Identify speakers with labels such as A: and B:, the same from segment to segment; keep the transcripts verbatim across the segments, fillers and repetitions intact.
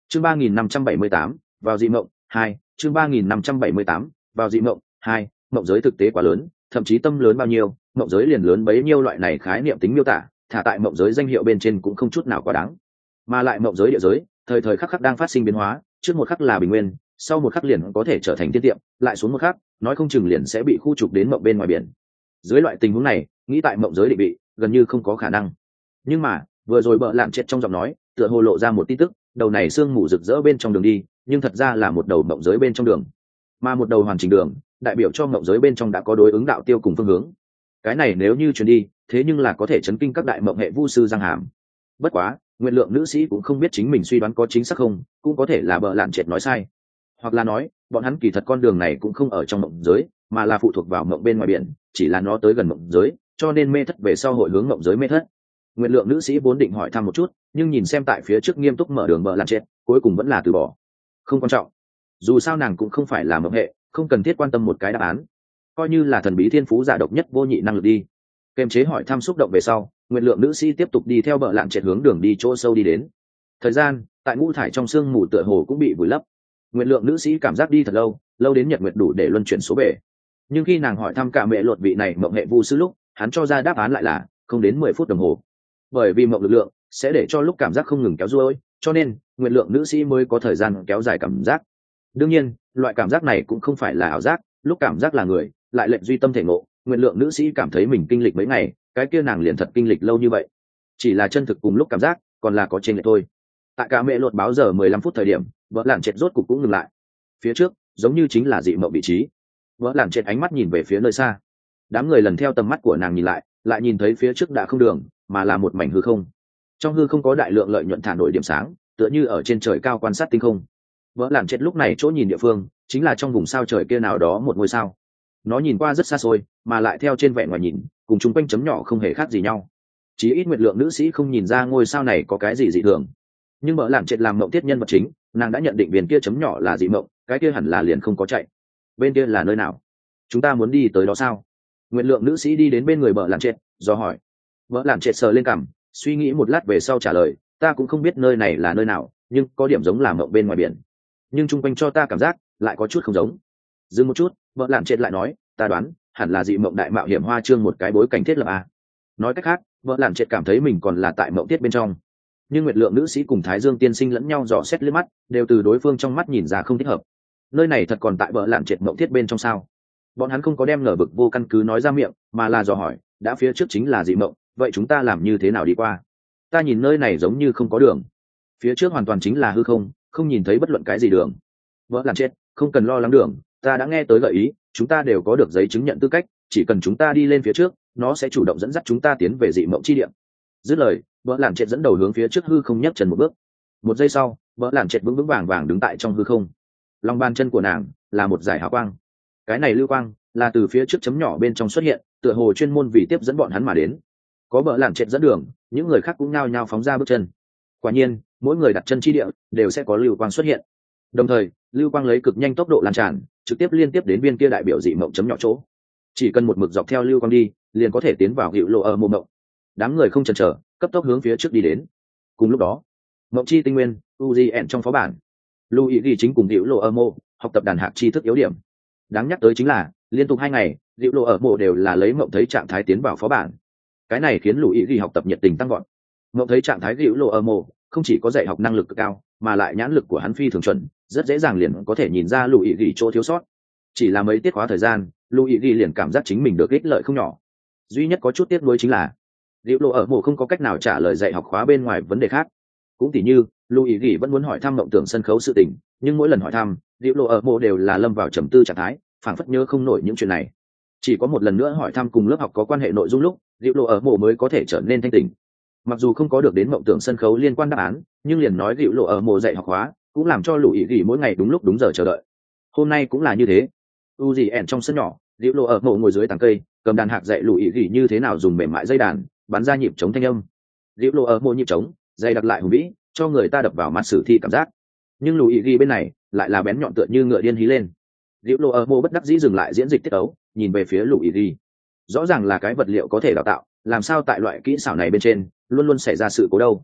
A: chương ba nghìn năm trăm bảy mươi tám vào dị mộng hai chương ba nghìn năm trăm bảy mươi tám vào dị mộng hai mộng giới thực tế quá lớn, thậm chí tâm lớn bao nhiêu mộng giới liền lớn bấy nhiêu, loại này khái niệm tính miêu tả thả tại mộng giới danh hiệu bên trên cũng không chút nào quá đáng. Mà lại mộng giới địa giới thời thời khắc khắc đang phát sinh biến hóa, trước một khắc là bình nguyên, sau một khắc liền có thể trở thành thiên tiệm, lại xuống một khắc nói không chừng liền sẽ bị khu trục đến mộng bên ngoài biển. Dưới loại tình huống này nghĩ tại mộng giới định vị gần như không có khả năng. Nhưng mà vừa rồi bợ lạn chết trong giọng nói tựa hồ lộ ra một tin tức, đầu này sương mù rực rỡ bên trong đường đi nhưng thật ra là một đầu mộng giới bên trong đường, mà một đầu hoàn chỉnh đường đại biểu cho mộng giới bên trong đã có đối ứng đạo tiêu cùng phương hướng. Cái này nếu như chuyển đi thế nhưng là có thể chấn kinh các đại mộng hệ vu sư giang hàm. Bất quá nguyện lượng nữ sĩ cũng không biết chính mình suy đoán có chính xác không, cũng có thể là bợ lạn chết nói sai, hoặc là nói bọn hắn kỳ thật con đường này cũng không ở trong mộng giới mà là phụ thuộc vào mộng bên ngoài biển, chỉ là nó tới gần mộng giới cho nên mê thất về sau hội hướng mộng giới mê thất. Nguyện lượng nữ sĩ vốn định hỏi thăm một chút, nhưng nhìn xem tại phía trước nghiêm túc mở đường bợ lạn chết, cuối cùng vẫn là từ bỏ. Không quan trọng, dù sao nàng cũng không phải là mộng hệ, không cần thiết quan tâm một cái đáp án, coi như là thần bí thiên phú giả độc nhất vô nhị năng lực đi. Kềm chế hỏi thăm xúc động về sau, nguyện lượng nữ sĩ tiếp tục đi theo bợ lạn chết hướng đường đi chỗ sâu đi đến. Thời gian tại ngũ thải trong sương mù tựa hồ cũng bị vùi lấp. Nguyện lượng nữ sĩ cảm giác đi thật lâu, lâu đến nhật nguyệt đủ để luân chuyển số bể. Nhưng khi nàng hỏi thăm cả mẹ luật vị này mộng hệ vu sư lúc, hắn cho ra đáp án lại là không đến mười phút đồng hồ. Bởi vì mộng lực lượng sẽ để cho lúc cảm giác không ngừng kéo ruôi, cho nên nguyện lượng nữ sĩ mới có thời gian kéo dài cảm giác. Đương nhiên loại cảm giác này cũng không phải là ảo giác, lúc cảm giác là người lại lệnh duy tâm thể ngộ. Nguyện lượng nữ sĩ cảm thấy mình kinh lịch mấy ngày, cái kia nàng liền thật kinh lịch lâu như vậy, chỉ là chân thực cùng lúc cảm giác còn là có trên lệch thôi. Tại cả mẹ luật báo giờ mười lăm phút thời điểm, vợ lạn chết rốt cục cũng ngừng lại. Phía trước giống như chính là dị mộng vị trí. Vợ lạn chết ánh mắt nhìn về phía nơi xa, đám người lần theo tầm mắt của nàng nhìn lại, lại nhìn thấy phía trước đã không đường mà là một mảnh hư không. Trong hư không có đại lượng lợi nhuận thả nổi điểm sáng, tựa như ở trên trời cao quan sát tinh không. Vợ lạn chết lúc này chỗ nhìn địa phương chính là trong vùng sao trời kia nào đó một ngôi sao. Nó nhìn qua rất xa xôi, mà lại theo trên vẻ ngoài nhìn cùng chung quanh chấm nhỏ không hề khác gì nhau. Chí ít nguyệt lượng nữ sĩ không nhìn ra ngôi sao này có cái gì dị thường. Nhưng vợ lạn chết làm mộng tiết nhân vật chính, nàng đã nhận định viên kia chấm nhỏ là dị mộng, cái kia hẳn là liền không có chạy. Bên kia là nơi nào? Chúng ta muốn đi tới đó sao? Nguyệt lượng nữ sĩ đi đến bên người vợ lạn chết, do hỏi. Vợ lạn chết sờ lên cằm, suy nghĩ một lát về sau trả lời, ta cũng không biết nơi này là nơi nào, nhưng có điểm giống là mộng bên ngoài biển, nhưng chung quanh cho ta cảm giác lại có chút không giống. Dừng một chút, vợ lạn chết lại nói, ta đoán hẳn là dị mộng đại mạo hiểm hoa chương một cái bối cảnh thiết lập à. Nói cách khác, vợ lạn chết cảm thấy mình còn là tại mộng tiết bên trong. Nhưng nguyệt lượng nữ sĩ cùng thái dương tiên sinh lẫn nhau dò xét liếc mắt, đều từ đối phương trong mắt nhìn ra không thích hợp. Nơi này thật còn tại vợ lạn chết mộng tiết bên trong sao? Bọn hắn không có đem ngờ vực vô căn cứ nói ra miệng, mà là dò hỏi, đã phía trước chính là dị mộng, vậy chúng ta làm như thế nào đi qua? Ta nhìn nơi này giống như không có đường, phía trước hoàn toàn chính là hư không, không nhìn thấy bất luận cái gì đường. Vợ lạn chết, không cần lo lắng đường, ta đã nghe tới gợi ý, chúng ta đều có được giấy chứng nhận tư cách, chỉ cần chúng ta đi lên phía trước, nó sẽ chủ động dẫn dắt chúng ta tiến về dị mộng chi địa. Dứt lời, vợ lạn chết dẫn đầu hướng phía trước hư không nhấc chân một bước. Một giây sau, vợ lạn chết vững vững vàng vàng đứng tại trong hư không. Lòng bàn chân của nàng là một dải hào quang. Cái này lưu quang là từ phía trước chấm nhỏ bên trong xuất hiện, tựa hồ chuyên môn vì tiếp dẫn bọn hắn mà đến. Có vợ lạn chết dẫn đường, những người khác cũng nhao nhao phóng ra bước chân. Quả nhiên, mỗi người đặt chân chi địa đều sẽ có lưu quang xuất hiện. Đồng thời, lưu quang lấy cực nhanh tốc độ lan tràn, trực tiếp liên tiếp đến viên kia đại biểu dị mộng chấm nhỏ chỗ. Chỉ cần một mực dọc theo lưu quang đi, liền có thể tiến vào hữu lộ ở mộ mộng. Đám người không chần chờ, cấp tốc hướng phía trước đi đến. Cùng lúc đó, mộng chi tinh nguyên uzn trong phó bản, Louis ghi chính cùng hữu lộ ở mộ học tập đàn hạc tri thức yếu điểm. Đáng nhắc tới chính là liên tục hai ngày, hữu lộ ở mộ đều là lấy mộng thấy trạng thái tiến vào phó bản. Cái này khiến Louis ghi học tập nhiệt tình tăng vọt. Mộng thấy trạng thái hữu lộ ở mộ không chỉ có dạy học năng lực cực cao, mà lại nhãn lực của hắn phi thường chuẩn, rất dễ dàng liền có thể nhìn ra Louis ghi chỗ thiếu sót. Chỉ là mấy tiết khóa thời gian, Louis ghi liền cảm giác chính mình được ích lợi không nhỏ. Duy nhất có chút tiếc nuối chính là Diệu Lộ ở mộ không có cách nào trả lời dạy học khóa bên ngoài vấn đề khác. Cũng tỉ như, Louis ghi vẫn muốn hỏi thăm mộng tưởng sân khấu sự tình, nhưng mỗi lần hỏi thăm, Diệu Lộ ở mộ đều là lâm vào trầm tư trạng thái, phảng phất nhớ không nổi những chuyện này. Chỉ có một lần nữa hỏi thăm cùng lớp học có quan hệ nội dung lúc, Diệu Lộ ở mộ mới có thể trở nên thanh tỉnh. Mặc dù không có được đến mộng tưởng sân khấu liên quan đáp án, nhưng liền nói Diệu Lộ ở mộ dạy học khóa cũng làm cho Louis ghi mỗi ngày đúng lúc đúng giờ chờ đợi. Hôm nay cũng là như thế. Uzn trong sân nhỏ, Diệu Lộ ở mộ ngồi dưới tàng cây, cầm đàn hạc dạy Louis ghi như thế nào dùng mềm mại dây đàn bắn ra nhịp trống thanh âm. Diệu Lộ ở mộ nhịp trống dày đặc lại hùng vĩ, cho người ta đập vào mặt sử thi cảm giác. Nhưng Louis ghi bên này lại là bén nhọn tựa như ngựa điên hí lên. Diệu Lộ ở mộ bất đắc dĩ dừng lại diễn dịch tiết ấu, nhìn về phía Louis ghi. Rõ ràng là cái vật liệu có thể đào tạo, làm sao tại loại kỹ xảo này bên trên luôn luôn xảy ra sự cố đâu?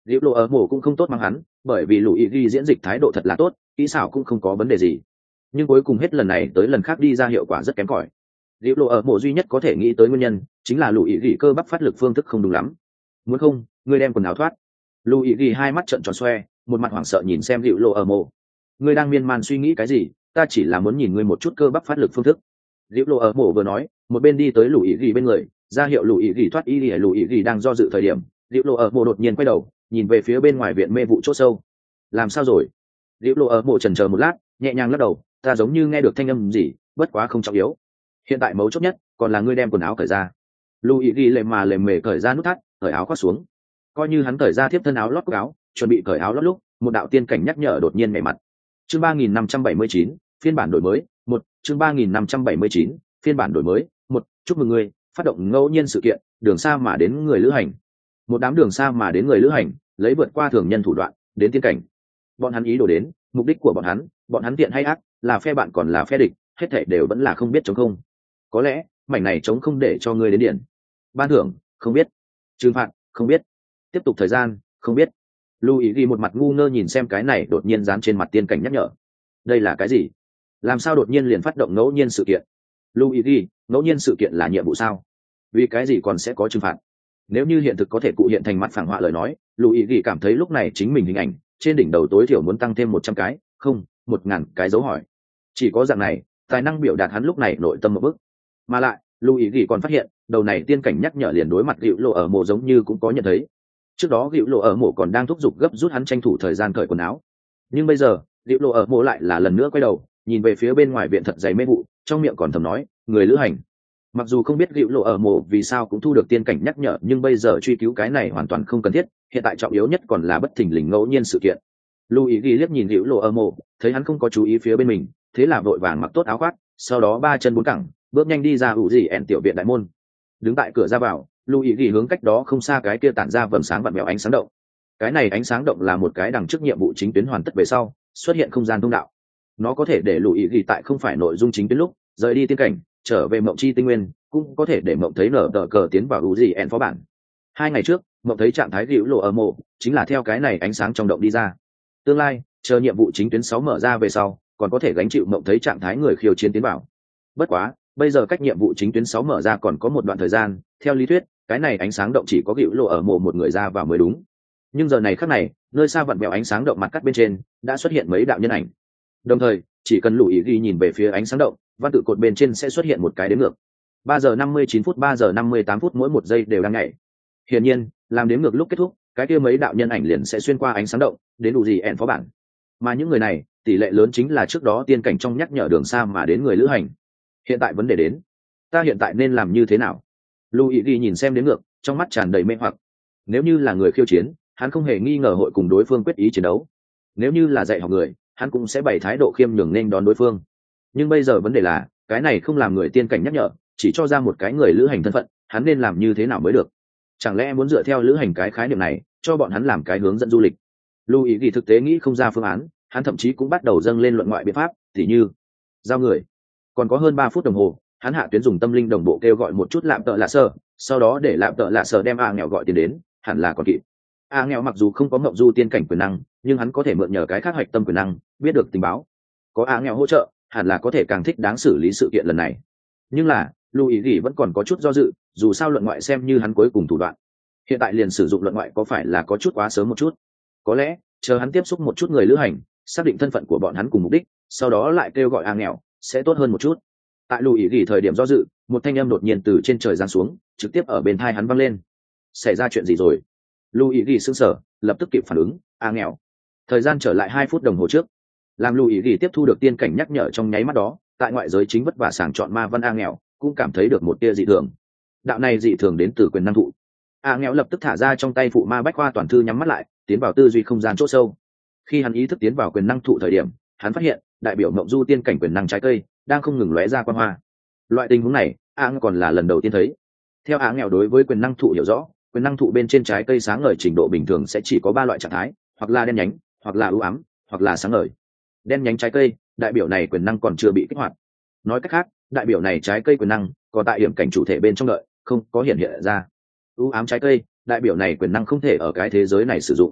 A: Diệu lộ ở mổ cũng không tốt mang hắn, bởi vì lũ ý ghi diễn dịch thái độ thật là tốt, kỹ xảo cũng không có vấn đề gì, nhưng cuối cùng hết lần này tới lần khác đi ra hiệu quả rất kém cỏi. Diệu lộ ở mổ duy nhất có thể nghĩ tới nguyên nhân chính là lũ ý ghi cơ bắp phát lực phương thức không đúng lắm. Muốn không, ngươi đem quần áo thoát. Lũ ý ghi hai mắt trợn tròn xoe, một mặt hoảng sợ nhìn xem Diệu lộ ở mổ. Ngươi đang miên man suy nghĩ cái gì? Ta chỉ là muốn nhìn ngươi một chút cơ bắp phát lực phương thức. Diệu lộ ở mổ vừa nói, một bên đi tới lũ ý ghi bên người, ra hiệu lũ ý ghi thoát y. Lũ ý ghi đang do dự thời điểm, Diệu lộ ở mổ đột nhiên quay đầu, nhìn về phía bên ngoài viện mê vụ chỗ sâu. Làm sao rồi? Diệu lộ ở mổ chần chờ một lát, nhẹ nhàng lắc đầu, ta giống như nghe được thanh âm gì, bất quá không trọng yếu. Hiện tại mấu chốt nhất còn là ngươi đem quần áo cởi ra. Lũ ý ghi lề mà lề mề cởi ra nút thắt, cởi áo khoác xuống. Coi như hắn cởi ra tiếp thân áo lót áo, chuẩn bị cởi áo lót lúc, một đạo tiên cảnh nhắc nhở đột nhiên nhảy mặt. Chương ba nghìn năm trăm bảy mươi chín, phiên bản đổi mới, một, chương ba nghìn năm trăm bảy mươi chín, phiên bản đổi mới, một, chúc mừng ngươi, phát động ngẫu nhiên sự kiện, đường xa mà đến người lữ hành. Một đám đường xa mà đến người lữ hành, lấy vượt qua thường nhân thủ đoạn, đến tiên cảnh. Bọn hắn ý đồ đến, mục đích của bọn hắn, bọn hắn tiện hay ác, là phe bạn còn là phe địch, hết thảy đều vẫn là không biết chống không. Có lẽ, mảnh này chống không để cho ngươi đến điện. Ban thưởng, không biết. Trừng phạt, không biết. Tiếp tục thời gian, không biết. Louis ghi một mặt ngu ngơ nhìn xem cái này đột nhiên dán trên mặt tiên cảnh nhắc nhở. Đây là cái gì? Làm sao đột nhiên liền phát động ngẫu nhiên sự kiện? Louis ghi, ngẫu nhiên sự kiện là nhiệm vụ sao? Vì cái gì còn sẽ có trừng phạt? Nếu như hiện thực có thể cụ hiện thành mặt phẳng họa lời nói, Louis ghi cảm thấy lúc này chính mình hình ảnh trên đỉnh đầu tối thiểu muốn tăng thêm một trăm cái, không, một ngàn cái dấu hỏi. Chỉ có dạng này, tài năng biểu đạt hắn lúc này nội tâm một bước. Mà lại, Louis ghi còn phát hiện, đầu này tiên cảnh nhắc nhở liền đối mặt Dịu Lộ ở mộ giống như cũng có nhận thấy. Trước đó Dịu Lộ ở mộ còn đang thúc giục gấp rút hắn tranh thủ thời gian cởi quần áo, nhưng bây giờ Dịu Lộ ở mộ lại là lần nữa quay đầu nhìn về phía bên ngoài viện thật dày mê vụ, trong miệng còn thầm nói, người lữ hành. Mặc dù không biết Dịu Lộ ở mộ vì sao cũng thu được tiên cảnh nhắc nhở, nhưng bây giờ truy cứu cái này hoàn toàn không cần thiết, hiện tại trọng yếu nhất còn là bất thình lình ngẫu nhiên sự kiện. Louis ghi liếc nhìn Dịu Lộ ở mộ, thấy hắn không có chú ý phía bên mình, thế là vội vàng mặc tốt áo khoác, sau đó ba chân bốn cẳng bước nhanh đi ra ủ gì ẹn tiểu viện đại môn. Đứng tại cửa ra vào, Louis ghi hướng cách đó không xa cái kia tản ra vầng sáng vặn vẹo ánh sáng động. Cái này ánh sáng động là một cái đằng trước nhiệm vụ chính tuyến hoàn tất về sau xuất hiện không gian thông đạo. Nó có thể để Louis ghi tại không phải nội dung chính tuyến lúc rời đi tiên cảnh trở về mộng chi tinh nguyên, cũng có thể để mộng thấy nở tờ cờ tiến vào ủ gì ẹn phó bản. Hai ngày trước, mộng thấy trạng thái Dịu Lộ ở mộ chính là theo cái này ánh sáng trong động đi ra. Tương lai, chờ nhiệm vụ chính tuyến sáu mở ra về sau, còn có thể gánh chịu mộng thấy trạng thái người khiêu chiến tiến vào. Bất quá, bây giờ cách nhiệm vụ chính tuyến sáu mở ra còn có một đoạn thời gian, theo lý thuyết, cái này ánh sáng động chỉ có Dịu Lộ ở mộ một người ra vào mới đúng. Nhưng giờ này khắc này, nơi xa vặn vẹo ánh sáng động mặt cắt bên trên, đã xuất hiện mấy đạo nhân ảnh. Đồng thời, chỉ cần Louis ghi nhìn về phía ánh sáng động, văn tự cột bên trên sẽ xuất hiện một cái đếm ngược. ba giờ năm mươi chín phút, ba giờ năm mươi tám phút, mỗi một giây đều đang nhảy. Hiển nhiên, làm đếm ngược lúc kết thúc, cái kia mấy đạo nhân ảnh liền sẽ xuyên qua ánh sáng động, đến đủ gì ẹn phó bản. Mà những người này, tỷ lệ lớn chính là trước đó tiên cảnh trong nhắc nhở đường xa mà đến người lữ hành. Hiện tại vấn đề đến, ta hiện tại nên làm như thế nào? Louis ghi nhìn xem đếm ngược, trong mắt tràn đầy mê hoặc. Nếu như là người khiêu chiến, hắn không hề nghi ngờ hội cùng đối phương quyết ý chiến đấu. Nếu như là dạy học người, hắn cũng sẽ bày thái độ khiêm nhường nên đón đối phương. Nhưng bây giờ vấn đề là, cái này không làm người tiên cảnh nhắc nhở, chỉ cho ra một cái người lữ hành thân phận, hắn nên làm như thế nào mới được? Chẳng lẽ muốn dựa theo lữ hành cái khái niệm này, cho bọn hắn làm cái hướng dẫn du lịch? Louis ghi thực tế nghĩ không ra phương án, hắn thậm chí cũng bắt đầu dâng lên luận ngoại biện pháp, tỉ như giao người. Còn có hơn ba phút đồng hồ, hắn hạ tuyến dùng tâm linh đồng bộ kêu gọi một chút lạm tợ lạ sơ, sau đó để lạm tợ lạ sơ đem a nghèo gọi tiền đến, hẳn là còn kịp. A nghèo mặc dù không có ngộng du tiên cảnh quyền năng, nhưng hắn có thể mượn nhờ cái khác hoạch tâm quyền năng, biết được tình báo. Có A nghèo hỗ trợ, hẳn là có thể càng thích đáng xử lý sự kiện lần này. Nhưng là, Louis ghi vẫn còn có chút do dự, dù sao luận ngoại xem như hắn cuối cùng thủ đoạn. Hiện tại liền sử dụng luận ngoại có phải là có chút quá sớm một chút? Có lẽ, chờ hắn tiếp xúc một chút người lữ hành, xác định thân phận của bọn hắn cùng mục đích, sau đó lại kêu gọi A nghèo, sẽ tốt hơn một chút. Tại Louis ghi thời điểm do dự, một thanh âm đột nhiên từ trên trời giáng xuống, trực tiếp ở bên tai hắn vang lên. Xảy ra chuyện gì rồi? Louis ghi sững sờ, lập tức kịp phản ứng, A nghèo. Thời gian trở lại hai phút đồng hồ trước. Làm Louis ghi tiếp thu được tiên cảnh nhắc nhở trong nháy mắt đó, tại ngoại giới chính vất vả sàng chọn ma văn A nghèo, cũng cảm thấy được một tia dị thường. Đạo này dị thường đến từ quyền năng thụ. A nghèo lập tức thả ra trong tay phụ ma bách khoa toàn thư, nhắm mắt lại, tiến vào tư duy không gian chỗ sâu. Khi hắn ý thức tiến vào quyền năng thụ thời điểm, hắn phát hiện đại biểu mộng du tiên cảnh quyền năng trái cây đang không ngừng lóe ra quang hoa. Loại tình huống này, A nghèo còn là lần đầu tiên thấy. Theo A nghèo đối với quyền năng thụ hiểu rõ, quyền năng thụ bên trên trái cây sáng ngời trình độ bình thường sẽ chỉ có ba loại trạng thái, hoặc là đen nhánh, hoặc là ưu ám, hoặc là sáng ngời. Đen nhánh trái cây, đại biểu này quyền năng còn chưa bị kích hoạt. Nói cách khác, đại biểu này trái cây quyền năng còn tại điểm cảnh chủ thể bên trong đợi, không có hiện hiện ra. Ưu ám trái cây, đại biểu này quyền năng không thể ở cái thế giới này sử dụng.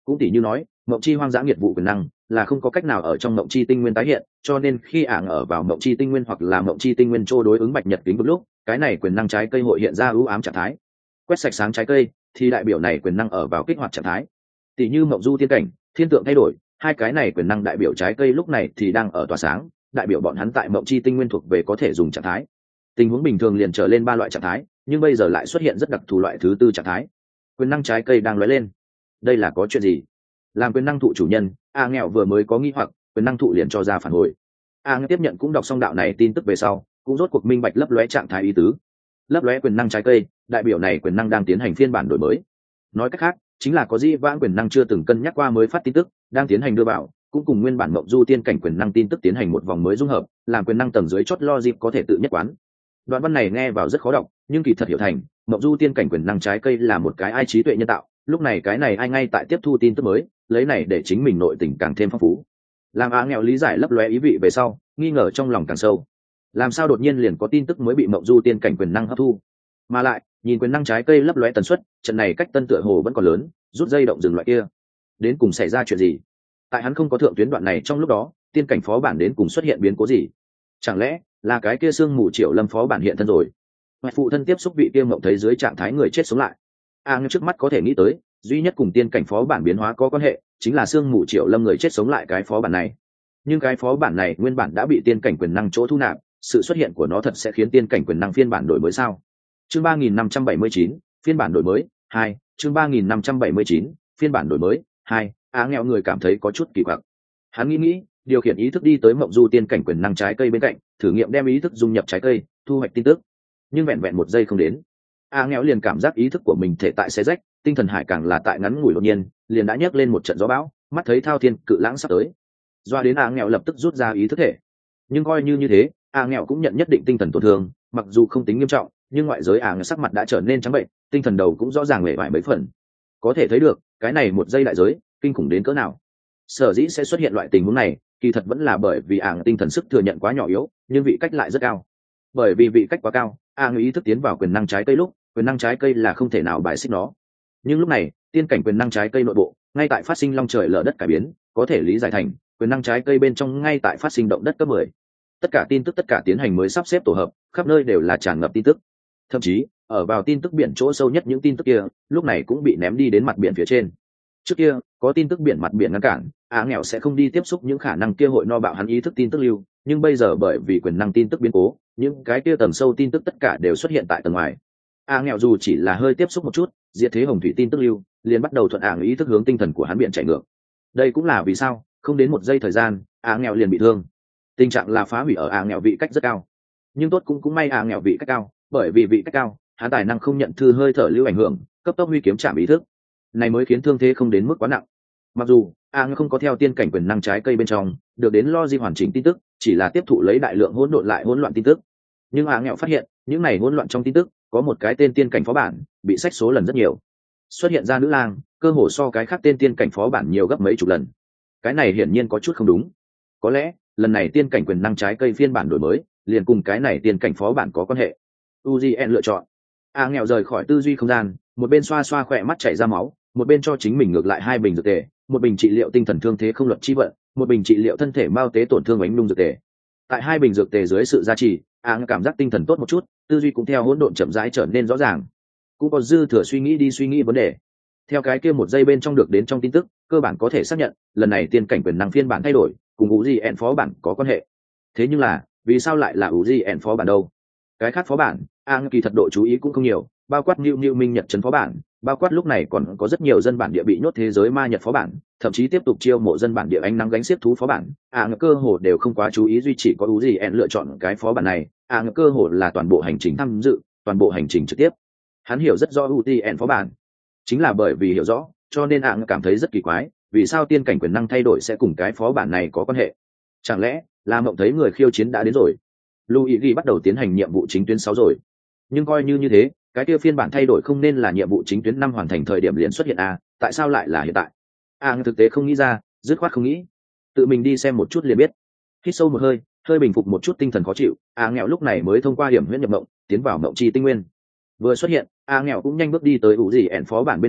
A: cũng tỷ như nói mộng chi hoang dã nghiệt vụ quyền năng là không có cách nào ở trong mộng chi tinh nguyên tái hiện, cho nên khi ảng ở vào mộng chi tinh nguyên hoặc là mộng chi tinh nguyên chỗ đối ứng bạch nhật kính vực lúc, cái này quyền năng trái cây hội hiện ra ưu ám trạng thái. Quét sạch sáng trái cây thì đại biểu này quyền năng ở vào kích hoạt trạng thái. Tỷ như mộng du tiên cảnh, thiên tượng thay đổi, hai cái này quyền năng đại biểu trái cây lúc này thì đang ở tỏa sáng, đại biểu bọn hắn tại mộng chi tinh nguyên thuộc về có thể dùng trạng thái. Tình huống bình thường liền trở lên ba loại trạng thái, nhưng bây giờ lại xuất hiện rất đặc thù loại thứ tư trạng thái. Quyền năng trái cây đang lóe lên. Đây là có chuyện gì? Làm quyền năng thụ chủ nhân, a nghèo vừa mới có nghi hoặc, quyền năng thụ liền cho ra phản hồi. a nghèo tiếp nhận cũng đọc xong đạo này tin tức về sau, cũng rốt cuộc minh bạch lấp lóe trạng thái ý tứ. Lấp lóe quyền năng trái cây, đại biểu này quyền năng đang tiến hành phiên bản đổi mới. Nói cách khác, chính là có di vãng quyền năng chưa từng cân nhắc qua mới phát tin tức, đang tiến hành đưa vào, cũng cùng nguyên bản mộng du tiên cảnh quyền năng tin tức tiến hành một vòng mới dung hợp, làm quyền năng tầng dưới chót logic có thể tự nhất quán. Đoạn văn này nghe vào rất khó đọc, nhưng kỳ thật hiểu thành, mộng du tiên cảnh quyền năng trái cây là một cái ai trí tuệ nhân tạo, lúc này cái này ai ngay tại tiếp thu tin tức mới, lấy này để chính mình nội tình càng thêm phong phú. Làm á nghèo lý giải lấp lóe ý vị về sau, nghi ngờ trong lòng càng sâu. Làm sao đột nhiên liền có tin tức mới bị mộng du tiên cảnh quyền năng hấp thu? Mà lại, nhìn quyền năng trái cây lấp lóe tần suất, trận này cách tân tựa hồ vẫn còn lớn, rút dây động dừng loại kia. Đến cùng xảy ra chuyện gì? Tại hắn không có thượng tuyến đoạn này trong lúc đó, tiên cảnh phó bản đến cùng xuất hiện biến cố gì? Chẳng lẽ là cái kia xương mù Triệu Lâm phó bản hiện thân rồi? Hoặc phụ thân tiếp xúc vị kia mộng thấy dưới trạng thái người chết sống lại. A à, trước mắt có thể nghĩ tới, duy nhất cùng tiên cảnh phó bản biến hóa có quan hệ, chính là xương mù Triệu Lâm người chết sống lại cái phó bản này. Nhưng cái phó bản này nguyên bản đã bị tiên cảnh quyền năng chỗ thu nạp, sự xuất hiện của nó thật sẽ khiến tiên cảnh quyền năng phiên bản đổi mới sao? Chương ba nghìn năm trăm bảy mươi chín, phiên bản đổi mới hai. Chương ba nghìn năm trăm bảy mươi chín, phiên bản đổi mới hai. Á nghèo người cảm thấy có chút kỳ quặc. Hắn nghĩ nghĩ, điều khiển ý thức đi tới mộng du tiên cảnh quyền năng trái cây bên cạnh, thử nghiệm đem ý thức dung nhập trái cây, thu hoạch tin tức. Nhưng vẹn vẹn một giây không đến, Á nghèo liền cảm giác ý thức của mình thể tại xé rách, tinh thần hải càng là tại ngắn ngủi đột nhiên, liền đã nhấc lên một trận gió bão, mắt thấy thao thiên cự lãng sắp tới. Doa đến Á nghèo lập tức rút ra ý thức thể. Nhưng coi như như thế, Á nghèo cũng nhận nhất định tinh thần tổn thương, mặc dù không tính nghiêm trọng, nhưng ngoại giới Á nghèo sắc mặt đã trở nên trắng bệnh, tinh thần đầu cũng rõ ràng mệt mỏi mấy phần. Có thể thấy được, cái này một giây đại giới kinh khủng đến cỡ nào. Sở dĩ sẽ xuất hiện loại tình huống này, kỳ thật vẫn là bởi vì ảng tinh thần sức thừa nhận quá nhỏ yếu, nhưng vị cách lại rất cao. Bởi vì vị cách quá cao, ảng ý thức tiến vào quyền năng trái cây lúc, quyền năng trái cây là không thể nào bài xích nó. Nhưng lúc này, tiên cảnh quyền năng trái cây nội bộ ngay tại phát sinh long trời lở đất cải biến, có thể lý giải thành quyền năng trái cây bên trong ngay tại phát sinh động đất cấp mười. Tất cả tin tức tất cả tiến hành mới sắp xếp tổ hợp, khắp nơi đều là tràn ngập tin tức. Thậm chí, ở vào tin tức biển chỗ sâu nhất những tin tức kia, lúc này cũng bị ném đi đến mặt biển phía trên. Trước kia có tin tức biển mặt biển ngăn cản, á nghèo sẽ không đi tiếp xúc những khả năng kia hội no bạo hắn ý thức tin tức lưu, nhưng bây giờ bởi vì quyền năng tin tức biến cố, những cái kia tầng sâu tin tức tất cả đều xuất hiện tại tầng ngoài. Á nghèo dù chỉ là hơi tiếp xúc một chút, diệt thế hồng thủy tin tức lưu liền bắt đầu thuận ảng ý thức hướng tinh thần của hắn biển chạy ngược. Đây cũng là vì sao không đến một giây thời gian, á nghèo liền bị thương. Tình trạng là phá hủy ở á nghèo vị cách rất cao, nhưng tốt cũng cũng may á nghèo vị cách cao, bởi vì vị cách cao, hắn tài năng không nhận thư hơi thở lưu ảnh hưởng, cấp tốc huy kiếm chạm ý thức, này mới khiến thương thế không đến mức quá nặng. Mặc dù a không có theo tiên cảnh quyền năng trái cây bên trong được đến logic hoàn chỉnh tin tức, chỉ là tiếp thụ lấy đại lượng hỗn độn lại hỗn loạn tin tức, nhưng a nghèo phát hiện những này hỗn loạn trong tin tức có một cái tên tiên cảnh phó bản bị sách số lần rất nhiều, xuất hiện ra nữ lang cơ hồ so cái khác tên tiên cảnh phó bản nhiều gấp mấy chục lần. Cái này hiển nhiên có chút không đúng. Có lẽ lần này tiên cảnh quyền năng trái cây phiên bản đổi mới liền cùng cái này tiên cảnh phó bản có quan hệ. Uzien lựa chọn a nghèo rời khỏi tư duy không gian, một bên xoa xoa khỏe mắt chảy ra máu, một bên cho chính mình ngược lại hai bình dược tề, một bình trị liệu tinh thần thương thế không luật chi vận, một bình trị liệu thân thể mao tế tổn thương bánh nung dược tề. Tại hai bình dược tề dưới sự gia trì, a cảm giác tinh thần tốt một chút, tư duy cũng theo hỗn độn chậm rãi trở nên rõ ràng, cũng có dư thừa suy nghĩ đi suy nghĩ vấn đề. Theo cái kia một giây bên trong được đến trong tin tức, cơ bản có thể xác nhận lần này tiên cảnh quyền năng phiên bản thay đổi cùng Uzien phó bản có quan hệ. Thế nhưng là vì sao lại là Uzien phó bản đâu? Cái khác phó bản a kỳ thật độ chú ý cũng không nhiều, bao quát New New Minh Nhật trấn phó bản, bao quát lúc này còn có rất nhiều dân bản địa bị nhốt thế giới ma Nhật phó bản, thậm chí tiếp tục chiêu mộ dân bản địa ánh nắng gánh xiết thú phó bản, a cơ hồ đều không quá chú ý, duy chỉ có Uzien lựa chọn cái phó bản này, a cơ hồ là toàn bộ hành trình tham dự, toàn bộ hành trình trực tiếp. Hắn hiểu rất rõ Uzien phó bản, chính là bởi vì hiểu rõ, cho nên a cảm thấy rất kỳ quái, vì sao tiên cảnh quyền năng thay đổi sẽ cùng cái phó bản này có quan hệ? Chẳng lẽ là mộng thấy người khiêu chiến đã đến rồi? Luigi bắt đầu tiến hành nhiệm vụ chính tuyến sáu rồi. Nhưng coi như như thế, cái kia phiên bản thay đổi không nên là nhiệm vụ chính tuyến năm hoàn thành thời điểm liền xuất hiện à, tại sao lại là hiện tại? À thực tế không nghĩ ra, dứt khoát không nghĩ. Tự mình đi xem một chút liền biết. Hít sâu một hơi, hơi bình phục một chút tinh thần khó chịu, à nghèo lúc này mới thông qua hiểm huyễn nhập mộng, tiến vào mộng chi tinh nguyên. Vừa xuất hiện, a nghèo cũng nhanh bước đi tới ủ gì ẻn phó bản bên ngoài,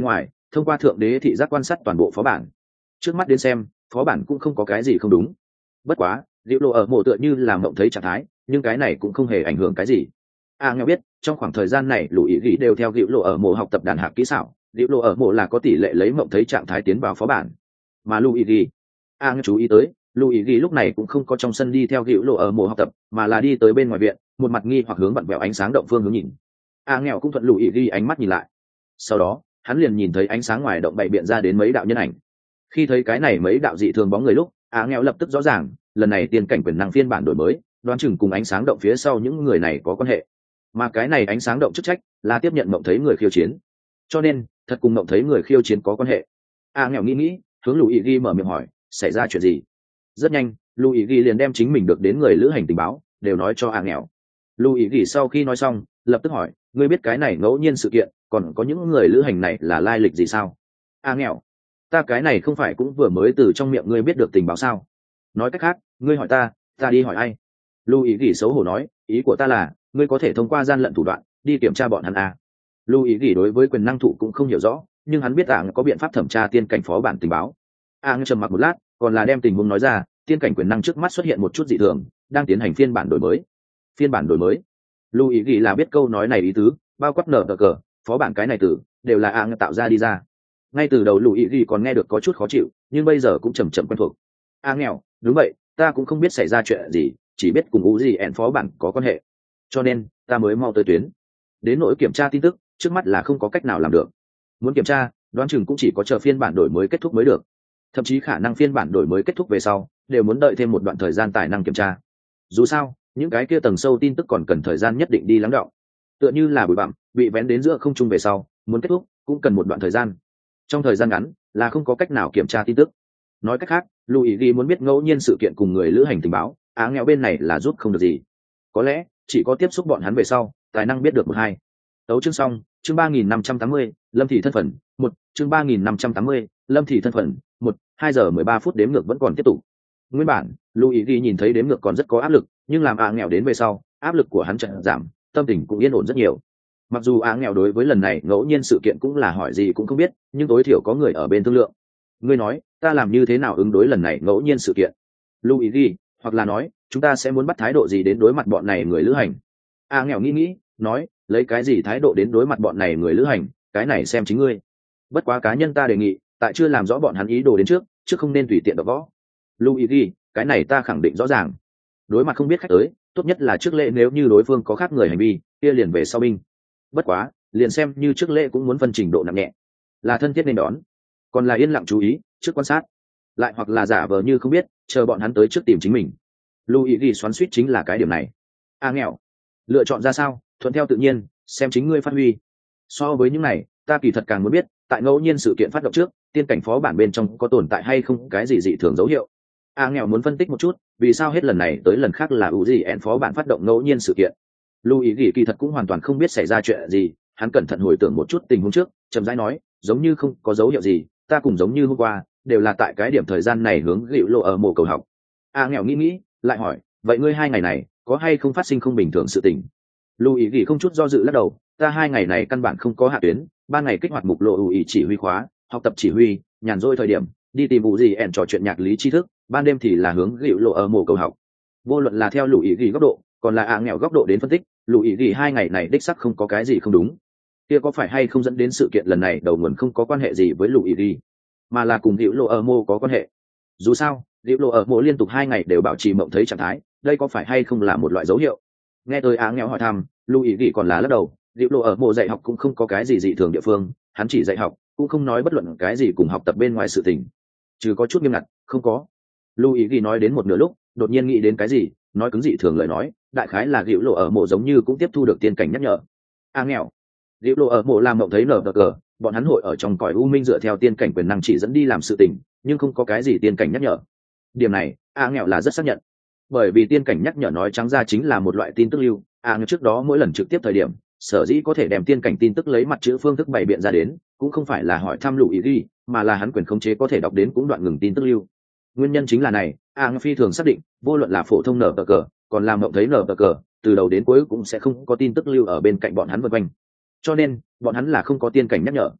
A: thông qua thượng đế thị giác quan sát toàn bộ phó bản. Trước mắt đến xem, phó bản cũng không có cái gì không đúng. Bất quá liễu lộ ở mộ tựa như là mộng thấy trạng thái, nhưng cái này cũng không hề ảnh hưởng cái gì. a nghèo biết trong khoảng thời gian này lũ ý ghi đều theo liễu lộ ở mộ học tập đàn hạc kỹ xảo, liễu lộ ở mộ là có tỷ lệ lấy mộng thấy trạng thái tiến vào phó bản. Mà lũ ý ghi a nghèo chú ý tới, lũ ý ghi lúc này cũng không có trong sân đi theo liễu lộ ở mộ học tập, mà là đi tới bên ngoài viện, một mặt nghi hoặc hướng vặn vẹo ánh sáng động phương hướng nhìn. a nghèo cũng thuận lũ ý ghi ánh mắt nhìn lại, sau đó hắn liền nhìn thấy ánh sáng ngoài động bày biện ra đến mấy đạo nhân ảnh. Khi thấy cái này mấy đạo dị thường bóng người lúc, a nghèo lập tức rõ ràng, lần này tiên cảnh quyền năng phiên bản đổi mới đoán chừng cùng ánh sáng động phía sau những người này có quan hệ, mà cái này ánh sáng động chức trách là tiếp nhận mộng thấy người khiêu chiến, cho nên thật cùng mộng thấy người khiêu chiến có quan hệ. a nghèo nghĩ nghĩ, hướng lù ý ghi mở miệng hỏi xảy ra chuyện gì. Rất nhanh lù ý ghi liền đem chính mình được đến người lữ hành tình báo đều nói cho a nghèo. Lù ý ghi sau khi nói xong lập tức hỏi, ngươi biết cái này ngẫu nhiên sự kiện còn có những người lữ hành này là lai lịch gì sao? a nghèo, ta cái này không phải cũng vừa mới từ trong miệng ngươi biết được tình báo sao? Nói cách khác ngươi hỏi ta, ta đi hỏi ai? Lưu ý gỉ xấu hổ nói, ý của ta là ngươi có thể thông qua gian lận thủ đoạn đi kiểm tra bọn hắn à. Lưu ý gỉ đối với quyền năng thủ cũng không hiểu rõ, nhưng hắn biết ảng có biện pháp thẩm tra tiên cảnh phó bản tình báo. ảng trầm mặc một lát, còn là đem tình huống nói ra. Tiên cảnh quyền năng trước mắt xuất hiện một chút dị thường, đang tiến hành phiên bản đổi mới. Phiên bản đổi mới? Lưu ý gỉ là biết câu nói này ý tứ, bao quát nở cờ cờ phó bản cái này từ đều là ảng tạo ra đi ra. Ngay từ đầu Lưu ý gỉ còn nghe được có chút khó chịu, nhưng bây giờ cũng chầm chậm quen thuộc. a nghèo, đúng vậy, ta cũng không biết xảy ra chuyện gì, chỉ biết cùng u gì ẹn phó bản có quan hệ, cho nên ta mới mau tới tuyến. Đến nỗi kiểm tra tin tức trước mắt là không có cách nào làm được, muốn kiểm tra đoán chừng cũng chỉ có chờ phiên bản đổi mới kết thúc mới được, thậm chí khả năng phiên bản đổi mới kết thúc về sau đều muốn đợi thêm một đoạn thời gian tài năng kiểm tra. Dù sao những cái kia tầng sâu tin tức còn cần thời gian nhất định đi lắng đọng, tựa như là bụi bặm bị vén đến giữa không trung về sau muốn kết thúc cũng cần một đoạn thời gian, trong thời gian ngắn là không có cách nào kiểm tra tin tức. Nói cách khác Luigi muốn biết ngẫu nhiên sự kiện cùng người lữ hành tình báo, á nghèo bên này là giúp không được gì, có lẽ chỉ có tiếp xúc bọn hắn về sau tài năng biết được một hai. Tấu chương xong, chương ba nghìn năm trăm tám mươi, Lâm Thị thân phận một, chương ba nghìn năm trăm tám mươi, Lâm Thị thân phận một, hai giờ mười ba phút đếm ngược vẫn còn tiếp tục. Nguyên bản Luigi nhìn thấy đếm ngược còn rất có áp lực, nhưng làm á nghèo đến về sau áp lực của hắn chợt giảm, tâm tình cũng yên ổn rất nhiều. Mặc dù á nghèo đối với lần này ngẫu nhiên sự kiện cũng là hỏi gì cũng không biết, nhưng tối thiểu có người ở bên thương lượng. Ngươi nói ta làm như thế nào ứng đối lần này ngẫu nhiên sự kiện? Luigi, hoặc là nói chúng ta sẽ muốn bắt thái độ gì đến đối mặt bọn này người lữ hành? a nghèo nghĩ nghĩ nói, lấy cái gì thái độ đến đối mặt bọn này người lữ hành, cái này xem chính ngươi. Bất quá cá nhân ta đề nghị tại chưa làm rõ bọn hắn ý đồ đến trước trước không nên tùy tiện đập võ. Luigi, cái này ta khẳng định rõ ràng. Đối mặt không biết khách tới, tốt nhất là trước lễ, nếu như đối phương có khác người hành vi kia liền về sau binh. Bất quá liền xem như trước lễ cũng muốn phân trình độ nặng nhẹ, là thân thiết nên đón, còn là yên lặng chú ý trước quan sát, lại hoặc là giả vờ như không biết chờ bọn hắn tới trước tìm chính mình. Luigi xoắn suýt chính là cái điểm này. a nghèo, lựa chọn ra sao thuận theo tự nhiên, xem chính ngươi phát huy. So với những này ta kỳ thật càng muốn biết tại ngẫu nhiên sự kiện phát động trước tiên cảnh phó bản bên trong có tồn tại hay không cái gì dị thường dấu hiệu. a nghèo muốn phân tích một chút vì sao hết lần này tới lần khác là u gì ẹn phó bản phát động ngẫu nhiên sự kiện. Luigi kỳ thật cũng hoàn toàn không biết xảy ra chuyện gì, hắn cẩn thận hồi tưởng một chút tình huống trước, chậm rãi nói, giống như không có dấu hiệu gì, ta cùng giống như hôm qua đều là tại cái điểm thời gian này hướng gịu lộ ở mồ cầu học. a nghèo nghĩ nghĩ lại hỏi, vậy ngươi hai ngày này có hay không phát sinh không bình thường sự tình? Luigi không chút do dự lắc đầu, ta hai ngày này căn bản không có hạ tuyến, ban ngày kích hoạt mục lộ ui chỉ huy khóa, học tập chỉ huy, nhàn rỗi thời điểm đi tìm vụ gì ẻn trò chuyện nhạc lý tri thức, ban đêm thì là hướng gịu lộ ở mồ cầu học. Vô luận là theo Luigi góc độ còn là a nghèo góc độ đến phân tích, Luigi hai ngày này đích sắc không có cái gì không đúng. Kia có phải hay không dẫn đến sự kiện lần này đầu nguồn không có quan hệ gì với Luigi, mà là cùng Diệu Lộ ở Mô có quan hệ? Dù sao, Diệu Lộ ở Mô liên tục hai ngày đều bảo trì mộng thấy trạng thái, đây có phải hay không là một loại dấu hiệu? Nghe tôi á nghèo hỏi thăm, Luigi còn là lắc đầu, Diệu Lộ ở Mô dạy học cũng không có cái gì dị thường địa phương, hắn chỉ dạy học, cũng không nói bất luận cái gì cùng học tập bên ngoài sự tình. Trừ có chút nghiêm ngặt, không có. Luigi nói đến một nửa lúc, đột nhiên nghĩ đến cái gì, nói cứng dị thường lời nói, đại khái là Diệu Lộ ở Mô giống như cũng tiếp thu được tiên cảnh nhắc nhở. Á nghèo, Diệu Lộ ở Mô làm mộng thấy nở cờ, bọn hắn hội ở trong cõi u minh dựa theo tiên cảnh quyền năng chỉ dẫn đi làm sự tình, nhưng không có cái gì tiên cảnh nhắc nhở. Điểm này a nghèo là rất xác nhận, bởi vì tiên cảnh nhắc nhở nói trắng ra chính là một loại tin tức lưu. a nghèo trước đó mỗi lần trực tiếp thời điểm sở dĩ có thể đem tiên cảnh tin tức lấy mặt chữ phương thức bày biện ra đến, cũng không phải là hỏi thăm lũ ý ghi, mà là hắn quyền khống chế có thể đọc đến cũng đoạn ngừng tin tức lưu. Nguyên nhân chính là này, a nghèo phi thường xác định vô luận là phổ thông nở cờ còn làm mộng thấy nở cờ, từ đầu đến cuối cũng sẽ không có tin tức lưu ở bên cạnh bọn hắn vân quanh, cho nên bọn hắn là không có tiên cảnh nhắc nhở.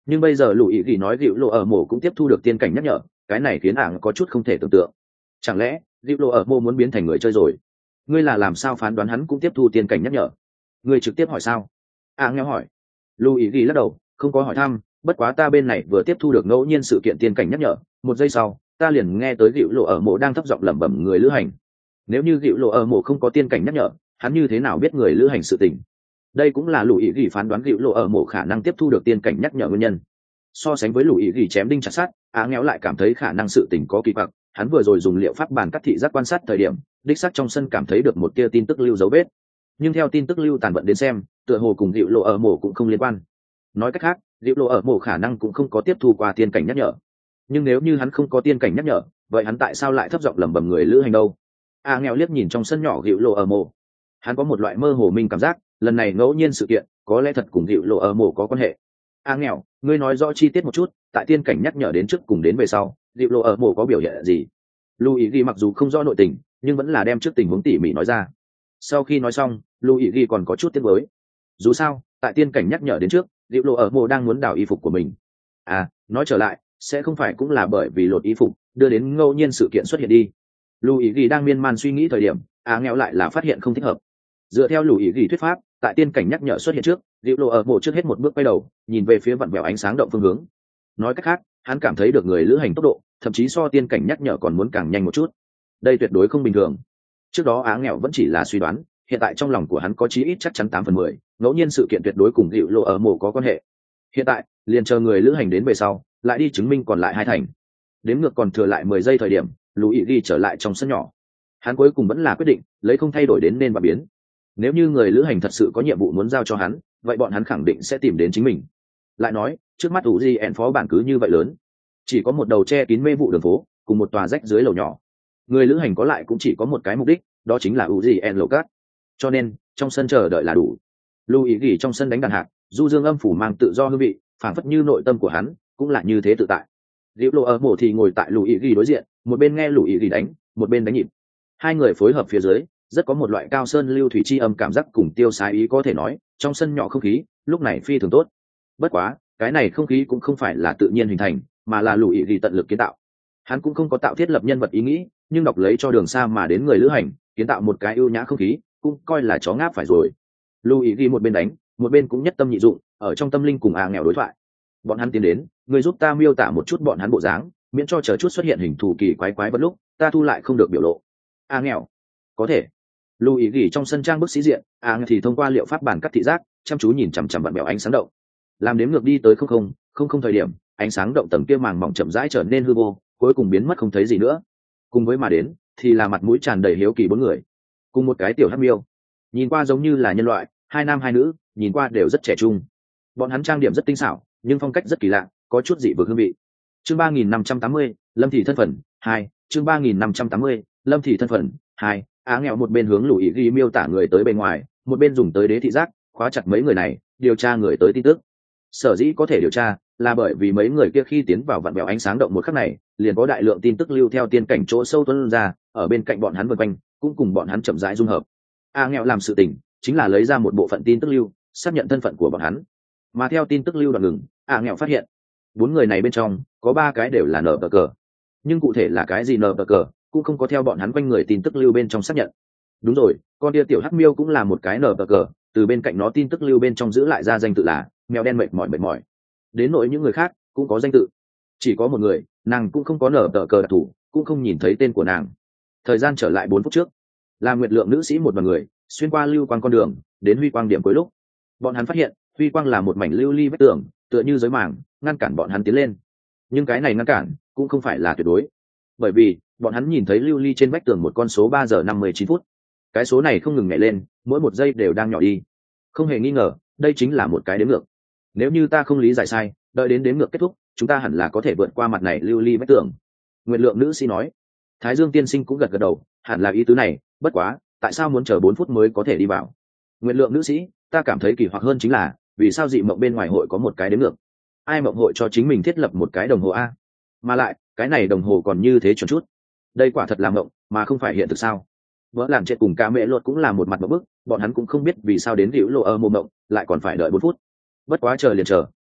A: nhưng bây giờ lũ ý ghi nói dịu lộ ở mộ cũng tiếp thu được tiên cảnh nhắc nhở, cái này khiến ảng có chút không thể tưởng tượng. Chẳng lẽ dịu lộ ở mộ muốn biến thành người chơi rồi? Ngươi là làm sao phán đoán hắn cũng tiếp thu tiên cảnh nhắc nhở? Ngươi trực tiếp hỏi sao? ảng nghe hỏi. Lũ ý ghi lắc đầu, không có hỏi thăm, bất quá ta bên này vừa tiếp thu được ngẫu nhiên sự kiện tiên cảnh nhắc nhở, một giây sau ta liền nghe tới dịu lộ ở mộ đang thấp giọng lẩm bẩm người lữ hành. Nếu như dịu lộ ở mộ không có tiên cảnh nhắc nhở, hắn như thế nào biết người lữ hành sự tình? Đây cũng là lũ ý ghi phán đoán dịu lộ ở mộ khả năng tiếp thu được tiên cảnh nhắc nhở nguyên nhân. So sánh với lũ ý ghi chém đinh chặt sát, á nghèo lại cảm thấy khả năng sự tình có kỳ quặc. Hắn vừa rồi dùng liệu pháp bàn cắt thị giác quan sát thời điểm, đích xác trong sân cảm thấy được một tia tin tức lưu dấu vết, nhưng theo tin tức lưu tàn vận đến xem, tựa hồ cùng dịu lộ ở mộ cũng không liên quan. Nói cách khác, dịu lộ ở mộ khả năng cũng không có tiếp thu qua tiên cảnh nhắc nhở. Nhưng nếu như hắn không có tiên cảnh nhắc nhở, vậy hắn tại sao lại thấp giọng lẩm bẩm người lữ hành đâu? A nghèo liếc nhìn trong sân nhỏ dịu lộ ở mộ, hắn có một loại mơ hồ minh cảm giác, lần này ngẫu nhiên sự kiện có lẽ thật cùng dịu lộ ở mộ có quan hệ. A nghèo, ngươi nói rõ chi tiết một chút, tại tiên cảnh nhắc nhở đến trước cùng đến về sau, dịu lộ ở mộ có biểu hiện gì? Louis ghi mặc dù không rõ nội tình, nhưng vẫn là đem trước tình huống tỉ mỉ nói ra. Sau khi nói xong, Louis ghi còn có chút tiếc nuối. Dù sao, tại tiên cảnh nhắc nhở đến trước, dịu lộ ở mộ đang muốn đào y phục của mình. À, nói trở lại, sẽ không phải cũng là bởi vì lột y phục đưa đến ngẫu nhiên sự kiện xuất hiện đi. Louis ghi đang miên man suy nghĩ thời điểm, á nghèo lại là phát hiện không thích hợp. Dựa theo Louis ghi thuyết pháp, tại tiên cảnh nhắc nhở xuất hiện trước, dịu lộ ở mộ trước hết một bước quay đầu, nhìn về phía vặn vẹo ánh sáng động phương hướng. Nói cách khác, hắn cảm thấy được người lữ hành tốc độ thậm chí so tiên cảnh nhắc nhở còn muốn càng nhanh một chút. Đây tuyệt đối không bình thường. Trước đó á nghèo vẫn chỉ là suy đoán, hiện tại trong lòng của hắn có chí ít chắc chắn tám phần mười, ngẫu nhiên sự kiện tuyệt đối cùng dịu lộ ở mộ có quan hệ. Hiện tại liền chờ người lữ hành đến về sau, lại đi chứng minh còn lại hai thành. Đếm ngược còn thừa lại mười giây thời điểm, Louis ghi trở lại trong sân nhỏ. Hắn cuối cùng vẫn là quyết định lấy không thay đổi đến nên và biến. Nếu như người lữ hành thật sự có nhiệm vụ muốn giao cho hắn, vậy bọn hắn khẳng định sẽ tìm đến chính mình. Lại nói, trước mắt Uzi en phó bản cứ như vậy lớn, chỉ có một đầu che kín mê vụ đường phố cùng một tòa rách dưới lầu nhỏ. Người lữ hành có lại cũng chỉ có một cái mục đích, đó chính là Uzi en lầu cát. Cho nên trong sân chờ đợi là đủ. Louis ghi trong sân đánh đàn hạt, du dương âm phủ mang tự do hương vị, phảng phất như nội tâm của hắn cũng là như thế tự tại. Diệu lộ ở mộ thì ngồi tại Louis ghi đối diện, một bên nghe Louis ghi đánh, một bên đánh nhịp. Hai người phối hợp phía dưới, rất có một loại cao sơn lưu thủy chi âm cảm giác cùng tiêu sái ý, có thể nói trong sân nhỏ không khí lúc này phi thường tốt. Bất quá cái này không khí cũng không phải là tự nhiên hình thành, mà là Louis ghi tận lực kiến tạo. Hắn cũng không có tạo thiết lập nhân vật ý nghĩ, nhưng đọc lấy cho đường xa mà đến người lữ hành kiến tạo một cái ưu nhã không khí, cũng coi là chó ngáp phải rồi. Louis ghi một bên đánh, một bên cũng nhất tâm nhị dụng, ở trong tâm linh cùng à nghèo đối thoại. Bọn hắn tiến đến, người giúp ta miêu tả một chút bọn hắn bộ dáng, miễn cho chờ chút xuất hiện hình thù kỳ quái quái vật lúc ta thu lại không được biểu lộ. À nghèo, có thể. Louis ghi trong sân trang bức sĩ diện, à thì thông qua liệu pháp bản cắt thị giác, chăm chú nhìn chằm chằm vặn bèo ánh sáng động. Làm đếm ngược đi tới không không không không thời điểm, ánh sáng động tầng kia màng mỏng chậm rãi trở nên hư vô, cuối cùng biến mất không thấy gì nữa. Cùng với mà đến thì là mặt mũi tràn đầy hiếu kỳ bốn người, cùng một cái tiểu hắc miêu, nhìn qua giống như là nhân loại, hai nam hai nữ, nhìn qua đều rất trẻ trung. Bọn hắn trang điểm rất tinh xảo, nhưng phong cách rất kỳ lạ, có chút dị vực hương vị. Chương ba nghìn năm trăm tám mươi, Lâm Thị thân phận hai. Chương ba nghìn năm trăm tám mươi, Lâm Thị thân phận hai. Á nghèo một bên hướng Louis ghi miêu tả người tới bên ngoài, một bên dùng tới đế thị giác khóa chặt mấy người này, điều tra người tới tin tức. Sở dĩ có thể điều tra là bởi vì mấy người kia khi tiến vào vặn vẹo ánh sáng động một khắc này, liền có đại lượng tin tức lưu theo tiên cảnh chỗ sâu tuôn ra, ở bên cạnh bọn hắn vần quanh, cũng cùng bọn hắn chậm rãi dung hợp. A nghèo làm sự tình chính là lấy ra một bộ phận tin tức lưu, xác nhận thân phận của bọn hắn. Mà theo tin tức lưu đoạn ngừng, A nghèo phát hiện bốn người này bên trong có ba cái đều là nở cờ, nhưng cụ thể là cái gì nở cờ cũng không có theo bọn hắn quanh người tin tức lưu bên trong xác nhận. Đúng rồi, con tia tiểu hắc miêu cũng là một cái nở cờ, từ bên cạnh nó tin tức lưu bên trong giữ lại ra danh tự là mèo đen mệt mỏi mệt mỏi. Đến nỗi những người khác cũng có danh tự, chỉ có một người nàng cũng không có nở tờ cờ đặc thù, cũng không nhìn thấy tên của nàng. Thời gian trở lại bốn phút trước, là nguyệt lượng nữ sĩ một đoàn người xuyên qua lưu quang con đường đến huy quang điểm cuối lúc, bọn hắn phát hiện huy quang là một mảnh lưu ly vách tường, tựa như giới màng ngăn cản bọn hắn tiến lên. Nhưng cái này ngăn cản cũng không phải là tuyệt đối, bởi vì bọn hắn nhìn thấy lưu ly trên vách tường một con số ba giờ năm mươi chín phút. Cái số này không ngừng nhảy lên, mỗi một giây đều đang nhỏ đi. Không hề nghi ngờ, đây chính là một cái đếm ngược. Nếu như ta không lý giải sai, đợi đến đếm ngược kết thúc, chúng ta hẳn là có thể vượt qua mặt này lưu ly vách tường. Nguyệt lượng nữ sĩ nói. Thái Dương tiên sinh cũng gật gật đầu, hẳn là ý tứ này, bất quá tại sao muốn chờ bốn phút mới có thể đi vào? Nguyệt lượng nữ sĩ, ta cảm thấy kỳ hoặc hơn chính là vì sao dị mộng bên ngoài hội có một cái đếm ngược? Ai mộng hội cho chính mình thiết lập một cái đồng hồ a? Mà lại cái này đồng hồ còn như thế chuẩn chút. Đây quả thật là mộng mà không phải hiện thực sao? Vỡ làm chết cùng ca mẹ luật cũng là một mặt một bức, bọn hắn cũng không biết vì sao đến hữu lộ ở mồm mộng lại còn phải đợi bốn phút. Bất quá chờ liền chờ,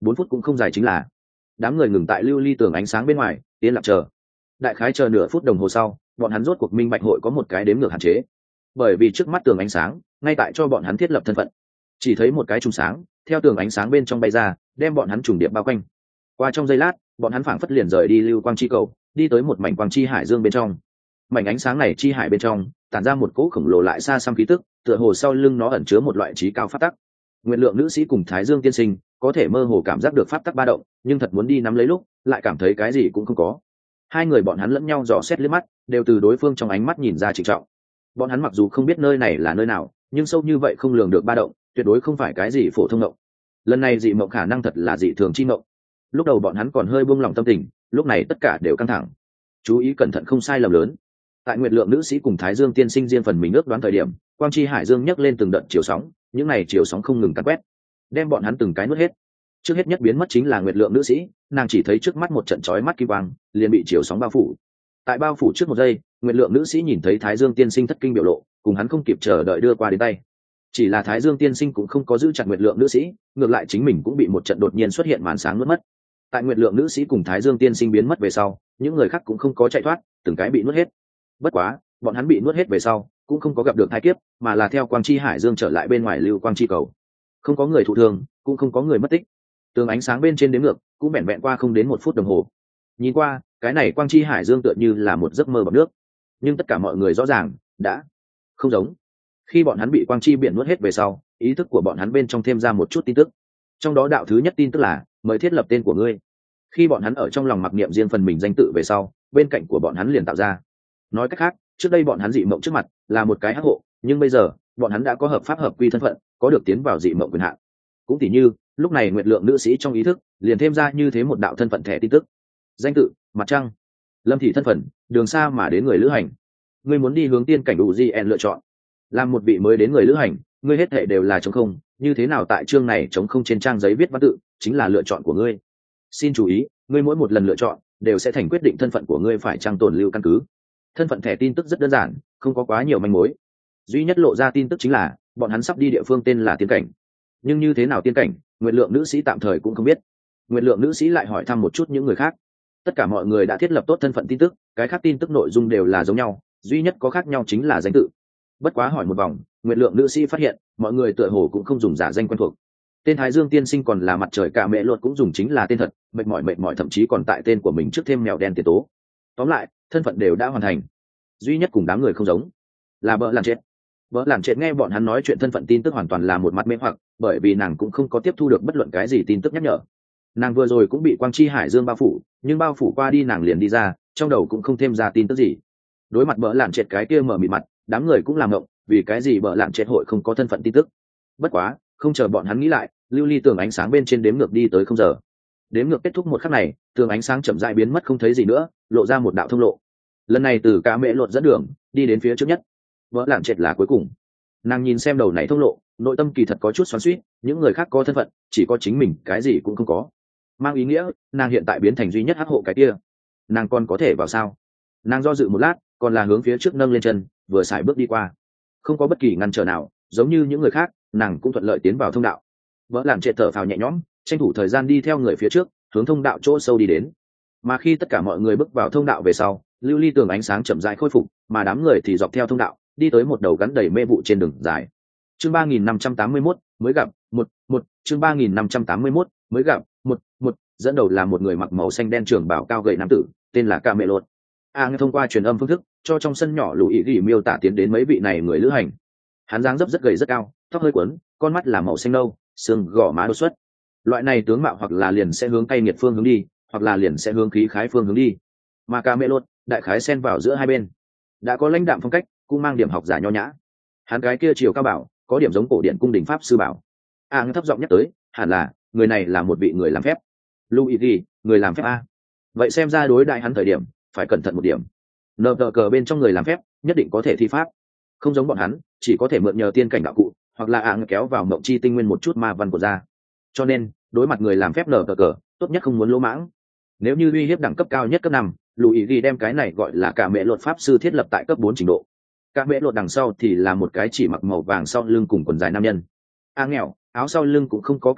A: bốn phút cũng không dài chính là. Đám người ngừng tại lưu ly tường ánh sáng bên ngoài, yên lặng chờ. Đại khái chờ nửa phút đồng hồ sau, bọn hắn rốt cuộc minh bạch hội có một cái đếm ngược hạn chế. Bởi vì trước mắt tường ánh sáng, ngay tại cho bọn hắn thiết lập thân phận. Chỉ thấy một cái trùng sáng, theo tường ánh sáng bên trong bay ra, đem bọn hắn trùng điệp bao quanh. Qua trong giây lát, bọn hắn phảng phất liền rời đi lưu quang chi cầu, đi tới một mảnh quang chi hải dương bên trong. Mảnh ánh sáng này chi hải bên trong, tản ra một cỗ khổng lồ lại xa xăm khí tức, tựa hồ sau lưng nó ẩn chứa một loại trí cao pháp tắc. Nguyện lượng nữ sĩ cùng Thái Dương tiên sinh có thể mơ hồ cảm giác được pháp tắc ba động, nhưng thật muốn đi nắm lấy lúc, lại cảm thấy cái gì cũng không có. Hai người bọn hắn lẫn nhau dò xét liếc mắt, đều từ đối phương trong ánh mắt nhìn ra trịnh trọng. Bọn hắn mặc dù không biết nơi này là nơi nào, nhưng sâu như vậy không lường được ba động, tuyệt đối không phải cái gì phổ thông mộng. Lần này dị mộng khả năng thật là dị thường chi mộng. Lúc đầu bọn hắn còn hơi buông lòng tâm tình, lúc này tất cả đều căng thẳng. Chú ý cẩn thận không sai lầm lớn. Tại Nguyệt Lượng nữ sĩ cùng Thái Dương tiên sinh riêng phần mình ước đoán thời điểm, quang chi hải dương nhấc lên từng đợt chiều sóng, những này chiều sóng không ngừng cắn quét, đem bọn hắn từng cái nuốt hết. Trước hết nhất biến mất chính là Nguyệt Lượng nữ sĩ, nàng chỉ thấy trước mắt một trận chói mắt kim quang, liền bị chiều sóng bao phủ. Tại bao phủ trước một giây, Nguyệt Lượng nữ sĩ nhìn thấy Thái Dương tiên sinh thất kinh biểu lộ, cùng hắn không kịp chờ đợi đưa qua đến tay. Chỉ là Thái Dương tiên sinh cũng không có giữ chặt Nguyệt Lượng nữ sĩ, ngược lại chính mình cũng bị một trận đột nhiên xuất hiện màn sáng nuốt mất. Tại Nguyệt Lượng nữ sĩ cùng Thái Dương tiên sinh biến mất về sau, những người khác cũng không có chạy thoát, từng cái bị nuốt hết. Bất quá, bọn hắn bị nuốt hết về sau, cũng không có gặp được thai kiếp, mà là theo quang chi hải dương trở lại bên ngoài lưu quang chi cầu. Không có người thụ thương, cũng không có người mất tích. Tường ánh sáng bên trên đếm ngược cũng vẹn vẹn qua không đến một phút đồng hồ. Nhìn qua, cái này quang chi hải dương tựa như là một giấc mơ bọt nước, nhưng tất cả mọi người rõ ràng đã không giống. Khi bọn hắn bị quang chi biển nuốt hết về sau, ý thức của bọn hắn bên trong thêm ra một chút tin tức. Trong đó đạo thứ nhất tin tức là mời thiết lập tên của ngươi. Khi bọn hắn ở trong lòng mặc niệm riêng phần mình danh tự về sau, bên cạnh của bọn hắn liền tạo ra. Nói cách khác, trước đây bọn hắn dị mộng trước mặt là một cái hắc hộ, nhưng bây giờ bọn hắn đã có hợp pháp hợp quy thân phận, có được tiến vào dị mộng quyền hạn. Cũng tỉ như lúc này Nguyệt Lượng nữ sĩ trong ý thức liền thêm ra như thế một đạo thân phận thẻ tin tức. Danh tự: Mặt Trăng. Lâm thị thân phận: đường xa mà đến người lữ hành. Ngươi muốn đi hướng tiên cảnh đủ gì en lựa chọn. Làm một vị mới đến người lữ hành, ngươi hết thảy đều là trống không, như thế nào tại chương này trống không trên trang giấy viết văn tự chính là lựa chọn của ngươi. Xin chú ý, ngươi mỗi một lần lựa chọn đều sẽ thành quyết định thân phận của ngươi phải trang tồn lưu căn cứ. Thân phận thẻ tin tức rất đơn giản, không có quá nhiều manh mối. Duy nhất lộ ra tin tức chính là bọn hắn sắp đi địa phương tên là tiên cảnh. Nhưng như thế nào tiên cảnh, Nguyệt Lượng nữ sĩ tạm thời cũng không biết. Nguyệt Lượng nữ sĩ lại hỏi thăm một chút những người khác. Tất cả mọi người đã thiết lập tốt thân phận tin tức, cái khác tin tức nội dung đều là giống nhau, duy nhất có khác nhau chính là danh tự. Bất quá hỏi một vòng, Nguyệt Lượng nữ sĩ phát hiện mọi người tựa hồ cũng không dùng giả danh quen thuộc. Tên Thái Dương tiên sinh còn là mặt trời cả mẹ luật cũng dùng chính là tên thật, mệt mỏi mệt mỏi thậm chí còn tại tên của mình trước thêm mèo đen tiền tố. Tóm lại, thân phận đều đã hoàn thành. Duy nhất cùng đám người không giống là bỡ làm chết. Bỡ làm chết nghe bọn hắn nói chuyện thân phận tin tức hoàn toàn là một mặt mê hoặc, bởi vì nàng cũng không có tiếp thu được bất luận cái gì tin tức nhắc nhở. Nàng vừa rồi cũng bị quang chi hải dương bao phủ, nhưng bao phủ qua đi nàng liền đi ra, trong đầu cũng không thêm ra tin tức gì. Đối mặt bỡ làm chết cái kia mở mịt mặt, đám người cũng làm ngộng, vì cái gì bỡ làm chết hội không có thân phận tin tức. Bất quá, không chờ bọn hắn nghĩ lại, lưu ly tường ánh sáng bên trên đếm ngược đi tới không giờ. Đếm ngược kết thúc một khắc này, tường ánh sáng chậm rãi biến mất không thấy gì nữa, lộ ra một đạo thông lộ. Lần này từ cả mẹ lột dẫn đường đi đến phía trước nhất, vỡ làm chết là cuối cùng. Nàng nhìn xem đầu này thông lộ, nội tâm kỳ thật có chút xoắn xuýt, những người khác có thân phận, chỉ có chính mình cái gì cũng không có, mang ý nghĩa nàng hiện tại biến thành duy nhất hắc hộ cái kia, nàng còn có thể vào sao? Nàng do dự một lát, còn là hướng phía trước nâng lên chân, vừa xài bước đi qua, không có bất kỳ ngăn trở nào, giống như những người khác, nàng cũng thuận lợi tiến vào thông đạo. Vỡ làm chết thở phào nhẹ nhõm, tranh thủ thời gian đi theo người phía trước, hướng thông đạo chỗ sâu đi đến. Mà khi tất cả mọi người bước vào thông đạo về sau, lưu ly tường ánh sáng chậm rãi khôi phục, mà đám người thì dọc theo thông đạo đi tới một đầu gắn đầy mê vụ trên đường dài. Chương ba nghìn năm trăm tám mươi mốt mới gặp một một chương ba nghìn năm trăm tám mươi mốt mới gặp một một dẫn đầu là một người mặc màu xanh đen trường bảo cao gầy nam tử, tên là Ca Mẹ Lột. A nghe thông qua truyền âm phương thức cho trong sân nhỏ lũ ý gỉ miêu tả tiến đến mấy vị này người lữ hành. Hắn dáng dấp rất gầy rất cao, tóc hơi quấn, con mắt là màu xanh nâu, xương gò má đột xuất. Loại này tướng mạo hoặc là liền sẽ hướng cay nghiệt phương hướng đi, hoặc là liền sẽ hướng khí khái phương hướng đi. Mà Ca Mẹ Lột đại khái xen vào giữa hai bên, đã có lãnh đạm phong cách, cũng mang điểm học giả nho nhã. Hắn cái kia chiều cao bảo có điểm giống cổ điển cung đình pháp sư bảo. A à, thấp giọng nhắc tới, hẳn là người này là một vị người làm phép. Luigi, người làm phép a. Vậy xem ra đối đại hắn thời điểm phải cẩn thận một điểm. Nờ tờ cờ bên trong người làm phép nhất định có thể thi pháp, không giống bọn hắn chỉ có thể mượn nhờ tiên cảnh đạo cụ, hoặc là A kéo vào mộng chi tinh nguyên một chút ma văn của ra. Cho nên đối mặt người làm phép nờ tờ cờ tốt nhất không muốn lỗ mãng. Nếu như uy hiếp đẳng cấp cao nhất cấp năm, Luigi đem cái này gọi là Cả Mẹ Lột pháp sư thiết lập tại cấp bốn trình độ. Cả Mẹ Lột đằng sau thì là một cái chỉ mặc màu vàng sau lưng cùng quần dài nam nhân. A nghèo, áo sau lưng cũng không có cái tốt,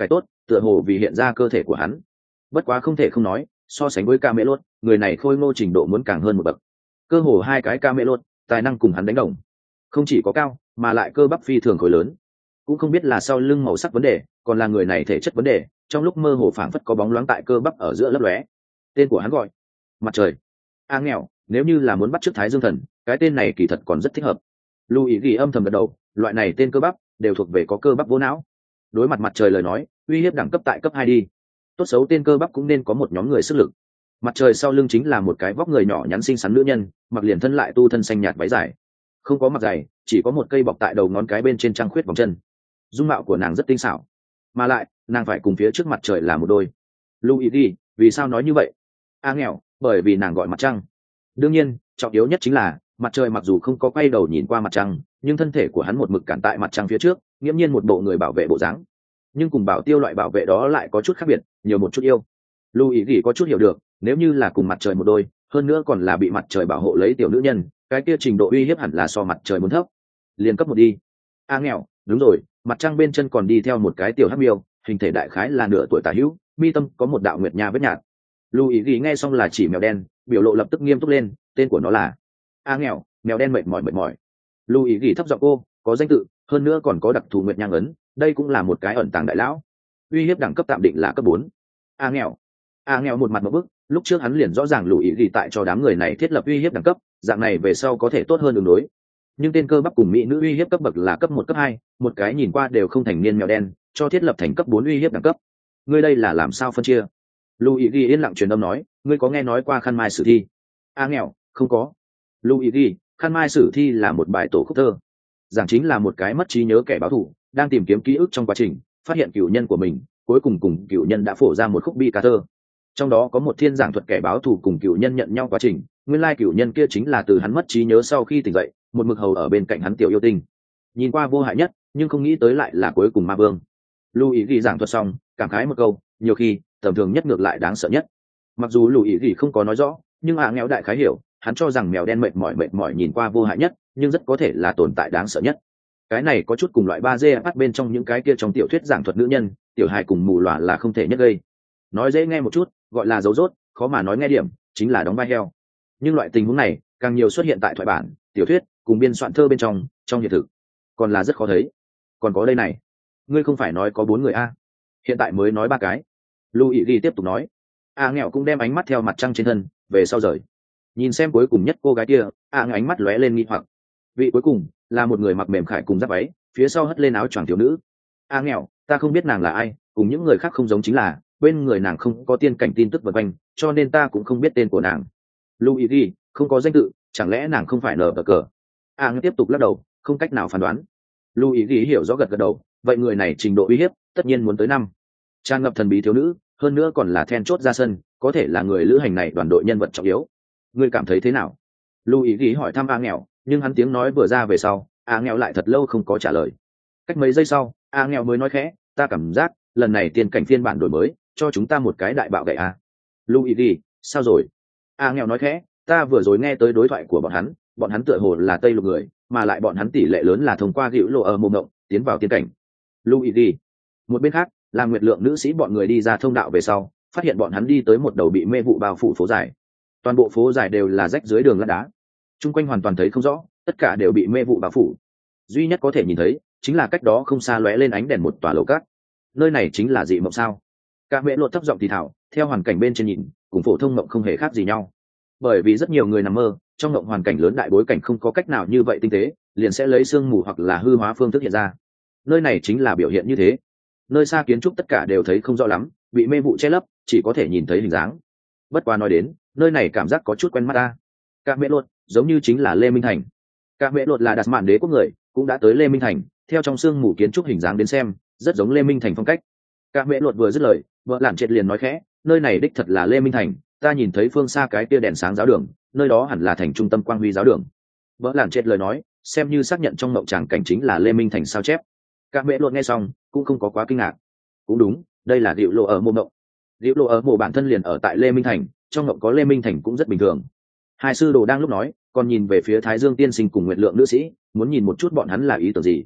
A: tựa hồ vì hiện ra cơ thể của hắn. Bất quá không thể không nói, so sánh với Camelot, người này khôi ngô trình độ muốn càng hơn một bậc. Cơ hồ hai cái Camelot, tài năng cùng hắn đánh đồng. Không chỉ có cao, mà lại cơ bắp phi thường khối lớn. Cũng không biết là sau lưng màu sắc vấn đề, còn là người này thể chất vấn đề, trong lúc mơ hồ phảng phất có bóng loáng tại cơ bắp ở giữa lấp lóe. Tên của hắn gọi Mặt Trời. A nghèo, nếu như là muốn bắt chước Thái Dương Thần, cái tên này kỳ thật còn rất thích hợp. Louis ghi âm thầm gật đầu, loại này tên cơ bắp đều thuộc về có cơ bắp vô não. Đối mặt Mặt Trời lời nói, uy hiếp đẳng cấp tại cấp hai đi. Tốt xấu tên cơ bắp cũng nên có một nhóm người sức lực. Mặt Trời sau lưng chính là một cái vóc người nhỏ nhắn xinh xắn nữ nhân, mặc liền thân lại tu thân xanh nhạt váy dài, không có mặt dày, chỉ có một cây bọc tại đầu ngón cái bên trên trăng khuyết vòng chân. Dung mạo của nàng rất tinh xảo, mà lại nàng phải cùng phía trước Mặt Trời là một đôi. Louis ghi, vì sao nói như vậy? A nghèo, bởi vì nàng gọi mặt trăng. Đương nhiên, trọng yếu nhất chính là Mặt Trời mặc dù không có quay đầu nhìn qua mặt trăng, nhưng thân thể của hắn một mực cản tại mặt trăng phía trước, nghiễm nhiên một bộ người bảo vệ bộ dáng. Nhưng cùng bảo tiêu loại bảo vệ đó lại có chút khác biệt, nhiều một chút yêu. Louis ghi có chút hiểu được, nếu như là cùng Mặt Trời một đôi, hơn nữa còn là bị Mặt Trời bảo hộ lấy tiểu nữ nhân, cái kia trình độ uy hiếp hẳn là so Mặt Trời muốn thấp. Liền cấp một đi. A nghèo, đúng rồi, mặt trăng bên chân còn đi theo một cái tiểu hắc miêu, hình thể đại khái là nửa tuổi tả hữu, mi tâm có một đạo nguyệt nha vết nhạt. Louis ghi nghe xong là chỉ mèo đen, biểu lộ lập tức nghiêm túc lên, tên của nó là A nghèo, mèo đen mệt mỏi mệt mỏi. Louis ghi thấp giọng cô, có danh tự, hơn nữa còn có đặc thù nguyệt nhang ấn, đây cũng là một cái ẩn tàng đại lão. Uy hiếp đẳng cấp tạm định là cấp bốn. A nghèo. A nghèo một mặt một bức, lúc trước hắn liền rõ ràng Louis ghi tại cho đám người này thiết lập uy hiếp đẳng cấp, dạng này về sau có thể tốt hơn đường đối. Nhưng tên cơ bắp cùng mỹ nữ uy hiếp cấp bậc là cấp một cấp hai, một cái nhìn qua đều không thành niên mèo đen, cho thiết lập thành cấp bốn uy hiếp đẳng cấp. Ngươi đây là làm sao phân chia? Louis ghi yên lặng truyền âm nói, ngươi có nghe nói qua khăn mai sử thi? A nghèo, không có. Louis ghi, khăn mai sử thi là một bài tổ khúc thơ, giảng chính là một cái mất trí nhớ kẻ báo thù đang tìm kiếm ký ức trong quá trình phát hiện cựu nhân của mình, cuối cùng cùng cựu nhân đã phổ ra một khúc bi ca thơ. Trong đó có một thiên giảng thuật kẻ báo thù cùng cựu nhân nhận nhau quá trình, nguyên lai cựu nhân kia chính là từ hắn mất trí nhớ sau khi tỉnh dậy, một mực hầu ở bên cạnh hắn tiểu yêu tinh, nhìn qua vô hại nhất nhưng không nghĩ tới lại là cuối cùng ma vương. Louis ghi giảng thuật xong cảm khái một câu, nhiều khi tầm thường nhất ngược lại đáng sợ nhất. Mặc dù Louis ghi không có nói rõ, nhưng ạ nghèo đại khái hiểu, hắn cho rằng mèo đen mệt mỏi mệt mỏi nhìn qua vô hại nhất, nhưng rất có thể là tồn tại đáng sợ nhất. Cái này có chút cùng loại ba dê bắt bên trong những cái kia trong tiểu thuyết giảng thuật nữ nhân, tiểu hài cùng mù lòa là không thể nhất gây. Nói dễ nghe một chút, gọi là dấu rốt, khó mà nói nghe điểm, chính là đóng vai heo. Nhưng loại tình huống này càng nhiều xuất hiện tại thoại bản, tiểu thuyết cùng biên soạn thơ bên trong, trong hiện thực còn là rất khó thấy. Còn có đây này, ngươi không phải nói có bốn người a? Hiện tại mới nói ba cái. Louis ghi tiếp tục nói. A nghèo cũng đem ánh mắt theo mặt trăng trên thân về sau rời, nhìn xem cuối cùng nhất cô gái kia. A à, ánh mắt lóe lên nghi hoặc. Vị cuối cùng là một người mặc mềm khải cùng giáp váy, phía sau hất lên áo choàng thiếu nữ. A nghèo, ta không biết nàng là ai, cùng những người khác không giống, chính là bên người nàng không có tiên cảnh tin tức vật quanh, cho nên ta cũng không biết tên của nàng. Louis ghi, không có danh tự, chẳng lẽ nàng không phải nở bờ cờ? A nghe tiếp tục lắc đầu, không cách nào phán đoán. Louis ghi hiểu rõ gật gật đầu, vậy người này trình độ uy hiếp tất nhiên muốn tới năm. Tràn ngập thần bí thiếu nữ, hơn nữa còn là then chốt ra sân, có thể là người lữ hành này đoàn đội nhân vật trọng yếu. Ngươi cảm thấy thế nào? Louis ghi hỏi thăm A nghèo, nhưng hắn tiếng nói vừa ra về sau, A nghèo lại thật lâu không có trả lời. Cách mấy giây sau, A nghèo mới nói khẽ, ta cảm giác lần này tiên cảnh phiên bản đổi mới cho chúng ta một cái đại bạo gậy a. Louis ghi, sao rồi? A nghèo nói khẽ, ta vừa rồi nghe tới đối thoại của bọn hắn, bọn hắn tựa hồ là Tây Lục người, mà lại bọn hắn tỷ lệ lớn là thông qua hữu lộ ở mồm ngộng tiến vào tiên cảnh. Louis ghi. Một bên khác, là Nguyệt Lượng nữ sĩ bọn người đi ra thông đạo về sau, phát hiện bọn hắn đi tới một đầu bị mê vụ bao phủ phố dài. Toàn bộ phố dài đều là rách dưới đường lát đá, chung quanh hoàn toàn thấy không rõ, tất cả đều bị mê vụ bao phủ. Duy nhất có thể nhìn thấy chính là cách đó không xa lóe lên ánh đèn một tòa lầu cát. Nơi này chính là dị mộng sao? Cả mẹ lột thấp giọng thì thảo, theo hoàn cảnh bên trên nhìn, cùng phổ thông mộng không hề khác gì nhau. Bởi vì rất nhiều người nằm mơ, trong mộng hoàn cảnh lớn đại bối cảnh không có cách nào như vậy tinh tế, liền sẽ lấy sương mù hoặc là hư hóa phương thức hiện ra. Nơi này chính là biểu hiện như thế. Nơi xa kiến trúc tất cả đều thấy không rõ lắm, bị mê vụ che lấp, chỉ có thể nhìn thấy hình dáng. Bất quá nói đến, nơi này cảm giác có chút quen mắt ta. Cả mẹ lột, giống như chính là Lê Minh Thành. Cả mẹ lột là Đạt Mạn Đế quốc người, cũng đã tới Lê Minh Thành, theo trong sương mù kiến trúc hình dáng đến xem, rất giống Lê Minh Thành phong cách. Cả mẹ lột vừa dứt lời, vợ lản triệt liền nói khẽ, nơi này đích thật là Lê Minh Thành, ta nhìn thấy phương xa cái kia đèn sáng giáo đường, nơi đó hẳn là thành trung tâm quang huy giáo đường. Vợ lản triệt lời nói, xem như xác nhận trong mộng tràng cảnh chính là Lê Minh Thành sao chép. Cả mẹ lột nghe xong, cũng không có quá kinh ngạc. Cũng đúng, đây là Diệu Lộ ở mộ mộng. Diệu Lộ ở mộ bản thân liền ở tại Lê Minh Thành, trong mộng có Lê Minh Thành cũng rất bình thường. Hai sư đồ đang lúc nói, còn nhìn về phía Thái Dương tiên sinh cùng Nguyệt Lượng nữ sĩ, muốn nhìn một chút bọn hắn là ý tưởng gì.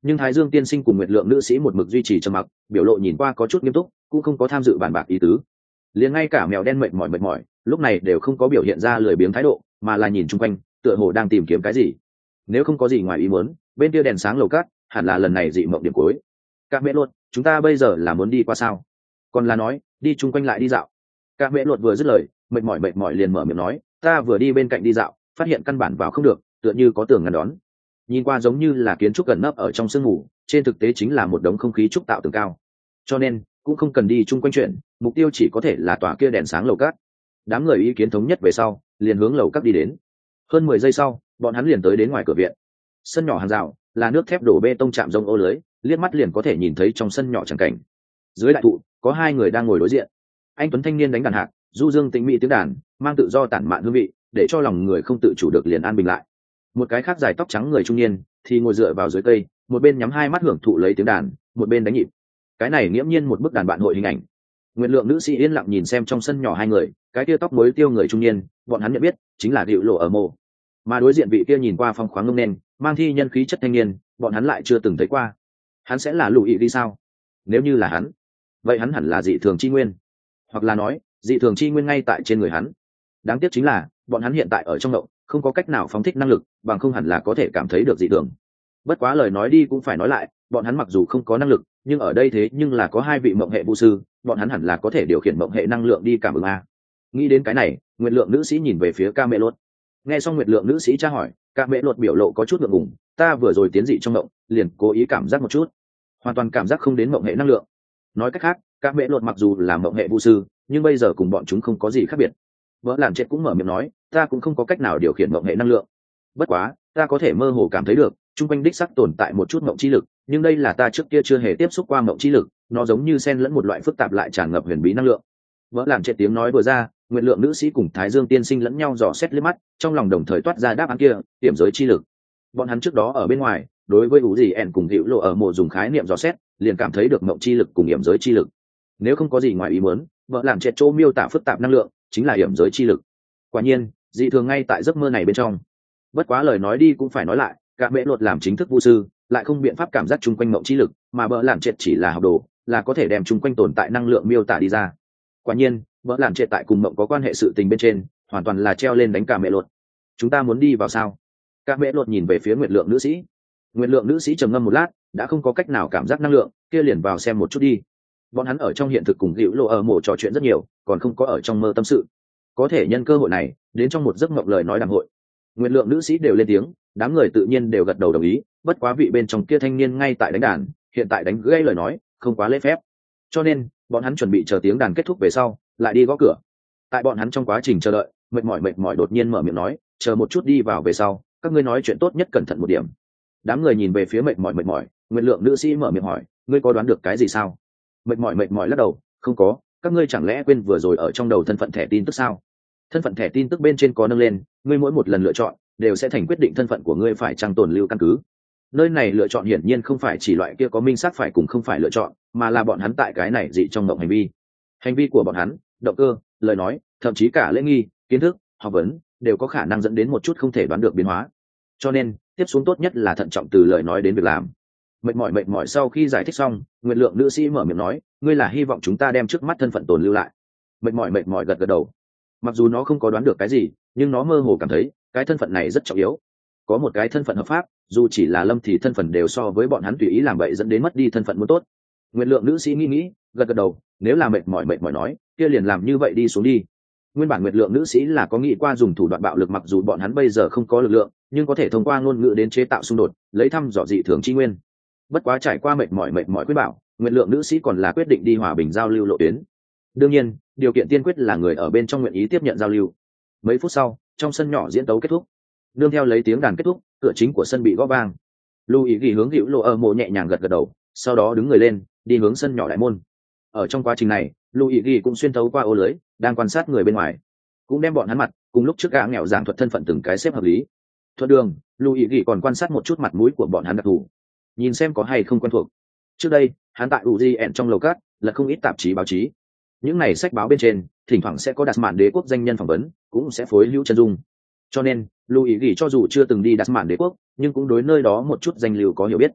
A: Nhưng thái dương tiên sinh cùng nguyệt lượng nữ sĩ một mực duy trì trầm mặc, biểu lộ nhìn qua có chút nghiêm túc, cũng không có tham dự bàn bạc ý tứ. Liền ngay cả mèo đen mệt mỏi mệt mỏi lúc này đều không có biểu hiện ra lười biếng thái độ, mà là nhìn chung quanh tựa hồ đang tìm kiếm cái gì. Nếu không có gì ngoài ý muốn, bên kia đèn sáng lầu cát hẳn là lần này dị mộng điểm cuối. Các mẹ luật, chúng ta bây giờ là muốn đi qua sao? Còn là nói đi chung quanh lại đi dạo? Các mẹ luật vừa dứt lời, mệt mỏi mệt mỏi liền mở miệng nói, ta vừa đi bên cạnh đi dạo, phát hiện căn bản vào không được, tựa như có tường ngăn đón. Nhìn qua giống như là kiến trúc gần nấp ở trong sương mù, trên thực tế chính là một đống không khí trúc tạo tường cao. Cho nên cũng không cần đi chung quanh chuyện, mục tiêu chỉ có thể là tòa kia đèn sáng lầu cát. Đám người ý kiến thống nhất về sau, liền hướng lầu cát đi đến. Hơn mười giây sau, bọn hắn liền tới đến ngoài cửa viện. Sân nhỏ hàng rào là nước thép đổ bê tông chạm rông ô lưới, liếc mắt liền có thể nhìn thấy trong sân nhỏ chẳng cảnh. Dưới đại thụ có hai người đang ngồi đối diện. Anh tuấn thanh niên đánh đàn hạc, du dương tĩnh mỹ tiếng đàn, mang tự do tản mạn hương vị, để cho lòng người không tự chủ được liền an bình lại. Một cái khác dài tóc trắng người trung niên thì ngồi dựa vào dưới cây, một bên nhắm hai mắt hưởng thụ lấy tiếng đàn, một bên đánh nhịp. Cái này nghiễm nhiên một bức đàn bạn hội hình ảnh. Nguyệt lượng nữ sĩ yên lặng nhìn xem trong sân nhỏ hai người, cái kia tóc mới tiêu người trung niên, bọn hắn nhận biết chính là Diệu Lộ ở mộ. Mà đối diện vị kia nhìn qua phong khoáng ngông nên, mang thi nhân khí chất thanh niên, bọn hắn lại chưa từng thấy qua. Hắn sẽ là Lũ Ý đi sao? Nếu như là hắn, vậy hắn hẳn là dị thường chi nguyên, hoặc là nói dị thường chi nguyên ngay tại trên người hắn. Đáng tiếc chính là bọn hắn hiện tại ở trong động, không có cách nào phóng thích năng lực, bằng không hẳn là có thể cảm thấy được dị thường. Bất quá lời nói đi cũng phải nói lại, bọn hắn mặc dù không có năng lực, nhưng ở đây thế nhưng là có hai vị mộng hệ vũ sư, bọn hắn hẳn là có thể điều khiển mộng hệ năng lượng đi cảm ứng a. Nghĩ đến cái này, nguyệt lượng nữ sĩ nhìn về phía ca mẹ lốt. Nghe xong nguyệt lượng nữ sĩ tra hỏi, ca mẹ lốt biểu lộ có chút ngượng ngùng, ta vừa rồi tiến dị trong mộng, liền cố ý cảm giác một chút, hoàn toàn cảm giác không đến mộng hệ năng lượng. Nói cách khác, ca mẹ lốt mặc dù là mộng hệ vũ sư, nhưng bây giờ cùng bọn chúng không có gì khác biệt. Vợ làm chết cũng mở miệng nói, ta cũng không có cách nào điều khiển mộng hệ năng lượng. Bất quá, ta có thể mơ hồ cảm thấy được, chung quanh đích sắc tồn tại một chút mộng chi lực, nhưng đây là ta trước kia chưa hề tiếp xúc qua mộng chi lực, nó giống như xen lẫn một loại phức tạp lại tràn ngập huyền bí năng lượng. Vợ làm chết tiếng nói vừa ra, nguyện lượng nữ sĩ cùng thái dương tiên sinh lẫn nhau dò xét liếc mắt, trong lòng đồng thời toát ra đáp án kia, điểm giới chi lực. Bọn hắn trước đó ở bên ngoài, đối với ủ gì ẻn cùng hữu lộ ở mộ dùng khái niệm dò xét, liền cảm thấy được mộng chi lực cùng điểm giới chi lực. Nếu không có gì ngoài ý muốn, vợ làm chết chỗ miêu tả phức tạp năng lượng chính là điểm giới chi lực. Quả nhiên, dị thường ngay tại giấc mơ này bên trong. Bất quá lời nói đi cũng phải nói lại, cả mẹ luật làm chính thức vu sư, lại không biện pháp cảm giác chung quanh mộng chi lực, mà bỡ làm chết chỉ là học đồ, là có thể đem chung quanh tồn tại năng lượng miêu tả đi ra. Quả nhiên, bỡ làm chết tại cùng mộng có quan hệ sự tình bên trên, hoàn toàn là treo lên đánh cả mẹ luật. Chúng ta muốn đi vào sao? Cả mẹ luật nhìn về phía nguyệt lượng nữ sĩ. Nguyệt lượng nữ sĩ trầm ngâm một lát, đã không có cách nào cảm giác năng lượng, kia liền vào xem một chút đi. Bọn hắn ở trong hiện thực cùng Diệu Lộ ở mộ trò chuyện rất nhiều, còn không có ở trong mơ tâm sự. Có thể nhân cơ hội này, đến trong một giấc mộng lời nói đàm hội. Nguyệt lượng nữ sĩ đều lên tiếng, đám người tự nhiên đều gật đầu đồng ý, bất quá vị bên trong kia thanh niên ngay tại đánh đàn, hiện tại đánh gây lời nói, không quá lễ phép. Cho nên, bọn hắn chuẩn bị chờ tiếng đàn kết thúc về sau, lại đi gõ cửa. Tại bọn hắn trong quá trình chờ đợi, mệt mỏi mệt mỏi đột nhiên mở miệng nói, chờ một chút đi vào về sau, các ngươi nói chuyện tốt nhất cẩn thận một điểm. Đám người nhìn về phía mệt mỏi mệt mỏi, Nguyệt lượng nữ sĩ mở miệng hỏi, ngươi có đoán được cái gì sao? Mệt mỏi mệt mỏi lắc đầu, không có, các ngươi chẳng lẽ quên vừa rồi ở trong đầu thân phận thẻ tin tức sao? Thân phận thẻ tin tức bên trên có nâng lên, ngươi mỗi một lần lựa chọn đều sẽ thành quyết định thân phận của ngươi phải chăng tồn lưu căn cứ. Nơi này lựa chọn hiển nhiên không phải chỉ loại kia có minh xác phải cùng không phải lựa chọn, mà là bọn hắn tại cái này dị trong mộng hành vi. Hành vi của bọn hắn, động cơ, lời nói, thậm chí cả lễ nghi, kiến thức, học vấn, đều có khả năng dẫn đến một chút không thể đoán được biến hóa. Cho nên, tiếp xuống tốt nhất là thận trọng từ lời nói đến việc làm. Mệt mỏi mệt mỏi sau khi giải thích xong, nguyện lượng nữ sĩ mở miệng nói, ngươi là hy vọng chúng ta đem trước mắt thân phận tồn lưu lại. Mệt mỏi mệt mỏi gật gật đầu. Mặc dù nó không có đoán được cái gì, nhưng nó mơ hồ cảm thấy cái thân phận này rất trọng yếu. Có một cái thân phận hợp pháp, dù chỉ là lâm thì thân phận đều so với bọn hắn tùy ý làm vậy dẫn đến mất đi thân phận muốn tốt. Nguyện lượng nữ sĩ nghĩ nghĩ, gật gật đầu, nếu là mệt mỏi mệt mỏi nói, kia liền làm như vậy đi xuống đi. Nguyên bản nguyện lượng nữ sĩ là có nghĩ qua dùng thủ đoạn bạo lực, mặc dù bọn hắn bây giờ không có lực lượng, nhưng có thể thông qua ngôn ngữ đến chế tạo xung đột, lấy thăm dò dị thường chi nguyên. Bất quá trải qua mệt mỏi mệt mỏi quyết bảo, nguyện lượng nữ sĩ còn là quyết định đi hòa bình giao lưu lộ tuyến. Đương nhiên, điều kiện tiên quyết là người ở bên trong nguyện ý tiếp nhận giao lưu. Mấy phút sau, trong sân nhỏ diễn tấu kết thúc, nương theo lấy tiếng đàn kết thúc, cửa chính của sân bị gõ vang. Lưu ý ghi hướng hữu lộ ở mộ nhẹ nhàng gật gật đầu, sau đó đứng người lên, đi hướng sân nhỏ đại môn. Ở trong quá trình này, Lưu ý ghi cũng xuyên thấu qua ô lưới, đang quan sát người bên ngoài, cũng đem bọn hắn mặt cùng lúc trước gã nghèo giảng thuật thân phận từng cái xếp hợp lý. Thuận đường, Lưu ý ghi còn quan sát một chút mặt mũi của bọn hắn đặc thù, nhìn xem có hay không quen thuộc. Trước đây, hắn tại u gi en trong lầu cát là không ít tạp chí báo chí. Những này sách báo bên trên thỉnh thoảng sẽ có đặt mạn đế quốc danh nhân phỏng vấn, cũng sẽ phối hữu chân dung. Cho nên lưu ý ghi cho dù chưa từng đi đặt mạn đế quốc, nhưng cũng đối nơi đó một chút danh lưu có hiểu biết.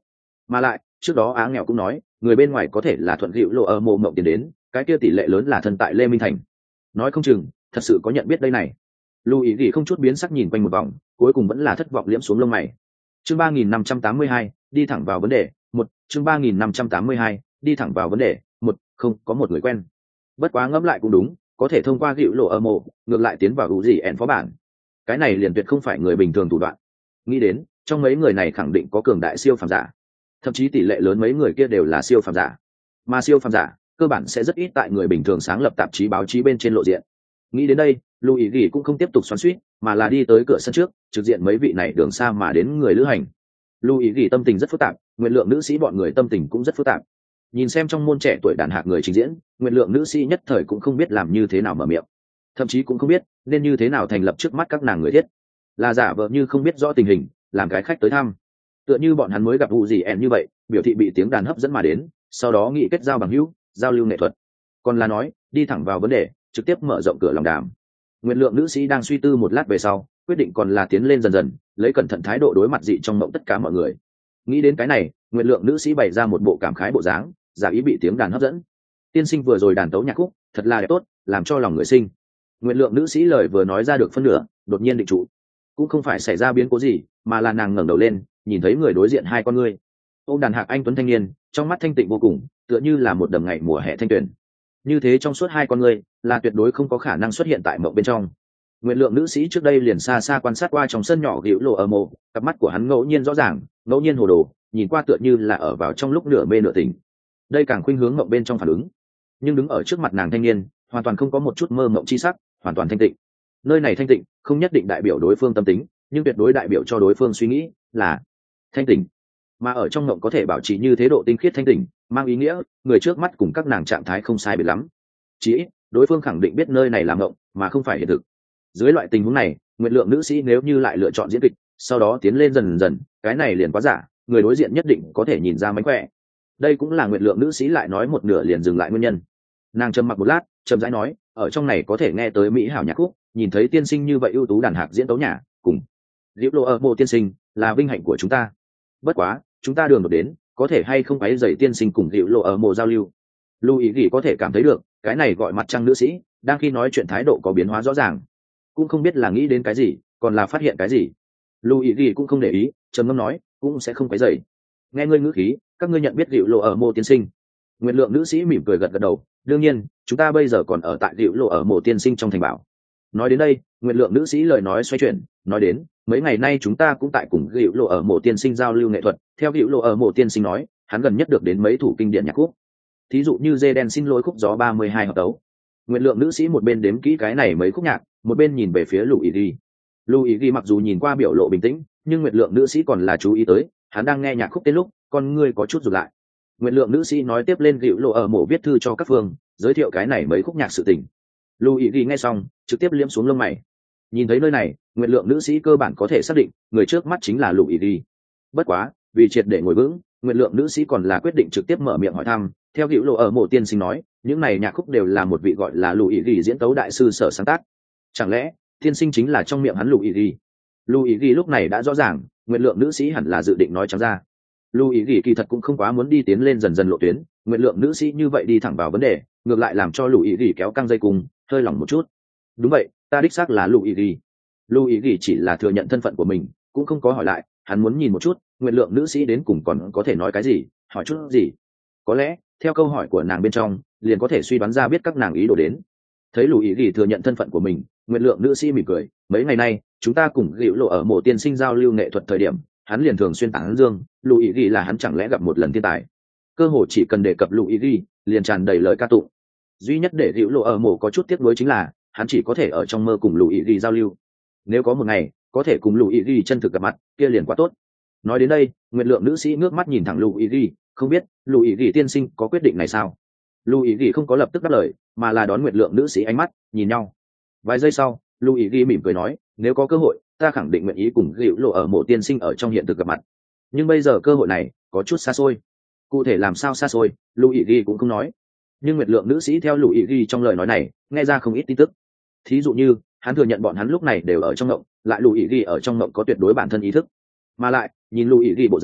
A: Mà lại trước đó Á Nghèo cũng nói người bên ngoài có thể là thuận hữu lộ ở mộ mộng tiền đến, cái kia tỷ lệ lớn là thân tại Lê Minh Thành. Nói không chừng thật sự có nhận biết đây này. Lưu ý ghi không chút biến sắc nhìn quanh một vòng, cuối cùng vẫn là thất vọng liễm xuống lông mày. Chương ba nghìn năm trăm tám mươi hai, đi thẳng vào vấn đề. Một, chương ba nghìn năm trăm tám mươi hai, đi thẳng vào vấn đề. Một, không có một người quen. Bất quá ngẫm lại cũng đúng, có thể thông qua hữu lộ ở mộ, ngược lại tiến vào ủ gì ẻn phó bản. Cái này liền tuyệt không phải người bình thường thủ đoạn. Nghĩ đến, trong mấy người này khẳng định có cường đại siêu phàm giả. Thậm chí tỷ lệ lớn mấy người kia đều là siêu phàm giả. Mà siêu phàm giả, cơ bản sẽ rất ít tại người bình thường sáng lập tạp chí báo chí bên trên lộ diện. Nghĩ đến đây, Lưu ý ghi cũng không tiếp tục xoắn xuýt, mà là đi tới cửa sân trước, trực diện mấy vị này đường xa mà đến người lữ hành. Lưu ý ghi tâm tình rất phức tạp, nguyện lượng nữ sĩ bọn người tâm tình cũng rất phức tạp. Nhìn xem trong môn trẻ tuổi đàn hạc người trình diễn, nguyện lượng nữ sĩ nhất thời cũng không biết làm như thế nào mở miệng, thậm chí cũng không biết nên như thế nào thành lập trước mắt các nàng người thiết, là giả vờ như không biết rõ tình hình, làm cái khách tới thăm, tựa như bọn hắn mới gặp vụ gì ẻn như vậy, biểu thị bị tiếng đàn hấp dẫn mà đến, sau đó nghị kết giao bằng hữu, giao lưu nghệ thuật, còn là nói đi thẳng vào vấn đề, trực tiếp mở rộng cửa lòng đàm. Nguyện lượng nữ sĩ đang suy tư một lát về sau, quyết định còn là tiến lên dần dần, lấy cẩn thận thái độ đối mặt dị trong mộng tất cả mọi người. Nghĩ đến cái này, nguyện lượng nữ sĩ bày ra một bộ cảm khái bộ dáng, giả ý bị tiếng đàn hấp dẫn. Tiên sinh vừa rồi đàn tấu nhạc khúc, thật là đẹp tốt, làm cho lòng người sinh. Nguyện lượng nữ sĩ lời vừa nói ra được phân nửa, đột nhiên định trụ. Cũng không phải xảy ra biến cố gì, mà là nàng ngẩng đầu lên, nhìn thấy người đối diện hai con ngươi. Ôm đàn hạc anh tuấn thanh niên, trong mắt thanh tịnh vô cùng, tựa như là một đầm ngày mùa hè thanh tuyền. Như thế trong suốt hai con ngươi, là tuyệt đối không có khả năng xuất hiện tại mộng bên trong. Nguyện lượng nữ sĩ trước đây liền xa xa quan sát qua trong sân nhỏ hữu lộ ở mộ, cặp mắt của hắn ngẫu nhiên rõ ràng, ngẫu nhiên hồ đồ, nhìn qua tựa như là ở vào trong lúc nửa mê nửa tỉnh. Đây càng khuynh hướng mộng bên trong phản ứng. Nhưng đứng ở trước mặt nàng thanh niên, hoàn toàn không có một chút mơ mộng chi sắc, hoàn toàn thanh tịnh. Nơi này thanh tịnh không nhất định đại biểu đối phương tâm tính, nhưng tuyệt đối đại biểu cho đối phương suy nghĩ là thanh tịnh. Mà ở trong mộng có thể bảo trì như thế độ tinh khiết thanh tịnh, mang ý nghĩa người trước mắt cùng các nàng trạng thái không sai biệt lắm. Chỉ ít, đối phương khẳng định biết nơi này là mộng, mà không phải hiện thực. Dưới loại tình huống này, nguyện lượng nữ sĩ nếu như lại lựa chọn diễn kịch, sau đó tiến lên dần dần, cái này liền quá giả, người đối diện nhất định có thể nhìn ra mánh khỏe. Đây cũng là nguyện lượng nữ sĩ lại nói một nửa liền dừng lại nguyên nhân. Nàng trầm mặc một lát, trầm rãi nói, ở trong này có thể nghe tới mỹ hảo nhạc khúc, nhìn thấy tiên sinh như vậy ưu tú đàn hạc diễn tấu nhạc, cùng liễu lộ ở mộ tiên sinh là vinh hạnh của chúng ta. Bất quá, chúng ta đường đột đến, có thể hay không quấy rầy tiên sinh cùng liễu lộ ở mộ giao lưu. Lưu ý ghi có thể cảm thấy được, cái này gọi mặt trăng nữ sĩ, đang khi nói chuyện thái độ có biến hóa rõ ràng, cũng không biết là nghĩ đến cái gì, còn là phát hiện cái gì. Lưu ý ghi cũng không để ý, trầm ngâm nói, cũng sẽ không quấy rầy. Nghe ngươi ngữ khí, các ngươi nhận biết liễu lộ ở mộ tiên sinh. Nguyện lượng nữ sĩ mỉm cười gật gật đầu, đương nhiên, chúng ta bây giờ còn ở tại liễu lộ ở mộ tiên sinh trong thành bảo. Nói đến đây, nguyện lượng nữ sĩ lời nói xoay chuyển, nói đến, mấy ngày nay chúng ta cũng tại cùng liễu lộ ở mộ tiên sinh giao lưu nghệ thuật. Theo liễu lộ ở mộ tiên sinh nói, hắn gần nhất được đến mấy thủ kinh điển nhạc khúc, thí dụ như dê đen xin lỗi khúc gió ba mươi hai hợp tấu. Nguyện lượng nữ sĩ một bên đếm kỹ cái này mấy khúc nhạc, một bên nhìn về phía Lưu ý ghi. Lưu ý ghi mặc dù nhìn qua biểu lộ bình tĩnh, nhưng nguyện lượng nữ sĩ còn là chú ý tới, hắn đang nghe nhạc khúc tên lúc, con ngươi có chút rụt lại. Nguyện lượng nữ sĩ nói tiếp lên liễu lộ ở mộ viết thư cho các phương, giới thiệu cái này mấy khúc nhạc sự tình. Lưu ý ghi nghe xong, trực tiếp liếm xuống lông mày. Nhìn thấy nơi này, nguyện lượng nữ sĩ cơ bản có thể xác định, người trước mắt chính là Lưu ý ghi. Bất quá, vì triệt để ngồi vững, nguyện lượng nữ sĩ còn là quyết định trực tiếp mở miệng hỏi thăm. Theo liễu lộ ở mộ tiên sinh nói, những này nhạc khúc đều là một vị gọi là Lưu ý ghi diễn tấu đại sư sở sáng tác. Chẳng lẽ tiên sinh chính là trong miệng hắn Lưu ý ghi? Lưu ý ghi lúc này đã rõ ràng, nguyện lượng nữ sĩ hẳn là dự định nói trắng ra. Lưu ý ghi kỳ thật cũng không quá muốn đi tiến lên dần dần lộ tuyến, nguyện lượng nữ sĩ như vậy đi thẳng vào vấn đề, ngược lại làm cho Lưu ý ghi kéo căng dây cùng, hơi lỏng một chút. Đúng vậy, ta đích xác là Lưu ý ghi. Lưu ý ghi chỉ là thừa nhận thân phận của mình, cũng không có hỏi lại, hắn muốn nhìn một chút, nguyện lượng nữ sĩ đến cùng còn có thể nói cái gì, hỏi chút gì. Có lẽ, theo câu hỏi của nàng bên trong, liền có thể suy đoán ra biết các nàng ý đồ đến. Thấy Lưu ý ghi thừa nhận thân phận của mình, nguyện lượng nữ sĩ mỉm cười, mấy ngày nay, chúng ta cùng liễu lộ ở mộ tiên sinh giao lưu nghệ thuật thời điểm, hắn liền thường xuyên tán dương, Lưu ý ghi là hắn chẳng lẽ gặp một lần thiên tài. Cơ hồ chỉ cần đề cập Lưu ý ghi, liền tràn đầy lời ca tụng. Duy nhất để liễu lộ ở mộ có chút tiếc nuối chính là, hắn chỉ có thể ở trong mơ cùng Lưu ý ghi giao lưu. Nếu có một ngày có thể cùng Lưu ý ghi chân thực gặp mặt, kia liền quá tốt. Nói đến đây, nguyện lượng nữ sĩ ngước mắt nhìn thẳng Lưu ý ghi, không biết Lưu ý ghi tiên sinh có quyết định này sao? Lưu ý ghi không có lập tức đáp lời, mà là đón nguyện lượng nữ sĩ ánh mắt, nhìn nhau. Vài giây sau, Lưu ý ghi mỉm cười nói, nếu có cơ hội, ta khẳng định nguyện ý cùng liễu lộ ở mộ tiên sinh ở trong hiện thực gặp mặt. Nhưng bây giờ cơ hội này có chút xa xôi. Cụ thể làm sao xa xôi, Lưu ý ghi cũng không nói. Nhưng nguyệt lượng nữ sĩ theo Lưu ý ghi trong lời nói này, nghe ra không ít tin tức. Thí dụ như, hắn thừa nhận bọn hắn lúc này đều ở trong ngộng, lại Lưu ý ghi ở trong ngộng có tuyệt đối bản thân ý thức. Mà lại, nhìn Lưu ý ghi bộ dáng,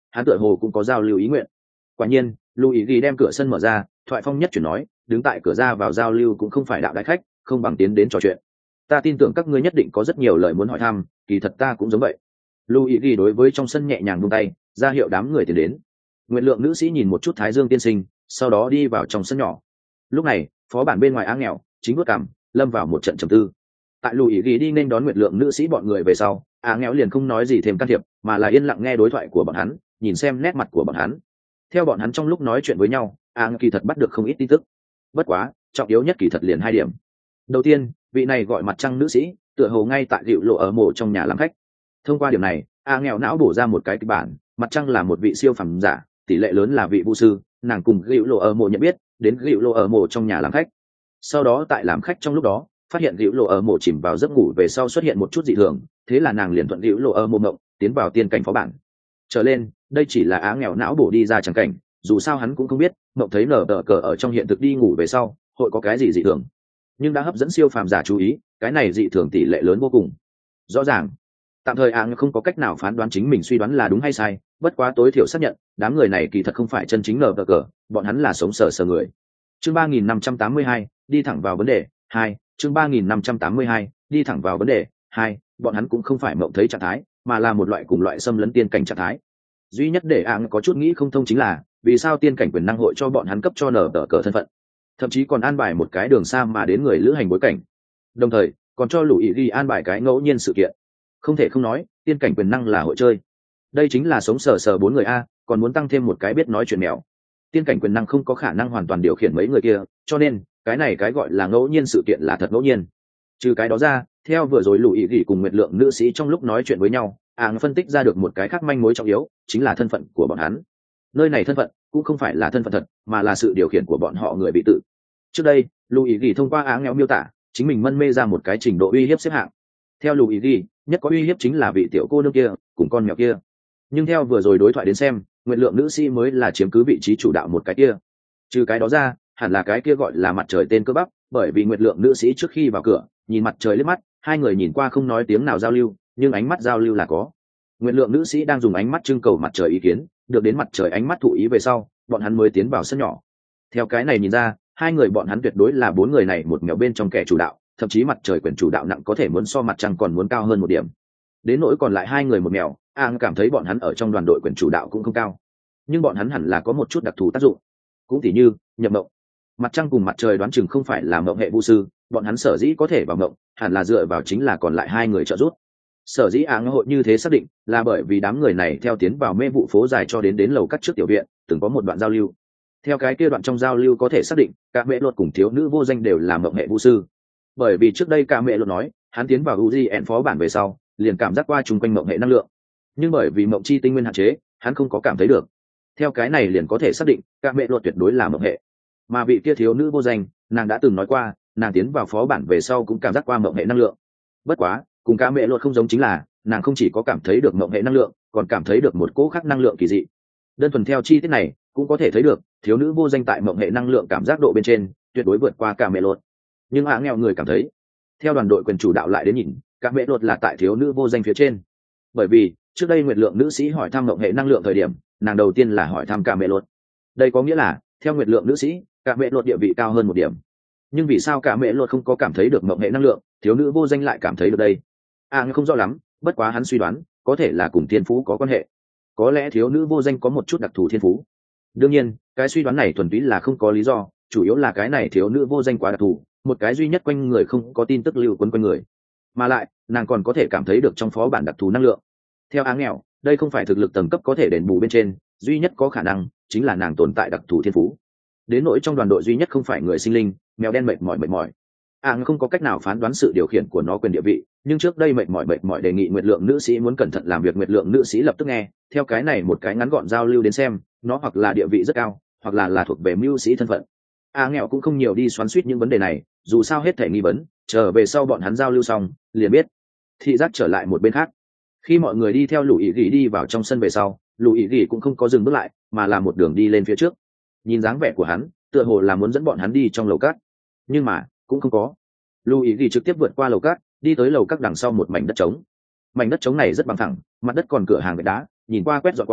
A: hắn tựa hồ cũng có giao lưu ý nguyện. Quả nhiên lưu ý ghi đem cửa sân mở ra, thoại phong nhất chuyển nói, đứng tại cửa ra vào giao lưu cũng không phải đạo đại khách, không bằng tiến đến trò chuyện. Ta tin tưởng các ngươi nhất định có rất nhiều lời muốn hỏi thăm, kỳ thật ta cũng giống vậy. lưu ý ghi đối với trong sân nhẹ nhàng buông tay, ra hiệu đám người tiến đến. Nguyện lượng nữ sĩ nhìn một chút Thái Dương tiên sinh, sau đó đi vào trong sân nhỏ. Lúc này phó bản bên ngoài Á nghèo chính bước cảm lâm vào một trận trầm tư. Tại lưu ý ghi đi nên đón nguyện lượng nữ sĩ bọn người về sau, Á nghèo liền không nói gì thêm can thiệp, mà là yên lặng nghe đối thoại của bọn hắn, nhìn xem nét mặt của bọn hắn. Theo bọn hắn trong lúc nói chuyện với nhau, Á nghèo kỳ thật bắt được không ít tin tức. Bất quá trọng yếu nhất kỳ thật liền hai điểm. Đầu tiên, vị này gọi mặt trăng nữ sĩ tựa hồ ngay tại dịu lộ ở mộ trong nhà làm khách. Thông qua điểm này, a nghèo não bổ ra một cái kịch bản, mặt trăng là một vị siêu phẩm giả, tỷ lệ lớn là vị vu sư, nàng cùng dịu lộ ở mộ nhận biết, đến dịu lộ ở mộ trong nhà làm khách. Sau đó tại làm khách trong lúc đó, phát hiện dịu lộ ở mộ chìm vào giấc ngủ về sau xuất hiện một chút dị thường, thế là nàng liền thuận dịu lộ ở mộ mộng tiến vào tiên cảnh phó bản. Trở lên, đây chỉ là á nghèo não bổ đi ra chẳng cảnh, dù sao hắn cũng không biết mộng thấy nở tờ cờ ở trong hiện thực đi ngủ về sau hội có cái gì dị thường, nhưng đã hấp dẫn siêu phàm giả chú ý, cái này dị thường tỷ lệ lớn vô cùng. Rõ ràng tạm thời áng không có cách nào phán đoán chính mình suy đoán là đúng hay sai, bất quá tối thiểu xác nhận đám người này kỳ thật không phải chân chính nở tờ cờ, bọn hắn là sống sờ sờ người. Chương ba nghìn năm trăm tám mươi hai, đi thẳng vào vấn đề hai. Chương ba nghìn năm trăm tám mươi hai, đi thẳng vào vấn đề hai. Bọn hắn cũng không phải mộng thấy trạng thái, mà là một loại cùng loại xâm lấn tiên cảnh trạng thái. Duy nhất để áng có chút nghĩ không thông chính là vì sao tiên cảnh quyền năng hội cho bọn hắn cấp cho nở tờ cờ thân phận, thậm chí còn an bài một cái đường xa mà đến người lữ hành bối cảnh, đồng thời còn cho lũ ý ghi an bài cái ngẫu nhiên sự kiện. Không thể không nói tiên cảnh quyền năng là hội chơi, đây chính là sống sờ sờ bốn người a, còn muốn tăng thêm một cái biết nói chuyện mèo. Tiên cảnh quyền năng không có khả năng hoàn toàn điều khiển mấy người kia, cho nên cái này cái gọi là ngẫu nhiên sự kiện là thật ngẫu nhiên. Trừ cái đó ra, theo vừa rồi lũ ý ghi cùng nguyệt lượng nữ sĩ trong lúc nói chuyện với nhau, áng phân tích ra được một cái khác manh mối trọng yếu, chính là thân phận của bọn hắn. Nơi này thân phận cũng không phải là thân phận thật, mà là sự điều khiển của bọn họ người bị tự. Trước đây lưu ý ghi thông qua áng nghèo miêu tả chính mình mân mê ra một cái trình độ uy hiếp xếp hạng. Theo lưu ý ghi, nhất có uy hiếp chính là vị tiểu cô nương kia cùng con mèo kia, nhưng theo vừa rồi đối thoại đến xem, nguyện lượng nữ sĩ mới là chiếm cứ vị trí chủ đạo một cái kia. Trừ cái đó ra, hẳn là cái kia gọi là mặt trời tên cơ bắp, bởi vì nguyện lượng nữ sĩ trước khi vào cửa nhìn mặt trời liếc mắt, hai người nhìn qua không nói tiếng nào giao lưu, nhưng ánh mắt giao lưu là có. Nguyện lượng nữ sĩ đang dùng ánh mắt trưng cầu mặt trời ý kiến, được đến mặt trời ánh mắt thụ ý về sau, bọn hắn mới tiến vào sân nhỏ. Theo cái này nhìn ra, hai người bọn hắn tuyệt đối là bốn người này một mèo bên trong kẻ chủ đạo, thậm chí mặt trời quyền chủ đạo nặng có thể muốn so mặt trăng còn muốn cao hơn một điểm. Đến nỗi còn lại hai người một mèo, Ang cảm thấy bọn hắn ở trong đoàn đội quyền chủ đạo cũng không cao, nhưng bọn hắn hẳn là có một chút đặc thù tác dụng, cũng tỉ như nhập mộng. Mặt trăng cùng mặt trời đoán chừng không phải là mộng hệ vu sư, bọn hắn sở dĩ có thể vào mộng, hẳn là dựa vào chính là còn lại hai người trợ giúp. Sở dĩ Ang hội như thế xác định là bởi vì đám người này theo tiến vào mê vụ phố dài cho đến đến lầu cắt trước tiểu viện, từng có một đoạn giao lưu. Theo cái kia đoạn trong giao lưu có thể xác định cả mẹ luật cùng thiếu nữ vô danh đều là mộng hệ vu sư, bởi vì trước đây cả mẹ luật nói hắn tiến vào u gi en phó bản về sau liền cảm giác qua chung quanh mộng hệ năng lượng, nhưng bởi vì mộng chi tinh nguyên hạn chế hắn không có cảm thấy được. Theo cái này liền có thể xác định cả mẹ luật tuyệt đối là mộng hệ, mà vị kia thiếu nữ vô danh nàng đã từng nói qua nàng tiến vào phó bản về sau cũng cảm giác qua mộng hệ năng lượng. Bất quá cùng cả mẹ luật không giống chính là nàng không chỉ có cảm thấy được mộng hệ năng lượng, còn cảm thấy được một cỗ khác năng lượng kỳ dị. Đơn thuần theo chi tiết này cũng có thể thấy được thiếu nữ vô danh tại mộng hệ năng lượng cảm giác độ bên trên tuyệt đối vượt qua cả mẹ luật. Nhưng hạ nghèo người cảm thấy theo đoàn đội quyền chủ đạo lại đến nhìn cả mẹ luật là tại thiếu nữ vô danh phía trên, bởi vì trước đây nguyệt lượng nữ sĩ hỏi thăm mộng hệ năng lượng thời điểm nàng đầu tiên là hỏi thăm cả mẹ luật. Đây có nghĩa là theo nguyệt lượng nữ sĩ cả mẹ luật địa vị cao hơn một điểm, nhưng vì sao cả mẹ luật không có cảm thấy được mộng hệ năng lượng, thiếu nữ vô danh lại cảm thấy được đây? À không rõ lắm, bất quá hắn suy đoán có thể là cùng thiên phú có quan hệ, có lẽ thiếu nữ vô danh có một chút đặc thù thiên phú. Đương nhiên cái suy đoán này thuần túy là không có lý do, chủ yếu là cái này thiếu nữ vô danh quá đặc thù, một cái duy nhất quanh người không có tin tức lưu quấn quanh người, mà lại nàng còn có thể cảm thấy được trong phó bản đặc thù năng lượng. Theo Áng nghèo, đây không phải thực lực tầng cấp có thể đền bù bên trên, duy nhất có khả năng chính là nàng tồn tại đặc thù thiên phú. Đến nỗi trong đoàn đội duy nhất không phải người sinh linh, mèo đen mệt mỏi mệt mỏi, Áng không có cách nào phán đoán sự điều khiển của nó quyền địa vị, nhưng trước đây mệt mỏi mệt mỏi đề nghị nguyệt lượng nữ sĩ muốn cẩn thận làm việc, nguyệt lượng nữ sĩ lập tức nghe. Theo cái này một cái ngắn gọn giao lưu đến xem, nó hoặc là địa vị rất cao, hoặc là là thuộc về mưu sĩ thân phận. A nghèo cũng không nhiều đi xoắn suýt những vấn đề này, dù sao hết thể nghi vấn trở về sau bọn hắn giao lưu xong liền biết. Thị giác trở lại một bên khác, khi mọi người đi theo lũ ý gỉ đi vào trong sân về sau, lũ ý gỉ cũng không có dừng bước lại, mà là một đường đi lên phía trước. Nhìn dáng vẻ của hắn tựa hồ là muốn dẫn bọn hắn đi trong lầu cát, nhưng mà cũng không có. Lũ ý gỉ trực tiếp vượt qua lầu cát, đi tới lầu cát đằng sau một mảnh đất trống. Mảnh đất trống này rất bằng thẳng, mặt đất còn cửa hàng gạch đá, nhìn qua quét dọn qua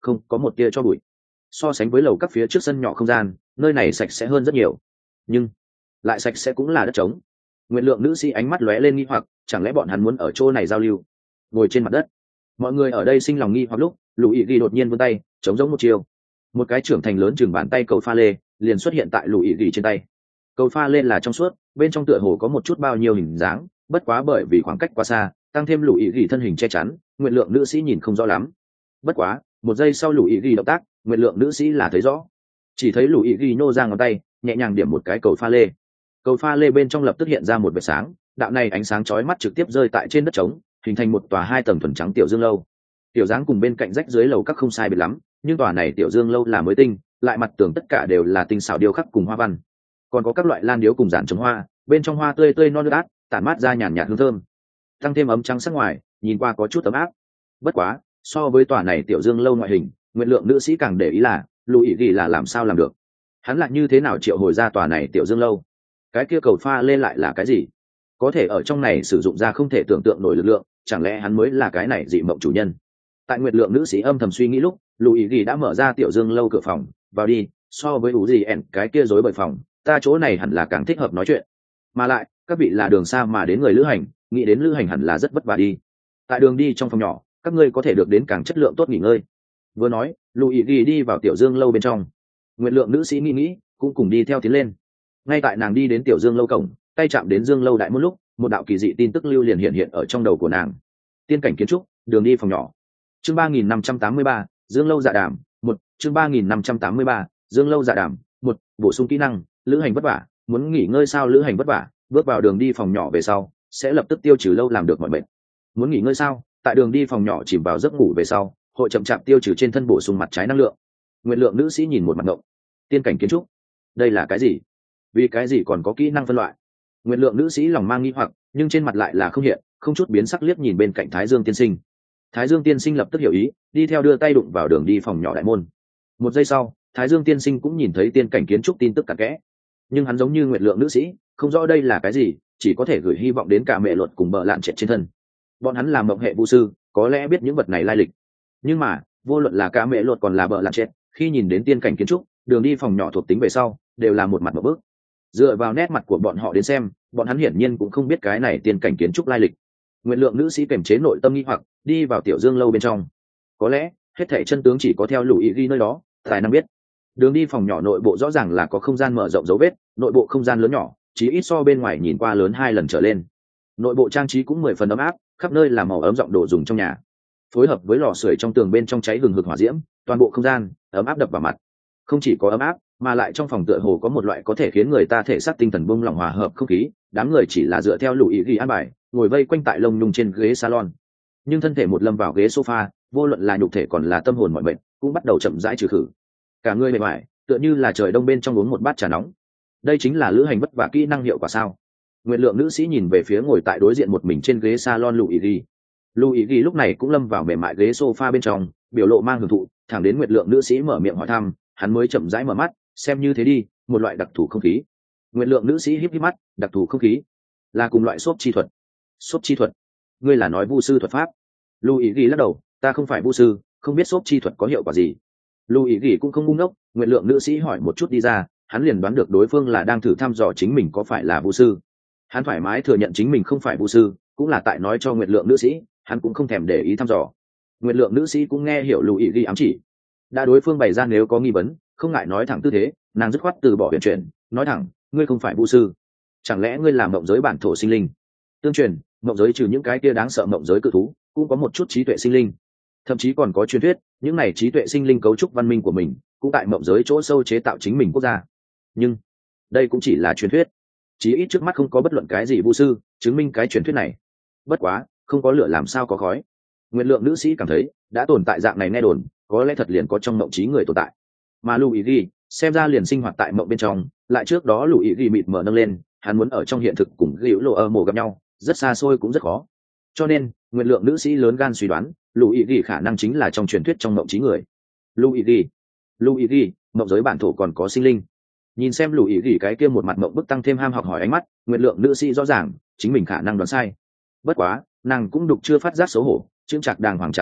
A: không có một tia cho bụi. So sánh với lầu các phía trước sân nhỏ không gian, nơi này sạch sẽ hơn rất nhiều, nhưng lại sạch sẽ cũng là đất trống. Nguyện lượng nữ sĩ ánh mắt lóe lên nghi hoặc, chẳng lẽ bọn hắn muốn ở chỗ này giao lưu? Ngồi trên mặt đất, mọi người ở đây sinh lòng nghi hoặc lúc, Lũ Ý Ghi đột nhiên vươn tay, chống giống một chiều, một cái trưởng thành lớn chừng bàn tay cầu pha lê liền xuất hiện tại Lũ Ý Ghi trên tay. Cầu pha lê là trong suốt, bên trong tựa hồ có một chút bao nhiêu hình dáng, bất quá bởi vì khoảng cách quá xa, tăng thêm Lũ Ý Ghi thân hình che chắn, nguyện lượng nữ sĩ nhìn không rõ lắm. Bất quá một giây sau Lũ Ý Ghi động tác, nguyện lượng nữ sĩ là thấy rõ. Chỉ thấy Lũ Ý Ghi nô ra ngón tay, nhẹ nhàng điểm một cái cầu pha lê. Cầu pha lê bên trong lập tức hiện ra một vệt sáng, đạo này ánh sáng chói mắt trực tiếp rơi tại trên đất trống, hình thành một tòa hai tầng thuần trắng tiểu dương lâu. Tiểu dáng cùng bên cạnh rách dưới lầu các không sai biệt lắm, nhưng tòa này tiểu dương lâu là mới tinh, lại mặt tường tất cả đều là tinh xảo điêu khắc cùng hoa văn, còn có các loại lan điếu cùng giản trồng hoa, bên trong hoa tươi tươi non nước át, tản mát ra nhàn nhạt hương thơm, tăng thêm ấm trắng sắc ngoài, nhìn qua có chút ấm áp. Bất quá so với tòa này tiểu dương lâu ngoại hình, nguyện lượng nữ sĩ càng để ý là Lũ Ý Ghi là làm sao làm được, hắn lại như thế nào triệu hồi ra tòa này tiểu dương lâu. Cái kia cầu pha lên lại là cái gì, có thể ở trong này sử dụng ra không thể tưởng tượng nổi lực lượng, chẳng lẽ hắn mới là cái này dị mộng chủ nhân? Tại nguyệt lượng nữ sĩ âm thầm suy nghĩ lúc, Lũ Ý Ghi đã mở ra tiểu dương lâu cửa phòng, vào đi. So với ủ gì ẻn cái kia rối bời phòng, ta chỗ này hẳn là càng thích hợp nói chuyện, mà lại các vị là đường xa mà đến người lữ hành, nghĩ đến lữ hành hẳn là rất vất vả đi. Tại đường đi trong phòng nhỏ, các ngươi có thể được đến càng chất lượng tốt nghỉ ngơi. Vừa nói, Lũ Ý Ghi đi vào tiểu dương lâu bên trong. Nguyệt lượng nữ sĩ nghĩ nghĩ, cũng cùng đi theo tiến lên. Ngay tại nàng đi đến tiểu dương lâu cổng, tay chạm đến dương lâu đại môn lúc, một đạo kỳ dị tin tức lưu liền hiện hiện ở trong đầu của nàng. Tiên cảnh kiến trúc, đường đi phòng nhỏ. Chương ba nghìn năm trăm tám mươi ba, dương lâu dạ đàm một. Chương ba nghìn năm trăm tám mươi ba, dương lâu dạ đàm một. Bổ sung kỹ năng, lữ hành vất vả, muốn nghỉ ngơi sao? Lữ hành vất vả, bước vào đường đi phòng nhỏ về sau, sẽ lập tức tiêu trừ lâu làm được mọi bệnh. Muốn nghỉ ngơi sao? Tại đường đi phòng nhỏ chìm vào giấc ngủ về sau, hội chậm chạp tiêu trừ trên thân bổ sung mặt trái năng lượng. Nguyện lượng nữ sĩ nhìn một mặt ngộng. Tiên cảnh kiến trúc, đây là cái gì? Vì cái gì còn có kỹ năng phân loại? Nguyện lượng nữ sĩ lòng mang nghi hoặc, nhưng trên mặt lại là không hiện, không chút biến sắc liếc nhìn bên cạnh Thái Dương tiên sinh. Thái Dương tiên sinh lập tức hiểu ý, đi theo đưa tay đụng vào đường đi phòng nhỏ đại môn. Một giây sau, Thái Dương tiên sinh cũng nhìn thấy tiên cảnh kiến trúc tin tức cặn kẽ, nhưng hắn giống như nguyệt lượng nữ sĩ, không rõ đây là cái gì, chỉ có thể gửi hy vọng đến cả mẹ luật cùng bờ lạn trệt trên thân. Bọn hắn làm mộng hệ vu sư, có lẽ biết những vật này lai lịch, nhưng mà vô luận là cả mẹ luật còn là bờ lạn trệt, khi nhìn đến tiên cảnh kiến trúc, đường đi phòng nhỏ thuộc tính về sau, đều là một mặt một bước. Dựa vào nét mặt của bọn họ đến xem, bọn hắn hiển nhiên cũng không biết cái này tiên cảnh kiến trúc lai lịch. Nguyện lượng nữ sĩ kiềm chế nội tâm nghi hoặc, đi vào tiểu dương lâu bên trong. Có lẽ hết thảy chân tướng chỉ có theo Lũ Ý Ghi nơi đó tài năng biết. Đường đi phòng nhỏ nội bộ rõ ràng là có không gian mở rộng dấu vết, nội bộ không gian lớn nhỏ, chỉ ít so bên ngoài nhìn qua lớn hai lần trở lên. Nội bộ trang trí cũng mười phần ấm áp, khắp nơi là màu ấm rộng đồ dùng trong nhà, phối hợp với lò sưởi trong tường bên trong cháy hừng hực hỏa diễm, toàn bộ không gian ấm áp đập vào mặt. Không chỉ có ấm áp, mà lại trong phòng tựa hồ có một loại có thể khiến người ta thể xác tinh thần bung lòng hòa hợp không khí. Đám người chỉ là dựa theo Lũ Ý Ghi an bài, ngồi vây quanh tại lông nhung trên ghế salon, nhưng thân thể một lâm vào ghế sofa, vô luận là nhục thể còn là tâm hồn mọi bệnh cũng bắt đầu chậm rãi trừ khử. Cả người mệt mỏi, tựa như là trời đông bên trong uống một bát trà nóng. Đây chính là lữ hành vất vả kỹ năng hiệu quả sao? Nguyện lượng nữ sĩ nhìn về phía ngồi tại đối diện một mình trên ghế salon Lũ Ý Ghi. Lũ Ý Ghi lúc này cũng lâm vào mềm mại ghế sofa bên trong, biểu lộ mang hưởng thụ, thẳng đến Nguyệt lượng nữ sĩ mở miệng hỏi thăm, hắn mới chậm rãi mở mắt, xem như thế đi, một loại đặc thù không khí. Nguyệt lượng nữ sĩ híp híp mắt, đặc thù không khí là cùng loại xốp chi thuật. Xốp chi thuật? Ngươi là nói vu sư thuật pháp? Lũ Ý Ghi lắc đầu, ta không phải vu sư, không biết xốp chi thuật có hiệu quả gì. Lũ Ý Ghi cũng không ngu ngốc, Nguyệt lượng nữ sĩ hỏi một chút đi ra, hắn liền đoán được đối phương là đang thử thăm dò chính mình có phải là vu sư. Hắn thoải mái thừa nhận chính mình không phải vu sư, cũng là tại nói cho Nguyệt lượng nữ sĩ, hắn cũng không thèm để ý thăm dò. Nguyệt lượng nữ sĩ cũng nghe hiểu Lũ Ý Ghi ám chỉ, đã đối phương bày ra nếu có nghi vấn, không ngại nói thẳng tư thế, nàng dứt khoát từ bỏ huyền chuyển, nói thẳng, ngươi không phải vu sư, chẳng lẽ ngươi làm mộng giới bản thổ sinh linh? Tương truyền, mộng giới trừ những cái kia đáng sợ mộng giới cự thú, cũng có một chút trí tuệ sinh linh, thậm chí còn có truyền thuyết, những này trí tuệ sinh linh cấu trúc văn minh của mình, cũng tại mộng giới chỗ sâu chế tạo chính mình quốc gia. Nhưng đây cũng chỉ là truyền thuyết, chí ít trước mắt không có bất luận cái gì vu sư chứng minh cái truyền thuyết này. Bất quá, không có lửa làm sao có khói. Nguyện lượng nữ sĩ cảm thấy, đã tồn tại dạng này nghe đồn, có lẽ thật liền có trong mộng trí người tồn tại. Mà Lũ Ý Ghi xem ra liền sinh hoạt tại mộng bên trong, lại trước đó Lũ Ý Ghi mịt mờ nâng lên, hắn muốn ở trong hiện thực cùng Liễu Lộ ở mồ gặp nhau, rất xa xôi cũng rất khó. Cho nên, nguyện lượng nữ sĩ lớn gan suy đoán, Lũ Ý Ghi khả năng chính là trong truyền thuyết trong mộng trí người. Lũ Ý Ghi, Lũ Ý Ghi, mộng giới bản thổ còn có sinh linh. Nhìn xem Lũ Ý Ghi cái kia một mặt mộng bức tăng thêm ham học hỏi ánh mắt, nguyện lượng nữ sĩ rõ ràng chính mình khả năng đoán sai. Bất quá, nàng cũng đục chưa phát giác xấu hổ, chững chạc đàng hoàng trả lời,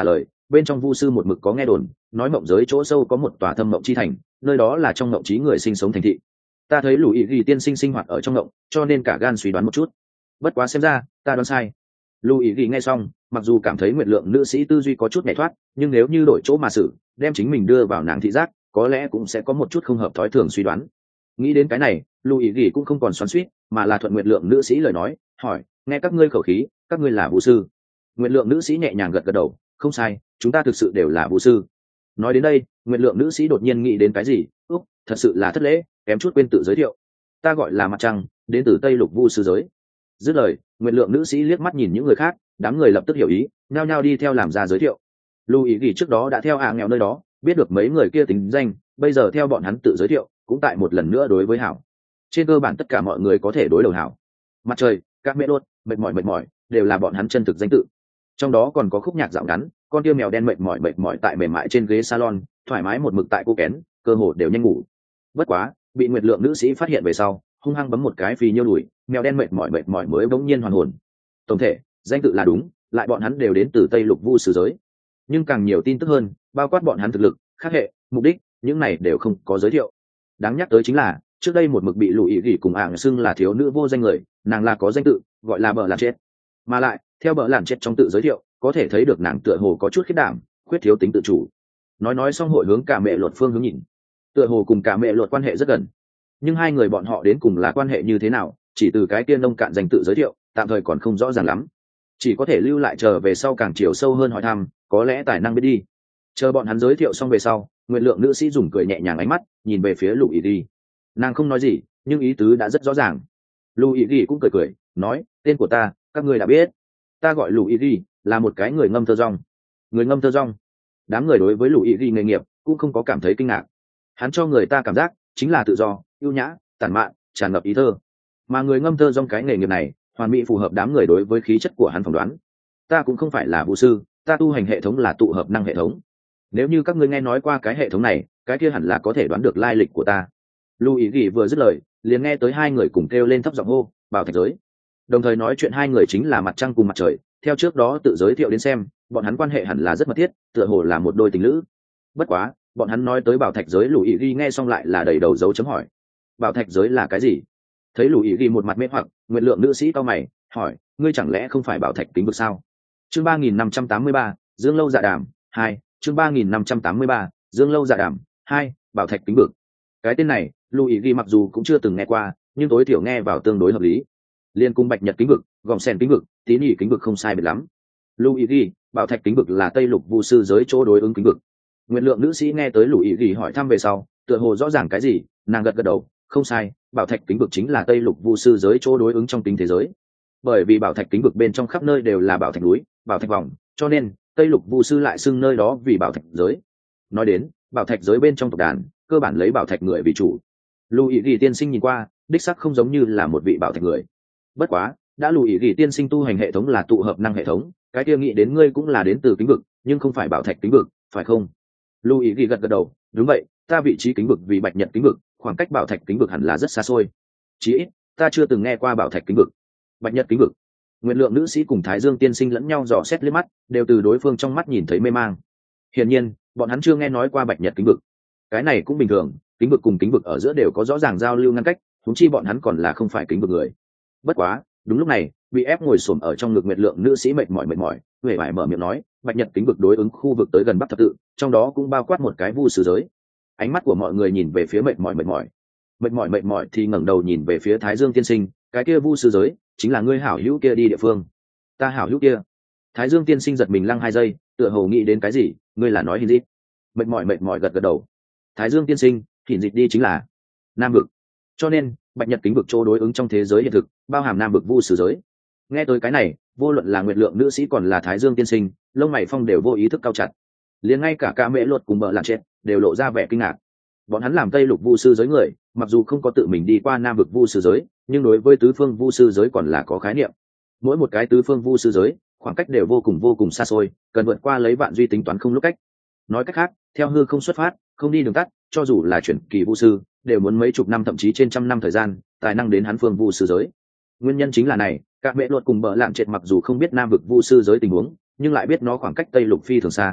A: bên trong vu sư một mực có nghe đồn nói mộng giới chỗ sâu có một tòa thâm mộng chi thành, nơi đó là trong mộng trí người sinh sống thành thị. Ta thấy lũ ý ghi tiên sinh sinh hoạt ở trong mộng, cho nên cả gan suy đoán một chút. Bất quá xem ra ta đoán sai. Lũ ý ghi nghe xong, mặc dù cảm thấy nguyệt lượng nữ sĩ tư duy có chút nhẹ thoát, nhưng nếu như đổi chỗ mà xử, đem chính mình đưa vào nàng thị giác, có lẽ cũng sẽ có một chút không hợp thói thường suy đoán. Nghĩ đến cái này, lũ ý ghi cũng không còn xoắn xuýt, mà là thuận nguyệt lượng nữ sĩ lời nói, hỏi: nghe các ngươi khẩu khí, các ngươi là vũ sư? Nguyệt lượng nữ sĩ nhẹ nhàng gật gật đầu: không sai, chúng ta thực sự đều là vũ sư. Nói đến đây, nguyệt lượng nữ sĩ đột nhiên nghĩ đến cái gì: úc, thật sự là thất lễ, kém chút quên tự giới thiệu. Ta gọi là mặt trăng, đến từ tây lục vu sư giới. Dứt lời, nguyệt lượng nữ sĩ liếc mắt nhìn những người khác, đám người lập tức hiểu ý, nhao nhao đi theo làm ra giới thiệu. Lưu ý ghi trước đó đã theo ạ nghèo nơi đó biết được mấy người kia tính danh, bây giờ theo bọn hắn tự giới thiệu, cũng tại một lần nữa đối với hảo. Trên cơ bản tất cả mọi người có thể đối đầu hảo. Mặt trời, các mẹ đốt, mệt mỏi mệt mỏi, đều là bọn hắn chân thực danh tự. Trong đó còn có khúc nhạc dạo ngắn, con tiêu mèo đen mệt mỏi mệt mỏi tại mềm mại trên ghế salon, thoải mái một mực tại cô kén, cơ hồ đều nhanh ngủ. Bất quá, bị nguyệt lượng nữ sĩ phát hiện về sau, hung hăng bấm một cái phì nhiêu đùi, mèo đen mệt mỏi mệt mỏi mới bỗng nhiên hoàn hồn. Tổng thể, danh tự là đúng, lại bọn hắn đều đến từ tây lục vu sử giới. Nhưng càng nhiều tin tức hơn, bao quát bọn hắn thực lực, khác hệ, mục đích, những này đều không có giới thiệu. Đáng nhắc tới chính là, trước đây một mực bị lũ ý gỉ cùng ảng xưng là thiếu nữ vô danh người, nàng là có danh tự, gọi là bợ lạn chết. Mà lại, theo bợ lạn chết trong tự giới thiệu, có thể thấy được nàng tựa hồ có chút khiết đảm, khuyết thiếu tính tự chủ. Nói nói xong hội hướng cả mẹ luật phương hướng nhìn, tựa hồ cùng cả mẹ luật quan hệ rất gần. Nhưng hai người bọn họ đến cùng là quan hệ như thế nào, chỉ từ cái tiên nông cạn danh tự giới thiệu, tạm thời còn không rõ ràng lắm. Chỉ có thể lưu lại chờ về sau càng chiều sâu hơn hỏi thăm, có lẽ tài năng biết đi. Chờ bọn hắn giới thiệu xong về sau, nguyện lượng nữ sĩ dùng cười nhẹ nhàng ánh mắt nhìn về phía lũ ý đi. Nàng không nói gì, nhưng ý tứ đã rất rõ ràng. Lũ ý đi cũng cười cười nói: tên của ta các ngươi đã biết, ta gọi lũ ý đi, là một cái người ngâm thơ rong. Người ngâm thơ rong? Đám người đối với lũ ý đi nghề nghiệp cũng không có cảm thấy kinh ngạc. Hắn cho người ta cảm giác chính là tự do, ưu nhã, tản mạn, tràn ngập ý thơ. Mà người ngâm thơ rong cái nghề nghiệp này hoàn mỹ phù hợp đám người đối với khí chất của hắn phỏng đoán. Ta cũng không phải là vũ sư, ta tu hành hệ thống là tụ hợp năng hệ thống. Nếu như các ngươi nghe nói qua cái hệ thống này, cái kia hẳn là có thể đoán được lai lịch của ta. Lưu ý ghi vừa dứt lời, liền nghe tới hai người cùng kêu lên thấp giọng hô: bảo thạch giới. Đồng thời nói chuyện hai người chính là mặt trăng cùng mặt trời, theo trước đó tự giới thiệu đến xem, bọn hắn quan hệ hẳn là rất mật thiết, tựa hồ là một đôi tình lữ. Bất quá, bọn hắn nói tới bảo thạch giới, Lưu ý ghi nghe xong lại là đầy đầu dấu chấm hỏi. Bảo thạch giới là cái gì? Thấy Lưu ý ghi một mặt mê hoặc, nguyện lượng nữ sĩ cao mày hỏi: ngươi chẳng lẽ không phải bảo thạch kính vực sao? Chương ba nghìn năm trăm tám mươi ba, Dương Lâu Dạ Đàm hai. Chương ba nghìn năm trăm tám mươi ba, Dương Lâu Dạ Đàm hai, bảo thạch kính vực. Cái tên này, Lưu ý ghi mặc dù cũng chưa từng nghe qua, nhưng tối thiểu nghe vào tương đối hợp lý. Liên cung bạch nhật kính vực, gòm sen kính vực, tín nhị kính vực không sai biệt lắm. Lưu ý ghi, bảo thạch kính vực là tây lục vu sư giới chỗ đối ứng kính vực. Nguyện lượng nữ sĩ nghe tới Lưu ý ghi hỏi thăm về sau, tựa hồ rõ ràng cái gì, nàng gật gật đầu: không sai, bảo thạch kính vực chính là tây lục vu sư giới chỗ đối ứng trong kính thế giới. Bởi vì bảo thạch kính vực bên trong khắp nơi đều là bảo thạch núi, bảo thạch vòng, cho nên tây lục vu sư lại xưng nơi đó vì bảo thạch giới. Nói đến bảo thạch giới bên trong tộc đàn, cơ bản lấy bảo thạch người vì chủ. Lưu ý ghi tiên sinh nhìn qua, đích sắc không giống như là một vị bảo thạch người. Bất quá, đã Lưu ý ghi tiên sinh tu hành hệ thống là tụ hợp năng hệ thống, cái kia nghĩ đến ngươi cũng là đến từ kính vực, nhưng không phải bảo thạch kính vực, phải không? Lưu ý ghi gật gật đầu: đúng vậy, ta vị trí kính vực vì bạch nhật kính vực, khoảng cách bảo thạch kính vực hẳn là rất xa xôi. Chỉ ít, ta chưa từng nghe qua bảo thạch kính vực. Bạch nhật kính vực. Nguyện lượng nữ sĩ cùng Thái Dương tiên sinh lẫn nhau dò xét liếc mắt, đều từ đối phương trong mắt nhìn thấy mê mang. Hiển nhiên, bọn hắn chưa nghe nói qua bạch nhật kính vực. Cái này cũng bình thường, kính vực cùng kính vực ở giữa đều có rõ ràng giao lưu ngăn cách, huống chi bọn hắn còn là không phải kính vực người. Bất quá, đúng lúc này, bị ép ngồi xổm ở trong ngực nguyệt lượng nữ sĩ mệt mỏi mệt mỏi, huệ vải mở miệng nói: bạch nhật kính vực đối ứng khu vực tới gần Bắc thập tự, trong đó cũng bao quát một cái vu sư giới. Ánh mắt của mọi người nhìn về phía mệt mỏi mệt mỏi. Mệt mỏi mệt mỏi thì ngẩng đầu nhìn về phía Thái Dương tiên sinh: cái kia vu sư giới chính là ngươi hảo hữu kia đi địa phương? Ta hảo hữu kia? Thái Dương tiên sinh giật mình lăng hai giây, tựa hồ nghĩ đến cái gì: ngươi là nói hình gì? Mệt mỏi mệt mỏi gật gật đầu. Thái Dương tiên sinh, hình dịch đi chính là nam vực, cho nên bạch nhật kính vực chỗ đối ứng trong thế giới hiện thực bao hàm nam vực vu sử giới. Nghe tới cái này, vô luận là nguyệt lượng nữ sĩ còn là Thái Dương tiên sinh, lông mày phong đều vô ý thức cao chặt. Liền ngay cả ca mễ luật cùng bợ lạn chết đều lộ ra vẻ kinh ngạc. Bọn hắn làm tây lục vu sư giới người, mặc dù không có tự mình đi qua nam vực vu sư giới, nhưng đối với tứ phương vu sư giới còn là có khái niệm. Mỗi một cái tứ phương vu sư giới khoảng cách đều vô cùng vô cùng xa xôi, cần vượt qua lấy vạn duy tính toán không lúc cách. Nói cách khác, theo hư không xuất phát, không đi đường tắt, cho dù là chuyển kỳ vu sư đều muốn mấy chục năm thậm chí trên trăm năm thời gian tài năng đến hắn phương vu sư giới. Nguyên nhân chính là này, các mẹ luật cùng bợ lạn trệt mặc dù không biết nam vực vu sư giới tình huống, nhưng lại biết nó khoảng cách tây lục phi thường xa.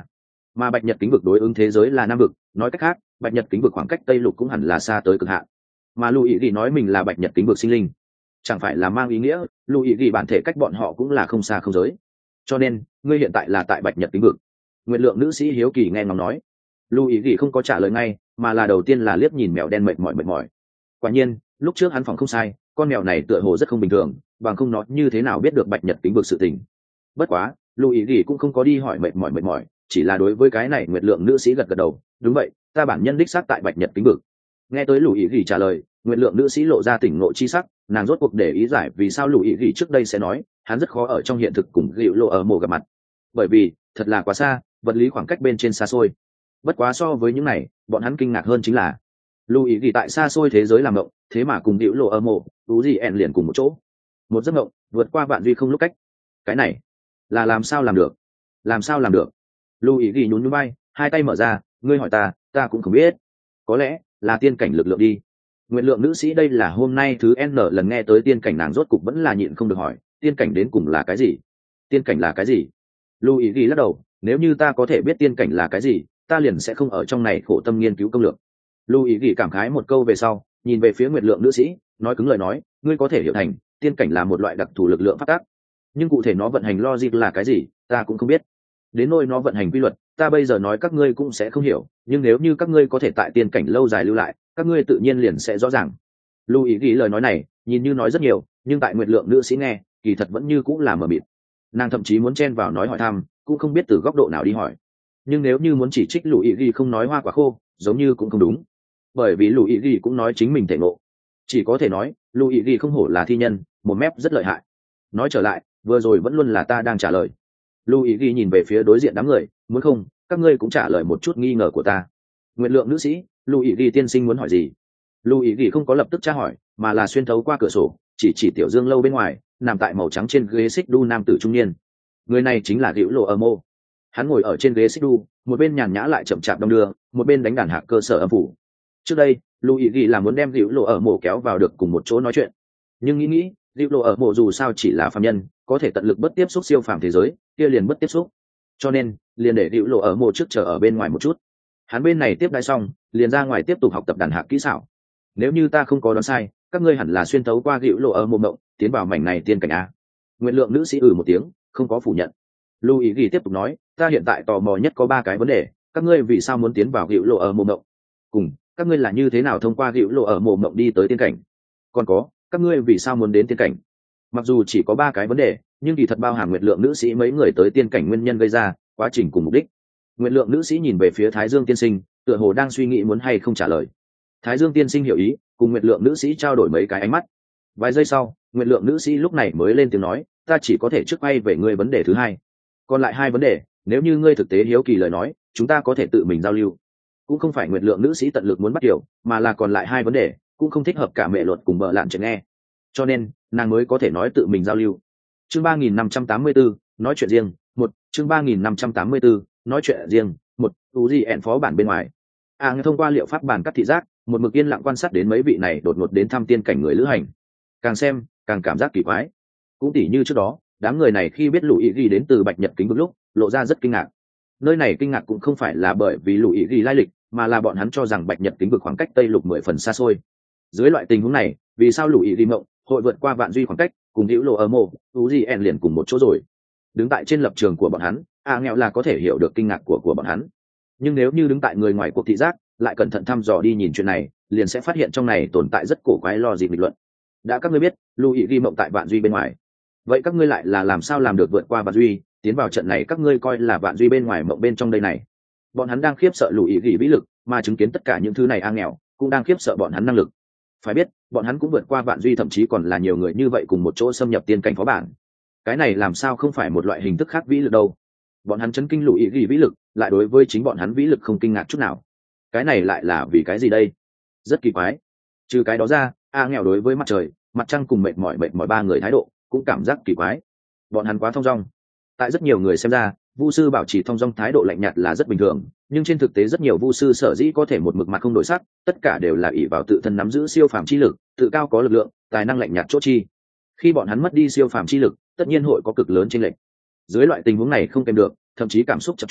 A: mà bạch nhật kính vực đối ứng thế giới là nam vực, nói cách khác bạch nhật kính vực khoảng cách tây lục cũng hẳn là xa tới cực hạn. Mà lưu ý ghi nói mình là bạch nhật kính vực sinh linh, chẳng phải là mang ý nghĩa lưu ý ghi bản thể cách bọn họ cũng là không xa không giới. Cho nên ngươi hiện tại là tại bạch nhật kính vực? Nguyện lượng nữ sĩ hiếu kỳ nghe ngóng nói. lưu ý ghi không có trả lời ngay, mà là đầu tiên là liếc nhìn mèo đen mệt mỏi mệt mỏi. Quả nhiên lúc trước hắn phòng không sai, con mèo này tựa hồ rất không bình thường, bằng không nó như thế nào biết được bạch nhật kính vực sự tình. Bất quá lưu ý ghi cũng không có đi hỏi mệt mỏi mệt mỏi, chỉ là đối với cái này nguyệt lượng nữ sĩ gật gật đầu. Đúng vậy, ta bản nhân đích xác tại bạch nhật kính vực. Nghe tới lưu ý ghi trả lời, nguyệt lượng nữ sĩ lộ ra tỉnh ngộ chi sắc, nàng rốt cuộc để ý giải vì sao lưu ý ghi trước đây sẽ nói hắn rất khó ở trong hiện thực cùng gịu lộ ở mồ gặp mặt, bởi vì thật là quá xa, vật lý khoảng cách bên trên xa xôi. Bất quá so với những này, bọn hắn kinh ngạc hơn chính là lưu ý ghi tại xa xôi thế giới làm động, thế mà cùng gịu lộ ở mồ tú gì ẹn liền cùng một chỗ, một giấc mộng vượt qua vạn duy không lúc cách. Cái này là làm sao làm được? Làm sao làm được? lưu ý ghi nhún nhún vai, hai tay mở ra, ngươi hỏi ta ta cũng không biết, có lẽ là tiên cảnh lực lượng đi. Nguyện lượng nữ sĩ đây là hôm nay thứ n lần nghe tới tiên cảnh, nàng rốt cục vẫn là nhịn không được hỏi, tiên cảnh đến cùng là cái gì? Tiên cảnh là cái gì? lưu ý ghi lắc đầu, nếu như ta có thể biết tiên cảnh là cái gì, ta liền sẽ không ở trong này khổ tâm nghiên cứu công lược. lưu ý ghi cảm khái một câu về sau, nhìn về phía nguyện lượng nữ sĩ, nói cứng lời nói, ngươi có thể hiểu thành tiên cảnh là một loại đặc thù lực lượng phát tác, nhưng cụ thể nó vận hành logic là cái gì ta cũng không biết. Đến nỗi nó vận hành quy luật, ta bây giờ nói các ngươi cũng sẽ không hiểu, nhưng nếu như các ngươi có thể tại tiên cảnh lâu dài lưu lại, các ngươi tự nhiên liền sẽ rõ ràng. lưu ý ghi lời nói này nhìn như nói rất nhiều, nhưng tại nguyệt lượng nữ sĩ nghe kỳ thật vẫn như cũng là mờ mịt. Nàng thậm chí muốn chen vào nói hỏi thăm, cũng không biết từ góc độ nào đi hỏi. Nhưng nếu như muốn chỉ trích lưu ý ghi không nói hoa quả khô, giống như cũng không đúng, bởi vì lưu ý ghi cũng nói chính mình thể ngộ. Chỉ có thể nói lưu ý ghi không hổ là thi nhân, một mép rất lợi hại. Nói trở lại, vừa rồi vẫn luôn là ta đang trả lời. lưu ý ghi nhìn về phía đối diện đám người, muốn không các ngươi cũng trả lời một chút nghi ngờ của ta. Nguyện lượng nữ sĩ, lưu ý ghi tiên sinh muốn hỏi gì? lưu ý ghi không có lập tức tra hỏi, mà là xuyên thấu qua cửa sổ, chỉ chỉ tiểu dương lâu bên ngoài nằm tại màu trắng trên ghế xích đu nam tử trung niên. Người này chính là Gữu Lộ ở mô. Hắn ngồi ở trên ghế xích đu, một bên nhàn nhã lại chậm chạp đong đưa, một bên đánh đàn hạ cơ sở âm phủ. Trước đây lưu ý ghi là muốn đem Gữu Lộ ở mô kéo vào được cùng một chỗ nói chuyện, nhưng nghĩ nghĩ Gữu Lộ ở mô dù sao chỉ là phàm nhân, có thể tận lực bất tiếp xúc siêu phàm thế giới, kia liền bất tiếp xúc, cho nên liền để Gữu Lộ ở mô trước chờ ở bên ngoài một chút. Hắn bên này tiếp đãi xong, liền ra ngoài tiếp tục học tập đàn hạ kỹ xảo. Nếu như ta không có đoán sai, các ngươi hẳn là xuyên tấu qua Gữu Lộ ở mô mộng tiến vào mảnh này tiên cảnh a. Nguyện lượng nữ sĩ ừ một tiếng, không có phủ nhận. lưu ý ghi tiếp tục nói, ta hiện tại tò mò nhất có ba cái vấn đề, các ngươi vì sao muốn tiến vào Gữu Lộ ở mô mộng, cùng các ngươi là như thế nào thông qua Gữu Lộ ở mô mộng đi tới tiên cảnh, còn có các ngươi vì sao muốn đến tiên cảnh. Mặc dù chỉ có ba cái vấn đề, nhưng kỳ thật bao hàm nguyện lượng nữ sĩ mấy người tới tiên cảnh nguyên nhân gây ra, quá trình cùng mục đích. Nguyện lượng nữ sĩ nhìn về phía Thái Dương tiên sinh, tựa hồ đang suy nghĩ muốn hay không trả lời. Thái Dương tiên sinh hiểu ý, cùng nguyện lượng nữ sĩ trao đổi mấy cái ánh mắt. Vài giây sau, nguyện lượng nữ sĩ lúc này mới lên tiếng nói, ta chỉ có thể trước quay về ngươi vấn đề thứ hai, còn lại hai vấn đề nếu như ngươi thực tế hiếu kỳ lời nói, chúng ta có thể tự mình giao lưu. Cũng không phải nguyện lượng nữ sĩ tận lực muốn bắt kiểu, mà là còn lại hai vấn đề cũng không thích hợp cả mẹ luật cùng bợ lạn chuyện nghe, cho nên nàng mới có thể nói tự mình giao lưu. Chương ba nghìn năm trăm tám mươi bốn, nói chuyện riêng một. Chương ba nghìn năm trăm tám mươi bốn, nói chuyện riêng một. U gì ẹn phó bản bên ngoài, à thông qua liệu pháp bản cắt thị giác, một mực yên lặng quan sát đến mấy vị này đột ngột đến thăm tiên cảnh người lữ hành. Càng xem càng cảm giác kỳ quái. Cũng tỉ như trước đó đám người này khi biết lũ ý ghi đến từ bạch nhật kính vực lúc lộ ra rất kinh ngạc. Nơi này kinh ngạc cũng không phải là bởi vì lũ ý ghi lai lịch, mà là bọn hắn cho rằng bạch nhật kính vực khoảng cách tây lục mười phần xa xôi. Dưới loại tình huống này, vì sao lũ ý ghi mộng hội vượt qua vạn duy khoảng cách cùng hữu lộ ở mộ u gì en liền cùng một chỗ rồi? Đứng tại trên lập trường của bọn hắn, a nghèo là có thể hiểu được kinh ngạc của của bọn hắn. Nhưng nếu như đứng tại người ngoài cuộc thị giác, lại cẩn thận thăm dò đi nhìn chuyện này, liền sẽ phát hiện trong này tồn tại rất cổ quái lo dịp nghịch luận. Đã các ngươi biết lũ ý ghi mộng tại vạn duy bên ngoài, vậy các ngươi lại là làm sao làm được vượt qua vạn duy tiến vào trận này các ngươi coi là vạn duy bên ngoài mộng bên trong đây này? Bọn hắn đang khiếp sợ lũ ý ghi vĩ lực, mà chứng kiến tất cả những thứ này a nghèo cũng đang khiếp sợ bọn hắn năng lực. Phải biết bọn hắn cũng vượt qua vạn duy, thậm chí còn là nhiều người như vậy cùng một chỗ xâm nhập tiên cảnh phó bản. Cái này làm sao không phải một loại hình thức khác vĩ lực đâu? Bọn hắn chấn kinh lũ ý ghi vĩ lực, lại đối với chính bọn hắn vĩ lực không kinh ngạc chút nào. Cái này lại là vì cái gì đây? Rất kỳ quái. Trừ cái đó ra, a nghèo đối với mặt trời, mặt trăng cùng mệt mỏi mệt mỏi ba người thái độ cũng cảm giác kỳ quái. Bọn hắn quá thong dong. Tại rất nhiều người xem ra, vu sư bảo trì thong dong thái độ lạnh nhạt là rất bình thường, nhưng trên thực tế rất nhiều vu sư sở dĩ có thể một mực mặt không đổi sắc, tất cả đều là ỷ vào tự thân nắm giữ siêu phàm chi lực, tự cao có lực lượng, tài năng lạnh nhạt chỗ chi. Khi bọn hắn mất đi siêu phàm chi lực, tất nhiên hội có cực lớn chênh lệch. Dưới loại tình huống này không kèm được, thậm chí cảm xúc chập trùng,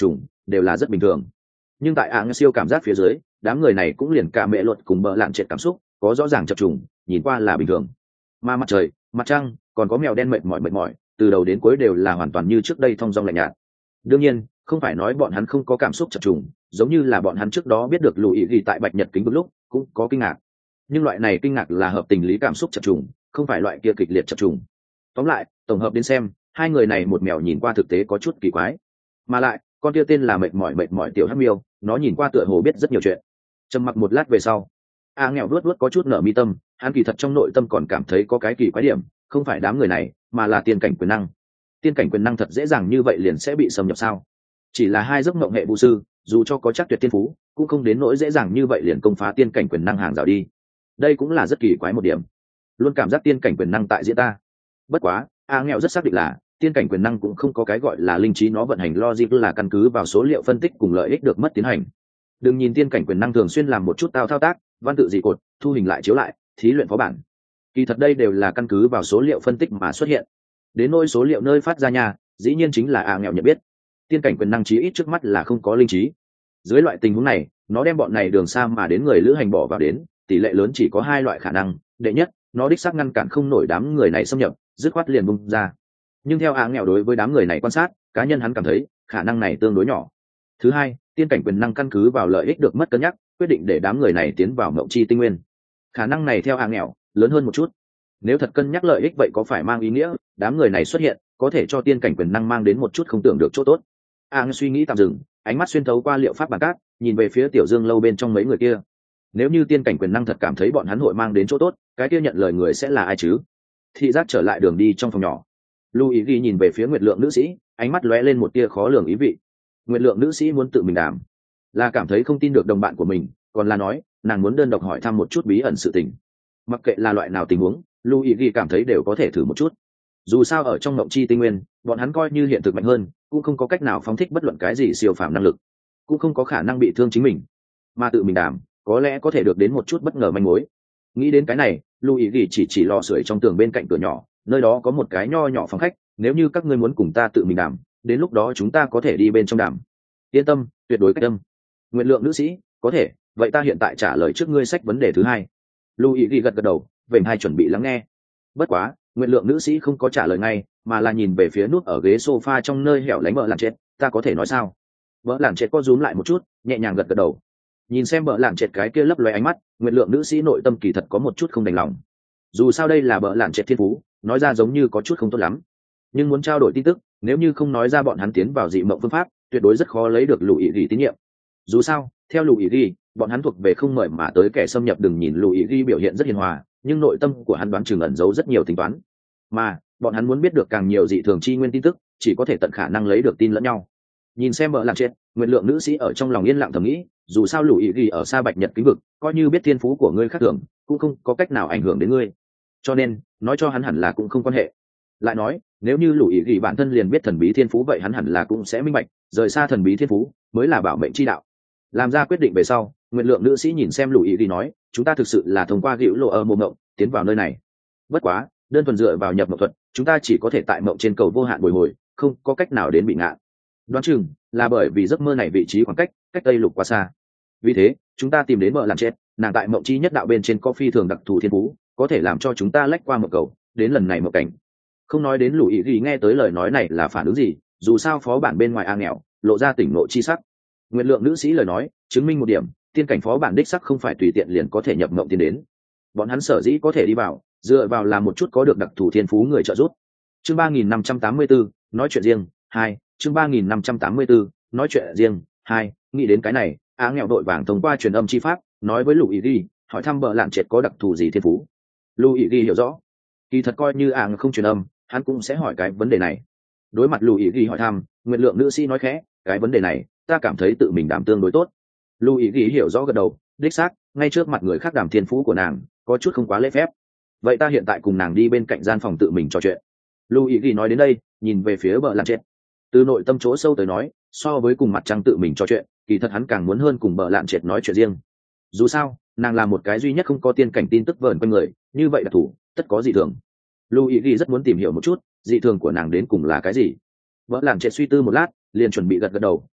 A: đều là rất bình thường. Nhưng tại áng siêu cảm giác phía dưới, đám người này cũng liền cả mẹ luật cùng bợ lạn trệt cảm xúc có rõ ràng chập trùng, nhìn qua là bình thường. Mà mặt trời, mặt trăng, còn có mèo đen mệt mỏi mệt mỏi, từ đầu đến cuối đều là hoàn toàn như trước đây thong dong lạnh nhạt. Đương nhiên, không phải nói bọn hắn không có cảm xúc chập trùng, giống như là bọn hắn trước đó biết được lùi ý gì tại bạch nhật kính vực lúc cũng có kinh ngạc, nhưng loại này kinh ngạc là hợp tình lý cảm xúc chập trùng, không phải loại kia kịch liệt chập trùng. Tóm lại, tổng hợp đến xem, hai người này một mèo nhìn qua thực tế có chút kỳ quái, mà lại con kia tên là mệt mỏi mệt mỏi tiểu hắc miêu, nó nhìn qua tựa hồ biết rất nhiều chuyện. Trầm mặc một lát về sau, a nghèo luốt luốt có chút nở mi tâm, hắn kỳ thật trong nội tâm còn cảm thấy có cái kỳ quái điểm, không phải đám người này, mà là tiên cảnh quyền năng. Tiên cảnh quyền năng thật dễ dàng như vậy liền sẽ bị xâm nhập sao? Chỉ là hai giấc mộng hệ vũ sư, dù cho có chắc tuyệt tiên phú, cũng không đến nỗi dễ dàng như vậy liền công phá tiên cảnh quyền năng hàng rào đi. Đây cũng là rất kỳ quái một điểm. Luôn cảm giác tiên cảnh quyền năng tại diễn ta. Bất quá, a nghèo rất xác định là tiên cảnh quyền năng cũng không có cái gọi là linh trí, nó vận hành logic là căn cứ vào số liệu phân tích cùng lợi ích được mất tiến hành. Đừng nhìn tiên cảnh quyền năng thường xuyên làm một chút tao thao tác, văn tự dị cột, thu hình lại chiếu lại, thí luyện phó bản. Kỳ thật đây đều là căn cứ vào số liệu phân tích mà xuất hiện. Đến nỗi số liệu nơi phát ra nhà, dĩ nhiên chính là a nghèo nhận biết. Tiên cảnh quyền năng chí ít trước mắt là không có linh trí. Dưới loại tình huống này, nó đem bọn này đường xa mà đến người lữ hành bỏ vào đến, tỷ lệ lớn chỉ có hai loại khả năng. Đệ nhất, nó đích xác ngăn cản không nổi đám người này xâm nhập, dứt khoát liền bung ra. Nhưng theo a nghèo đối với đám người này quan sát, cá nhân hắn cảm thấy khả năng này tương đối nhỏ. Thứ hai, tiên cảnh quyền năng căn cứ vào lợi ích được mất cân nhắc, quyết định để đám người này tiến vào mộng chi tinh nguyên. Khả năng này theo a nghèo lớn hơn một chút. Nếu thật cân nhắc lợi ích vậy có phải mang ý nghĩa đám người này xuất hiện có thể cho tiên cảnh quyền năng mang đến một chút không tưởng được chỗ tốt. A nghèo suy nghĩ tạm dừng, ánh mắt xuyên thấu qua liệu pháp bản cát, nhìn về phía tiểu dương lâu bên trong mấy người kia. Nếu như tiên cảnh quyền năng thật cảm thấy bọn hắn hội mang đến chỗ tốt, cái kia nhận lời người sẽ là ai chứ? Thị giác trở lại đường đi trong phòng nhỏ, Louis ghi nhìn về phía Nguyệt Lượng nữ sĩ, ánh mắt lóe lên một tia khó lường ý vị. Nguyệt Lượng nữ sĩ muốn tự mình đàm, là cảm thấy không tin được đồng bạn của mình, còn là nói nàng muốn đơn độc hỏi thăm một chút bí ẩn sự tình. Mặc kệ là loại nào tình huống, Louis ghi cảm thấy đều có thể thử một chút. Dù sao ở trong mộng chi tinh nguyên, bọn hắn coi như hiện thực mạnh hơn, cũng không có cách nào phóng thích bất luận cái gì siêu phàm năng lực, cũng không có khả năng bị thương chính mình, mà tự mình đàm có lẽ có thể được đến một chút bất ngờ manh mối. Nghĩ đến cái này, Louis ghi chỉ chỉ lò sưởi trong tường bên cạnh cửa nhỏ, nơi đó có một cái nho nhỏ phòng khách, nếu như các ngươi muốn cùng ta tự mình đàm, đến lúc đó chúng ta có thể đi bên trong đàm. Yên tâm, tuyệt đối cách tâm. Nguyện Lượng nữ sĩ, có thể, vậy ta hiện tại trả lời trước ngươi sách vấn đề thứ hai. Louis ghi gật gật đầu, vểnh hai chuẩn bị lắng nghe. Bất quá, Nguyện Lượng nữ sĩ không có trả lời ngay, mà là nhìn về phía nút ở ghế sofa trong nơi hẻo lánh Bợ Lạn Trệt, ta có thể nói sao? Bợ Lạn Trệt co rúm lại một chút, nhẹ nhàng gật gật đầu. Nhìn xem Bợ Lạn Trệt cái kia lấp lóe ánh mắt, Nguyện Lượng nữ sĩ nội tâm kỳ thật có một chút không đành lòng. Dù sao đây là Bợ Lạn Trệt thiên phú, nói ra giống như có chút không tốt lắm, nhưng muốn trao đổi tin tức, nếu như không nói ra bọn hắn tiến vào dị mộng phương pháp, tuyệt đối rất khó lấy được Lùi Ý tín nhiệm. Dù sao, theo Lùi Ý, bọn hắn thuộc về không mời mà tới kẻ xâm nhập. Đừng nhìn Lùi Ý biểu hiện rất hiền hòa, nhưng nội tâm của hắn đoán chừng ẩn giấu rất nhiều tính toán, mà bọn hắn muốn biết được càng nhiều dị thường chi nguyên tin tức, chỉ có thể tận khả năng lấy được tin lẫn nhau. Nhìn xem Bợ Lạn Trệt, Nguyện Lượng nữ sĩ ở trong lòng yên lặng thầm nghĩ, dù sao Lùi Ý ở xa Bạch Nhật kính vực, coi như biết thiên phú của ngươi khác thường, cũng không có cách nào ảnh hưởng đến ngươi, cho nên nói cho hắn hẳn là cũng không quan hệ. Lại nói, nếu như Lùi Ý bản thân liền biết thần bí thiên phú, vậy hắn hẳn là cũng sẽ minh bạch, rời xa thần bí thiên phú mới là bảo mệnh chi đạo. Làm ra quyết định về sau, Nguyện Lượng nữ sĩ nhìn xem Lùi Ý nói, chúng ta thực sự là thông qua hữu lộ ở mộng mộng tiến vào nơi này. Bất quá, đơn thuần dựa vào nhập mộng thuật, chúng ta chỉ có thể tại mộng trên cầu vô hạn bồi hồi, không có cách nào đến bị ngạn. Đoán chừng là bởi vì giấc mơ này vị trí khoảng cách cách tây lục quá xa. Vì thế, chúng ta tìm đến Bợ Lạn Trệt, nàng tại mộng chi nhất đạo bên trên có phi thường đặc thù thiên phú, có thể làm cho chúng ta lách qua mộng cầu, đến lần này mộng cảnh. Không nói đến Lùi Ý nghe tới lời nói này là phản ứng gì, dù sao phó bản bên ngoài a nghèo lộ ra tỉnh nội chi sắc. Nguyện Lượng nữ sĩ lời nói chứng minh một điểm, tiên cảnh phó bản đích sắc không phải tùy tiện liền có thể nhập mộng tiến đến. Bọn hắn sở dĩ có thể đi vào, dựa vào là một chút có được đặc thù thiên phú người trợ giúp. Chương ba nghìn năm trăm tám mươi tư, nói chuyện riêng hai. Chương ba nghìn năm trăm tám mươi tư, nói chuyện riêng hai. Nghĩ đến cái này, a nghèo đội vàng thông qua truyền âm chi pháp nói với Lùi Ý, hỏi thăm Bợ Lạn Trệt có đặc thù gì thiên phú. Lùi Ý hiểu rõ, kỳ thật coi như a không truyền âm, hắn cũng sẽ hỏi cái vấn đề này. Đối mặt Lùi Ý hỏi thăm, Nguyện Lượng nữ sĩ nói khẽ, cái vấn đề này ta cảm thấy tự mình đảm tương đối tốt. Lùi Ý hiểu rõ gật đầu, đích xác, ngay trước mặt người khác đảm thiên phú của nàng có chút không quá lễ phép. Vậy ta hiện tại cùng nàng đi bên cạnh gian phòng tự mình trò chuyện. Lùi Ý nói đến đây, nhìn về phía Bợ Lạn Trệt. Từ nội tâm chỗ sâu tới nói, so với cùng mặt trăng tự mình trò chuyện, kỳ thật hắn càng muốn hơn cùng Bợ Lạn Trệt nói chuyện riêng. Dù sao, nàng là một cái duy nhất không có tiên cảnh tin tức vờn quanh người, như vậy đặc thủ tất có dị thường. Louis rất muốn tìm hiểu một chút dị thường của nàng đến cùng là cái gì. Bợ Lạn Trệt suy tư một lát, liền chuẩn bị gật gật đầu,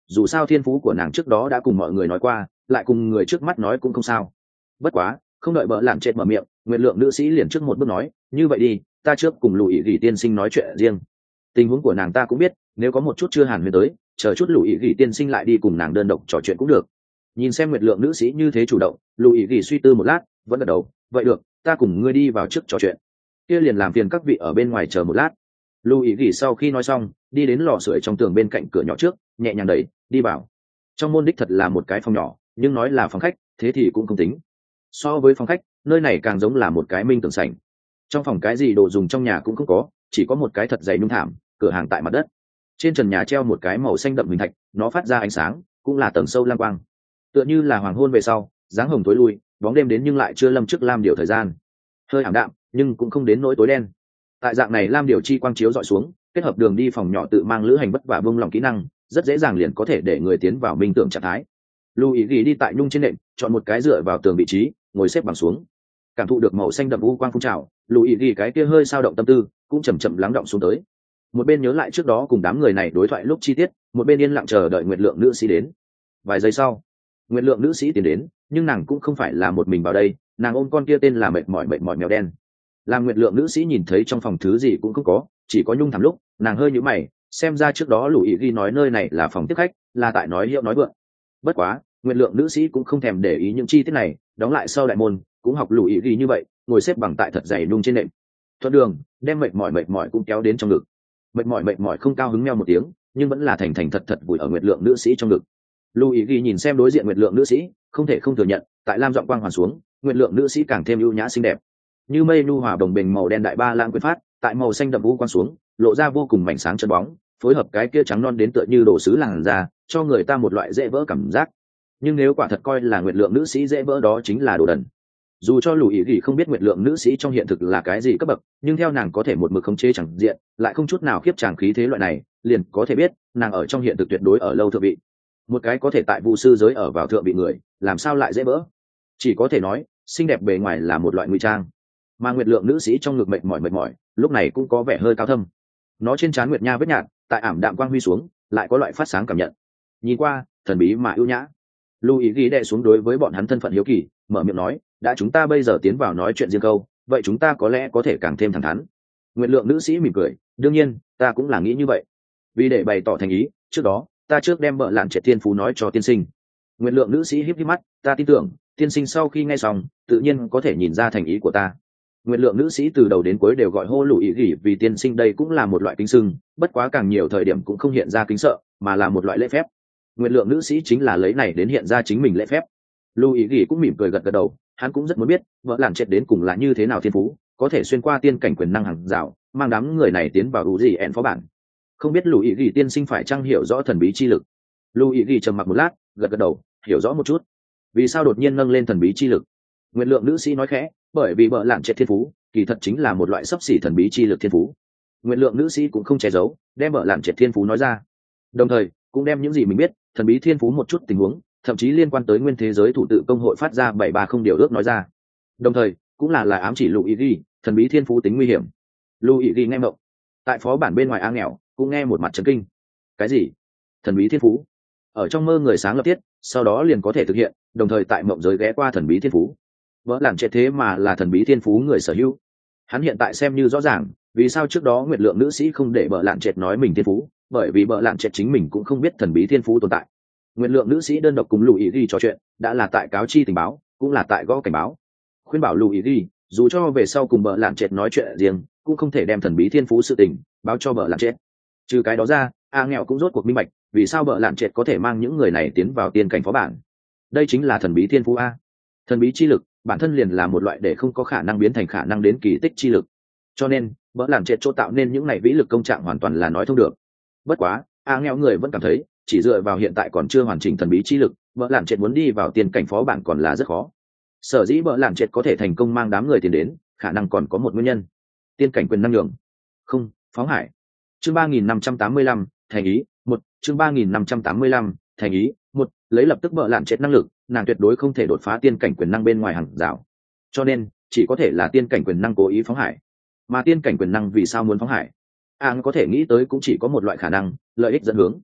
A: dù sao thiên phú của nàng trước đó đã cùng mọi người nói qua, lại cùng người trước mắt nói cũng không sao. Bất quá không đợi bợ lạn trệt mở miệng, nguyện lượng nữ sĩ liền trước một bước nói, như vậy đi, ta trước cùng lùi gỉ tiên sinh nói chuyện riêng. Tình huống của nàng ta cũng biết, nếu có một chút chưa hàn huyên tới, chờ chút lùi gỉ tiên sinh lại đi cùng nàng đơn độc trò chuyện cũng được. Nhìn xem nguyện lượng nữ sĩ như thế chủ động, lùi gỉ suy tư một lát vẫn gật đầu, vậy được, ta cùng ngươi đi vào trước trò chuyện. Kia liền làm phiền các vị ở bên ngoài chờ một lát. Lùi gỉ sau khi nói xong, đi đến lò sưởi trong tường bên cạnh cửa nhỏ trước, nhẹ nhàng đẩy đi vào. Trong môn đích thật là một cái phòng nhỏ, nhưng nói là phòng khách thế thì cũng không tính. So với phòng khách, nơi này càng giống là một cái minh tường sảnh. Trong phòng cái gì đồ dùng trong nhà cũng không có, chỉ có một cái thật dày nhung thảm, cửa hàng tại mặt đất. Trên trần nhà treo một cái màu xanh đậm hình thạch, nó phát ra ánh sáng, cũng là tầng sâu lam quang, tựa như là hoàng hôn về sau, dáng hồng tối lui, bóng đêm đến nhưng lại chưa lâm trước lam điều thời gian, hơi ảm đạm nhưng cũng không đến nỗi tối đen. Tại dạng này lam điều chi quang chiếu dọi xuống, kết hợp đường đi phòng nhỏ tự mang lữ hành vất vả vương lòng kỹ năng, rất dễ dàng liền có thể để người tiến vào minh tưởng trạng thái. Lưu ý ghi đi tại nhung trên nệm, chọn một cái dựa vào tường vị trí, ngồi xếp bằng xuống, cảm thụ được màu xanh đậm u quang phun trào. Lưu ý ghi cái kia hơi sao động tâm tư cũng chậm chậm lắng động xuống tới. Một bên nhớ lại trước đó cùng đám người này đối thoại lúc chi tiết, một bên yên lặng chờ đợi nguyện lượng nữ sĩ đến. Vài giây sau, nguyện lượng nữ sĩ tiến đến, nhưng nàng cũng không phải là một mình vào đây, nàng ôm con kia tên là mệt mỏi mệt mỏi mèo đen. Làm nguyện lượng nữ sĩ nhìn thấy trong phòng thứ gì cũng không có, chỉ có nhung thảm lúc, nàng hơi nhíu mày, xem ra trước đó Lũ Ý Ghi nói nơi này là phòng tiếp khách, là tại nói hiệu nói vượng. Bất quá, nguyện lượng nữ sĩ cũng không thèm để ý những chi tiết này, đóng lại sau đại môn, cũng học Lũ Ý Ghi như vậy, ngồi xếp bằng tại thật dày nhung trên nệm. Thuận đường, đem mệt mỏi mệt mỏi cũng kéo đến trong ngực. Mệt mỏi mệt mỏi không cao hứng meo một tiếng, nhưng vẫn là thành thành thật thật vùi ở nguyện lượng nữ sĩ trong ngực. Lũ Ý Ghi nhìn xem đối diện nguyện lượng nữ sĩ, không thể không thừa nhận, tại lam giọng quang hoàn xuống, nguyện lượng nữ sĩ càng thêm ưu nhã xinh đẹp. Như mây nu hòa đồng bình màu đen đại ba lãng quyển phát, tại màu xanh đậm vũ quang xuống, lộ ra vô cùng mảnh sáng chân bóng, phối hợp cái kia trắng non đến tựa như đồ sứ làn da, cho người ta một loại dễ vỡ cảm giác. Nhưng nếu quả thật coi là nguyện lượng nữ sĩ dễ vỡ, đó chính là đồ đần. Dù cho Lũ Ý Ghi không biết nguyện lượng nữ sĩ trong hiện thực là cái gì cấp bậc, nhưng theo nàng có thể một mực khống chế chẳng diện, lại không chút nào khiếp chàng khí thế loại này, liền có thể biết nàng ở trong hiện thực tuyệt đối ở lâu thượng vị. Một cái có thể tại vu sư giới ở vào thượng vị người, làm sao lại dễ vỡ? Chỉ có thể nói, xinh đẹp bề ngoài là một loại ngụy trang. Mà nguyệt lượng nữ sĩ trong ngực mệt mỏi mệt mỏi, lúc này cũng có vẻ hơi cao thâm. Nó trên trán nguyệt nha vết nhạt, tại ảm đạm quang huy xuống, lại có loại phát sáng cảm nhận. Nhìn qua, thần bí mà ưu nhã. Lũ Ý Ghi đè xuống đối với bọn hắn thân phận hiếu kỳ, mở miệng nói, đã chúng ta bây giờ tiến vào nói chuyện riêng câu, vậy chúng ta có lẽ có thể càng thêm thẳng thắn. Nguyệt lượng nữ sĩ mỉm cười, đương nhiên, ta cũng là nghĩ như vậy. Vì để bày tỏ thành ý, trước đó, ta trước đem bợ lạn triệt thiên phú nói cho tiên sinh. Nguyệt lượng nữ sĩ híp híp mắt, ta tin tưởng, tiên sinh sau khi nghe xong, tự nhiên có thể nhìn ra thành ý của ta. Nguyệt lượng nữ sĩ từ đầu đến cuối đều gọi hô Lũ Ý Ghi vì tiên sinh, đây cũng là một loại kính sưng, bất quá càng nhiều thời điểm cũng không hiện ra kính sợ, mà là một loại lễ phép. Nguyệt lượng nữ sĩ chính là lấy này đến hiện ra chính mình lễ phép. Lũ Ý Ghi cũng mỉm cười gật gật đầu, hắn cũng rất muốn biết, vợ lạn triệt đến cùng là như thế nào thiên phú, có thể xuyên qua tiên cảnh quyền năng hàng rào, mang đám người này tiến vào u gì en phó bản. Không biết Lũ Ý Ghi tiên sinh phải chăng hiểu rõ thần bí chi lực. Lũ Ý Ghi trầm mặc một lát, gật gật đầu, hiểu rõ một chút. Vì sao đột nhiên nâng lên thần bí chi lực? Nguyệt lượng nữ sĩ nói khẽ, bởi vì bợ lạn triệt thiên phú kỳ thật chính là một loại sấp xỉ thần bí chi lực thiên phú. Nguyệt lượng nữ sĩ cũng không che giấu, đem bợ lạn triệt thiên phú nói ra, đồng thời cũng đem những gì mình biết thần bí thiên phú một chút tình huống, thậm chí liên quan tới nguyên thế giới thủ tự công hội phát ra bảy ba không điều ước nói ra, đồng thời cũng là là ám chỉ Lũ Ý Ghi thần bí thiên phú tính nguy hiểm. Lũ Ý Ghi nghe mộng, tại phó bản bên ngoài a nghèo cũng nghe một mặt chấn kinh. Cái gì? Thần bí thiên phú? Ở trong mơ người sáng lập tiết, sau đó liền có thể thực hiện, đồng thời tại mộng giới ghé qua thần bí thiên phú. Vỡ làm chết thế mà là thần bí thiên phú người sở hữu. Hắn hiện tại xem như rõ ràng vì sao trước đó nguyệt lượng nữ sĩ không để bợ lạn trệt nói mình thiên phú, bởi vì bợ lạn trệt chính mình cũng không biết thần bí thiên phú tồn tại. Nguyệt lượng nữ sĩ đơn độc cùng Lũ Ý Ghi trò chuyện, đã là tại cáo chi tình báo, cũng là tại gõ cảnh báo, khuyên bảo Lũ Ý Ghi dù cho về sau cùng bợ lạn trệt nói chuyện riêng, cũng không thể đem thần bí thiên phú sự tình báo cho bợ lạn trệt. Trừ cái đó ra, a nghèo cũng rốt cuộc minh bạch vì sao bợ lạn trệt có thể mang những người này tiến vào tiên cảnh phó bản. Đây chính là thần bí thiên phú a. Thần bí chi lực bản thân liền là một loại để không có khả năng biến thành khả năng đến kỳ tích chi lực, cho nên bợ lạn trệt chỗ tạo nên những này vĩ lực công trạng hoàn toàn là nói thông được. Bất quá a nghèo người vẫn cảm thấy chỉ dựa vào hiện tại còn chưa hoàn chỉnh thần bí chi lực, bợ lạn trệt muốn đi vào tiên cảnh phó bản còn là rất khó. Sở dĩ bợ lạn trệt có thể thành công mang đám người tiền đến, khả năng còn có một nguyên nhân: tiên cảnh quyền năng lượng. Không, phóng hải. Chương ba nghìn năm trăm tám mươi lăm, thành ý một. Chương ba nghìn năm trăm tám mươi lăm, thành ý một. Lấy lập tức bợ lạn trệt năng lực, nàng tuyệt đối không thể đột phá tiên cảnh quyền năng bên ngoài hàng rào, cho nên chỉ có thể là tiên cảnh quyền năng cố ý phóng hải. Mà tiên cảnh quyền năng vì sao muốn phóng hải? An có thể nghĩ tới cũng chỉ có một loại khả năng: lợi ích dẫn hướng.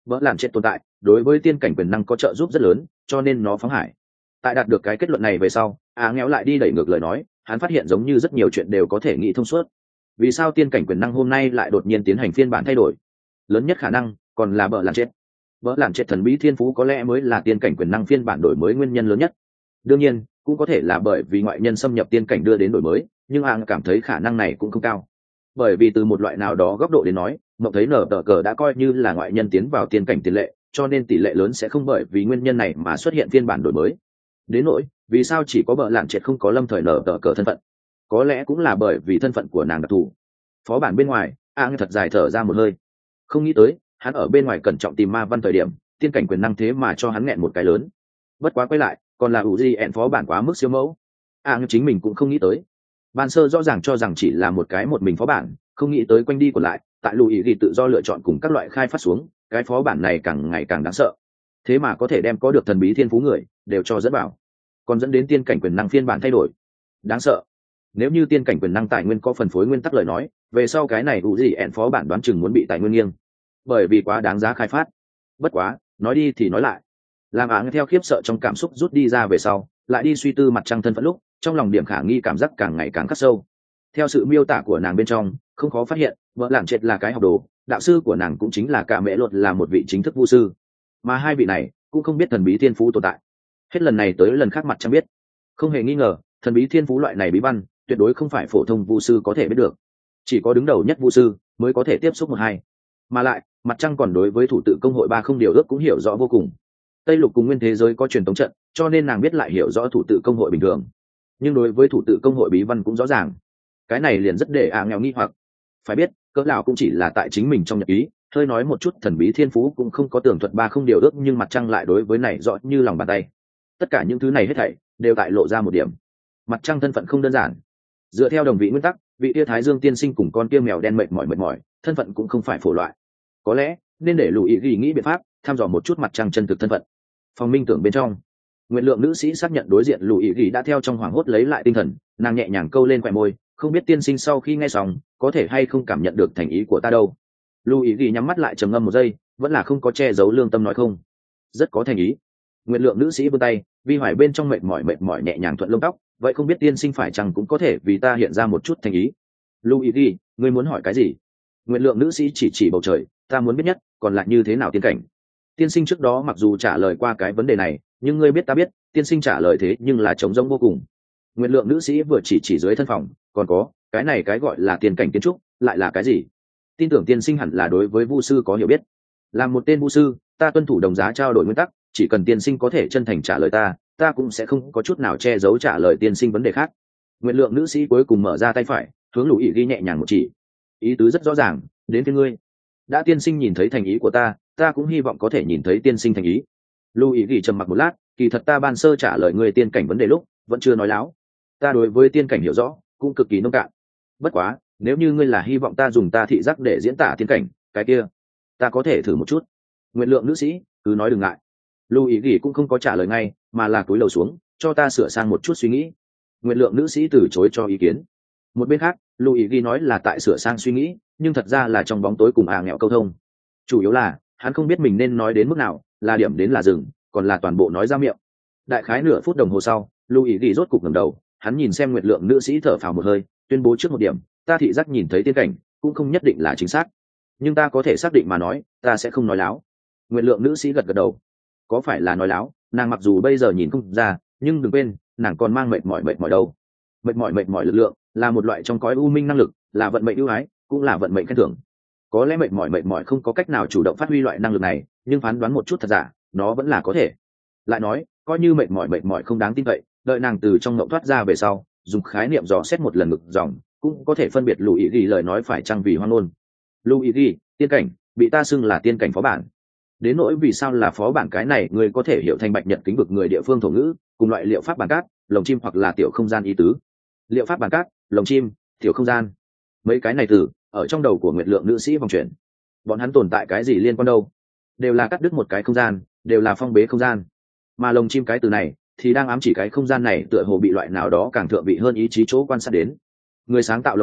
A: vỡ làn chết tồn tại đối với tiên cảnh quyền năng có trợ giúp rất lớn, cho nên nó phóng hải. Tại đạt được cái kết luận này về sau, á nghèo lại đi đẩy ngược lời nói, hắn phát hiện giống như rất nhiều chuyện đều có thể nghĩ thông suốt. Vì sao tiên cảnh quyền năng hôm nay lại đột nhiên tiến hành phiên bản thay đổi? Lớn nhất khả năng còn là vỡ làn chết. Vỡ làn chết thần bí thiên phú có lẽ mới là tiên cảnh quyền năng phiên bản đổi mới nguyên nhân lớn nhất. Đương nhiên cũng có thể là bởi vì ngoại nhân xâm nhập tiên cảnh đưa đến đổi mới, nhưng ang cảm thấy khả năng này cũng không cao. Bởi vì từ một loại nào đó góc độ đến nói, mộng thấy nở tờ cờ đã coi như là ngoại nhân tiến vào tiên cảnh tiền lệ, cho nên tỷ lệ lớn sẽ không bởi vì nguyên nhân này mà xuất hiện phiên bản đổi mới. Đến nỗi vì sao chỉ có bợ lạn triệt không có lâm thời nở tờ cờ thân phận, có lẽ cũng là bởi vì thân phận của nàng đặc thù. Phó bản bên ngoài, ang thật dài thở ra một hơi, không nghĩ tới hắn ở bên ngoài cẩn trọng tìm ma văn thời điểm, tiên cảnh quyền năng thế mà cho hắn nghẹn một cái lớn. Bất quá quay lại, còn là ủ gì ẹn phó bản quá mức siêu mẫu, ang chính mình cũng không nghĩ tới. Ban sơ rõ ràng cho rằng chỉ là một cái một mình phó bản, không nghĩ tới quanh đi còn lại, tại lùi ý tự do lựa chọn cùng các loại khai phát xuống, cái phó bản này càng ngày càng đáng sợ. Thế mà có thể đem có được thần bí thiên phú người đều cho dẫn vào, còn dẫn đến tiên cảnh quyền năng phiên bản thay đổi, đáng sợ. Nếu như tiên cảnh quyền năng tài nguyên có phần phối nguyên tắc lời nói, về sau cái này ủ gì ẹn phó bản đoán chừng muốn bị tài nguyên nghiêng, bởi vì quá đáng giá khai phát. Bất quá nói đi thì nói lại, làm áng theo khiếp sợ trong cảm xúc rút đi ra về sau, lại đi suy tư mặt trăng thân phận lúc, trong lòng điểm khả nghi cảm giác càng ngày càng khắc sâu. Theo sự miêu tả của nàng bên trong, không khó phát hiện vợ làng chết là cái học đồ, đạo sư của nàng cũng chính là cả mẹ luật là một vị chính thức vu sư, mà hai vị này cũng không biết thần bí thiên phú tồn tại. Hết lần này tới lần khác mặt trăng biết. Không hề nghi ngờ, thần bí thiên phú loại này bí văn tuyệt đối không phải phổ thông vu sư có thể biết được, chỉ có đứng đầu nhất vu sư mới có thể tiếp xúc một hai. Mà lại mặt trăng còn đối với thủ tự công hội ba không điều ước cũng hiểu rõ vô cùng. Tây lục cùng nguyên thế giới có truyền thống trận, cho nên nàng biết lại hiểu rõ thủ tự công hội bình thường, nhưng đối với thủ tự công hội bí văn cũng rõ ràng. Cái này liền rất để ạ nghèo nghi hoặc. Phải biết cỡ nào cũng chỉ là tại chính mình trong nhật ký hơi nói một chút thần bí thiên phú cũng không có tường thuật ba không điều ước, nhưng mặt trăng lại đối với này rõ như lòng bàn tay. Tất cả những thứ này hết thảy đều tại lộ ra một điểm, mặt trăng thân phận không đơn giản. Dựa theo đồng vị nguyên tắc, vị tia thái dương tiên sinh cùng con kia mèo đen mệt mỏi mệt mỏi thân phận cũng không phải phổ loại. Có lẽ nên để lùi ý nghĩ biện pháp thăm dò một chút mặt trăng chân thực thân phận. Phòng minh tưởng bên trong, nguyện lượng nữ sĩ xác nhận đối diện lùi ý đã theo trong hoảng hốt lấy lại tinh thần, nàng nhẹ nhàng câu lên khỏe môi, không biết tiên sinh sau khi nghe xong có thể hay không cảm nhận được thành ý của ta đâu. Lùi ý nhắm mắt lại trầm ngâm một giây, vẫn là không có che giấu lương tâm nói không, rất có thành ý. Nguyện lượng nữ sĩ vươn tay, vi hoài bên trong mệt mỏi mệt mỏi nhẹ nhàng thuận lông tóc, vậy không biết tiên sinh phải chăng cũng có thể vì ta hiện ra một chút thành ý. Lùi ý, ngươi muốn hỏi cái gì? Nguyện lượng nữ sĩ chỉ chỉ bầu trời, ta muốn biết nhất còn lại như thế nào tiên cảnh. Tiên sinh trước đó mặc dù trả lời qua cái vấn đề này, nhưng ngươi biết ta biết, tiên sinh trả lời thế nhưng là trống rỗng vô cùng. Nguyện lượng nữ sĩ vừa chỉ chỉ dưới thân phòng, còn có cái này cái gọi là tiên cảnh kiến trúc lại là cái gì? Tin tưởng tiên sinh hẳn là đối với vu sư có hiểu biết. Làm một tên vu sư, ta tuân thủ đồng giá trao đổi nguyên tắc, chỉ cần tiên sinh có thể chân thành trả lời ta, ta cũng sẽ không có chút nào che giấu trả lời tiên sinh vấn đề khác. Nguyện lượng nữ sĩ cuối cùng mở ra tay phải, hướng lũ ý ghi nhẹ nhàng một chỉ, ý tứ rất rõ ràng, đến với ngươi. Đã tiên sinh nhìn thấy thành ý của ta, ta cũng hy vọng có thể nhìn thấy tiên sinh thành ý. Lưu ý ghi trầm mặc một lát, kỳ thật ta ban sơ trả lời ngươi tiên cảnh vấn đề lúc vẫn chưa nói láo, ta đối với tiên cảnh hiểu rõ cũng cực kỳ nông cạn. Bất quá nếu như ngươi là hy vọng ta dùng ta thị giác để diễn tả tiên cảnh, cái kia ta có thể thử một chút. Nguyện lượng nữ sĩ cứ nói đừng ngại. Lưu ý ghi cũng không có trả lời ngay, mà là cúi đầu xuống, cho ta sửa sang một chút suy nghĩ. Nguyện lượng nữ sĩ từ chối cho ý kiến. Một bên khác, Lưu ý ghi nói là tại sửa sang suy nghĩ, nhưng thật ra là trong bóng tối cùng à nghẹo câu thông. Chủ yếu là hắn không biết mình nên nói đến mức nào, là điểm đến là dừng, còn là toàn bộ nói ra miệng. Đại khái nửa phút đồng hồ sau, Lưu ý ghi rốt cục ngẩng đầu, hắn nhìn xem Nguyệt lượng nữ sĩ thở phào một hơi, tuyên bố trước một điểm, ta thị giác nhìn thấy tiên cảnh cũng không nhất định là chính xác, nhưng ta có thể xác định mà nói, ta sẽ không nói láo. Nguyệt lượng nữ sĩ gật gật đầu. Có phải là nói láo, nàng mặc dù bây giờ nhìn không ra, nhưng đừng quên nàng còn mang mệt mỏi mệt mỏi đâu. Mệt mỏi mệt mỏi lực lượng là một loại trong cõi u minh năng lực, là vận mệnh ưu ái, cũng là vận mệnh khen thưởng. Có lẽ mệt mỏi mệt mỏi không có cách nào chủ động phát huy loại năng lực này, nhưng phán đoán một chút thật giả, nó vẫn là có thể. Lại nói, coi như mệt mỏi mệt mỏi không đáng tin cậy, đợi nàng từ trong ngộng thoát ra về sau, dùng khái niệm dò xét một lần ngực dòng, cũng có thể phân biệt Lù Ý Ghi lời nói phải chăng vì hoang ngôn. Lù Ý Ghi, tiên cảnh, bị ta xưng là tiên cảnh phó bản. Đến nỗi vì sao là phó bản cái này, người có thể hiểu thành bạch nhật kính vực người địa phương thổ ngữ, cùng loại liệu pháp bản cát, lồng chim hoặc là tiểu không gian ý tứ. Liệu pháp bản cát, lồng chim, tiểu không gian, mấy cái này từ ở trong đầu của Nguyệt lượng nữ sĩ vòng chuyển. Bọn hắn tồn tại cái gì liên quan đâu? Đều là cắt đứt một cái không gian, đều là phong bế không gian. Mà lồng chim cái từ này thì đang ám chỉ cái không gian này tựa hồ bị loại nào đó càng thượng vị hơn ý chí chỗ quan sát đến. Người sáng tạo lồng chim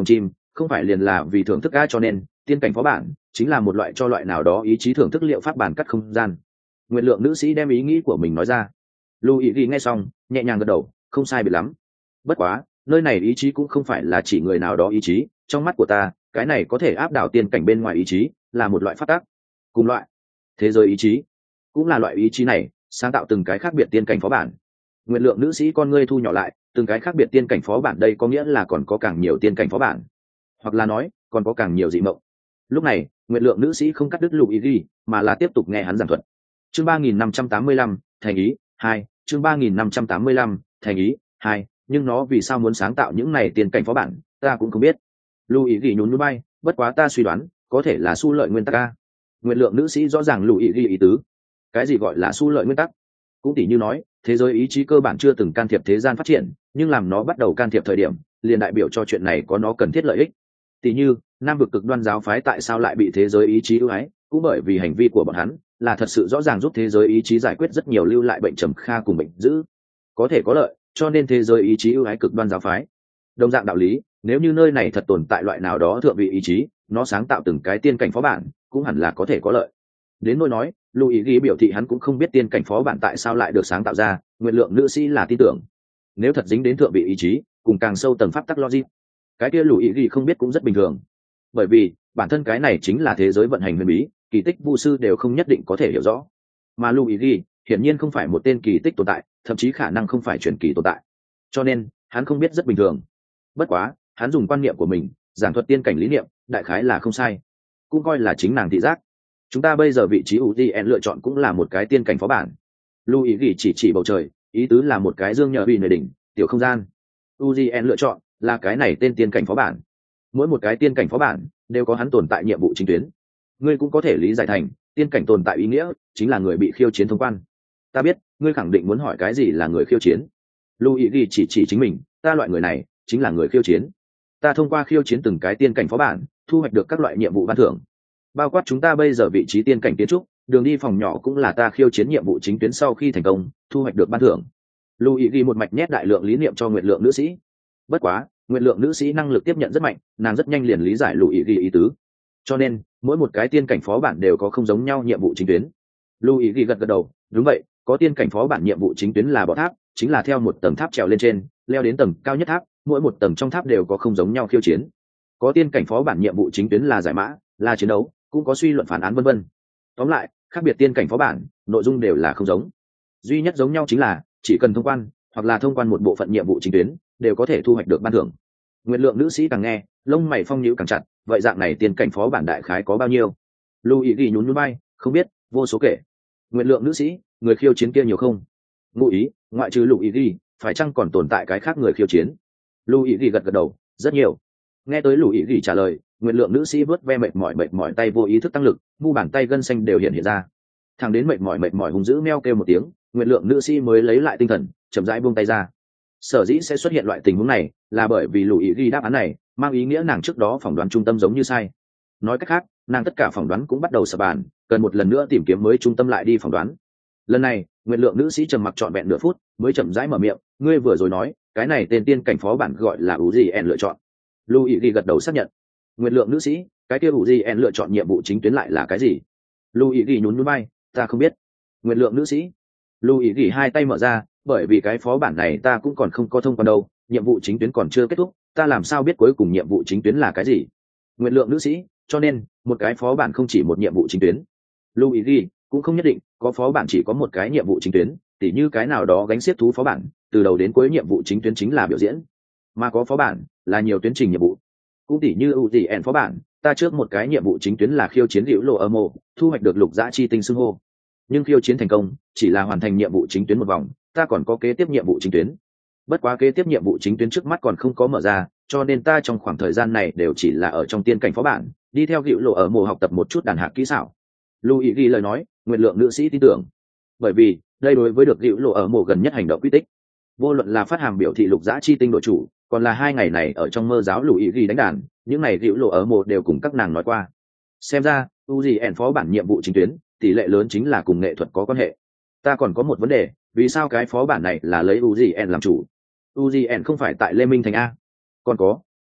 A: không phải liền là vì thưởng thức a, cho nên tiên cảnh phó bản chính là một loại cho loại nào đó ý chí thưởng thức liệu pháp bản cắt không gian. Nguyện lượng nữ sĩ đem ý nghĩ của mình nói ra. Lưu ý ghi nghe xong nhẹ nhàng gật đầu, không sai biệt lắm. Bất quá nơi này ý chí cũng không phải là chỉ người nào đó ý chí, trong mắt của ta cái này có thể áp đảo tiên cảnh bên ngoài ý chí là một loại phát tác, cùng loại thế giới ý chí cũng là loại ý chí này sáng tạo từng cái khác biệt tiên cảnh phó bản. Nguyện lượng nữ sĩ con ngươi thu nhỏ lại, từng cái khác biệt tiên cảnh phó bản đây có nghĩa là còn có càng nhiều tiên cảnh phó bản, hoặc là nói còn có càng nhiều dị mộng. Lúc này nguyện lượng nữ sĩ không cắt đứt Lưu ý ghi mà là tiếp tục nghe hắn giảng thuật. Chương ba nghìn năm trăm tám mươi lăm thành ý hai, chương ba nghìn năm trăm tám mươi lăm thành ý hai, nhưng nó vì sao muốn sáng tạo những này tiên cảnh phó bản ta cũng không biết. Lưu ý ghi nhún núi bay, bất quá ta suy đoán có thể là xu lợi nguyên tắc a. Nguyện lượng nữ sĩ rõ ràng Lưu ý ghi ý tứ. Cái gì gọi là xu lợi nguyên tắc? Cũng tỉ như nói thế giới ý chí cơ bản chưa từng can thiệp thế gian phát triển, nhưng làm nó bắt đầu can thiệp thời điểm liền đại biểu cho chuyện này có nó cần thiết lợi ích. Tỉ như nam vực cực đoan giáo phái tại sao lại bị thế giới ý chí ưu ái, cũng bởi vì hành vi của bọn hắn là thật sự rõ ràng giúp thế giới ý chí giải quyết rất nhiều lưu lại bệnh trầm kha cùng bệnh dữ, có thể có lợi, cho nên thế giới ý chí ưu ái cực đoan giáo phái. Đồng dạng đạo lý, nếu như nơi này thật tồn tại loại nào đó thượng vị ý chí, nó sáng tạo từng cái tiên cảnh phó bản cũng hẳn là có thể có lợi. Đến nỗi nói Lưu ý ghi biểu thị hắn cũng không biết tiên cảnh phó bản tại sao lại được sáng tạo ra, nguyện lượng nữ sĩ là tin tưởng. Nếu thật dính đến thượng vị ý chí cùng càng sâu tầng pháp tắc logic, cái kia Lưu ý ghi không biết cũng rất bình thường, bởi vì bản thân cái này chính là thế giới vận hành huyền bí, kỳ tích vu sư đều không nhất định có thể hiểu rõ, mà Lưu ý ghi hiển nhiên không phải một tên kỳ tích tồn tại, thậm chí khả năng không phải truyền kỳ tồn tại, cho nên hắn không biết rất bình thường. Bất quá hắn dùng quan niệm của mình giảng thuật tiên cảnh lý niệm đại khái là không sai, cũng coi là chính nàng thị giác. Chúng ta bây giờ vị trí u tê en lựa chọn cũng là một cái tiên cảnh phó bản. Lưu ý ghi chỉ chỉ bầu trời, ý tứ là một cái dương nhờ vì nơi đỉnh tiểu không gian. u tê en lựa chọn là cái này tên tiên cảnh phó bản. Mỗi một cái tiên cảnh phó bản đều có hắn tồn tại nhiệm vụ chính tuyến. Ngươi cũng có thể lý giải thành tiên cảnh tồn tại ý nghĩa chính là người bị khiêu chiến thông quan. Ta biết ngươi khẳng định muốn hỏi cái gì là người khiêu chiến. Lưu ý ghi chỉ chỉ chính mình, ta loại người này chính là người khiêu chiến. Ta thông qua khiêu chiến từng cái tiên cảnh phó bản thu hoạch được các loại nhiệm vụ ban thưởng, bao quát chúng ta bây giờ vị trí tiên cảnh kiến trúc, đường đi phòng nhỏ cũng là ta khiêu chiến nhiệm vụ chính tuyến sau khi thành công thu hoạch được ban thưởng. Lưu ý ghi một mạch nhét đại lượng lý niệm cho nguyện lượng nữ sĩ. Bất quá nguyện lượng nữ sĩ năng lực tiếp nhận rất mạnh, nàng rất nhanh liền lý giải Lưu ý ghi ý tứ, cho nên mỗi một cái tiên cảnh phó bản đều có không giống nhau nhiệm vụ chính tuyến. Lưu ý ghi gật gật đầu, đúng vậy, có tiên cảnh phó bản nhiệm vụ chính tuyến là bỏ tháp, chính là theo một tầng tháp trèo lên trên, leo đến tầng cao nhất tháp, mỗi một tầng trong tháp đều có không giống nhau khiêu chiến. Có tiên cảnh phó bản nhiệm vụ chính tuyến là giải mã, là chiến đấu, cũng có suy luận phản án vân vân. Tóm lại khác biệt tiên cảnh phó bản nội dung đều là không giống, duy nhất giống nhau chính là chỉ cần thông quan hoặc là thông quan một bộ phận nhiệm vụ chính tuyến đều có thể thu hoạch được ban thưởng. Nguyện lượng nữ sĩ càng nghe lông mày phong nhíu càng chặt, vậy dạng này tiên cảnh phó bản đại khái có bao nhiêu? Lưu ý ghi nhún nhún bay, không biết, vô số kể. Nguyện lượng nữ sĩ, người khiêu chiến kia nhiều không? Ngụ ý, ngoại trừ Lưu ý ghi phải chăng còn tồn tại cái khác người khiêu chiến? Lưu ý ghi gật gật đầu, rất nhiều. Nghe tới Lưu ý ghi trả lời, nguyện lượng nữ sĩ vớt ve mệt mỏi mệt mỏi tay vô ý thức tăng lực, mu bàn tay gân xanh đều hiện hiện ra. Thằng đến mệt mỏi mệt mỏi hung dữ meo kêu một tiếng, nguyện lượng nữ sĩ mới lấy lại tinh thần, chậm rãi buông tay ra. Sở dĩ sẽ xuất hiện loại tình huống này là bởi vì Lưu ý ghi đáp án này mang ý nghĩa nàng trước đó phỏng đoán trung tâm giống như sai. Nói cách khác, nàng tất cả phỏng đoán cũng bắt đầu sập bàn, cần một lần nữa tìm kiếm mới trung tâm lại đi phỏng đoán. Lần này nguyện lượng nữ sĩ trầm mặc trọn vẹn nửa phút mới chậm rãi mở miệng, ngươi vừa rồi nói cái này tên tiên cảnh phó bản gọi là u gì en lựa chọn. Lưu ý ghi gật đầu xác nhận. Nguyện lượng nữ sĩ, cái kia u gì en lựa chọn nhiệm vụ chính tuyến lại là cái gì? Lưu ý ghi nhún nhún bay, ta không biết. Nguyện lượng nữ sĩ, Lưu ý ghi hai tay mở ra, bởi vì cái phó bản này ta cũng còn không có thông quan đâu, nhiệm vụ chính tuyến còn chưa kết thúc, ta làm sao biết cuối cùng nhiệm vụ chính tuyến là cái gì? Nguyện lượng nữ sĩ, cho nên một cái phó bản không chỉ một nhiệm vụ chính tuyến. Lưu ý ghi cũng không nhất định, có phó bản chỉ có một cái nhiệm vụ chính tuyến, tỉ như cái nào đó gánh xiết thú phó bản, từ đầu đến cuối nhiệm vụ chính tuyến chính là biểu diễn, mà có phó bản là nhiều tuyến trình nhiệm vụ. Cũng tỉ như u tỉ ẻn phó bản, ta trước một cái nhiệm vụ chính tuyến là khiêu chiến hữu lộ ở mộ, thu hoạch được lục dã chi tinh xưng hô, nhưng khiêu chiến thành công chỉ là hoàn thành nhiệm vụ chính tuyến một vòng, ta còn có kế tiếp nhiệm vụ chính tuyến. Bất quá kế tiếp nhiệm vụ chính tuyến trước mắt còn không có mở ra, cho nên ta trong khoảng thời gian này đều chỉ là ở trong tiên cảnh phó bản, đi theo hữu lộ ở mộ học tập một chút đàn hạc kỹ xảo. Lưu ý ghi lời nói, nguyện lượng nữ sĩ tin tưởng, bởi vì đây đối với được hữu lộ ở mộ gần nhất hành động quy tích. Vô luận là phát hàm biểu thị lục dã chi tinh đội chủ, còn là hai ngày này ở trong mơ giáo Lưu ý ghi đánh đàn, những này hữu lộ ở mộ đều cùng các nàng nói qua. Xem ra u gì ẻn phó bản nhiệm vụ chính tuyến tỷ lệ lớn chính là cùng nghệ thuật có quan hệ. Ta còn có một vấn đề, vì sao cái phó bản này là lấy u gì ẻn làm chủ? u gì ẻn không phải tại Lê Minh thành a? Còn có,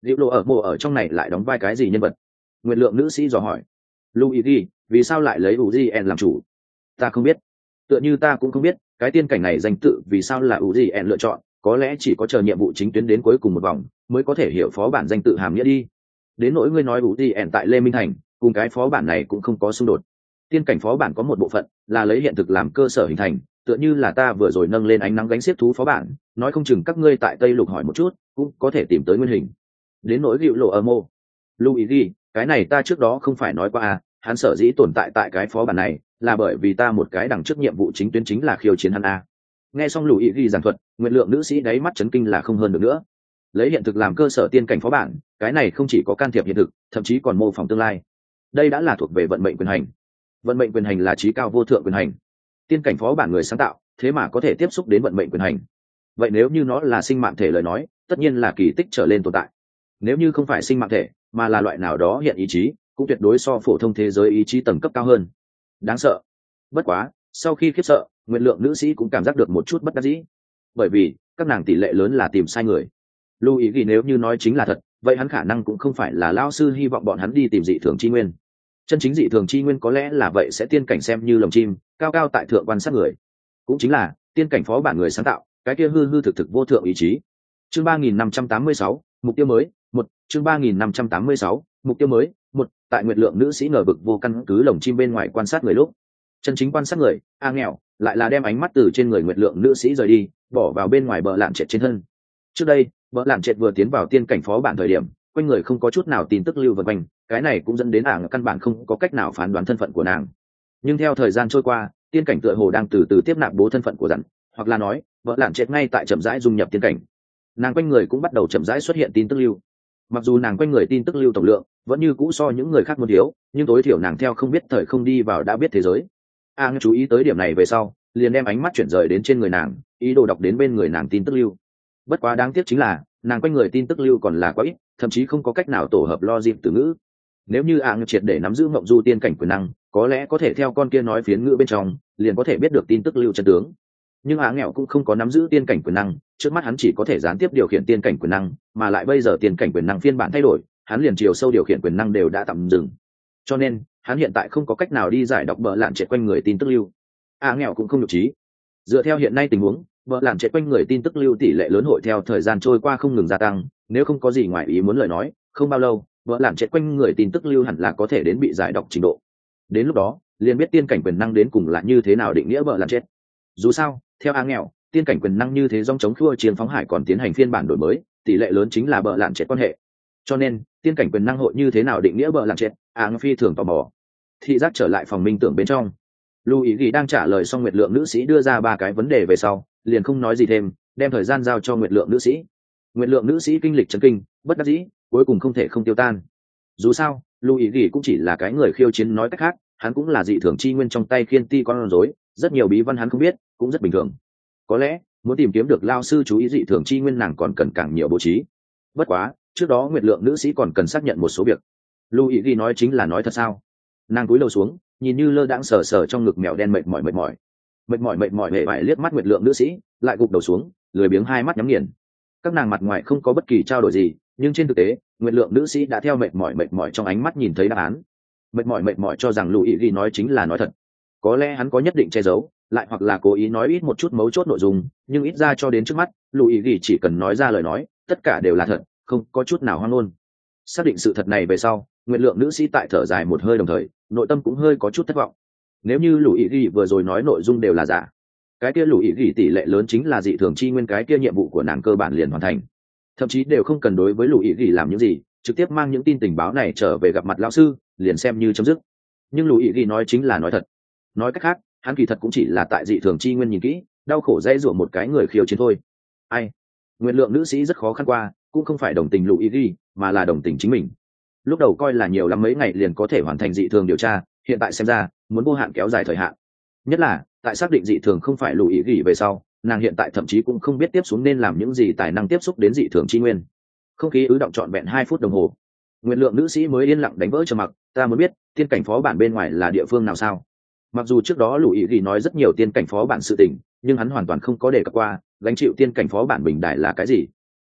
A: liệu lộ ở mộ ở trong này lại đóng vai cái gì nhân vật? Nguyệt lượng nữ sĩ dò hỏi. Luigi, vì sao lại lấy Uzien làm chủ? Ta không biết, tựa như ta cũng không biết cái tiên cảnh này danh tự vì sao là Uzien lựa chọn, có lẽ chỉ có chờ nhiệm vụ chính tuyến đến cuối cùng một vòng mới có thể hiểu phó bản danh tự hàm nghĩa đi. Đến nỗi ngươi nói Uzien tại Lê Minh Thành cùng cái phó bản này cũng không có xung đột. Tiên cảnh phó bản có một bộ phận là lấy hiện thực làm cơ sở hình thành, tựa như là ta vừa rồi nâng lên ánh nắng gánh xiết thú phó bản, nói không chừng các ngươi tại Tây Lục hỏi một chút cũng có thể tìm tới nguyên hình. Đến nỗi Gữu Lộ ở mô, Luigi, cái này ta trước đó không phải nói qua à, hắn sở dĩ tồn tại tại cái phó bản này là bởi vì ta một cái đằng trước nhiệm vụ chính tuyến chính là khiêu chiến hắn a. Nghe xong Luigi giảng thuật, nguyện lượng nữ sĩ đáy mắt chấn kinh là không hơn được nữa. Lấy hiện thực làm cơ sở tiên cảnh phó bản, cái này không chỉ có can thiệp hiện thực, thậm chí còn mô phỏng tương lai. Đây đã là thuộc về vận mệnh quyền hành. Vận mệnh quyền hành là trí cao vô thượng quyền hành. Tiên cảnh phó bản người sáng tạo, thế mà có thể tiếp xúc đến vận mệnh quyền hành. Vậy nếu như nó là sinh mạng thể lời nói, tất nhiên là kỳ tích trở lên tồn tại. Nếu như không phải sinh mạng thể, mà là loại nào đó hiện ý chí, cũng tuyệt đối so phổ thông thế giới ý chí tầng cấp cao hơn. Đáng sợ. Bất quá, sau khi khiếp sợ, nguyện lượng nữ sĩ cũng cảm giác được một chút bất đắc dĩ, bởi vì các nàng tỷ lệ lớn là tìm sai người. Lưu ý gì nếu như nói chính là thật, vậy hắn khả năng cũng không phải là lao sư hy vọng bọn hắn đi tìm dị thường chi nguyên. Chân chính dị thường chi nguyên có lẽ là vậy sẽ tiên cảnh xem như lồng chim cao cao tại thượng quan sát người, cũng chính là tiên cảnh phó bản người sáng tạo cái kia hư hư thực thực vô thượng ý chí. Chương ba nghìn năm trăm tám mươi sáu, mục tiêu mới một. Chương ba nghìn năm trăm tám mươi sáu, mục tiêu mới một. Tại nguyệt lượng nữ sĩ ngờ vực vô căn cứ lồng chim bên ngoài quan sát người lúc, chân chính quan sát người a nghèo lại là đem ánh mắt từ trên người nguyệt lượng nữ sĩ rời đi, bỏ vào bên ngoài bờ lạn trệt trên thân. Trước đây bờ lạn trệt vừa tiến vào tiên cảnh phó bản thời điểm, quanh người không có chút nào tin tức lưu vần quanh, cái này cũng dẫn đến ảng căn bản không có cách nào phán đoán thân phận của nàng. Nhưng theo thời gian trôi qua, tiên cảnh tựa hồ đang từ từ tiếp nạp bố thân phận của dặn, hoặc là nói vợ lạn chết ngay tại chậm rãi dung nhập tiên cảnh, nàng quanh người cũng bắt đầu chậm rãi xuất hiện tin tức lưu. Mặc dù nàng quanh người tin tức lưu tổng lượng vẫn như cũ so những người khác muốn thiếu, nhưng tối thiểu nàng theo không biết thời không đi vào đã biết thế giới. Ang chú ý tới điểm này về sau, liền đem ánh mắt chuyển rời đến trên người nàng, ý đồ đọc đến bên người nàng tin tức lưu. Bất quá đáng tiếc chính là nàng quanh người tin tức lưu còn là quá ít, thậm chí không có cách nào tổ hợp logic từ ngữ. Nếu như Ang triệt để nắm giữ mộng du tiên cảnh quyền năng, có lẽ có thể theo con kia nói phiến ngữ bên trong, liền có thể biết được tin tức lưu chân tướng. Nhưng Á nghèo cũng không có nắm giữ tiên cảnh quyền năng, trước mắt hắn chỉ có thể gián tiếp điều khiển tiên cảnh quyền năng, mà lại bây giờ tiên cảnh quyền năng phiên bản thay đổi, hắn liền chiều sâu điều khiển quyền năng đều đã tạm dừng, cho nên hắn hiện tại không có cách nào đi giải đọc bờ lạn trệt quanh người tin tức lưu. Á nghèo cũng không nhục trí, dựa theo hiện nay tình huống, bờ lạn trệt quanh người tin tức lưu tỷ lệ lớn hội theo thời gian trôi qua không ngừng gia tăng, nếu không có gì ngoài ý muốn lời nói, không bao lâu bờ lạn trệt quanh người tin tức lưu hẳn là có thể đến bị giải đọc trình độ. Đến lúc đó liền biết tiên cảnh quyền năng đến cùng là như thế nào định nghĩa bờ lạn trệt. Dù sao theo Á nghèo, tiên cảnh quyền năng như thế dòng chống khua chiến phóng hải còn tiến hành phiên bản đổi mới, tỷ lệ lớn chính là bờ lạn trệt quan hệ. Cho nên tiên cảnh quyền năng hội như thế nào định nghĩa bờ lạn trệt, Áng phi thường tò mò. Thị giác trở lại phòng minh tưởng bên trong, lưu ý ghi đang trả lời xong nguyệt lượng nữ sĩ đưa ra ba cái vấn đề về sau, liền không nói gì thêm, đem thời gian giao cho nguyệt lượng nữ sĩ. Nguyệt lượng nữ sĩ kinh lịch chấn kinh, bất đắc dĩ, cuối cùng không thể không tiêu tan. Dù sao lưu ý ghi cũng chỉ là cái người khiêu chiến, nói cách khác hắn cũng là dị thường chi nguyên trong tay khiên ti con rối, rất nhiều bí văn hắn không biết cũng rất bình thường. Có lẽ muốn tìm kiếm được lao sư chú ý dị thường chi nguyên, nàng còn cần càng nhiều bố trí. Bất quá trước đó nguyệt lượng nữ sĩ còn cần xác nhận một số việc. Lưu ý ghi nói chính là nói thật sao? Nàng cúi đầu xuống, nhìn như lơ đãng sờ sờ trong ngực mèo đen, mệt mỏi mệt mỏi mệt mỏi mệt mỏi hề vải liếc mắt nguyệt lượng nữ sĩ, lại gục đầu xuống, lười biếng hai mắt nhắm nghiền. Các nàng mặt ngoài không có bất kỳ trao đổi gì, nhưng trên thực tế nguyệt lượng nữ sĩ đã theo mệt mỏi mệt mỏi trong ánh mắt nhìn thấy đáp án. Mệt mỏi mệt mỏi cho rằng Lưu ý ghi nói chính là nói thật. Có lẽ hắn có nhất định che giấu, lại hoặc là cố ý nói ít một chút mấu chốt nội dung, nhưng ít ra cho đến trước mắt Louis ghi chỉ cần nói ra lời nói tất cả đều là thật, không có chút nào hoang ngôn. Xác định sự thật này về sau, nguyện lượng nữ sĩ tại thở dài một hơi, đồng thời nội tâm cũng hơi có chút thất vọng. Nếu như Louis ghi vừa rồi nói nội dung đều là giả, cái kia Louis ghi tỷ lệ lớn chính là dị thường chi nguyên, cái kia nhiệm vụ của nàng cơ bản liền hoàn thành, thậm chí đều không cần đối với Louis ghi làm những gì, trực tiếp mang những tin tình báo này trở về gặp mặt lão sư liền xem như chấm dứt. Nhưng Louis ghi nói chính là nói thật. Nói cách khác hắn kỳ thật cũng chỉ là tại dị thường chi nguyên nhìn kỹ, đau khổ dễ dụa một cái người khiêu chiến thôi. Ai, nguyện lượng nữ sĩ rất khó khăn qua, cũng không phải đồng tình Louis ghi, mà là đồng tình chính mình. Lúc đầu coi là nhiều lắm mấy ngày liền có thể hoàn thành dị thường điều tra, hiện tại xem ra muốn vô hạn kéo dài thời hạn. Nhất là tại xác định dị thường không phải Louis ghi về sau, nàng hiện tại thậm chí cũng không biết tiếp xuống nên làm những gì tài năng tiếp xúc đến dị thường chi nguyên. Không khí ứ động trọn vẹn hai phút đồng hồ, nguyện lượng nữ sĩ mới yên lặng đánh vỡ trầm mặc. Ta muốn biết tiên cảnh phó bản bên ngoài là địa phương nào sao? Mặc dù trước đó Lũ Ý Ghi nói rất nhiều tiên cảnh phó bản sự tình, nhưng hắn hoàn toàn không có đề cập qua gánh chịu tiên cảnh phó bản bình đại là cái gì.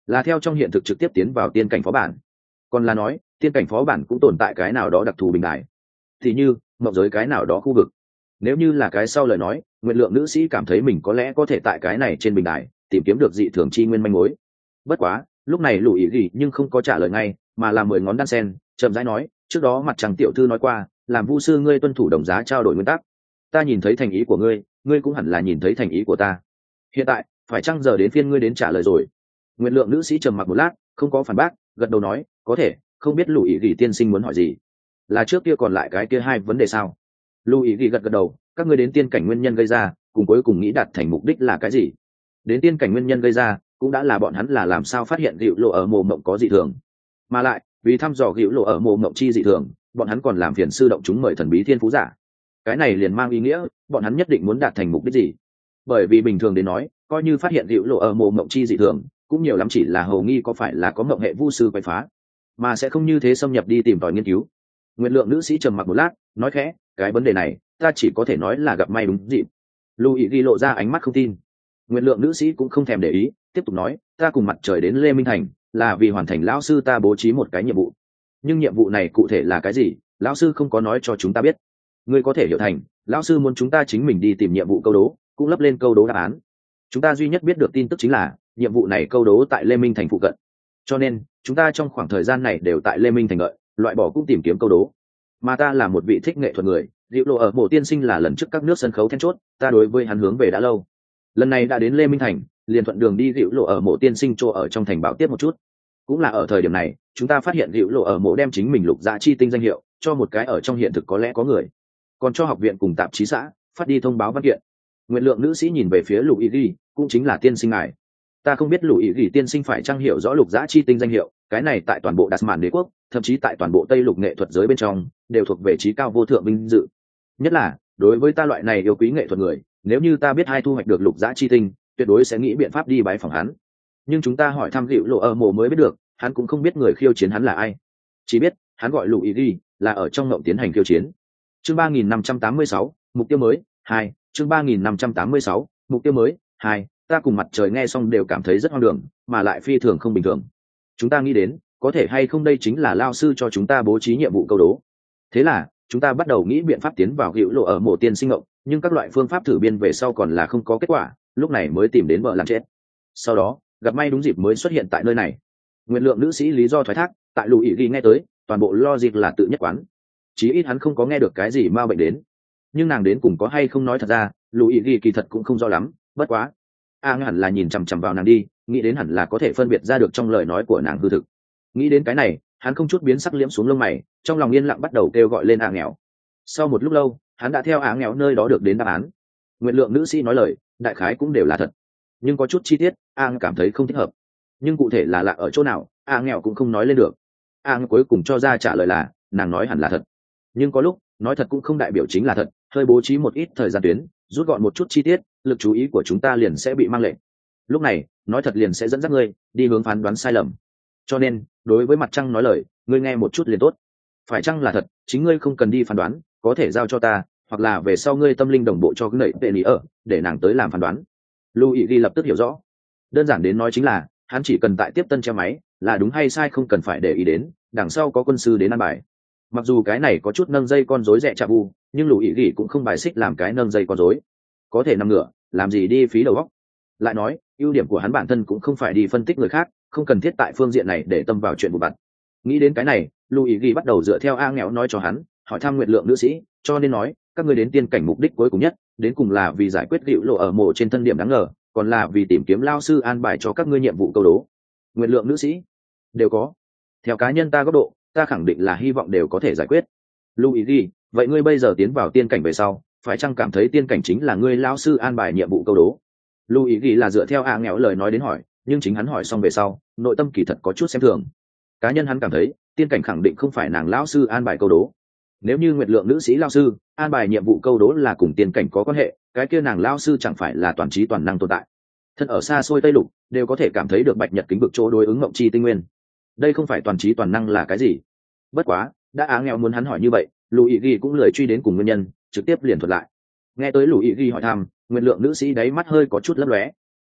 A: là theo trong hiện thực trực tiếp tiến vào tiên cảnh phó bản, còn là nói tiên cảnh phó bản cũng tồn tại cái nào đó đặc thù bình đại, thì như mộng giới cái nào đó khu vực. Nếu như là cái sau lời nói, nguyện lượng nữ sĩ cảm thấy mình có lẽ có thể tại cái này trên bình đài tìm kiếm được dị thường chi nguyên manh mối. Bất quá lúc này lũ ý gì nhưng không có trả lời ngay, mà là mười ngón đan sen chậm rãi nói, trước đó mặt trăng tiểu thư nói qua, làm vu sư ngươi tuân thủ đồng giá trao đổi nguyên tắc. Ta nhìn thấy thành ý của ngươi, ngươi cũng hẳn là nhìn thấy thành ý của ta. Hiện tại phải chăng giờ đến phiên ngươi đến trả lời rồi? Nguyện lượng nữ sĩ trầm mặc một lát, không có phản bác, gật đầu nói, có thể. Không biết lũ ý gì tiên sinh muốn hỏi gì? Là trước kia còn lại cái kia hai vấn đề sao? Lũ ý gì gật gật đầu, các ngươi đến tiên cảnh nguyên nhân gây ra, cùng cuối cùng nghĩ đạt thành mục đích là cái gì? Đến tiên cảnh nguyên nhân gây ra cũng đã là bọn hắn là làm sao phát hiện gữu lộ ở mồ mộng có dị thường, mà lại vì thăm dò gữu lộ ở mồ mộng chi dị thường, bọn hắn còn làm phiền sư động chúng mời thần bí thiên phú giả. Cái này liền mang ý nghĩa bọn hắn nhất định muốn đạt thành mục đích gì. Bởi vì bình thường đến nói, coi như phát hiện gữu lộ ở mồ mộng chi dị thường, cũng nhiều lắm chỉ là hầu nghi có phải là có mộng hệ vu sư quậy phá, mà sẽ không như thế xâm nhập đi tìm tòi nghiên cứu. Nguyện lượng nữ sĩ trầm mặc một lát, nói khẽ, cái vấn đề này ta chỉ có thể nói là gặp may đúng dịp. Louis ghi lộ ra ánh mắt không tin. Nguyện lượng nữ sĩ cũng không thèm để ý, tiếp tục nói, ta cùng mặt trời đến Lê Minh Thành là vì hoàn thành lão sư ta bố trí một cái nhiệm vụ, nhưng nhiệm vụ này cụ thể là cái gì lão sư không có nói cho chúng ta biết. Ngươi có thể hiểu thành lão sư muốn chúng ta chính mình đi tìm nhiệm vụ câu đố, cũng lấp lên câu đố đáp án. Chúng ta duy nhất biết được tin tức chính là nhiệm vụ này câu đố tại Lê Minh Thành phụ cận, cho nên chúng ta trong khoảng thời gian này đều tại Lê Minh Thành đợi, loại bỏ cũng tìm kiếm câu đố. Mà ta là một vị thích nghệ thuật người, Diệu Lộ ở Mộ tiên sinh là lần trước các nước sân khấu then chốt, ta đối với hắn hướng về đã lâu. Lần này đã đến Lê Minh Thành, liền thuận đường đi Diệu Lộ ở Mộ tiên sinh chỗ ở trong thành bảo tiếp một chút. Cũng là ở thời điểm này, chúng ta phát hiện Diệu Lộ ở Mộ đem chính mình lục dạ chi tinh danh hiệu cho một cái ở trong hiện thực có lẽ có người, còn cho học viện cùng tạp chí xã phát đi thông báo văn kiện. Nguyện lượng nữ sĩ nhìn về phía Lục Ý Ghi, cũng chính là tiên sinh ngài. Ta không biết Lục Ý Ghi tiên sinh phải trang hiểu rõ lục dạ chi tinh danh hiệu, cái này tại toàn bộ Đạt Mạn Đế quốc, thậm chí tại toàn bộ Tây Lục nghệ thuật giới bên trong, đều thuộc về trí cao vô thượng vinh dự. Nhất là đối với ta loại này yêu quý nghệ thuật người, nếu như ta biết ai thu hoạch được lục dạ chi tinh, tuyệt đối sẽ nghĩ biện pháp đi bái phỏng hắn. Nhưng chúng ta hỏi thăm Diệu Lộ ở Mộ mới biết được, hắn cũng không biết người khiêu chiến hắn là ai, chỉ biết hắn gọi Lục Ý Ghi, là ở trong ngộng tiến hành khiêu chiến. Chương ba nghìn năm trăm tám mươi sáu, mục tiêu mới hai. Chương ba nghìn năm trăm tám mươi sáu, mục tiêu mới hai. Ta cùng mặt trời nghe xong đều cảm thấy rất hoang đường, mà lại phi thường không bình thường. Chúng ta nghĩ đến, có thể hay không đây chính là lao sư cho chúng ta bố trí nhiệm vụ câu đố. Thế là chúng ta bắt đầu nghĩ biện pháp tiến vào Diệu Lộ ở Mộ tiên sinh ngộng, nhưng các loại phương pháp thử biên về sau còn là không có kết quả, lúc này mới tìm đến vợ làm chết. Sau đó gặp may đúng dịp mới xuất hiện tại nơi này. Nguyện lượng nữ sĩ lý do thoái thác, tại Lục Ý Ghi nghe tới, toàn bộ logic là tự nhất quán, chí ít hắn không có nghe được cái gì ma bệnh đến. Nhưng nàng đến cùng có hay không nói thật ra, Lục Ý Ghi kỳ thật cũng không rõ lắm, bất quá a à, hẳn là nhìn chằm chằm vào nàng đi, nghĩ đến hẳn là có thể phân biệt ra được trong lời nói của nàng hư thực. Nghĩ đến cái này, hắn không chút biến sắc liễm xuống lông mày, trong lòng yên lặng bắt đầu kêu gọi lên a nghèo. Sau một lúc lâu, hắn đã theo a nghèo nơi đó được đến đáp án. Nguyện lượng nữ sĩ nói lời đại khái cũng đều là thật, nhưng có chút chi tiết a cảm thấy không thích hợp, nhưng cụ thể là lạ ở chỗ nào a nghèo cũng không nói lên được. A cuối cùng cho ra trả lời là nàng nói hẳn là thật, nhưng có lúc nói thật cũng không đại biểu chính là thật, hơi bố trí một ít thời gian tuyến, rút gọn một chút chi tiết, lực chú ý của chúng ta liền sẽ bị mang lệnh. Lúc này nói thật liền sẽ dẫn dắt ngươi đi hướng phán đoán sai lầm. Cho nên đối với mặt trăng nói lời, ngươi nghe một chút liền tốt. Phải chăng là thật, chính ngươi không cần đi phán đoán, có thể giao cho ta, hoặc là về sau ngươi tâm linh đồng bộ cho cái nệ tệ lý ở để nàng tới làm phán đoán. Louis ghi lập tức hiểu rõ. Đơn giản đến nói chính là hắn chỉ cần tại tiếp tân treo máy, là đúng hay sai không cần phải để ý đến, đằng sau có quân sư đến ăn bài. Mặc dù cái này có chút nâng dây con rối rẻ chạ bu, nhưng Louis ghi cũng không bài xích làm cái nâng dây con rối. Có thể nằm ngửa, làm gì đi phí đầu óc. Lại nói ưu điểm của hắn bản thân cũng không phải đi phân tích người khác, không cần thiết tại phương diện này để tâm vào chuyện vụ vặt. Nghĩ đến cái này, Louis ghi bắt đầu dựa theo a nghèo nói cho hắn, hỏi thăm nguyện lượng nữ sĩ, cho nên nói các ngươi đến tiên cảnh mục đích cuối cùng nhất, đến cùng là vì giải quyết Diệu Lộ ở Mộ trên thân điểm đáng ngờ, còn là vì tìm kiếm lao sư an bài cho các ngươi nhiệm vụ câu đố. Nguyện lượng nữ sĩ đều có. Theo cá nhân ta góc độ, ta khẳng định là hy vọng đều có thể giải quyết. Louis ghi, vậy ngươi bây giờ tiến vào tiên cảnh về sau, phải chăng cảm thấy tiên cảnh chính là ngươi lao sư an bài nhiệm vụ câu đố? Louis ghi là dựa theo a nghèo lời nói đến hỏi, nhưng chính hắn hỏi xong về sau, nội tâm kỳ thật có chút xem thường. Cá nhân hắn cảm thấy tiên cảnh khẳng định không phải nàng lão sư an bài câu đố. Nếu như nguyệt lượng nữ sĩ lao sư an bài nhiệm vụ câu đố là cùng tiên cảnh có quan hệ, cái kia nàng lao sư chẳng phải là toàn trí toàn năng tồn tại. Thân ở xa xôi Tây Lục đều có thể cảm thấy được bạch nhật kính vực chỗ đối ứng mộng chi tinh nguyên. Đây không phải toàn trí toàn năng là cái gì? Bất quá đã á nghèo muốn hắn hỏi như vậy, Louis ghi cũng lười truy đến cùng nguyên nhân, trực tiếp liền thuật lại. Nghe tới Louis ghi hỏi thăm, nguyệt lượng nữ sĩ đáy mắt hơi có chút lấp lóe.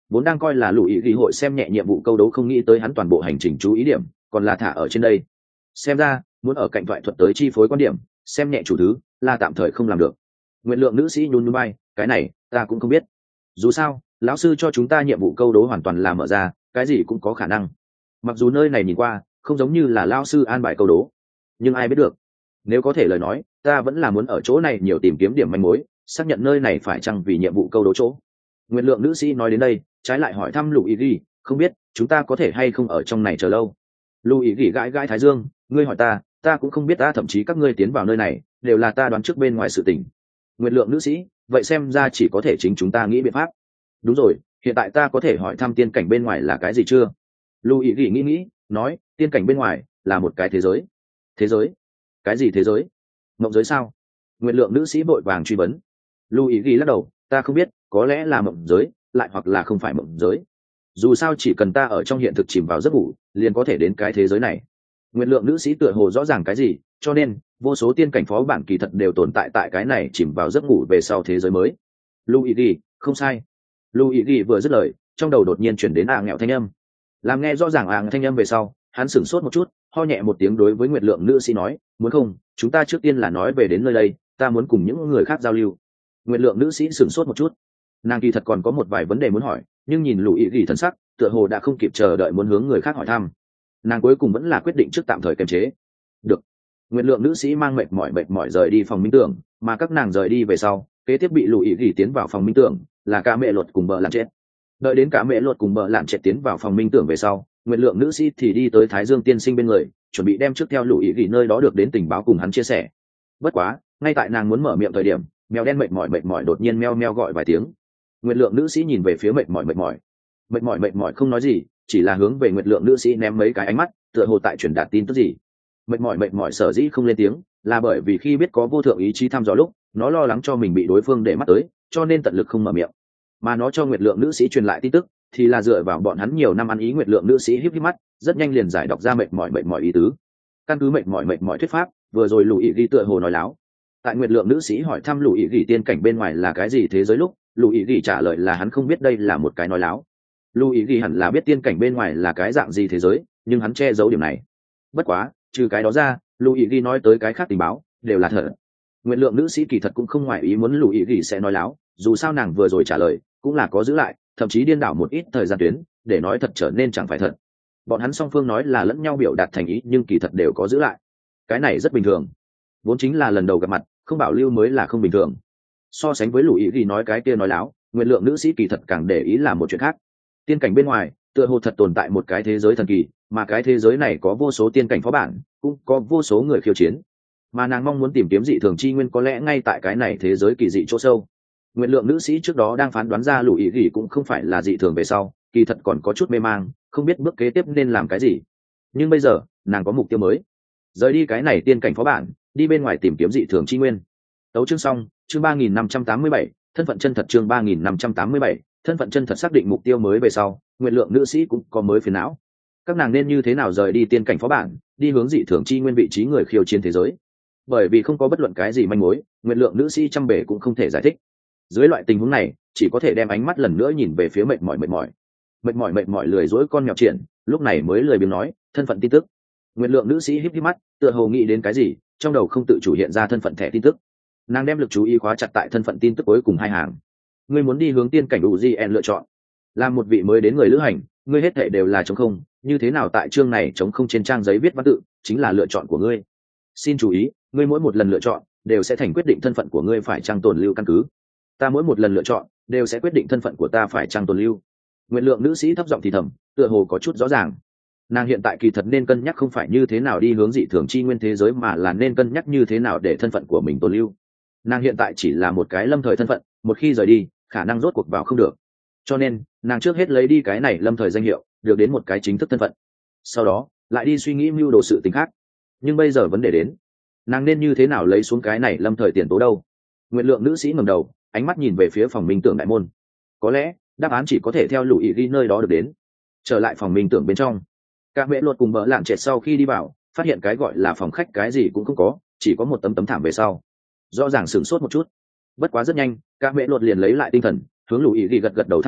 A: vốn đang coi là lũ ý ghi hội xem nhẹ nhiệm vụ câu đấu, không nghĩ tới hắn toàn bộ hành trình chú ý điểm còn là thả ở trên đây. Xem ra muốn ở cạnh thoại thuật tới chi phối quan điểm, xem nhẹ chủ thứ là tạm thời không làm được. Nguyện lượng nữ sĩ nhún nhún bay, cái này ta cũng không biết, dù sao lão sư cho chúng ta nhiệm vụ câu đố hoàn toàn là mở ra, cái gì cũng có khả năng. Mặc dù nơi này nhìn qua không giống như là lão sư an bài câu đố, nhưng ai biết được, nếu có thể lời nói ta vẫn là muốn ở chỗ này nhiều tìm kiếm điểm manh mối, xác nhận nơi này phải chăng vì nhiệm vụ câu đố chỗ. Nguyện lượng nữ sĩ nói đến đây trái lại hỏi thăm lù ý ghi, không biết chúng ta có thể hay không ở trong này chờ lâu. Lù ý ghi gãi gãi thái dương, ngươi hỏi ta ta cũng không biết, ta thậm chí các ngươi tiến vào nơi này đều là ta đoán trước bên ngoài sự tình. Nguyện lượng nữ sĩ, vậy xem ra chỉ có thể chính chúng ta nghĩ biện pháp. Đúng rồi, hiện tại ta có thể hỏi thăm tiên cảnh bên ngoài là cái gì chưa? Lù ý ghi nghĩ nghĩ nói, tiên cảnh bên ngoài là một cái thế giới. Thế giới? Cái gì thế giới? Mộng giới sao? Nguyện lượng nữ sĩ vội vàng truy vấn. Lù ý ghi lắc đầu, ta không biết, có lẽ là mộng giới, lại hoặc là không phải mộng giới. Dù sao chỉ cần ta ở trong hiện thực chìm vào giấc ngủ liền có thể đến cái thế giới này. Nguyện lượng nữ sĩ tựa hồ rõ ràng cái gì, cho nên vô số tiên cảnh phó bản kỳ thật đều tồn tại tại cái này chìm vào giấc ngủ về sau thế giới mới. Luigi, không sai. Luigi vừa dứt lời, trong đầu đột nhiên chuyển đến à nghẹo thanh âm. Làm nghe rõ ràng à thanh âm về sau, hắn sửng sốt một chút, ho nhẹ một tiếng đối với Nguyệt lượng nữ sĩ nói, muốn không chúng ta trước tiên là nói về đến nơi đây, ta muốn cùng những người khác giao lưu. Nguyệt lượng nữ sĩ sửng sốt một chút, nàng kỳ thật còn có một vài vấn đề muốn hỏi, nhưng nhìn Luigi thần sắc tựa hồ đã không kịp chờ đợi muốn hướng người khác hỏi thăm, nàng cuối cùng vẫn là quyết định trước tạm thời kiềm chế. Được. Nguyện lượng nữ sĩ mang mệt mỏi mệt mỏi rời đi phòng minh tưởng, mà các nàng rời đi về sau kế tiếp bị lùi gỉ tiến vào phòng minh tưởng là cả mẹ luật cùng bờ lặn chết. Đợi đến cả mẹ luật cùng bờ lặn chết tiến vào phòng minh tưởng về sau, nguyện lượng nữ sĩ thì đi tới Thái Dương tiên sinh bên người, chuẩn bị đem trước theo lùi gỉ nơi đó được đến tình báo cùng hắn chia sẻ. Bất quá ngay tại nàng muốn mở miệng thời điểm, mèo đen mệt mỏi mệt mỏi đột nhiên meo meo gọi vài tiếng. Nguyện lượng nữ sĩ nhìn về phía mệt mỏi mệt mỏi mệt mỏi mệt mỏi không nói gì, chỉ là hướng về nguyệt lượng nữ sĩ ném mấy cái ánh mắt, tựa hồ tại truyền đạt tin tức gì. Mệt mỏi mệt mỏi sở dĩ không lên tiếng là bởi vì khi biết có vô thượng ý chí thăm dò lúc, nó lo lắng cho mình bị đối phương để mắt tới, cho nên tận lực không mở miệng. Mà nó cho nguyệt lượng nữ sĩ truyền lại tin tức thì là dựa vào bọn hắn nhiều năm ăn ý. Nguyệt lượng nữ sĩ híp híp mắt, rất nhanh liền giải đọc ra mệt mỏi mệt mỏi ý tứ. Căn cứ mệt mỏi mệt mỏi thuyết pháp, vừa rồi lù ý ghi tựa hồ nói láo. Tại nguyệt lượng nữ sĩ hỏi thăm lù ý ghi tiên cảnh bên ngoài là cái gì thế giới lúc, lù ý ghi trả lời là hắn không biết, đây là một cái nói láo. Lù ý ghi hẳn là biết tiên cảnh bên ngoài là cái dạng gì thế giới, nhưng hắn che giấu điểm này. Bất quá trừ cái đó ra, lù ý ghi nói tới cái khác tình báo đều là thật. Nguyện lượng nữ sĩ kỳ thật cũng không ngoại ý muốn lù ý ghi sẽ nói láo, dù sao nàng vừa rồi trả lời cũng là có giữ lại, thậm chí điên đảo một ít thời gian tuyến để nói thật trở nên chẳng phải thật. Bọn hắn song phương nói là lẫn nhau biểu đạt thành ý, nhưng kỳ thật đều có giữ lại. Cái này rất bình thường, vốn chính là lần đầu gặp mặt, không bảo lưu mới là không bình thường. So sánh với lù ý ghi nói cái kia nói láo, nguyện lượng nữ sĩ kỳ thật càng để ý là một chuyện khác. Tiên cảnh bên ngoài tựa hồ thật tồn tại một cái thế giới thần kỳ, mà cái thế giới này có vô số tiên cảnh phó bản, cũng có vô số người khiêu chiến, mà nàng mong muốn tìm kiếm dị thường chi nguyên có lẽ ngay tại cái này thế giới kỳ dị chỗ sâu. Nguyện lượng nữ sĩ trước đó đang phán đoán ra lũ ý gỉ cũng không phải là dị thường về sau, kỳ thật còn có chút mê mang, không biết bước kế tiếp nên làm cái gì. Nhưng bây giờ nàng có mục tiêu mới, rời đi cái này tiên cảnh phó bản, đi bên ngoài tìm kiếm dị thường chi nguyên. Tấu chương xong, chương ba nghìn năm trăm tám mươi bảy, thân phận chân thật. Chương ba nghìn năm trăm tám mươi bảy, thân phận chân thật. Xác định mục tiêu mới về sau, nguyện lượng nữ sĩ cũng có mới phiền não. Các nàng nên như thế nào rời đi tiên cảnh phó bản, đi hướng dị thường chi nguyên vị trí người khiêu chiến thế giới? Bởi vì không có bất luận cái gì manh mối, nguyện lượng nữ sĩ trăm bề cũng không thể giải thích. Dưới loại tình huống này, chỉ có thể đem ánh mắt lần nữa nhìn về phía mệt mỏi mệt mỏi mệt mỏi mệt mỏi lười dối con mèo triển, lúc này mới lười biếng nói thân phận tin tức. Nguyện lượng nữ sĩ híp híp mắt, tựa hồ nghĩ đến cái gì, trong đầu không tự chủ hiện ra thân phận thẻ tin tức. Nàng đem lực chú ý khóa chặt tại thân phận tin tức cuối cùng hai hàng. Ngươi muốn đi hướng tiên cảnh đủ gn lựa chọn, làm một vị mới đến người lữ hành, ngươi hết thảy đều là trống không, như thế nào tại chương này trống không trên trang giấy viết văn tự chính là lựa chọn của ngươi. Xin chú ý, ngươi mỗi một lần lựa chọn đều sẽ thành quyết định thân phận của ngươi phải chăng tồn lưu căn cứ. Ta mỗi một lần lựa chọn đều sẽ quyết định thân phận của ta phải chăng tồn lưu. Nguyện lượng nữ sĩ thấp giọng thì thầm, tựa hồ có chút rõ ràng. Nàng hiện tại kỳ thật nên cân nhắc không phải như thế nào đi hướng dị thường chi nguyên thế giới, mà là nên cân nhắc như thế nào để thân phận của mình tồn lưu. Nàng hiện tại chỉ là một cái lâm thời thân phận, một khi rời đi khả năng rốt cuộc vào không được, cho nên nàng trước hết lấy đi cái này lâm thời danh hiệu, được đến một cái chính thức thân phận, sau đó lại đi suy nghĩ mưu đồ sự tình khác. Nhưng bây giờ vấn đề đến, nàng nên như thế nào lấy xuống cái này lâm thời tiền tố đâu? Nguyện lượng nữ sĩ ngẩng đầu, ánh mắt nhìn về phía phòng minh tưởng đại môn. Có lẽ đáp án chỉ có thể theo lũ ý ghi nơi đó được đến. Trở lại phòng minh tưởng bên trong, các mẹ luật cùng bỡ lạn chẹt sau khi đi vào, phát hiện cái gọi là phòng khách cái gì cũng không có, chỉ có một tấm tấm thảm về sau, rõ ràng sửng sốt một chút. Bất quá rất nhanh các mẹ luật liền lấy lại tinh thần, hướng lũ ý ghi gật gật đầu thăm hỏi,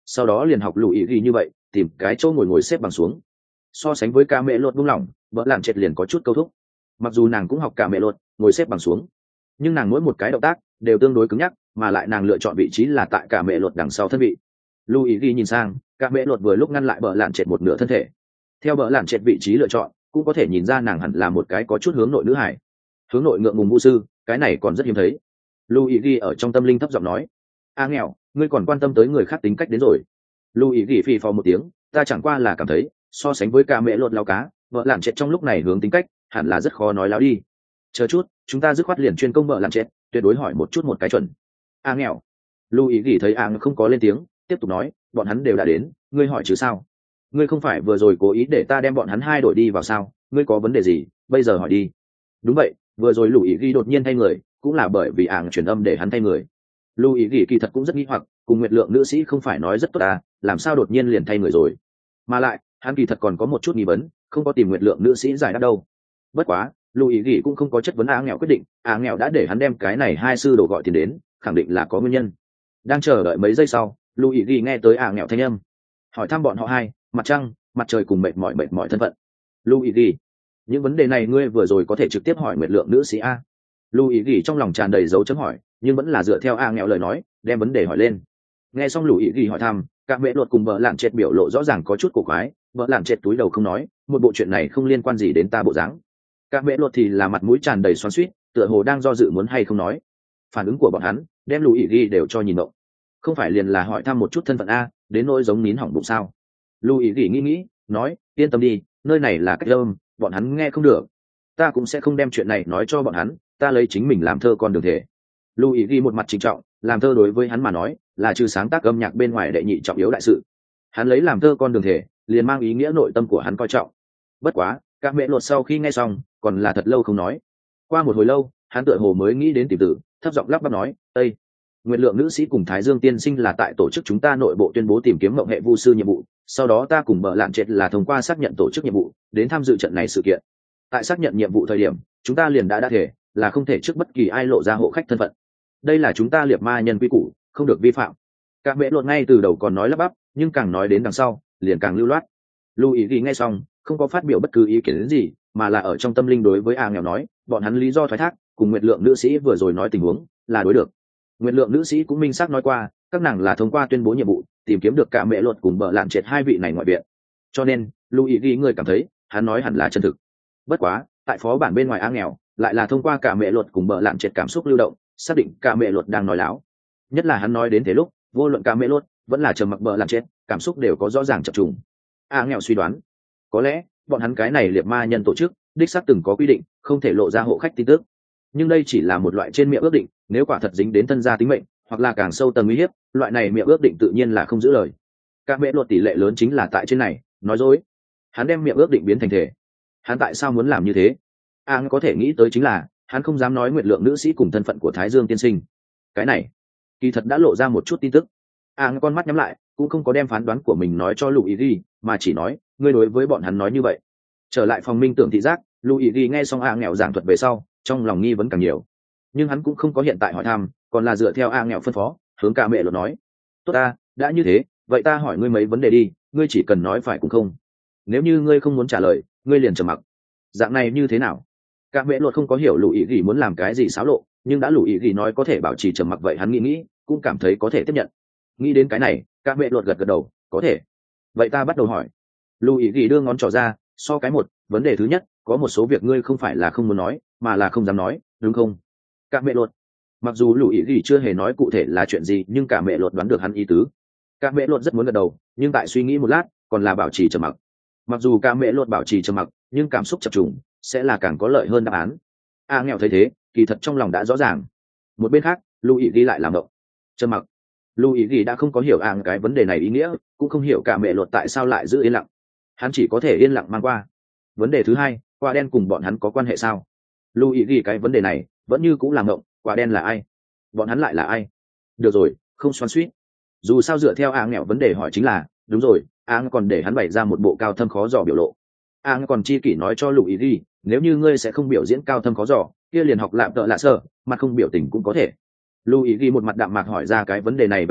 A: sau đó liền học lùi ý ghi như vậy tìm cái chỗ ngồi ngồi xếp bằng xuống. So sánh với ca mẹ lột buông lỏng, vợ lạn trệt liền có chút câu thúc. Mặc dù nàng cũng học cả mẹ lột ngồi xếp bằng xuống, nhưng nàng mỗi một cái động tác đều tương đối cứng nhắc, mà lại nàng lựa chọn vị trí là tại cả mẹ lột đằng sau thân vị. Lưu ý ghi nhìn sang, cả mẹ lột vừa lúc ngăn lại bờ lạn trệt một nửa thân thể. Theo bờ lạn trệt vị trí lựa chọn, cũng có thể nhìn ra nàng hẳn là một cái có chút hướng nội nữ hải. Hướng nội ngượng ngùng vũ sư, cái này còn rất hiếm thấy. Lưu ý ghi ở trong tâm linh thấp giọng nói: "A nghèo, ngươi còn quan tâm tới người khác tính cách đến rồi." Lưu ý ghi phì phò một tiếng, ta chẳng qua là cảm thấy, so sánh với cả mẹ lột lao cá, vợ lạn trệt trong lúc này hướng tính cách hẳn là rất khó nói láo đi. Chờ chút, chúng ta dứt khoát liền chuyên công vợ lạn trệt, tuyệt đối hỏi một chút một cái chuẩn. A nghèo. Lưu ý ghi thấy A không có lên tiếng, tiếp tục nói: bọn hắn đều đã đến, ngươi hỏi chứ sao? Ngươi không phải vừa rồi cố ý để ta đem bọn hắn hai đội đi vào sao? Ngươi có vấn đề gì? Bây giờ hỏi đi. Đúng vậy, vừa rồi Lưu ý ghi đột nhiên thay người, cũng là bởi vì A truyền âm để hắn thay người. Lưu ý ghi kỳ thật cũng rất nghi hoặc, cùng Nguyệt Lượng nữ sĩ không phải nói rất tốt à, làm sao đột nhiên liền thay người rồi? Mà lại, hắn kỳ thật còn có một chút nghi vấn, không có tìm Nguyệt Lượng nữ sĩ giải đáp đâu. Bất quá, Lưu ý ghi cũng không có chất vấn A nghèo quyết định, A nghèo đã để hắn đem cái này hai sư đồ gọi tiền đến, khẳng định là có nguyên nhân. Đang chờ đợi mấy giây sau, Lưu ý ghi nghe tới A nghèo thanh âm, hỏi thăm bọn họ hai, mặt trăng, mặt trời cùng mệt mỏi mệt mỏi thân phận. Lưu ý ghi, những vấn đề này ngươi vừa rồi có thể trực tiếp hỏi Nguyệt Lượng nữ sĩ a. Lưu ý ghi trong lòng tràn đầy dấu chấm hỏi, nhưng vẫn là dựa theo A nghèo lời nói, đem vấn đề hỏi lên. Nghe xong Lưu ý ghi hỏi thăm, các mẹ luật cùng vợ lạn trệt biểu lộ rõ ràng có chút cổ quái, vợ lạn trệt túi đầu không nói, một bộ chuyện này không liên quan gì đến ta bộ dáng. Các mẹ luật thì là mặt mũi tràn đầy xoắn xuýt, tựa hồ đang do dự muốn hay không nói. Phản ứng của bọn hắn đem Lưu ý ghi đều cho nhìn động. Không phải liền là hỏi thăm một chút thân phận a, đến nỗi giống nín hỏng bụng sao? Lưu ý ghi nghĩ nghĩ, nói, yên tâm đi, nơi này là cách lâm, bọn hắn nghe không được. Ta cũng sẽ không đem chuyện này nói cho bọn hắn, ta lấy chính mình làm thơ con đường thể. Lưu ý ghi một mặt trịnh trọng, làm thơ đối với hắn mà nói là trừ sáng tác âm nhạc bên ngoài đệ nhị trọng yếu đại sự. Hắn lấy làm thơ con đường thể, liền mang ý nghĩa nội tâm của hắn coi trọng. Bất quá, các mẹ luật sau khi nghe xong, còn là thật lâu không nói. Qua một hồi lâu, hắn tựa hồ mới nghĩ đến tìm tử, thấp giọng lắp bắp nói, "Ê, Nguyệt Lượng nữ sĩ cùng Thái Dương tiên sinh là tại tổ chức chúng ta nội bộ tuyên bố tìm kiếm mộng hệ vu sư nhiệm vụ, sau đó ta cùng bợ lạn trệt là thông qua xác nhận tổ chức nhiệm vụ, đến tham dự trận này sự kiện. Tại xác nhận nhiệm vụ thời điểm, chúng ta liền đã đã thể là không thể trước bất kỳ ai lộ ra hộ khách thân phận. Đây là chúng ta liệt ma nhân quy củ, không được vi phạm." Các mẹ luật ngay từ đầu còn nói lắp bắp, nhưng càng nói đến đằng sau, liền càng lưu loát. Lưu ý ghi nghe xong, không có phát biểu bất cứ ý kiến đến gì, mà là ở trong tâm linh đối với A nghèo nói, bọn hắn lý do thoái thác, cùng Nguyệt Lượng nữ sĩ vừa rồi nói tình huống, là đối được. Nguyệt Lượng nữ sĩ cũng minh xác nói qua, các nàng là thông qua tuyên bố nhiệm vụ, tìm kiếm được cả mẹ luật cùng bợ lạn trệt hai vị này ngoại viện. Cho nên, Lưu ý ghi người cảm thấy, hắn nói hẳn là chân thực. Bất quá, tại phó bản bên ngoài A nghèo, lại là thông qua cả mẹ luật cùng bợ lạn trệt cảm xúc lưu động, xác định cả mẹ luật đang nói láo. Nhất là hắn nói đến thế lúc, vô luận cả mẹ luật vẫn là trầm mặc bợ lạn trệt, cảm xúc đều có rõ ràng chập trùng. A nghèo suy đoán, có lẽ bọn hắn cái này liệt ma nhân tổ chức đích xác từng có quy định không thể lộ ra hộ khách tin tức, nhưng đây chỉ là một loại trên miệng ước định, nếu quả thật dính đến thân gia tính mệnh hoặc là càng sâu tầng uy hiếp, loại này miệng ước định tự nhiên là không giữ lời. Các mẹ luật tỷ lệ lớn chính là tại trên này nói dối. Hắn đem miệng ước định biến thành thể. Hắn tại sao muốn làm như thế? A có thể nghĩ tới chính là hắn không dám nói Nguyệt Lượng nữ sĩ cùng thân phận của Thái Dương tiên sinh. Cái này kỳ thật đã lộ ra một chút tin tức. A con mắt nhắm lại, cũng không có đem phán đoán của mình nói cho Lưu ý ghi, mà chỉ nói, ngươi đối với bọn hắn nói như vậy. Trở lại phòng minh tưởng thị giác, Lưu ý ghi nghe xong A nghèo giảng thuật về sau, trong lòng nghi vấn càng nhiều. Nhưng hắn cũng không có hiện tại hỏi thăm, còn là dựa theo A nghèo phân phó, hướng cả mẹ luật nói, tốt ta, đã như thế, vậy ta hỏi ngươi mấy vấn đề đi, ngươi chỉ cần nói phải cũng không. Nếu như ngươi không muốn trả lời, ngươi liền trầm mặc. Dạng này như thế nào? Cả mẹ luật không có hiểu Lưu ý ghi muốn làm cái gì xáo lộ, nhưng đã Lưu ý ghi nói có thể bảo trì trầm mặc, vậy hắn nghĩ nghĩ, cũng cảm thấy có thể tiếp nhận. Nghĩ đến cái này, cả mẹ luật gật gật đầu, có thể. Vậy ta bắt đầu hỏi. Lưu ý ghi đưa ngón trỏ ra, so cái một, vấn đề thứ nhất, có một số việc ngươi không phải là không muốn nói, mà là không dám nói, đúng không? Cả mẹ luật. Mặc dù Lưu ý ghi chưa hề nói cụ thể là chuyện gì, nhưng cả mẹ luật đoán được hắn ý tứ. Cả mẹ luật rất muốn gật đầu, nhưng tại suy nghĩ một lát, còn là bảo trì trầm mặc. Mặc dù cả mẹ luật bảo trì trầm mặc, nhưng cảm xúc chập trùng sẽ là càng có lợi hơn đáp án. A nghèo thấy thế, kỳ thật trong lòng đã rõ ràng. Một bên khác, Lưu ý ghi lại làm động. Trầm mặc. Lưu ý ghi đã không có hiểu A cái vấn đề này ý nghĩa, cũng không hiểu cả mẹ luật tại sao lại giữ yên lặng. Hắn chỉ có thể yên lặng mang qua. Vấn đề thứ hai, quả đen cùng bọn hắn có quan hệ sao? Lưu ý ghi cái vấn đề này vẫn như cũng làm ngộng, quả đen là ai? Bọn hắn lại là ai? Được rồi, không xoắn xuýt. Dù sao dựa theo A nghèo vấn đề hỏi chính là, đúng rồi, A còn để hắn bày ra một bộ cao thâm khó dò biểu lộ. A còn chi kỷ nói cho Lưu ý ghi, nếu như ngươi sẽ không biểu diễn cao thâm khó dò, kia liền học lạm tợ lạ sơ, mặt không biểu tình cũng có thể. Lưu ý ghi một mặt đạm mạc hỏi ra cái vấn đề này về sau,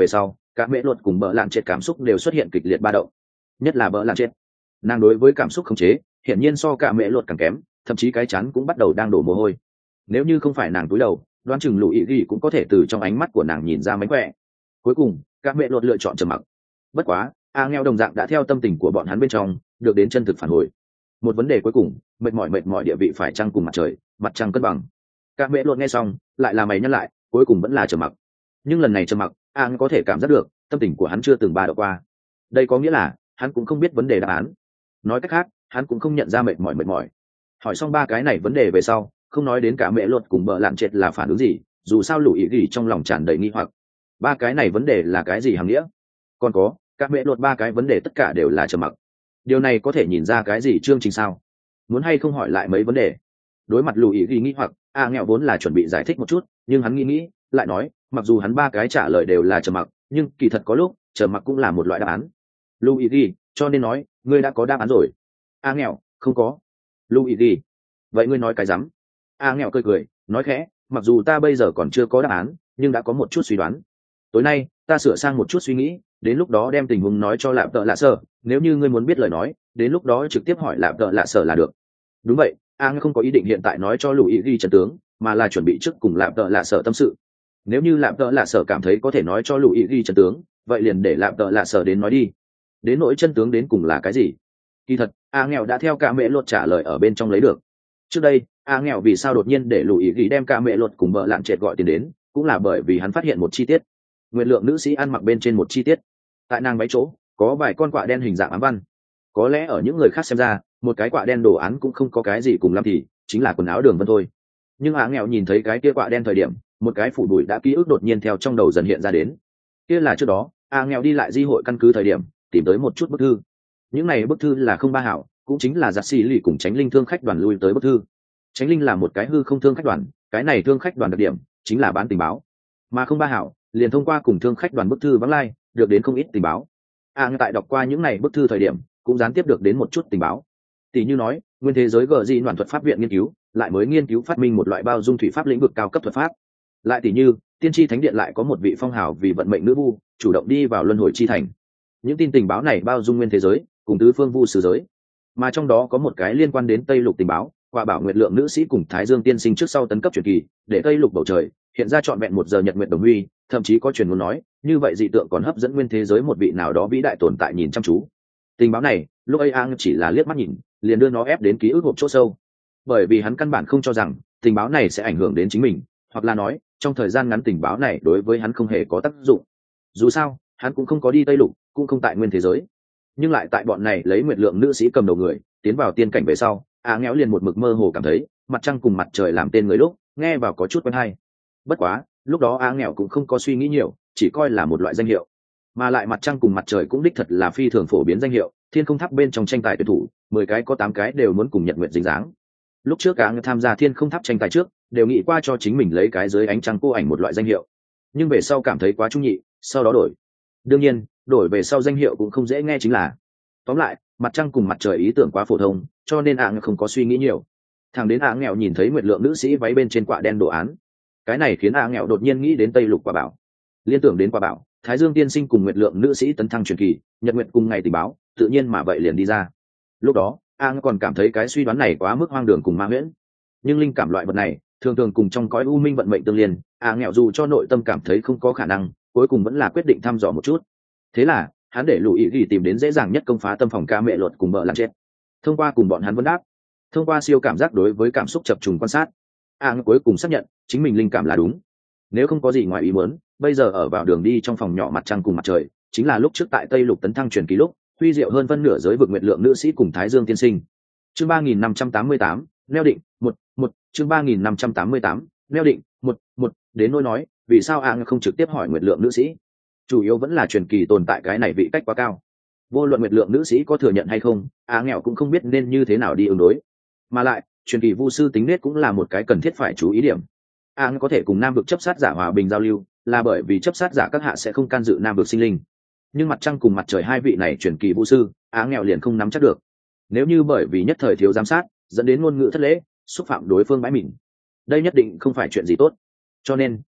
A: Cả mẹ luật cùng bợ lạn chết cảm xúc đều xuất hiện kịch liệt ba động, nhất là bợ lạn chết, nàng đối với cảm xúc khống chế hiển nhiên so cả mẹ luật càng kém, thậm chí cái chắn cũng bắt đầu đang đổ mồ hôi. Nếu như không phải nàng cúi đầu, đoán chừng lũ ý ghi cũng có thể từ trong ánh mắt của nàng nhìn ra mánh khỏe. Cuối cùng cả mẹ luật lựa chọn trầm mặc. Bất quá a nghèo đồng dạng đã theo tâm tình của bọn hắn bên trong được đến chân thực phản hồi. Một vấn đề cuối cùng, mệt mỏi mệt mỏi địa vị phải chăng cùng mặt trời mặt trăng cân bằng. Cả mẹ luật nghe xong lại là mày nhắc lại, cuối cùng vẫn là trầm mặc. Nhưng lần này trầm mặc, a có thể cảm giác được tâm tình của hắn chưa từng ba độ qua. Đây có nghĩa là hắn cũng không biết vấn đề đáp án. Nói cách khác, hắn cũng không nhận ra mệt mỏi mệt mỏi. Hỏi xong ba cái này vấn đề về sau, không nói đến cả mẹ luật cùng bợ lạn chết là phản ứng gì, dù sao lũ ý gỉ trong lòng tràn đầy nghi hoặc. Ba cái này vấn đề là cái gì hàm nghĩa? Còn có các mẹ luật ba cái vấn đề tất cả đều là trầm mặc. Điều này có thể nhìn ra cái gì chương trình sao? Muốn hay không hỏi lại mấy vấn đề? Đối mặt lũ ý gỉ nghi hoặc, a nghèo vốn là chuẩn bị giải thích một chút, nhưng hắn nghĩ nghĩ lại nói, mặc dù hắn ba cái trả lời đều là trầm mặc, nhưng kỳ thật có lúc trầm mặc cũng là một loại đáp án. Lũ ý gỉ, cho nên nói ngươi đã có đáp án rồi. A nghèo, không có. Lũ ý gỉ, vậy ngươi nói cái rắm? A nghèo cười cười nói khẽ, mặc dù ta bây giờ còn chưa có đáp án, nhưng đã có một chút suy đoán. Tối nay ta sửa sang một chút suy nghĩ, đến lúc đó đem tình huống nói cho lạp tợ lạ sở, nếu như ngươi muốn biết lời nói, đến lúc đó trực tiếp hỏi lạp tợ lạ sở là được. Đúng vậy, a không có ý định hiện tại nói cho lũ ý ghi trận tướng, mà là chuẩn bị trước cùng lạp tợ lạ sở tâm sự. Nếu như lạp tợ lạ sở cảm thấy có thể nói cho lũ ý ghi trận tướng, vậy liền để lạp tợ lạ sở đến nói đi. Đến nỗi chân tướng đến cùng là cái gì, kỳ thật a nghèo đã theo cả mẹ luật trả lời ở bên trong lấy được. Trước đây a nghèo vì sao đột nhiên để lũ ý ghi đem cả mẹ luật cùng vợ lạn trệt gọi tiền đến, cũng là bởi vì hắn phát hiện một chi tiết. Nguyệt lượng nữ sĩ ăn mặc bên trên một chi tiết, tại nàng váy chỗ có vài con quạ đen hình dạng ám văn. Có lẽ ở những người khác xem ra, một cái quạ đen đồ án cũng không có cái gì cùng lắm thì chính là quần áo đường vân thôi. Nhưng á nghèo nhìn thấy cái kia quạ đen thời điểm, một cái phủ đuổi đã ký ức đột nhiên theo trong đầu dần hiện ra đến. Kia là trước đó á nghèo đi lại di hội căn cứ thời điểm tìm tới một chút bức thư. Những này bức thư là không ba hảo, cũng chính là giặc xì lì cùng Tránh Linh thương khách đoàn lui tới bức thư. Tránh Linh là một cái hư không thương khách đoàn, cái này thương khách đoàn đặc điểm chính là bán tình báo, mà không ba hảo liền thông qua cùng thương khách đoàn bức thư vắng lai được đến không ít tình báo. A tại đọc qua những này bức thư thời điểm cũng gián tiếp được đến một chút tình báo, tỷ như nói nguyên thế giới gờ di đoàn thuật pháp viện nghiên cứu lại mới nghiên cứu phát minh một loại bao dung thủy pháp lĩnh vực cao cấp thuật pháp, lại tỷ như tiên tri thánh điện lại có một vị phong hào vì vận mệnh nữ vu chủ động đi vào luân hồi chi thành. Những tin tình báo này bao dung nguyên thế giới cùng tứ phương vu sử giới, mà trong đó có một cái liên quan đến Tây Lục tình báo, quả bảo nguyệt lượng nữ sĩ cùng Thái Dương tiên sinh trước sau tấn cấp truyền kỳ, để Tây Lục bầu trời hiện ra trọn vẹn một giờ nhật nguyệt đồng huy, thậm chí có truyền ngôn nói như vậy dị tượng còn hấp dẫn nguyên thế giới một vị nào đó vĩ đại tồn tại nhìn chăm chú. Tình báo này lúc ấy Ang chỉ là liếc mắt nhìn liền đưa nó ép đến ký ức hộp chỗ sâu, bởi vì hắn căn bản không cho rằng tình báo này sẽ ảnh hưởng đến chính mình, hoặc là nói trong thời gian ngắn tình báo này đối với hắn không hề có tác dụng. Dù sao hắn cũng không có đi Tây Lục, cũng không tại nguyên thế giới, nhưng lại tại bọn này lấy nguyệt lượng nữ sĩ cầm đầu người tiến vào tiên cảnh về sau, a nghẽo liền một mực mơ hồ cảm thấy mặt trăng cùng mặt trời làm tên người lúc nghe vào có chút quen hay. Bất quá lúc đó a nghẽo cũng không có suy nghĩ nhiều, chỉ coi là một loại danh hiệu, mà lại mặt trăng cùng mặt trời cũng đích thật là phi thường phổ biến danh hiệu. Thiên không tháp bên trong tranh tài tuyển thủ mười cái có tám cái đều muốn cùng nhật nguyện dính dáng. Lúc trước a nghẽo tham gia thiên không tháp tranh tài trước đều nghĩ qua cho chính mình lấy cái dưới ánh trăng cô ảnh một loại danh hiệu, nhưng về sau cảm thấy quá trung nhị, sau đó đổi. Đương nhiên đổi về sau danh hiệu cũng không dễ nghe chính là. Tóm lại mặt trăng cùng mặt trời ý tưởng quá phổ thông, cho nên ạ không có suy nghĩ nhiều. Thằng đến ạ nghèo nhìn thấy nguyệt lượng nữ sĩ váy bên trên quạ đen đồ án, cái này khiến ạ nghèo đột nhiên nghĩ đến Tây Lục quả bảo, liên tưởng đến quả bảo Thái Dương tiên sinh cùng nguyệt lượng nữ sĩ tấn thăng truyền kỳ, nhật nguyệt cùng ngày tình báo, tự nhiên mà vậy liền đi ra. Lúc đó ạ còn cảm thấy cái suy đoán này quá mức hoang đường cùng ma huyễn, nhưng linh cảm loại vật này thường thường cùng trong cõi u minh vận mệnh tương liên. ạ nghèo dù cho nội tâm cảm thấy không có khả năng, cuối cùng vẫn là quyết định thăm dò một chút. Thế là hắn để lũ ý ghi tìm đến dễ dàng nhất công phá tâm phòng ca mẹ luật cùng bợ làm chết. Thông qua cùng bọn hắn vấn đáp, thông qua siêu cảm giác đối với cảm xúc chập trùng quan sát, a cuối cùng xác nhận chính mình linh cảm là đúng. Nếu không có gì ngoài ý muốn, bây giờ ở vào đường đi trong phòng nhỏ mặt trăng cùng mặt trời chính là lúc trước tại Tây Lục tấn thăng truyền kỳ lúc huy diệu hơn phân nửa giới vực nguyệt lượng nữ sĩ cùng Thái Dương tiên sinh. Chương ba nghìn năm trăm tám mươi tám, neo định một một. Chương ba nghìn năm trăm tám mươi tám, neo định một một. Đến nỗi nói vì sao a không trực tiếp hỏi nguyệt lượng nữ sĩ, chủ yếu vẫn là truyền kỳ tồn tại cái này vị cách quá cao. Vô luận nguyệt lượng nữ sĩ có thừa nhận hay không, a nghèo cũng không biết nên như thế nào đi ứng đối. Mà lại truyền kỳ vu sư tính nết cũng là một cái cần thiết phải chú ý điểm. A có thể cùng nam vực chấp sát giả hòa bình giao lưu là bởi vì chấp sát giả các hạ sẽ không can dự nam vực sinh linh, nhưng mặt trăng cùng mặt trời hai vị này truyền kỳ vu sư a nghèo liền không nắm chắc được. Nếu như bởi vì nhất thời thiếu giám sát dẫn đến ngôn ngữ thất lễ, xúc phạm đối phương bãi mìn, đây nhất định không phải chuyện gì tốt. Cho nên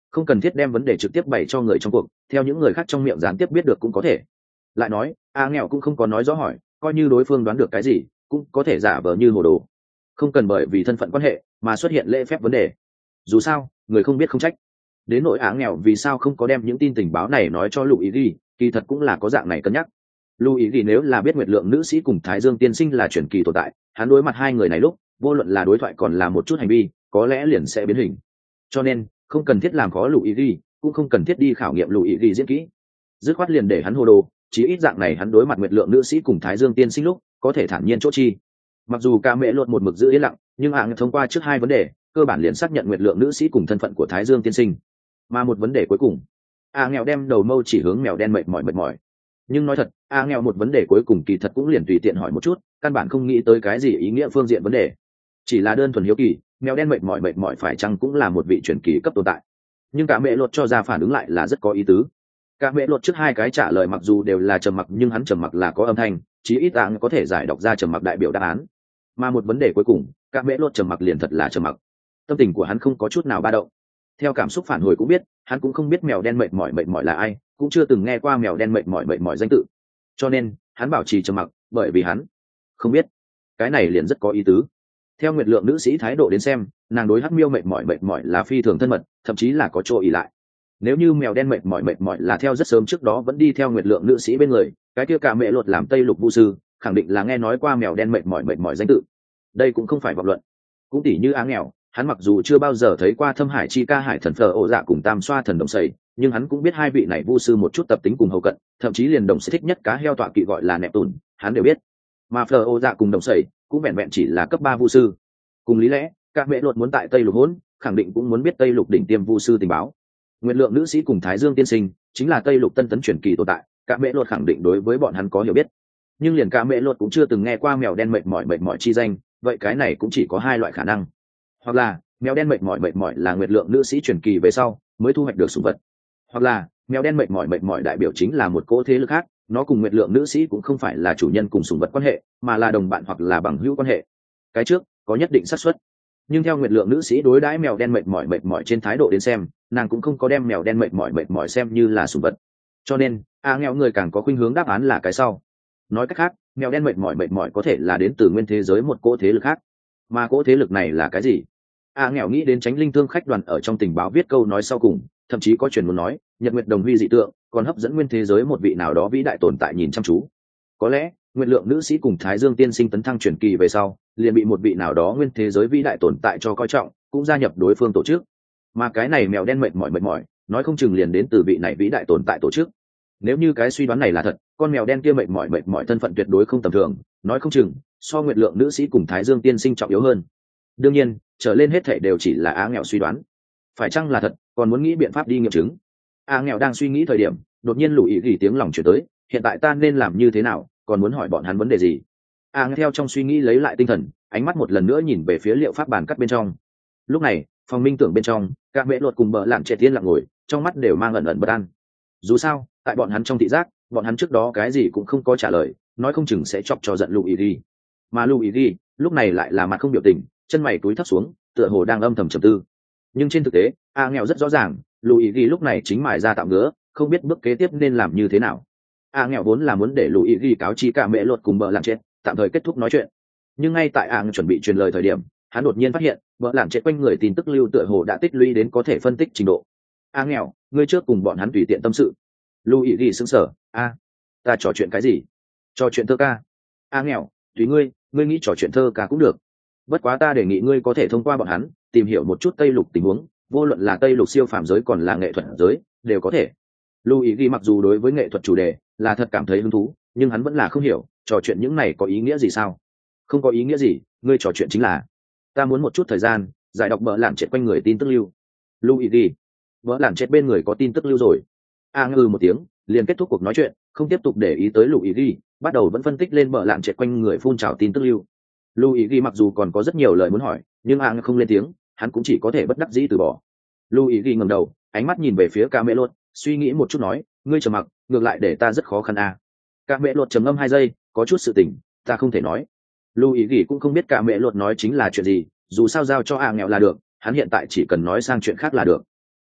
A: không cần thiết đem vấn đề trực tiếp bày cho người trong cuộc, theo những người khác trong miệng gián tiếp biết được cũng có thể. Lại nói a nghèo cũng không có nói rõ hỏi, coi như đối phương đoán được cái gì cũng có thể giả vờ như hồ đồ, không cần bởi vì thân phận quan hệ mà xuất hiện lễ phép vấn đề. Dù sao người không biết không trách. Đến nỗi á nghèo vì sao không có đem những tin tình báo này nói cho lục ý ghi, kỳ thật cũng là có dạng này cân nhắc. Lục ý ghi nếu là biết Nguyệt Lượng nữ sĩ cùng Thái Dương tiên sinh là truyền kỳ tồn tại, hắn đối mặt hai người này lúc vô luận là đối thoại còn là một chút hành vi có lẽ liền sẽ biến hình, cho nên không cần thiết làm khó lục ý ghi, cũng không cần thiết đi khảo nghiệm lục ý ghi diễn kỹ, dứt khoát liền để hắn hồ đồ. Chỉ ít dạng này hắn đối mặt Nguyệt Lượng nữ sĩ cùng Thái Dương tiên sinh lúc có thể thản nhiên chỗ chi. Mặc dù ca mẹ luật một mực giữ yên lặng, nhưng hạng thông qua trước hai vấn đề cơ bản liền xác nhận Nguyệt Lượng nữ sĩ cùng thân phận của Thái Dương tiên sinh. Mà một vấn đề cuối cùng, a nghèo đem đầu mâu chỉ hướng mèo đen mệt mỏi mệt mỏi. Nhưng nói thật, a nghèo một vấn đề cuối cùng kỳ thật cũng liền tùy tiện hỏi một chút, căn bản không nghĩ tới cái gì ý nghĩa phương diện vấn đề, chỉ là đơn thuần hiếu kỳ mèo đen mệt mỏi mệt mỏi phải chăng cũng là một vị truyền kỳ cấp tồn tại. Nhưng cả mẹ luật cho ra phản ứng lại là rất có ý tứ. Cả mẹ luật trước hai cái trả lời mặc dù đều là trầm mặc, nhưng hắn trầm mặc là có âm thanh, chí ít tạng có thể giải đọc ra trầm mặc đại biểu đáp án. Mà một vấn đề cuối cùng, cả mẹ luật trầm mặc liền thật là trầm mặc, tâm tình của hắn không có chút nào ba động. Theo cảm xúc phản hồi cũng biết, hắn cũng không biết mèo đen mệt mỏi mệt mỏi là ai, cũng chưa từng nghe qua mèo đen mệt mỏi mệt mỏi danh tự, cho nên hắn bảo trì trầm mặc, bởi vì hắn không biết. Cái này liền rất có ý tứ. Theo Nguyệt Lượng nữ sĩ thái độ đến xem, nàng đối hắc miêu mệt mỏi mệt mỏi là phi thường thân mật, thậm chí là có chỗ ỷ lại. Nếu như mèo đen mệt mỏi mệt mỏi là theo rất sớm trước đó vẫn đi theo Nguyệt Lượng nữ sĩ bên người, cái kia cả mẹ luật làm Tây Lục Vu sư khẳng định là nghe nói qua mèo đen mệt mỏi mệt mỏi danh tự. Đây cũng không phải vọng luận. Cũng tỉ như Á nghèo, hắn mặc dù chưa bao giờ thấy qua Thâm Hải chi ca hải thần phở ổ dạ cùng Tam xoa thần đồng sầy, nhưng hắn cũng biết hai vị này vu sư một chút tập tính cùng hầu cận, thậm chí liền đồng sẽ thích nhất cá heo tọa kỵ gọi là nẹp tùn, hắn đều biết. Mà phở ổ dạ cùng đồng sầy cũng vẹn vẹn chỉ là cấp ba vu sư. Cùng lý lẽ, các mẹ luật muốn tại Tây Lục hỗn, khẳng định cũng muốn biết Tây Lục đỉnh tiêm vu sư tình báo. Nguyệt Lượng nữ sĩ cùng Thái Dương tiên sinh chính là Tây Lục tân tấn truyền kỳ tồn tại, các mẹ luật khẳng định đối với bọn hắn có hiểu biết. Nhưng liền cả mẹ luật cũng chưa từng nghe qua mèo đen mệt mỏi mệt mỏi chi danh, vậy cái này cũng chỉ có hai loại khả năng. Hoặc là mèo đen mệt mỏi mệt mỏi là Nguyệt Lượng nữ sĩ truyền kỳ về sau mới thu hoạch được sủng vật, hoặc là mèo đen mệt mỏi mệt mỏi đại biểu chính là một cỗ thế lực khác, nó cùng Nguyệt Lượng nữ sĩ cũng không phải là chủ nhân cùng sủng vật quan hệ, mà là đồng bạn hoặc là bằng hữu quan hệ. Cái trước có nhất định xác suất, nhưng theo Nguyệt Lượng nữ sĩ đối đãi mèo đen mệt mỏi mệt mỏi trên thái độ đến xem, nàng cũng không có đem mèo đen mệt mỏi mệt mỏi xem như là sủng vật, cho nên a nghèo người càng có khuynh hướng đáp án là cái sau. Nói cách khác, mèo đen mệt mỏi mệt mỏi có thể là đến từ nguyên thế giới một cỗ thế lực khác. Mà cỗ thế lực này là cái gì? a nghèo nghĩ đến Chánh Linh Thương khách đoàn ở trong tình báo viết câu nói sau cùng, thậm chí có truyền muốn nói Nhật Nguyệt Đồng Huy dị tượng còn hấp dẫn nguyên thế giới một vị nào đó vĩ đại tồn tại nhìn chăm chú. Có lẽ Nguyệt Lượng nữ sĩ cùng Thái Dương tiên sinh tấn thăng truyền kỳ về sau liền bị một vị nào đó nguyên thế giới vĩ đại tồn tại cho coi trọng, cũng gia nhập đối phương tổ chức. Mà cái này mèo đen mệt mỏi mệt mỏi nói không chừng liền đến từ vị này vĩ đại tồn tại tổ chức. Nếu như cái suy đoán này là thật, con mèo đen kia mệt mỏi mệt mỏi thân phận tuyệt đối không tầm thường, nói không chừng so Nguyệt Lượng nữ sĩ cùng Thái Dương tiên sinh trọng yếu hơn. Đương nhiên trở lên hết thảy đều chỉ là Á nghèo suy đoán, phải chăng là thật còn muốn nghĩ biện pháp đi nghiệm chứng. Á nghèo đang suy nghĩ thời điểm, đột nhiên lũ ý gỉ tiếng lòng chuyển tới, hiện tại ta nên làm như thế nào, còn muốn hỏi bọn hắn vấn đề gì. Á nghèo theo trong suy nghĩ lấy lại tinh thần, ánh mắt một lần nữa nhìn về phía liệu pháp bàn cắt bên trong. Lúc này phòng minh tưởng bên trong, các mẹ luật cùng bợ lạn trẻ tiên lặng ngồi, trong mắt đều mang ẩn ẩn bất an. Dù sao tại bọn hắn trong thị giác, bọn hắn trước đó cái gì cũng không có trả lời, nói không chừng sẽ chọc cho giận lũ ý gỉ. Mà lũ ý gỉ lúc này lại là mặt không biểu tình, chân mày túi thấp xuống, tựa hồ đang âm thầm trầm tư. Nhưng trên thực tế a nghèo rất rõ ràng, lù ý ghi lúc này chính mài ra tạm ngứa, không biết bước kế tiếp nên làm như thế nào. a nghèo vốn là muốn để lù ý ghi cáo chi cả mẹ luật cùng bợ lạn chết tạm thời kết thúc nói chuyện, nhưng ngay tại a chuẩn bị truyền lời thời điểm, hắn đột nhiên phát hiện bợ lạn chết quanh người tin tức lưu tựa hồ đã tích lũy đến có thể phân tích trình độ. a nghèo, ngươi trước cùng bọn hắn tùy tiện tâm sự. Lù ý ghi sững sờ, a ta trò chuyện cái gì? Trò chuyện thơ ca? a nghèo, tùy ngươi, ngươi nghĩ trò chuyện thơ ca cũng được, bất quá ta đề nghị ngươi có thể thông qua bọn hắn tìm hiểu một chút Tây Lục tình huống, vô luận là Tây Lục siêu phàm giới còn là nghệ thuật giới đều có thể. Lưu ý ghi mặc dù đối với nghệ thuật chủ đề là thật cảm thấy hứng thú, nhưng hắn vẫn là không hiểu trò chuyện những này có ý nghĩa gì. Sao không có ý nghĩa gì? Ngươi trò chuyện chính là ta muốn một chút thời gian giải đọc bợ lạn chết quanh người tin tức lưu. Lưu ý ghi, bợ lạn chết bên người có tin tức lưu rồi. a ngư một tiếng liền kết thúc cuộc nói chuyện, không tiếp tục để ý tới Lưu ý ghi, bắt đầu vẫn phân tích lên bợ lạn chết quanh người phun trào tin tức lưu. Lưu ý ghi mặc dù còn có rất nhiều lời muốn hỏi, nhưng a không lên tiếng, hắn cũng chỉ có thể bất đắc dĩ từ bỏ. Lưu ý ghi ngẩng đầu, ánh mắt nhìn về phía ca mẹ lột, suy nghĩ một chút nói, ngươi trầm mặc ngược lại để ta rất khó khăn à. Ca mẹ lột trầm ngâm hai giây, có chút sự tình ta không thể nói. Lưu ý ghi cũng không biết ca mẹ lột nói chính là chuyện gì, dù sao giao cho a nghèo là được, hắn hiện tại chỉ cần nói sang chuyện khác là được.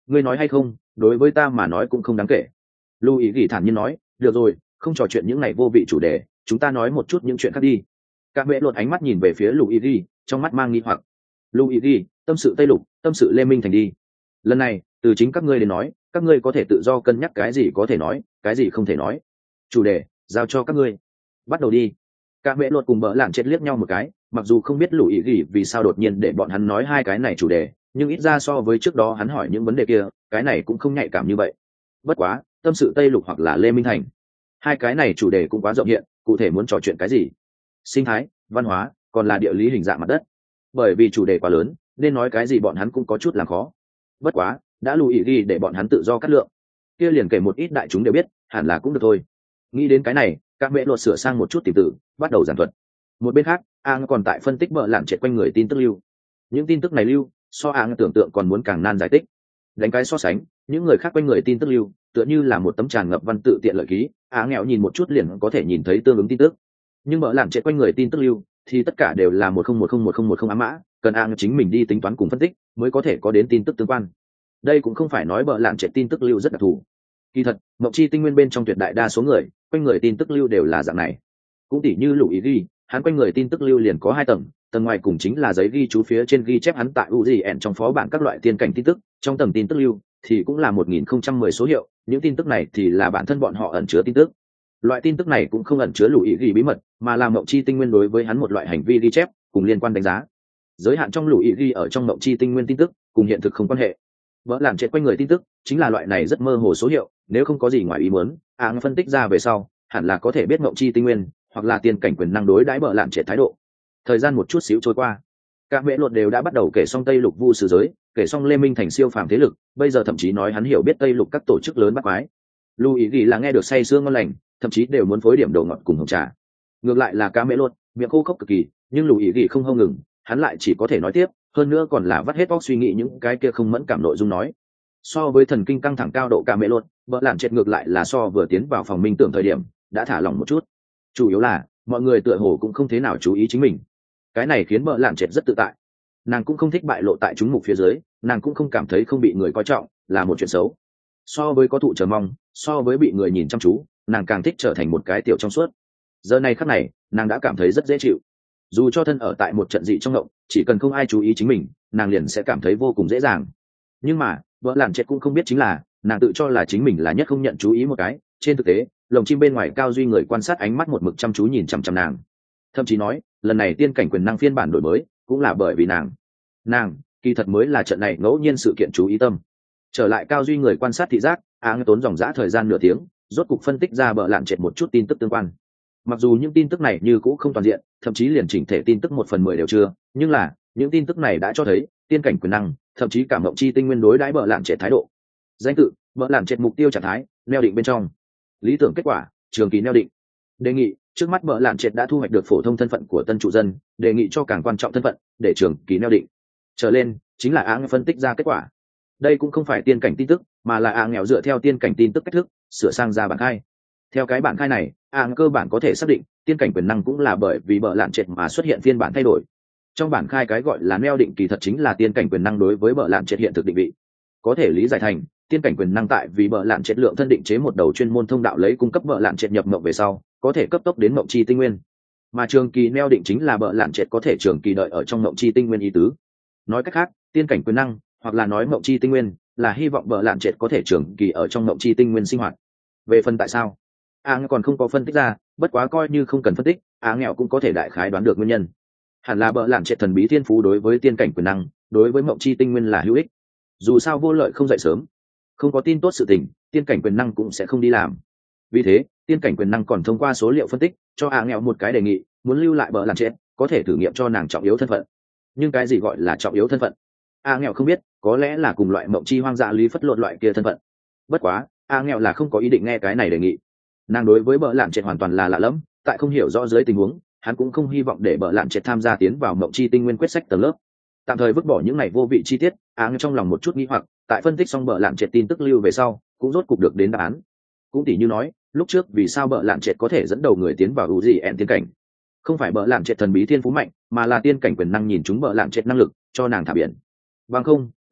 A: ngươi nói hay không, đối với ta mà nói cũng không đáng kể. Lưu ý ghi thản nhiên nói, được rồi, không trò chuyện những này vô vị chủ đề, chúng ta nói một chút những chuyện khác đi. Các mẹ lột ánh mắt nhìn về phía Lưu ý ghi, trong mắt mang nghi hoặc. Lưu ý ghi, tâm sự Tây Lục, tâm sự Lê Minh Thành đi. Lần này từ chính các ngươi đến nói, các ngươi có thể tự do cân nhắc cái gì có thể nói, cái gì không thể nói. Chủ đề giao cho các ngươi, bắt đầu đi. Các mẹ lột cùng bỡ lạn chết liếc nhau một cái, mặc dù không biết Lưu ý ghi vì sao đột nhiên để bọn hắn nói hai cái này chủ đề, nhưng ít ra so với trước đó hắn hỏi những vấn đề kia, cái này cũng không nhạy cảm như vậy. Bất quá tâm sự Tây Lục hoặc là Lê Minh Thành, hai cái này chủ đề cũng quá rộng hiện, cụ thể muốn trò chuyện cái gì, sinh thái, văn hóa, còn là địa lý hình dạng mặt đất, bởi vì chủ đề quá lớn nên nói cái gì bọn hắn cũng có chút làm khó. Bất quá đã lưu ý ghi để bọn hắn tự do cắt lượng, kia liền kể một ít đại chúng đều biết, hẳn là cũng được thôi. Nghĩ đến cái này, các mẹ luật sửa sang một chút tìm tự, bắt đầu giảng thuật. Một bên khác, Ang còn tại phân tích bợ lạn trệt quanh người tin tức lưu. Những tin tức này lưu so Ang tưởng tượng còn muốn càng nan giải tích. Đánh cái so sánh, những người khác quanh người tin tức lưu tựa như là một tấm tràn ngập văn tự tiện lợi ký, Á nghèo nhìn một chút liền có thể nhìn thấy tương ứng tin tức. Nhưng bợ lạn trệt quanh người tin tức lưu thì tất cả đều là một không một không một không một không ám mã, cần Ang chính mình đi tính toán cùng phân tích mới có thể có đến tin tức tương quan. Đây cũng không phải nói bợ lạn trệt tin tức lưu rất đặc thù. Kỳ thật, Mộng Chi Tinh Nguyên bên trong tuyệt đại đa số người quanh người tin tức lưu đều là dạng này. Cũng tỉ như Lục Ý Ghi, hắn quanh người tin tức lưu liền có hai tầng, tầng ngoài cùng chính là giấy ghi chú phía trên ghi chép hắn tại u giê en trong phó bản các loại tiên cảnh tin tức, trong tầng tin tức lưu thì cũng là một nghìn không trăm mười số hiệu, những tin tức này thì là bản thân bọn họ ẩn chứa tin tức. Loại tin tức này cũng không ẩn chứa Lục Ý Ghi bí mật, mà là Mộng Chi Tinh Nguyên đối với hắn một loại hành vi ghi chép cùng liên quan đánh giá. Giới hạn trong Lục Ý Ghi ở trong Mộng Chi Tinh Nguyên tin tức cùng hiện thực không quan hệ. Vỡ làm chết quanh người tin tức chính là loại này rất mơ hồ số hiệu, nếu không có gì ngoài ý muốn, Áng phân tích ra về sau, hẳn là có thể biết Mộng Chi Tinh Nguyên hoặc là tiên cảnh quyền năng đối đãi bợ lạn trệt thái độ. Thời gian một chút xíu trôi qua, các mẹ luật đều đã bắt đầu kể xong Tây Lục vu sử giới, kể xong Lê Minh Thành siêu phàm thế lực, bây giờ thậm chí nói hắn hiểu biết Tây Lục các tổ chức lớn bắt quái. Lưu ý ghi là nghe được say sương ngon lành, thậm chí đều muốn phối điểm đồ ngọt cùng hồng trà. Ngược lại là cá mẹ luật miệng khô khốc cực kỳ, nhưng Lưu ý ghi không hông ngừng, hắn lại chỉ có thể nói tiếp, hơn nữa còn là vắt hết óc suy nghĩ những cái kia không mẫn cảm nội dung nói. So với thần kinh căng thẳng cao độ cá mẹ luật, bợ lạn trệt ngược lại là so vừa tiến vào phòng minh tưởng thời điểm đã thả lỏng một chút. Chủ yếu là mọi người tựa hồ cũng không thế nào chú ý chính mình, cái này khiến bợ lạn trệt rất tự tại. Nàng cũng không thích bại lộ tại chúng mục phía dưới, nàng cũng không cảm thấy không bị người coi trọng là một chuyện xấu. So với có thụ chờ mong, so với bị người nhìn chăm chú, nàng càng thích trở thành một cái tiểu trong suốt. Giờ này khắc này nàng đã cảm thấy rất dễ chịu, dù cho thân ở tại một trận dị trong ngộng, chỉ cần không ai chú ý chính mình, nàng liền sẽ cảm thấy vô cùng dễ dàng. Nhưng mà bợ lạn trệt cũng không biết chính là nàng tự cho là chính mình là nhất không nhận chú ý một cái, trên thực tế lồng chim bên ngoài cao duy người quan sát ánh mắt một mực chăm chú nhìn chằm chằm nàng. Thậm chí nói lần này tiên cảnh quyền năng phiên bản đổi mới cũng là bởi vì nàng nàng kỳ thật mới là trận này ngẫu nhiên sự kiện chú ý tâm. Trở lại cao duy người quan sát thị giác, Áng tốn dòng dã thời gian nửa tiếng rốt cục phân tích ra bợ lạn trệt một chút tin tức tương quan. Mặc dù những tin tức này như cũ không toàn diện, thậm chí liền chỉnh thể tin tức một phần mười đều chưa, nhưng là những tin tức này đã cho thấy tiên cảnh quyền năng, thậm chí cả Mộng Chi Tinh Nguyên đối đãi bợ lạn trệt thái độ. Danh tự bợ lạn trệt mục tiêu trạng thái neo định bên trong, lý tưởng kết quả trường kỳ neo định. Đề nghị trước mắt bợ lạn trệt đã thu hoạch được phổ thông thân phận của tân trụ dân, đề nghị cho càng quan trọng thân phận để trường kỳ neo định trở lên chính là Áng phân tích ra kết quả. Đây cũng không phải tiên cảnh tin tức, mà là Áng nghèo dựa theo tiên cảnh tin tức cách thức sửa sang ra bản khai. Theo cái bản khai này, Áng cơ bản có thể xác định tiên cảnh quyền năng cũng là bởi vì bợ lạn trệt mà xuất hiện phiên bản thay đổi. Trong bản khai cái gọi là neo định kỳ thật chính là tiên cảnh quyền năng đối với bợ lạn trệt hiện thực định vị. Có thể lý giải thành tiên cảnh quyền năng tại vì bợ lạn trệt lượng thân định chế một đầu chuyên môn thông đạo lấy cung cấp bợ lạn trệt nhập mộng về sau có thể cấp tốc đến Mộng Chi Tinh Nguyên, mà trường kỳ neo định chính là bợ lạn trệt có thể trường kỳ đợi ở trong Mộng Chi Tinh Nguyên ý tứ. Nói cách khác, tiên cảnh quyền năng hoặc là nói Mộng Chi Tinh Nguyên là hy vọng bợ lạn trệt có thể trường kỳ ở trong Mộng Chi Tinh Nguyên sinh hoạt. Về phần tại sao, Áng còn không có phân tích ra, bất quá coi như không cần phân tích, Áng nghèo cũng có thể đại khái đoán được nguyên nhân. Hẳn là bợ lạn trệt thần bí thiên phú đối với tiên cảnh quyền năng, đối với Mộng Chi Tinh Nguyên là hữu ích. Dù sao vô lợi không dậy sớm, không có tin tốt sự tình, tiên cảnh quyền năng cũng sẽ không đi làm. Vì thế tiên cảnh quyền năng còn thông qua số liệu phân tích cho Áng nghèo một cái đề nghị, muốn lưu lại bợ lạn trệt có thể thử nghiệm cho nàng trọng yếu thân phận. Nhưng cái gì gọi là trọng yếu thân phận, Áng nghèo không biết, có lẽ là cùng loại Mộng Chi hoang dã lý phất lộn loại kia thân phận. Bất quá Áng nghèo là không có ý định nghe cái này đề nghị. Nàng đối với bợ lạn trệt hoàn toàn là lạ lẫm, tại không hiểu rõ dưới tình huống, hắn cũng không hy vọng để bợ lạn trệt tham gia tiến vào Mộng Chi Tinh Nguyên quyết sách tầng lớp. Tạm thời vứt bỏ những này vô vị chi tiết, Áng trong lòng một chút nghi hoặc, tại phân tích xong bợ lạn trệt tin tức lưu về sau cũng rốt cục được đến đáp án. Cũng tỉ như nói lúc trước vì sao bợ lạn trệt có thể dẫn đầu người tiến vào u gì en tiên cảnh, không phải bợ lạn trệt thần bí thiên phú mạnh, mà là tiên cảnh quyền năng nhìn chúng bợ lạn trệt năng lực cho nàng thả biển. Bằng không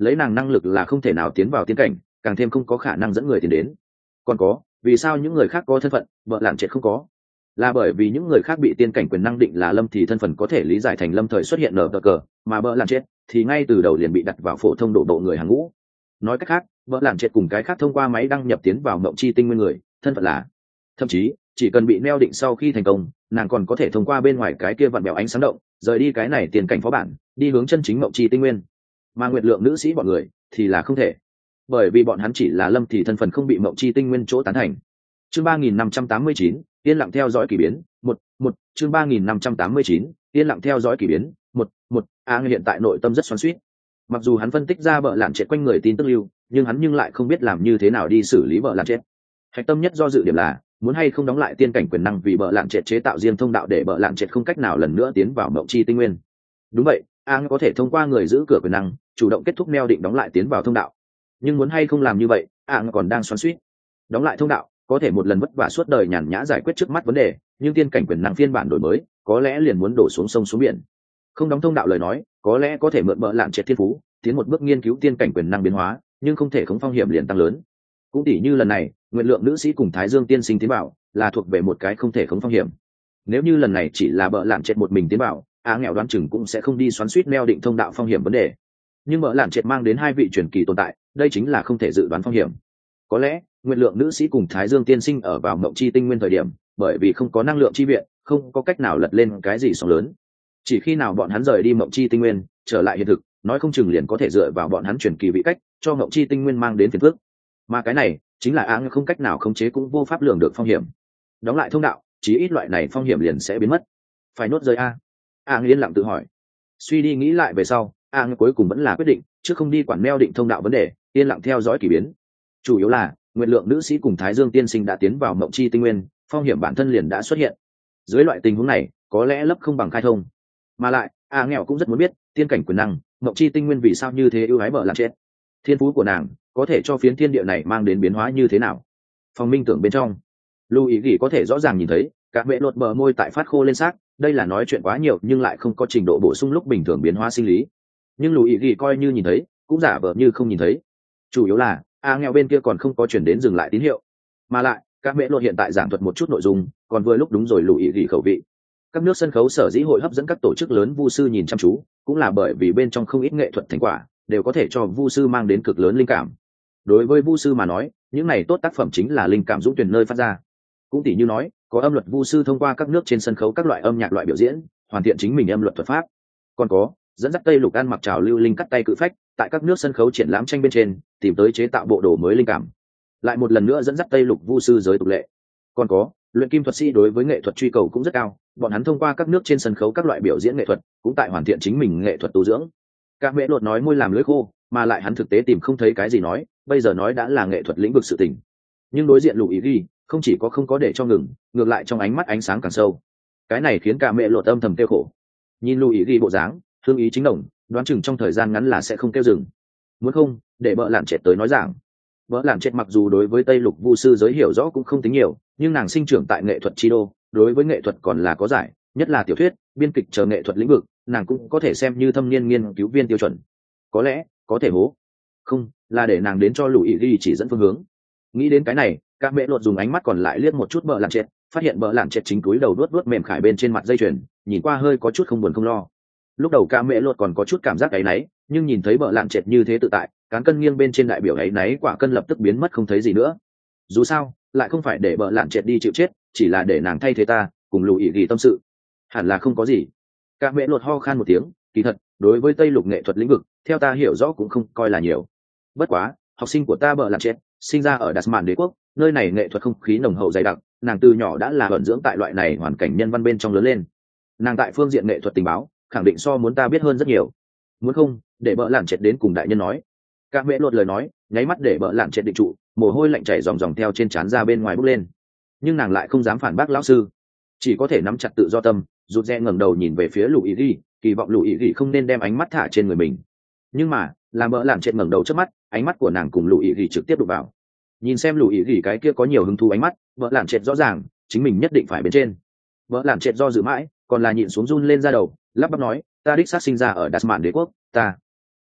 A: lấy nàng năng lực là không thể nào tiến vào tiên cảnh, càng thêm không có khả năng dẫn người tiến đến. Còn có, vì sao những người khác có thân phận, vợ lạn triệt không có? Là bởi vì những người khác bị tiên cảnh quyền năng định là lâm thì thân phận có thể lý giải thành lâm thời xuất hiện nở cờ, mà vợ lạn triệt thì ngay từ đầu liền bị đặt vào phổ thông độ bộ người hàng ngũ. Nói cách khác, vợ lạn triệt cùng cái khác thông qua máy đăng nhập tiến vào mộng chi tinh nguyên người, thân phận là, thậm chí chỉ cần bị neo định sau khi thành công, nàng còn có thể thông qua bên ngoài cái kia vặn bèo ánh sáng động, rời đi cái này tiền cảnh phó bản, đi hướng chân chính mộng chi tinh nguyên. Mà nguyệt lượng nữ sĩ bọn người thì là không thể, bởi vì bọn hắn chỉ là lâm thì thân phận không bị mộng chi tinh nguyên chỗ tán thành. Chương ba nghìn năm trăm tám mươi chín, yên lặng theo dõi kỳ biến, một, một, chương ba nghìn năm trăm tám mươi chín, yên lặng theo dõi kỳ biến, một, một, A Ngư hiện tại nội tâm rất xoắn xuýt. Mặc dù hắn phân tích ra bợ lạn chết quanh người tin tức lưu, nhưng hắn nhưng lại không biết làm như thế nào đi xử lý bợ lạn chết. Hạch tâm nhất do dự điểm là muốn hay không đóng lại tiên cảnh quyền năng vì bợ lạn chết chế tạo riêng thông đạo để bợ lạn chết không cách nào lần nữa tiến vào mộng chi tinh nguyên. Đúng vậy, A Ngư có thể thông qua người giữ cửa quyền năng chủ động kết thúc neo định đóng lại tiến vào thông đạo, nhưng muốn hay không làm như vậy, A Ngư còn đang xoắn xuýt. Đóng lại thông đạo có thể một lần vất vả suốt đời nhàn nhã giải quyết trước mắt vấn đề, nhưng tiên cảnh quyền năng phiên bản đổi mới có lẽ liền muốn đổ xuống sông xuống biển. Không đóng thông đạo lời nói, có lẽ có thể mượn bợ lạn chết thiên phú tiến một bước nghiên cứu tiên cảnh quyền năng biến hóa, nhưng không thể khống phong hiểm liền tăng lớn. Cũng tỉ như lần này nguyện lượng nữ sĩ cùng thái dương tiên sinh tiến bảo là thuộc về một cái không thể khống phong hiểm. Nếu như lần này chỉ là bợ lạn chết một mình tiến bảo, Á nghèo đoán chừng cũng sẽ không đi xoắn suýt neo định thông đạo phong hiểm vấn đề. Nhưng bợ lạn chết mang đến hai vị truyền kỳ tồn tại, đây chính là không thể dự đoán phong hiểm. Có lẽ nguyện lượng nữ sĩ cùng thái dương tiên sinh ở vào mộng chi tinh nguyên thời điểm, bởi vì không có năng lượng chi viện, không có cách nào lật lên cái gì sóng lớn. Chỉ khi nào bọn hắn rời đi mộng chi tinh nguyên trở lại hiện thực, nói không chừng liền có thể dựa vào bọn hắn chuyển kỳ vị cách cho mộng chi tinh nguyên mang đến phiền phức. Mà cái này chính là áng không cách nào khống chế cũng vô pháp lường được phong hiểm. Đóng lại thông đạo, chí ít loại này phong hiểm liền sẽ biến mất. Phải nốt rơi a? Áng yên lặng tự hỏi. Suy đi nghĩ lại về sau, áng cuối cùng vẫn là quyết định chứ không đi quản neo định thông đạo vấn đề, yên lặng theo dõi kỳ biến. Chủ yếu là nguyện lượng nữ sĩ cùng thái dương tiên sinh đã tiến vào mộng chi tinh nguyên, phong hiểm bản thân liền đã xuất hiện. Dưới loại tình huống này, có lẽ lấp không bằng khai thông. Mà lại a nghèo cũng rất muốn biết tiên cảnh quyền năng mộng chi tinh nguyên vì sao như thế ưu ái bợ lạn chết. Thiên phú của nàng có thể cho phiến thiên địa này mang đến biến hóa như thế nào? Phòng minh tưởng bên trong, lưu ý gỉ có thể rõ ràng nhìn thấy các mẹ lột bờ môi tại phát khô lên xác, đây là nói chuyện quá nhiều nhưng lại không có trình độ bổ sung lúc bình thường biến hóa sinh lý. Nhưng lưu ý gỉ coi như nhìn thấy cũng giả vờ như không nhìn thấy. Chủ yếu là a nghèo bên kia còn không có chuyển đến dừng lại tín hiệu, mà lại các mẹ lột hiện tại giảng thuật một chút nội dung còn vừa lúc đúng rồi lưu ý gỉ khẩu vị. Các nước sân khấu sở dĩ hội hấp dẫn các tổ chức lớn vu sư nhìn chăm chú, cũng là bởi vì bên trong không ít nghệ thuật thành quả đều có thể cho vu sư mang đến cực lớn linh cảm. Đối với vu sư mà nói, những này tốt tác phẩm chính là linh cảm dũng tuyển nơi phát ra. Cũng tỉ như nói, có âm luật vu sư thông qua các nước trên sân khấu các loại âm nhạc loại biểu diễn, hoàn thiện chính mình âm luật thuật pháp. Còn có dẫn dắt Tây Lục ăn mặc trào lưu linh cắt tay cự phách, tại các nước sân khấu triển lãm tranh bên trên tìm tới chế tạo bộ đồ mới linh cảm. Lại một lần nữa dẫn dắt Tây Lục vu sư giới tục lệ. Còn có luyện kim thuật sĩ đối với nghệ thuật truy cầu cũng rất cao, bọn hắn thông qua các nước trên sân khấu các loại biểu diễn nghệ thuật cũng tại hoàn thiện chính mình nghệ thuật tu dưỡng. Các mẹ lột nói môi làm lưỡi khô, mà lại hắn thực tế tìm không thấy cái gì nói, bây giờ nói đã là nghệ thuật lĩnh vực sự tình. Nhưng đối diện lục ý ghi không chỉ có không có để cho ngừng, ngược lại trong ánh mắt ánh sáng càng sâu. Cái này khiến cả mẹ lột âm thầm kêu khổ. Nhìn lục ý ghi bộ dáng thương ý chính đồng, đoán chừng trong thời gian ngắn là sẽ không kêu dừng. Muốn không để bợ lạn chết tới nói giảng. Bợ lạn chết mặc dù đối với Tây Lục vu sư giới hiểu rõ cũng không tính nhiều, nhưng nàng sinh trưởng tại nghệ thuật chi đô, đối với nghệ thuật còn là có giải, nhất là tiểu thuyết, biên kịch chờ nghệ thuật lĩnh vực, nàng cũng có thể xem như thâm niên nghiên cứu viên tiêu chuẩn. Có lẽ có thể hố, không là để nàng đến cho lũ ý ghi chỉ dẫn phương hướng. Nghĩ đến cái này, các mẹ lột dùng ánh mắt còn lại liếc một chút bợ lạn chết, phát hiện bợ lạn chết chính túi đầu đuốt đuốt mềm khải bên trên mặt dây chuyền, nhìn qua hơi có chút không buồn không lo. Lúc đầu các mẹ lột còn có chút cảm giác áy náy, nhưng nhìn thấy bợ lạn chết như thế tự tại, cán cân nghiêng bên trên đại biểu áy náy quả cân lập tức biến mất không thấy gì nữa. Dù sao lại không phải để bợ lạn chết đi chịu chết, chỉ là để nàng thay thế ta cùng lũ ý ghi tâm sự, hẳn là không có gì. Các mẹ lột ho khan một tiếng, kỳ thật đối với Tây Lục nghệ thuật lĩnh vực theo ta hiểu rõ cũng không coi là nhiều. Bất quá học sinh của ta bợ lạn chết sinh ra ở Đạt Mạn Đế quốc, nơi này nghệ thuật không khí nồng hậu dày đặc, nàng từ nhỏ đã là vận dưỡng tại loại này hoàn cảnh nhân văn bên trong lớn lên. Nàng tại phương diện nghệ thuật tình báo khẳng định so muốn ta biết hơn rất nhiều. Muốn không để bợ lạn chết đến cùng đại nhân nói. Các mẹ lột lời nói nháy mắt để bợ lạn chết định trụ, mồ hôi lạnh chảy ròng ròng theo trên trán ra bên ngoài bốc lên. Nhưng nàng lại không dám phản bác lão sư, chỉ có thể nắm chặt tự do tâm, rụt rè ngẩng đầu nhìn về phía lũ ý ghi, kỳ vọng lũ ý ghi không nên đem ánh mắt thả trên người mình. Nhưng mà làm bợ lạn chết ngẩng đầu trước mắt, ánh mắt của nàng cùng lũ ý ghi trực tiếp đụng vào. Nhìn xem lũ ý ghi cái kia có nhiều hứng thú ánh mắt, bợ lạn chết rõ ràng chính mình nhất định phải bên trên. Bợ lạn chết do dự mãi, còn là nhịn xuống run lên ra đầu, lắp bắp nói, ta đích xác sinh ra ở Đạt Mạn Đế quốc, ta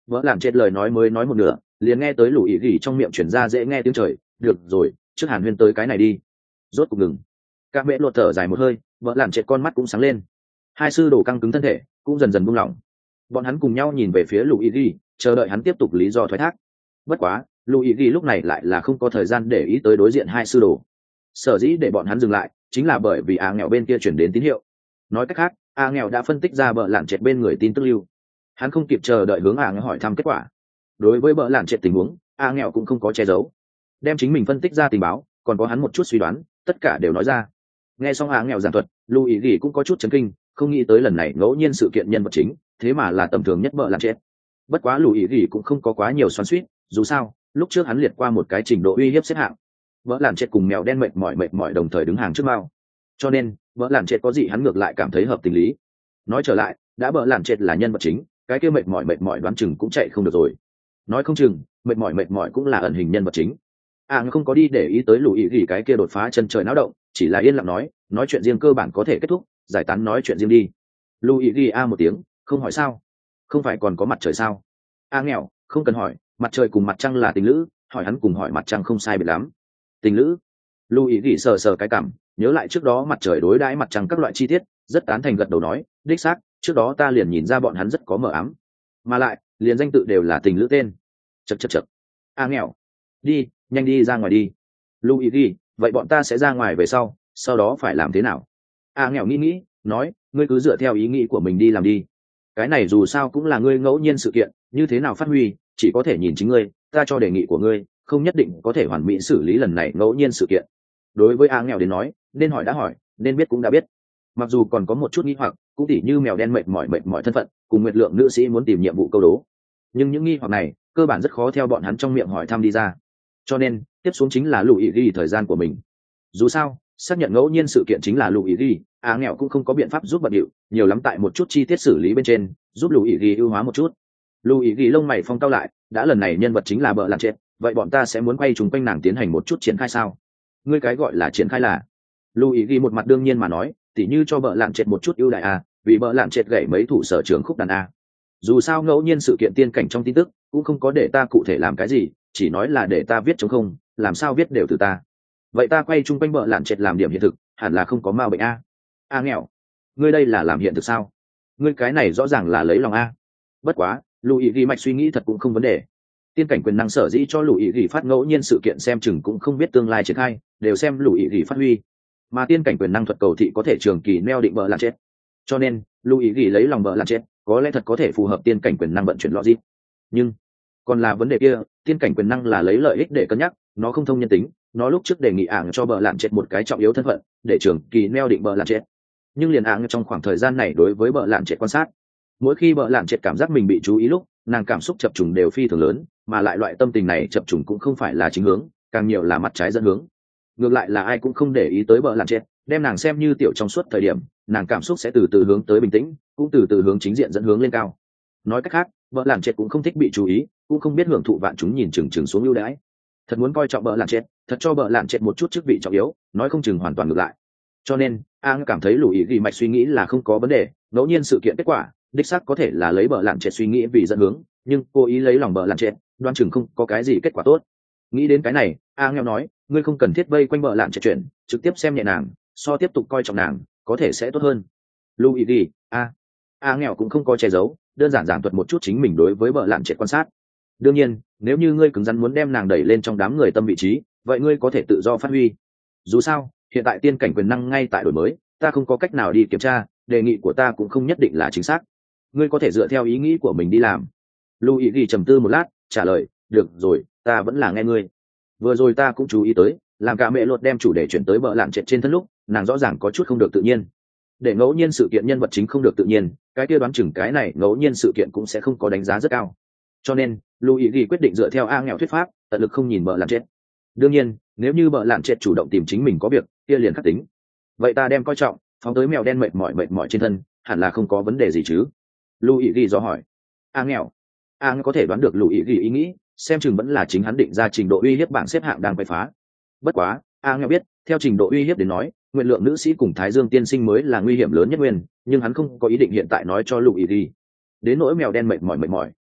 A: vợ làm chết lời nói mới nói một nửa, liền nghe tới lũ ý gỉ trong miệng chuyển ra dễ nghe tiếng trời. Được rồi, trước hàn huyên tới cái này đi. Rốt cuộc ngừng. Các mẹ lột thở dài một hơi, vợ làm chết con mắt cũng sáng lên. Hai sư đồ căng cứng thân thể cũng dần dần buông lỏng. Bọn hắn cùng nhau nhìn về phía lũ ý gỉ, chờ đợi hắn tiếp tục lý do thoái thác. Bất quá lũ ý gỉ lúc này lại là không có thời gian để ý tới đối diện hai sư đồ. Sở dĩ để bọn hắn dừng lại chính là bởi vì a nghèo bên kia chuyển đến tín hiệu. Nói cách khác, a nghèo đã phân tích ra bợ lạn trệt bên người tin tức lưu. Hắn không kịp chờ đợi hướng a nghèo hỏi thăm kết quả. Đối với bợ lạn trệt tình huống, a nghèo cũng không có che giấu, đem chính mình phân tích ra tình báo, còn có hắn một chút suy đoán, tất cả đều nói ra. Nghe xong a nghèo giảng thuật, lưu ý gỉ cũng có chút chấn kinh, không nghĩ tới lần này ngẫu nhiên sự kiện nhân vật chính thế mà là tầm thường nhất bợ lạn trệt. Bất quá lưu ý gỉ cũng không có quá nhiều xoắn xuýt, dù sao lúc trước hắn liệt qua một cái trình độ uy hiếp xếp hạng. Bợ lạn trệt cùng mèo đen mệt mỏi mệt mỏi đồng thời đứng hàng trước mao, cho nên bợ lạn trệt có gì hắn ngược lại cảm thấy hợp tình lý. Nói trở lại, đã bợ lạn trệt là nhân vật chính, cái kia mệt mỏi mệt mỏi đoán chừng cũng chạy không được rồi. Nói không chừng mệt mỏi mệt mỏi cũng là ẩn hình nhân vật chính. À không có đi để ý tới lũ ý gì cái kia đột phá chân trời náo động, chỉ là yên lặng nói, nói chuyện riêng cơ bản có thể kết thúc, giải tán nói chuyện riêng đi. Lũ ý gì a một tiếng, không hỏi sao? Không phải còn có mặt trời sao? A nghèo, không cần hỏi, mặt trời cùng mặt trăng là tình lữ, hỏi hắn cùng hỏi mặt trăng không sai biệt lắm. Tình lữ? Lũ ý gì sờ sờ cái cằm, nhớ lại trước đó mặt trời đối đãi mặt trăng các loại chi tiết, rất tán thành gật đầu nói, đích xác, trước đó ta liền nhìn ra bọn hắn rất có mờ ám, mà lại liền danh tự đều là tình lữ tên. Chật chật chật. A nghèo, đi, nhanh đi ra ngoài đi. Luigi, vậy bọn ta sẽ ra ngoài về sau, sau đó phải làm thế nào? A nghèo nghĩ nghĩ, nói, ngươi cứ dựa theo ý nghĩ của mình đi làm đi. Cái này dù sao cũng là ngươi ngẫu nhiên sự kiện, như thế nào phát huy, chỉ có thể nhìn chính ngươi, ta cho đề nghị của ngươi, không nhất định có thể hoàn mỹ xử lý lần này ngẫu nhiên sự kiện. Đối với A nghèo đến nói, nên hỏi đã hỏi, nên biết cũng đã biết. Mặc dù còn có một chút nghi hoặc, cũng tỉ như mèo đen mệt mỏi mệt mỏi thân phận, cùng nguyệt lượng nữ sĩ muốn tìm nhiệm vụ câu đố, nhưng những nghi hoặc này cơ bản rất khó theo bọn hắn trong miệng hỏi thăm đi ra. Cho nên tiếp xuống chính là lũ ý ghi thời gian của mình. Dù sao xác nhận ngẫu nhiên sự kiện chính là lũ ý ghi, a nghèo cũng không có biện pháp giúp bận điệu, nhiều lắm tại một chút chi tiết xử lý bên trên giúp lũ ý ghi ưu hóa một chút. Lũ ý ghi lông mày phong cao lại, đã lần này nhân vật chính là bợ lạn chết, vậy bọn ta sẽ muốn quay chúng quanh nàng tiến hành một chút triển khai sao? Ngươi cái gọi là triển khai là? Lũ ý ghi một mặt đương nhiên mà nói, tỉ như cho bợ lạn chết một chút ưu đại a, vì bợ lạn chết gãy mấy thủ sở trường khúc đàn a. Dù sao ngẫu nhiên sự kiện tiên cảnh trong tin tức cũng không có để ta cụ thể làm cái gì, chỉ nói là để ta viết chống không, làm sao viết đều từ ta. Vậy ta quay chung quanh bợ lạn chết làm điểm hiện thực, hẳn là không có ma bệnh a. A nghèo, ngươi đây là làm hiện thực sao? Ngươi cái này rõ ràng là lấy lòng a. Bất quá lũ ý ghi mạch suy nghĩ thật cũng không vấn đề. Tiên cảnh quyền năng sở dĩ cho lũ ý ghi phát ngẫu nhiên sự kiện xem chừng cũng không biết tương lai triển khai, đều xem lũ ý ghi phát huy. Mà tiên cảnh quyền năng thuật cầu thị có thể trường kỳ neo định bợ lạn chết, cho nên lũ ý ghi lấy lòng bợ lạn chết có lẽ thật có thể phù hợp tiên cảnh quyền năng vận chuyển logic. Nhưng còn là vấn đề kia, tiên cảnh quyền năng là lấy lợi ích để cân nhắc, nó không thông nhân tính. Nó lúc trước đề nghị ảng cho bợ lạn chết một cái trọng yếu thân phận để trường kỳ neo định bợ lạn chết, nhưng liền ảng trong khoảng thời gian này đối với bợ lạn chết quan sát, mỗi khi bợ lạn chết cảm giác mình bị chú ý lúc, nàng cảm xúc chập trùng đều phi thường lớn, mà lại loại tâm tình này chập trùng cũng không phải là chính hướng, càng nhiều là mặt trái dẫn hướng. Ngược lại là ai cũng không để ý tới bợ lạn chết, đem nàng xem như tiểu trong suốt thời điểm, nàng cảm xúc sẽ từ từ hướng tới bình tĩnh, cũng từ từ hướng chính diện dẫn hướng lên cao. Nói cách khác, bợ lạn chết cũng không thích bị chú ý, cũng không biết hưởng thụ vạn chúng nhìn chừng chừng xuống ưu đãi. Thật muốn coi trọng bợ lạn chết, thật cho bợ lạn chết một chút chức vị trọng yếu, nói không chừng hoàn toàn ngược lại. Cho nên Ang cảm thấy lũ ý ghi mạch suy nghĩ là không có vấn đề, ngẫu nhiên sự kiện kết quả đích xác có thể là lấy bợ lạn chết suy nghĩ vì dẫn hướng, nhưng cố ý lấy lòng bợ lạn chết, đoán chừng không có cái gì kết quả tốt. Nghĩ đến cái này, Ang nghèo nói, ngươi không cần thiết vây quanh bợ lạn chết chuyện, trực tiếp xem nhẹ nàng, so tiếp tục coi trọng nàng có thể sẽ tốt hơn. Lũ ý ghi a a nghèo cũng không có che giấu, đơn giản giảng thuật một chút chính mình đối với bợ lạn chết quan sát. Đương nhiên nếu như ngươi cứng rắn muốn đem nàng đẩy lên trong đám người tâm vị trí, vậy ngươi có thể tự do phát huy. Dù sao hiện tại tiên cảnh quyền năng ngay tại đổi mới, ta không có cách nào đi kiểm tra, đề nghị của ta cũng không nhất định là chính xác, ngươi có thể dựa theo ý nghĩ của mình đi làm. Lưu ý ghi trầm tư một lát trả lời, được rồi, ta vẫn là nghe ngươi. Vừa rồi ta cũng chú ý tới, làm cả mẹ luật đem chủ đề chuyển tới bợ lạn chết trên thân lúc, nàng rõ ràng có chút không được tự nhiên. Để ngẫu nhiên sự kiện nhân vật chính không được tự nhiên, cái kia đoán chừng cái này ngẫu nhiên sự kiện cũng sẽ không có đánh giá rất cao. Cho nên lưu ý ghi quyết định dựa theo a nghèo thuyết pháp, tận lực không nhìn bợ lạn chết. Đương nhiên nếu như bợ lạn chết chủ động tìm chính mình có việc, kia liền khắc tính. Vậy ta đem coi trọng phóng tới mèo đen mệt mỏi mệt mỏi trên thân, hẳn là không có vấn đề gì chứ? Lưu ý ghi do hỏi. A nghèo a nghèo có thể đoán được lưu ý ghi ý nghĩ, xem chừng vẫn là chính hắn định ra trình độ uy hiếp bảng xếp hạng đang quay phá. Bất quá a nghèo biết, theo trình độ uy hiếp đến nói, nguyện lượng nữ sĩ cùng thái dương tiên sinh mới là nguy hiểm lớn nhất nguyên, nhưng hắn không có ý định hiện tại nói cho lưu ý ghi. Đến nỗi mèo đen mệt mỏi mệt mỏi,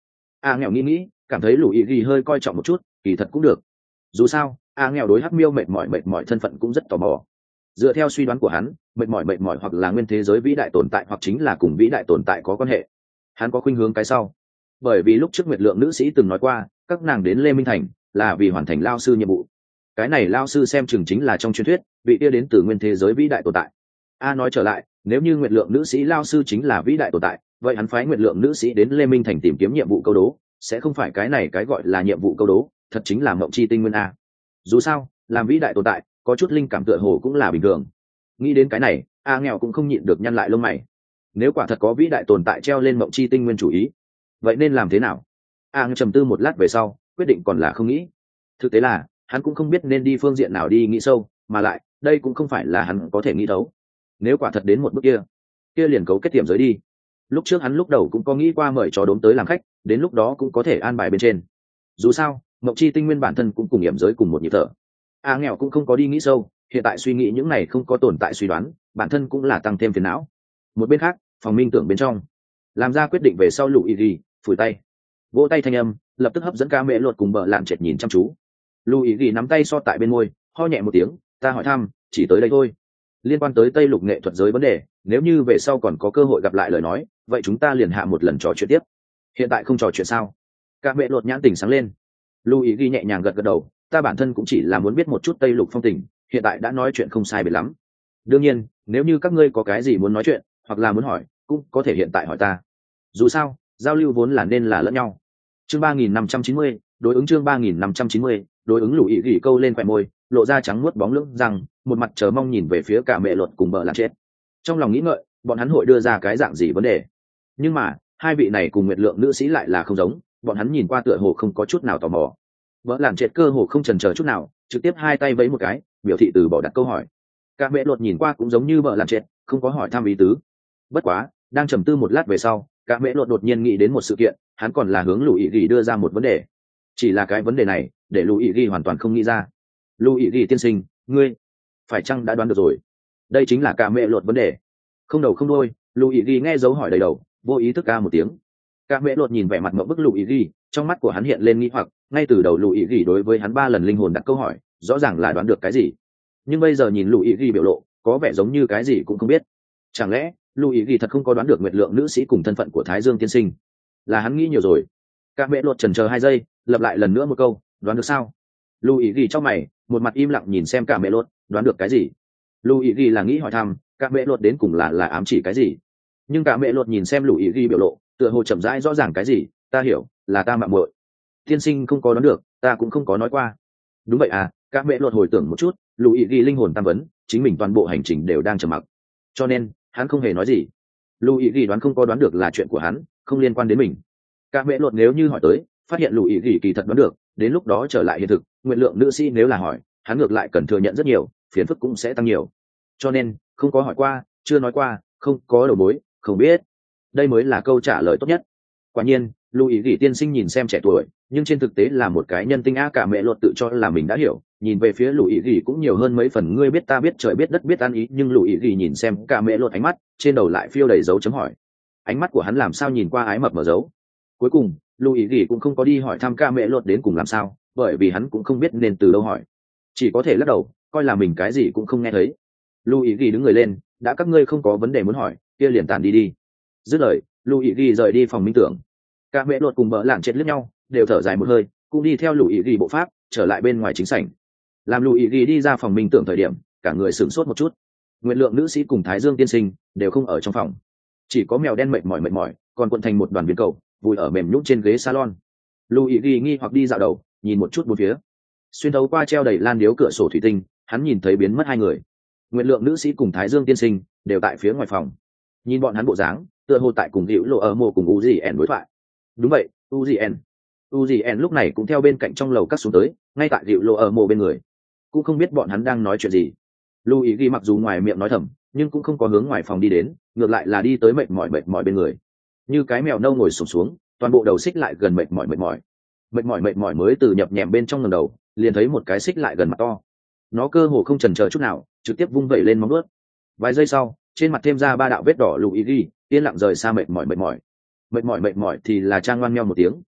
A: a nghèo nghĩ nghĩ cảm thấy lù ý ghi hơi coi trọng một chút, kỳ thật cũng được. Dù sao a nghèo đối hắc miêu mệt mỏi mệt mỏi thân phận cũng rất tò mò. Dựa theo suy đoán của hắn, mệt mỏi mệt mỏi hoặc là nguyên thế giới vĩ đại tồn tại hoặc chính là cùng vĩ đại tồn tại có quan hệ. Hắn có khuynh hướng cái sau, bởi vì lúc trước Nguyệt Lượng nữ sĩ từng nói qua các nàng đến Lê Minh Thành là vì hoàn thành lao sư nhiệm vụ. Cái này lao sư xem chừng chính là trong truyền thuyết vị kia đến từ nguyên thế giới vĩ đại tồn tại. A nói trở lại, nếu như Nguyệt Lượng nữ sĩ lao sư chính là vĩ đại tồn tại, vậy hắn phái Nguyệt Lượng nữ sĩ đến Lê Minh Thành tìm kiếm nhiệm vụ câu đố sẽ không phải cái này cái gọi là nhiệm vụ câu đố, thật chính là mộng chi tinh nguyên a. Dù sao làm vĩ đại tồn tại có chút linh cảm tựa hồ cũng là bình thường. Nghĩ đến cái này, a nghèo cũng không nhịn được nhăn lại lông mày. Nếu quả thật có vĩ đại tồn tại treo lên mộng chi tinh nguyên chủ ý, vậy nên làm thế nào? A nghèo trầm tư một lát về sau quyết định còn là không nghĩ. Thực tế là hắn cũng không biết nên đi phương diện nào đi nghĩ sâu, mà lại đây cũng không phải là hắn có thể nghĩ thấu. Nếu quả thật đến một bước kia kia liền cấu kết tiệm giới đi. Lúc trước hắn lúc đầu cũng có nghĩ qua mời chó đốm tới làm khách, đến lúc đó cũng có thể an bài bên trên. Dù sao mộng chi tinh nguyên bản thân cũng cùng hiểm giới cùng một nhịp thở. A nghèo cũng không có đi nghĩ sâu, hiện tại suy nghĩ những này không có tồn tại suy đoán, bản thân cũng là tăng thêm phiền não. Một bên khác, phòng minh tưởng bên trong, làm ra quyết định về sau lù ý ghi phủi tay, vỗ tay thanh âm lập tức hấp dẫn ca mẹ luật cùng bợ lạn chệt nhìn chăm chú. Lù ý ghi nắm tay so tại bên môi, ho nhẹ một tiếng, ta hỏi thăm chỉ tới đây thôi. Liên quan tới tây lục nghệ thuật giới vấn đề, nếu như về sau còn có cơ hội gặp lại lời nói, vậy chúng ta liền hạ một lần trò chuyện tiếp. Hiện tại không trò chuyện sao? Ca mẹ luật nhãn tình sáng lên. Lù ý ghi nhẹ nhàng gật gật đầu, ta bản thân cũng chỉ là muốn biết một chút tây lục phong tình, hiện tại đã nói chuyện không sai biệt lắm. Đương nhiên nếu như các ngươi có cái gì muốn nói chuyện hoặc là muốn hỏi cũng có thể hiện tại hỏi ta. Dù sao giao lưu vốn là nên là lẫn nhau. Chương ba nghìn năm trăm chín mươi, đối ứng chương ba nghìn năm trăm chín mươi, đối ứng. Lù ý gỉ câu lên khóe môi, lộ ra trắng muốt bóng lưỡng răng, một mặt chờ mong nhìn về phía cả mẹ luật cùng bợ lạn chết. Trong lòng nghĩ ngợi bọn hắn hội đưa ra cái dạng gì vấn đề, nhưng mà hai vị này cùng Nguyệt Lượng nữ sĩ lại là không giống, bọn hắn nhìn qua tựa hồ không có chút nào tò mò. Bợ lạn chết cơ hồ không chần chờ chút nào, trực tiếp hai tay vẫy một cái biểu thị từ bỏ đặt câu hỏi. Cả mẹ luật nhìn qua cũng giống như bợ lạn chết, không có hỏi thăm ý tứ. Bất quá đang trầm tư một lát về sau, cả mẹ luật đột nhiên nghĩ đến một sự kiện, hắn còn là hướng Lù ý gỉ đưa ra một vấn đề. Chỉ là cái vấn đề này để Lù ý gỉ hoàn toàn không nghĩ ra. Lù ý gỉ tiên sinh, ngươi phải chăng đã đoán được rồi? Đây chính là cả mẹ luật vấn đề. Không đầu không đuôi, Lù ý gỉ nghe dấu hỏi đầy đầu, vô ý thức ca một tiếng. Cả mẹ luật nhìn vẻ mặt ngậm bức Lù ý gỉ, trong mắt của hắn hiện lên nghi hoặc, ngay từ đầu Lù ý gỉ đối với hắn ba lần linh hồn đặt câu hỏi, rõ ràng là đoán được cái gì. Nhưng bây giờ nhìn Lù ý gỉ biểu lộ, có vẻ giống như cái gì cũng không biết. Chẳng lẽ Lù ý gỉ thật không có đoán được Nguyệt Lượng nữ sĩ cùng thân phận của Thái Dương tiên sinh? Là hắn nghĩ nhiều rồi. Cả mẹ luật chần chờ hai giây, lặp lại lần nữa một câu, đoán được sao? Lù ý gỉ trong mày, một mặt im lặng nhìn xem cả mẹ luật, đoán được cái gì? Lù ý gỉ là nghĩ hỏi thăm cả mẹ luật đến cùng là là ám chỉ cái gì? Nhưng cả mẹ luật nhìn xem Lù ý gỉ biểu lộ, tựa hồ chậm rãi rõ ràng cái gì. Ta hiểu, là ta mạo muội. Tiên sinh không có đoán được, ta cũng không có nói qua. Đúng vậy à? Cả mẹ luật hồi tưởng một chút, Lù ý gỉ linh hồn tam vấn, chính mình toàn bộ hành trình đều đang trầm mặc, cho nên hắn không hề nói gì. Lù ý gỉ đoán không có đoán được là chuyện của hắn, không liên quan đến mình. Cả mẹ luật nếu như hỏi tới, phát hiện Lù ý gỉ kỳ thật đoán được, đến lúc đó trở lại hiện thực, Nguyệt Lượng nữ sĩ nếu là hỏi, hắn ngược lại cần thừa nhận rất nhiều, phiền phức cũng sẽ tăng nhiều. Cho nên không có hỏi qua, chưa nói qua, không có đầu mối, không biết. Đây mới là câu trả lời tốt nhất. Quả nhiên Lù ý gỉ tiên sinh nhìn xem trẻ tuổi, nhưng trên thực tế là một cái nhân tinh á. Cả mẹ luật tự cho là mình đã hiểu, nhìn về phía Lù ý gỉ cũng nhiều hơn mấy phần ngươi biết ta biết trời biết đất biết ăn ý. Nhưng Lù ý gỉ nhìn xem cả mẹ luật ánh mắt, trên đầu lại phiêu đầy dấu chấm hỏi. Ánh mắt của hắn làm sao nhìn qua ái mập mở dấu. Cuối cùng Lù ý gỉ cũng không có đi hỏi thăm cả mẹ luật đến cùng làm sao, bởi vì hắn cũng không biết nên từ đâu hỏi, chỉ có thể lắc đầu coi là mình cái gì cũng không nghe thấy. Lù ý gỉ đứng người lên, đã các ngươi không có vấn đề muốn hỏi, kia liền tản đi đi. Dứt lời Lù ý gỉ rời đi phòng minh tưởng. Cả mẹ luật cùng bợ lạn chết liếc nhau, đều thở dài một hơi, cũng đi theo Lù ý gỉ bộ pháp trở lại bên ngoài chính sảnh. Làm Lù ý gỉ đi ra phòng minh tưởng thời điểm, cả người sửng sốt một chút. Nguyệt Lượng nữ sĩ cùng Thái Dương tiên sinh đều không ở trong phòng, chỉ có mèo đen mệt mỏi mệt mỏi còn cuộn thành một đoàn viên cầu vùi ở mềm nhũn trên ghế salon. Lù ý gỉ nghi hoặc đi dạo đầu, nhìn một chút bốn phía. Xuyên thấu qua treo đầy lan điếu cửa sổ thủy tinh, hắn nhìn thấy biến mất hai người. Nguyệt Lượng nữ sĩ cùng Thái Dương tiên sinh đều tại phía ngoài phòng. Nhìn bọn hắn bộ dáng, tựa hồ tại cùng Hữu Lộ ở mồ cùng Uzi đối thoại. Đúng vậy, Uzi Uzi lúc này cũng theo bên cạnh trong lầu cắt xuống tới, ngay tại Hữu Lộ ở mồ bên người. Cũng không biết bọn hắn đang nói chuyện gì. Lù ý gỉ mặc dù ngoài miệng nói thầm, nhưng cũng không có hướng ngoài phòng đi đến, ngược lại là đi tới mệt mỏi mệt mỏi bên người, như cái mèo nâu ngồi xổm xuống, toàn bộ đầu xích lại gần mệt mỏi mệt mỏi mệt mỏi mệt mỏi mới từ nhập nhèm bên trong ngẩng đầu, liền thấy một cái xích lại gần mặt to. Nó cơ hồ không chần chờ chút nào, trực tiếp vung vẩy lên móng vuốt. Vài giây sau, trên mặt thêm ra ba đạo vết đỏ. Lù ý gỉ yên lặng rời xa mệt mỏi mệt mỏi mệt mỏi mệt mỏi thì là trang ngoan meo một tiếng,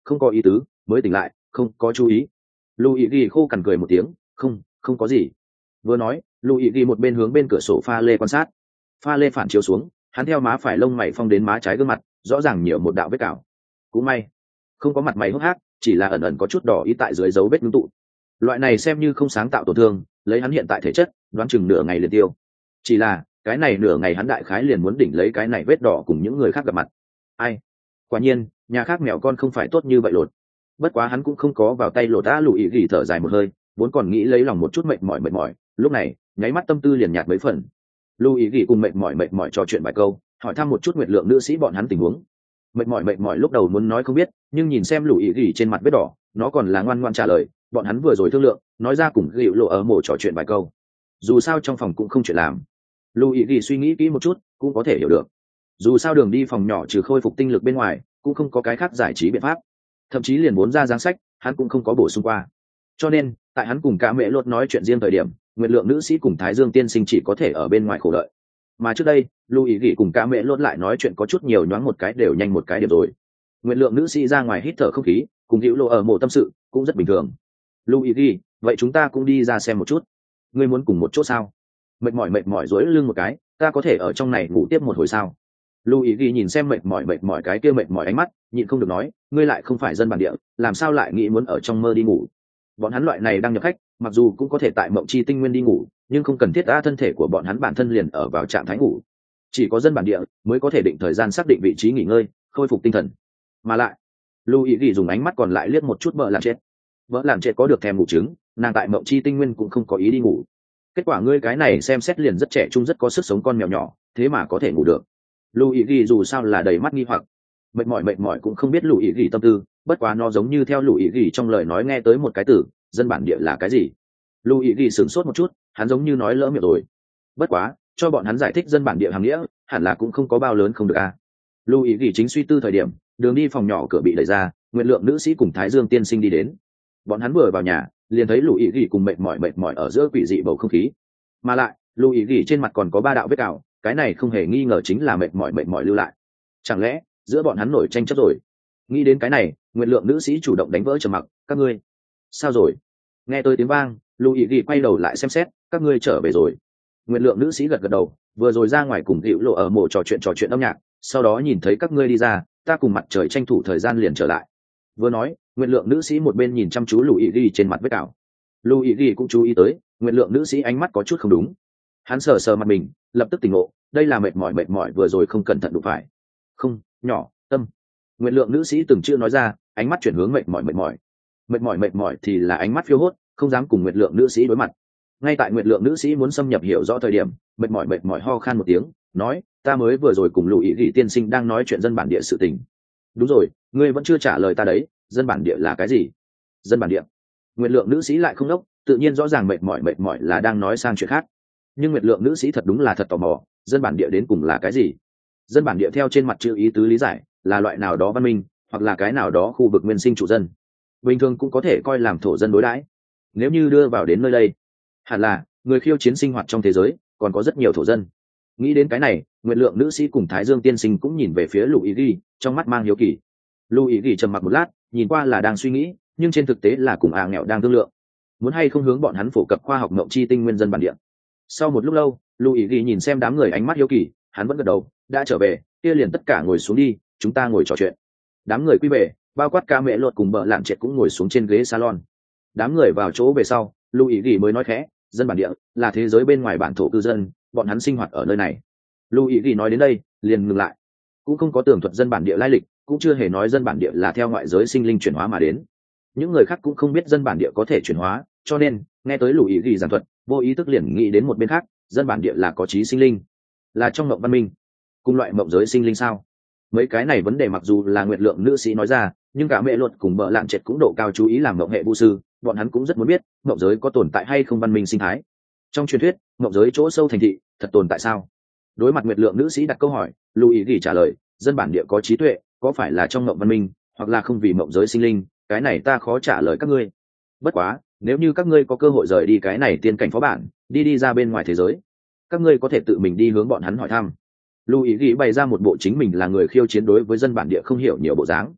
A: không có ý tứ, mới tỉnh lại, không có chú ý. Luigi khô cằn cười một tiếng, không không có gì. Vừa nói, Luigi một bên hướng bên cửa sổ pha lê quan sát. Pha lê phản chiếu xuống, hắn theo má phải lông mày phong đến má trái gương mặt, rõ ràng nhiều một đạo vết cào. Cũng may không có mặt mày hốc hác, chỉ là ẩn ẩn có chút đỏ ý tại dưới dấu vết ngưng tụ. Loại này xem như không sáng tạo tổn thương, lấy hắn hiện tại thể chất, đoán chừng nửa ngày liền tiêu. Chỉ là cái này nửa ngày hắn đại khái liền muốn đỉnh lấy cái này vết đỏ cùng những người khác gặp mặt. Ai? Quả nhiên, nhà khác mèo con không phải tốt như vậy lột. Bất quá hắn cũng không có vào tay lột đã lùi gỉ thở dài một hơi, vốn còn nghĩ lấy lòng một chút mệt mỏi mệt mỏi, lúc này nháy mắt tâm tư liền nhạt mấy phần. Lùi gỉ cùng mệt mỏi mệt mỏi trò chuyện vài câu, hỏi thăm một chút nguyệt lượng nữ sĩ bọn hắn tình huống. Mệt mỏi mệt mỏi lúc đầu muốn nói không biết, nhưng nhìn xem lùi gỉ trên mặt vết đỏ, nó còn là ngoan ngoan trả lời, bọn hắn vừa rồi thương lượng, nói ra cùng gịu lộ ở mổ trò chuyện vài câu. Dù sao trong phòng cũng không chuyện làm. Lùi gỉ suy nghĩ kỹ một chút, cũng có thể hiểu được. Dù sao đường đi phòng nhỏ trừ khôi phục tinh lực bên ngoài, cũng không có cái khác giải trí biện pháp, thậm chí liền muốn ra giáng sách hắn cũng không có bổ sung qua. Cho nên tại hắn cùng cả mẹ lột nói chuyện riêng thời điểm, nguyệt lượng nữ sĩ cùng thái dương tiên sinh chỉ có thể ở bên ngoài khổ đợi. Mà trước đây lưu ý gỉ cùng cả mẹ lột lại nói chuyện có chút nhiều, nhoáng một cái đều nhanh một cái điểm rồi. Nguyệt lượng nữ sĩ ra ngoài hít thở không khí, cùng hữu lộ ở mộ tâm sự cũng rất bình thường. Lưu ý gỉ, vậy chúng ta cũng đi ra xem một chút. Ngươi muốn cùng một chỗ sao? Mệt mỏi mệt mỏi duỗi lưng một cái, ta có thể ở trong này ngủ tiếp một hồi sao? Lưu ý ghi nhìn xem mệt mỏi mệt mỏi cái kia mệt mỏi ánh mắt, nhịn không được nói, ngươi lại không phải dân bản địa, làm sao lại nghĩ muốn ở trong mơ đi ngủ? Bọn hắn loại này đang nhập khách, mặc dù cũng có thể tại mộng chi tinh nguyên đi ngủ, nhưng không cần thiết đã thân thể của bọn hắn bản thân liền ở vào trạng thái ngủ. Chỉ có dân bản địa mới có thể định thời gian xác định vị trí nghỉ ngơi, khôi phục tinh thần. Mà lại, Lưu ý ghi dùng ánh mắt còn lại liếc một chút vợ làm chết. Vợ làm chết có được thèm ngủ trứng, nàng tại mộng chi tinh nguyên cũng không có ý đi ngủ. Kết quả ngươi cái này xem xét liền rất trẻ trung rất có sức sống con mèo nhỏ, thế mà có thể ngủ được. Lưu ý ghi dù sao là đầy mắt nghi hoặc, mệt mỏi mệt mỏi cũng không biết Lưu ý ghi tâm tư, bất quá nó giống như theo Lưu ý ghi trong lời nói nghe tới một cái từ dân bản địa là cái gì. Lưu ý ghi sửng sốt một chút, hắn giống như nói lỡ miệng rồi. Bất quá cho bọn hắn giải thích dân bản địa hàm nghĩa, hẳn là cũng không có bao lớn không được à. Lưu ý ghi chính suy tư thời điểm, đường đi phòng nhỏ cửa bị đẩy ra, nguyện lượng nữ sĩ cùng thái dương tiên sinh đi đến. Bọn hắn vừa vào nhà liền thấy Lưu ý ghi cùng mệt mỏi mệt mỏi ở giữa quỷ dị bầu không khí, mà lại Lưu ý ghi trên mặt còn có ba đạo vết cào, cái này không hề nghi ngờ chính là mệt mỏi mệt mỏi lưu lại. Chẳng lẽ giữa bọn hắn nổi tranh chấp rồi? Nghĩ đến cái này, nguyện lượng nữ sĩ chủ động đánh vỡ trầm mặc, các ngươi sao rồi? Nghe tôi tiếng vang, Lưu ý ghi quay đầu lại xem xét, các ngươi trở về rồi. Nguyện lượng nữ sĩ gật gật đầu, vừa rồi ra ngoài cùng hữu lộ ở mộ trò chuyện trò chuyện âm nhạc, sau đó nhìn thấy các ngươi đi ra, ta cùng mặt trời tranh thủ thời gian liền trở lại. Vừa nói, nguyện lượng nữ sĩ một bên nhìn chăm chú Lưu ý ghi trên mặt vết cào. Lưu ý ghi cũng chú ý tới, nguyện lượng nữ sĩ ánh mắt có chút không đúng. Hắn sờ sờ mặt mình, lập tức tỉnh ngộ, đây là mệt mỏi mệt mỏi vừa rồi không cẩn thận đụng phải. Không, nhỏ, tâm. Nguyện lượng nữ sĩ từng chưa nói ra, ánh mắt chuyển hướng mệt mỏi mệt mỏi. Mệt mỏi mệt mỏi thì là ánh mắt phiêu hốt, không dám cùng nguyện lượng nữ sĩ đối mặt. Ngay tại nguyện lượng nữ sĩ muốn xâm nhập hiểu rõ thời điểm, mệt mỏi mệt mỏi ho khan một tiếng, nói, ta mới vừa rồi cùng Lục Ý Gỉ tiên sinh đang nói chuyện dân bản địa sự tình. Đúng rồi, ngươi vẫn chưa trả lời ta đấy, dân bản địa là cái gì? Dân bản địa? Nguyện lượng nữ sĩ lại không đốc, tự nhiên rõ ràng mệt mỏi mệt mỏi là đang nói sang chuyện khác. Nhưng nguyệt lượng nữ sĩ thật đúng là thật tò mò, dân bản địa đến cùng là cái gì? Dân bản địa theo trên mặt chữ ý tứ lý giải là loại nào đó văn minh, hoặc là cái nào đó khu vực nguyên sinh chủ dân, bình thường cũng có thể coi làm thổ dân đối đãi. Nếu như đưa vào đến nơi đây, hẳn là người khiêu chiến sinh hoạt trong thế giới còn có rất nhiều thổ dân. Nghĩ đến cái này, nguyệt lượng nữ sĩ cùng thái dương tiên sinh cũng nhìn về phía Lục Ý Ghi, trong mắt mang hiếu kỳ. Lục Ý Ghi trầm mặc một lát, nhìn qua là đang suy nghĩ, nhưng trên thực tế là cùng à nghèo đang thương lượng, muốn hay không hướng bọn hắn phổ cập khoa học mộng chi tinh nguyên dân bản địa. Sau một lúc lâu, Lưu ý ghi nhìn xem đám người ánh mắt hiếu kỳ, hắn vẫn gật đầu, đã trở về, kia liền tất cả ngồi xuống đi, chúng ta ngồi trò chuyện. Đám người quy về, bao quát ca mẹ lột cùng bợ lạn trệt cũng ngồi xuống trên ghế salon. Đám người vào chỗ về sau, Lưu ý ghi mới nói khẽ, dân bản địa là thế giới bên ngoài bản thổ cư dân, bọn hắn sinh hoạt ở nơi này. Lưu ý ghi nói đến đây, liền ngừng lại, cũng không có tường thuật dân bản địa lai lịch, cũng chưa hề nói dân bản địa là theo ngoại giới sinh linh chuyển hóa mà đến. Những người khác cũng không biết dân bản địa có thể chuyển hóa, cho nên nghe tới Lưu ý ghi giảng thuật, vô ý thức liền nghĩ đến một bên khác, dân bản địa là có trí sinh linh, là trong mộng văn minh, cùng loại mộng giới sinh linh sao? Mấy cái này vấn đề mặc dù là nguyệt lượng nữ sĩ nói ra, nhưng cả mẹ luật cùng bợ lạn trệt cũng độ cao chú ý làm mộng hệ vu sư, bọn hắn cũng rất muốn biết mộng giới có tồn tại hay không văn minh sinh thái. Trong truyền thuyết, mộng giới chỗ sâu thành thị thật tồn tại sao? Đối mặt nguyệt lượng nữ sĩ đặt câu hỏi, Lưu ý gỉ trả lời, dân bản địa có trí tuệ, có phải là trong mộng văn minh, hoặc là không vì mộng giới sinh linh, cái này ta khó trả lời các ngươi. Bất quá, nếu như các ngươi có cơ hội rời đi cái này tiên cảnh phó bản, đi đi ra bên ngoài thế giới, các ngươi có thể tự mình đi hướng bọn hắn hỏi thăm. Lưu ý gỉ bày ra một bộ chính mình là người khiêu chiến đối với dân bản địa không hiểu nhiều bộ dáng.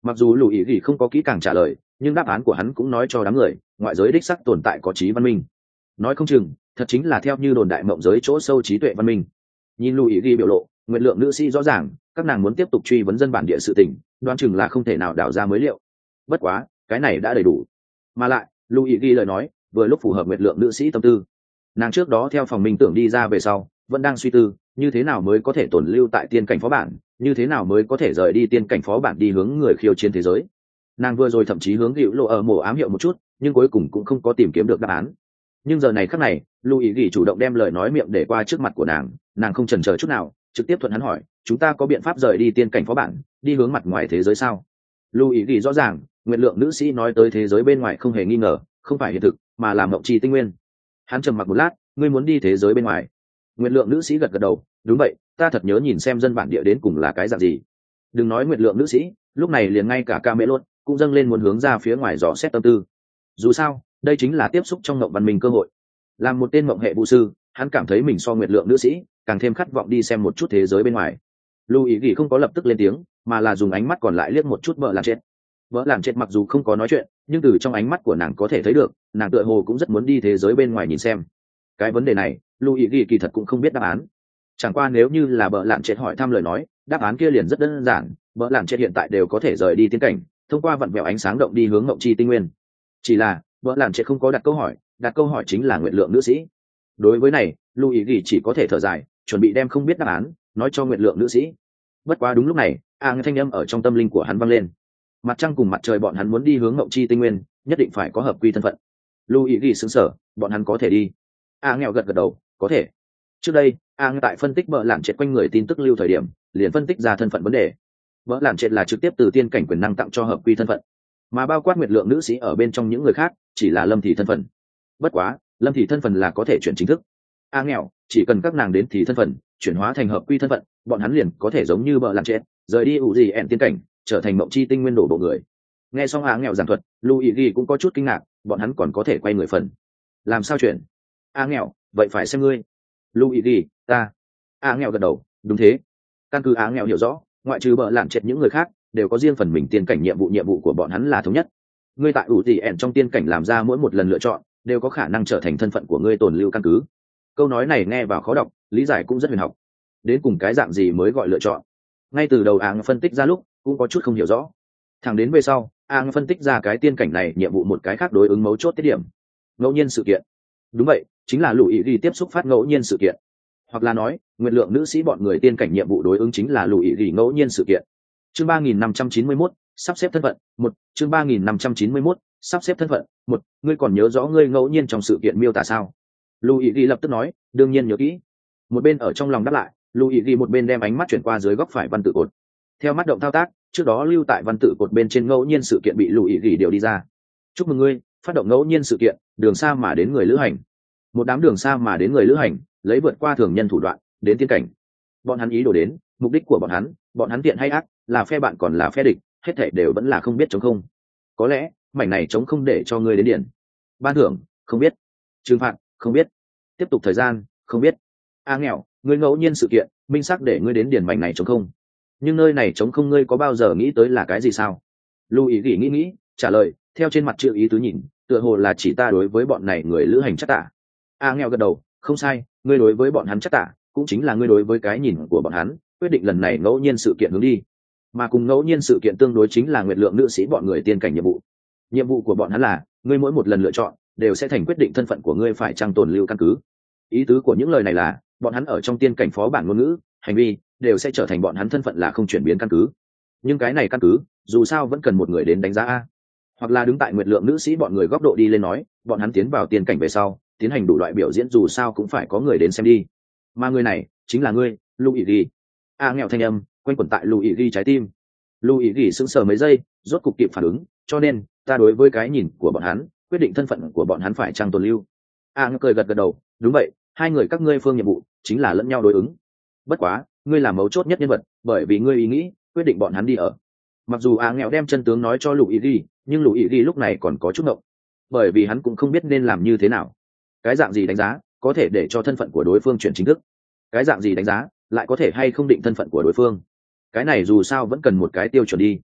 A: Mặc dù lù ý ghi không có kỹ càng trả lời, nhưng đáp án của hắn cũng nói cho đám người ngoại giới đích sắc tồn tại có trí văn minh. Nói không chừng thật chính là theo như đồn đại mộng giới chỗ sâu trí tuệ văn minh. Nhìn lù ý ghi biểu lộ, nguyện lượng nữ sĩ rõ ràng các nàng muốn tiếp tục truy vấn dân bản địa sự tình, đoán chừng là không thể nào đào ra mới liệu. Bất quá cái này đã đầy đủ. Mà lại lù ý ghi lời nói vừa lúc phù hợp nguyện lượng nữ sĩ tâm tư. Nàng trước đó theo phòng minh tưởng đi ra về sau vẫn đang suy tư như thế nào mới có thể tồn lưu tại tiên cảnh phó bản, như thế nào mới có thể rời đi tiên cảnh phó bản đi hướng người khiêu chiến thế giới. Nàng vừa rồi thậm chí hướng hữu lộ ở mổ ám hiệu một chút, nhưng cuối cùng cũng không có tìm kiếm được đáp án. Nhưng giờ này khắc này lưu ý ghi chủ động đem lời nói miệng để qua trước mặt của nàng, nàng không chần chờ chút nào trực tiếp thuận hắn hỏi, chúng ta có biện pháp rời đi tiên cảnh phó bản đi hướng mặt ngoài thế giới sao? Lưu ý ghi rõ ràng nguyện lượng nữ sĩ nói tới thế giới bên ngoài không hề nghi ngờ không phải hiện thực mà là mộng trì tinh nguyên. Hắn trầm mặc một lát, ngươi muốn đi thế giới bên ngoài? Nguyện lượng nữ sĩ gật gật đầu, đúng vậy, ta thật nhớ nhìn xem dân bản địa đến cùng là cái dạng gì. Đừng nói nguyện lượng nữ sĩ, lúc này liền ngay cả ca mễ luôn cũng dâng lên muốn hướng ra phía ngoài dò xét tâm tư. Dù sao đây chính là tiếp xúc trong mộng văn minh cơ hội. Làm một tên mộng hệ vũ sư, hắn cảm thấy mình so nguyện lượng nữ sĩ càng thêm khát vọng đi xem một chút thế giới bên ngoài. Lưu ý ghi không có lập tức lên tiếng, mà là dùng ánh mắt còn lại liếc một chút vợ làm chết. Vợ làm chết mặc dù không có nói chuyện, nhưng từ trong ánh mắt của nàng có thể thấy được nàng tựa hồ cũng rất muốn đi thế giới bên ngoài nhìn xem. Cái vấn đề này lưu ý ghi kỳ thật cũng không biết đáp án. Chẳng qua nếu như là vợ làm chết hỏi thăm lời nói, đáp án kia liền rất đơn giản, vợ làm chết hiện tại đều có thể rời đi tiên cảnh, thông qua vặn vẹo ánh sáng động đi hướng ngộng chi tinh nguyên. Chỉ là vợ làm chết không có đặt câu hỏi, đặt câu hỏi chính là nguyện lượng nữ sĩ. Đối với này lưu ý ghi chỉ có thể thở dài, chuẩn bị đem không biết đáp án nói cho nguyện lượng nữ sĩ. Bất quá đúng lúc này a nghe thanh âm ở trong tâm linh của hắn vang lên, mặt trăng cùng mặt trời bọn hắn muốn đi hướng ngộng chi tinh nguyên, nhất định phải có hợp quy thân phận. lưu ý ghi sững sờ, bọn hắn có thể đi? a nghèo gật gật đầu, có thể. Trước đây a tại phân tích vợ làm chết quanh người tin tức lưu thời điểm liền phân tích ra thân phận vấn đề. Vợ làm chết là trực tiếp từ tiên cảnh quyền năng tặng cho hợp quy thân phận, mà bao quát nguyệt lượng nữ sĩ ở bên trong những người khác chỉ là lâm thị thân phận. Bất quá lâm thị thân phận là có thể chuyển chính thức. a nghèo chỉ cần các nàng đến thì thân phận chuyển hóa thành hợp quy thân phận, bọn hắn liền có thể giống như vợ làm chết rời đi ủ gì ẹn tiên cảnh, trở thành mộng chi tinh nguyên đổ bộ người. Nghe xong a nghèo giảng thuật, lưu ý ghi cũng có chút kinh ngạc, bọn hắn còn có thể quay người phần. Làm sao chuyển? a nghèo vậy phải xem ngươi. lưu ý ghi ta. a nghèo gật đầu, đúng thế. Căn cứ a nghèo hiểu rõ, ngoại trừ bợ làm chết những người khác đều có riêng phần mình tiên cảnh nhiệm vụ nhiệm vụ của bọn hắn là thống nhất. Ngươi tại ủ tỉ ẻn trong tiên cảnh làm ra mỗi một lần lựa chọn đều có khả năng trở thành thân phận của ngươi tồn lưu căn cứ. Câu nói này nghe vào khó đọc, lý giải cũng rất huyền học. Đến cùng cái dạng gì mới gọi lựa chọn? Ngay từ đầu áng phân tích ra lúc cũng có chút không hiểu rõ, thẳng đến về sau áng phân tích ra cái tiên cảnh này nhiệm vụ một cái khác đối ứng mấu chốt tiết điểm: ngẫu nhiên sự kiện. Đúng vậy, chính là lũ ý ghi tiếp xúc phát ngẫu nhiên sự kiện, hoặc là nói nguyện lượng nữ sĩ bọn người tiên cảnh nhiệm vụ đối ứng chính là lũ ý ghi ngẫu nhiên sự kiện. Chương ba nghìn năm trăm chín mươi mốt sắp xếp thân phận một. Chương ba nghìn năm trăm chín mươi mốt sắp xếp thân phận một. Ngươi còn nhớ rõ ngươi ngẫu nhiên trong sự kiện miêu tả sao? Lũ ý ghi lập tức nói, đương nhiên nhớ kỹ. Một bên ở trong lòng đáp lại, lũ ý ghi một bên đem ánh mắt chuyển qua dưới góc phải văn tự cột. Theo mắt động thao tác, trước đó lưu tại văn tự cột bên trên ngẫu nhiên sự kiện bị lũ ý ghi điều đi ra. Chúc mừng ngươi phát động ngẫu nhiên sự kiện đường xa mà đến người lữ hành. Một đám đường xa mà đến người lữ hành lấy vượt qua thường nhân thủ đoạn đến tiên cảnh. Bọn hắn ý đồ đến, mục đích của bọn hắn, bọn hắn tiện hay ác, là phe bạn còn là phe địch, hết thảy đều vẫn là không biết chống không. Có lẽ mảnh này chống không để cho ngươi đến điển. Ban thưởng không biết, trừng phạt không biết, tiếp tục thời gian không biết. A nghèo, ngươi ngẫu nhiên sự kiện minh xác để ngươi đến điển mảnh này chống không, nhưng nơi này chống không ngươi có bao giờ nghĩ tới là cái gì sao? Lưu ý gỉ nghĩ nghĩ trả lời, theo trên mặt chữ ý tứ nhìn, tựa hồ là chỉ ta đối với bọn này người lữ hành chắc tả. A nghèo gật đầu, không sai, ngươi đối với bọn hắn chắc tả, cũng chính là ngươi đối với cái nhìn của bọn hắn quyết định lần này ngẫu nhiên sự kiện hướng đi. Mà cùng ngẫu nhiên sự kiện tương đối chính là nguyệt lượng nữ sĩ bọn người tiên cảnh nhiệm vụ. Nhiệm vụ của bọn hắn là, ngươi mỗi một lần lựa chọn đều sẽ thành quyết định thân phận của ngươi phải chăng tồn lưu căn cứ. Ý tứ của những lời này là, bọn hắn ở trong tiên cảnh phó bản ngôn ngữ, hành vi đều sẽ trở thành bọn hắn thân phận là không chuyển biến căn cứ. Nhưng cái này căn cứ, dù sao vẫn cần một người đến đánh giá a. Hoặc là đứng tại nguyệt lượng nữ sĩ bọn người góc độ đi lên nói, bọn hắn tiến vào tiên cảnh về sau, tiến hành đủ loại biểu diễn dù sao cũng phải có người đến xem đi. Mà người này chính là ngươi, Lưu Ý Ghi. A nghèo thanh âm quanh quẩn tại Lưu Ý Ghi trái tim. Lưu Ý Ghi sững sờ mấy giây, rốt cục kịp phản ứng, cho nên ta đối với cái nhìn của bọn hắn, quyết định thân phận của bọn hắn phải chăng tồn lưu. A nghèo cười gật gật đầu, đúng vậy, hai người các ngươi phương nhiệm vụ chính là lẫn nhau đối ứng. Bất quá, ngươi là mấu chốt nhất nhân vật, bởi vì ngươi ý nghĩ quyết định bọn hắn đi ở. Mặc dù A nghèo đem chân tướng nói cho Lưu Ý Ghi, nhưng Lưu Ý Ghi lúc này còn có chút ngộng, bởi vì hắn cũng không biết nên làm như thế nào. Cái dạng gì đánh giá có thể để cho thân phận của đối phương chuyển chính thức? Cái dạng gì đánh giá lại có thể hay không định thân phận của đối phương? Cái này dù sao vẫn cần một cái tiêu chuẩn đi.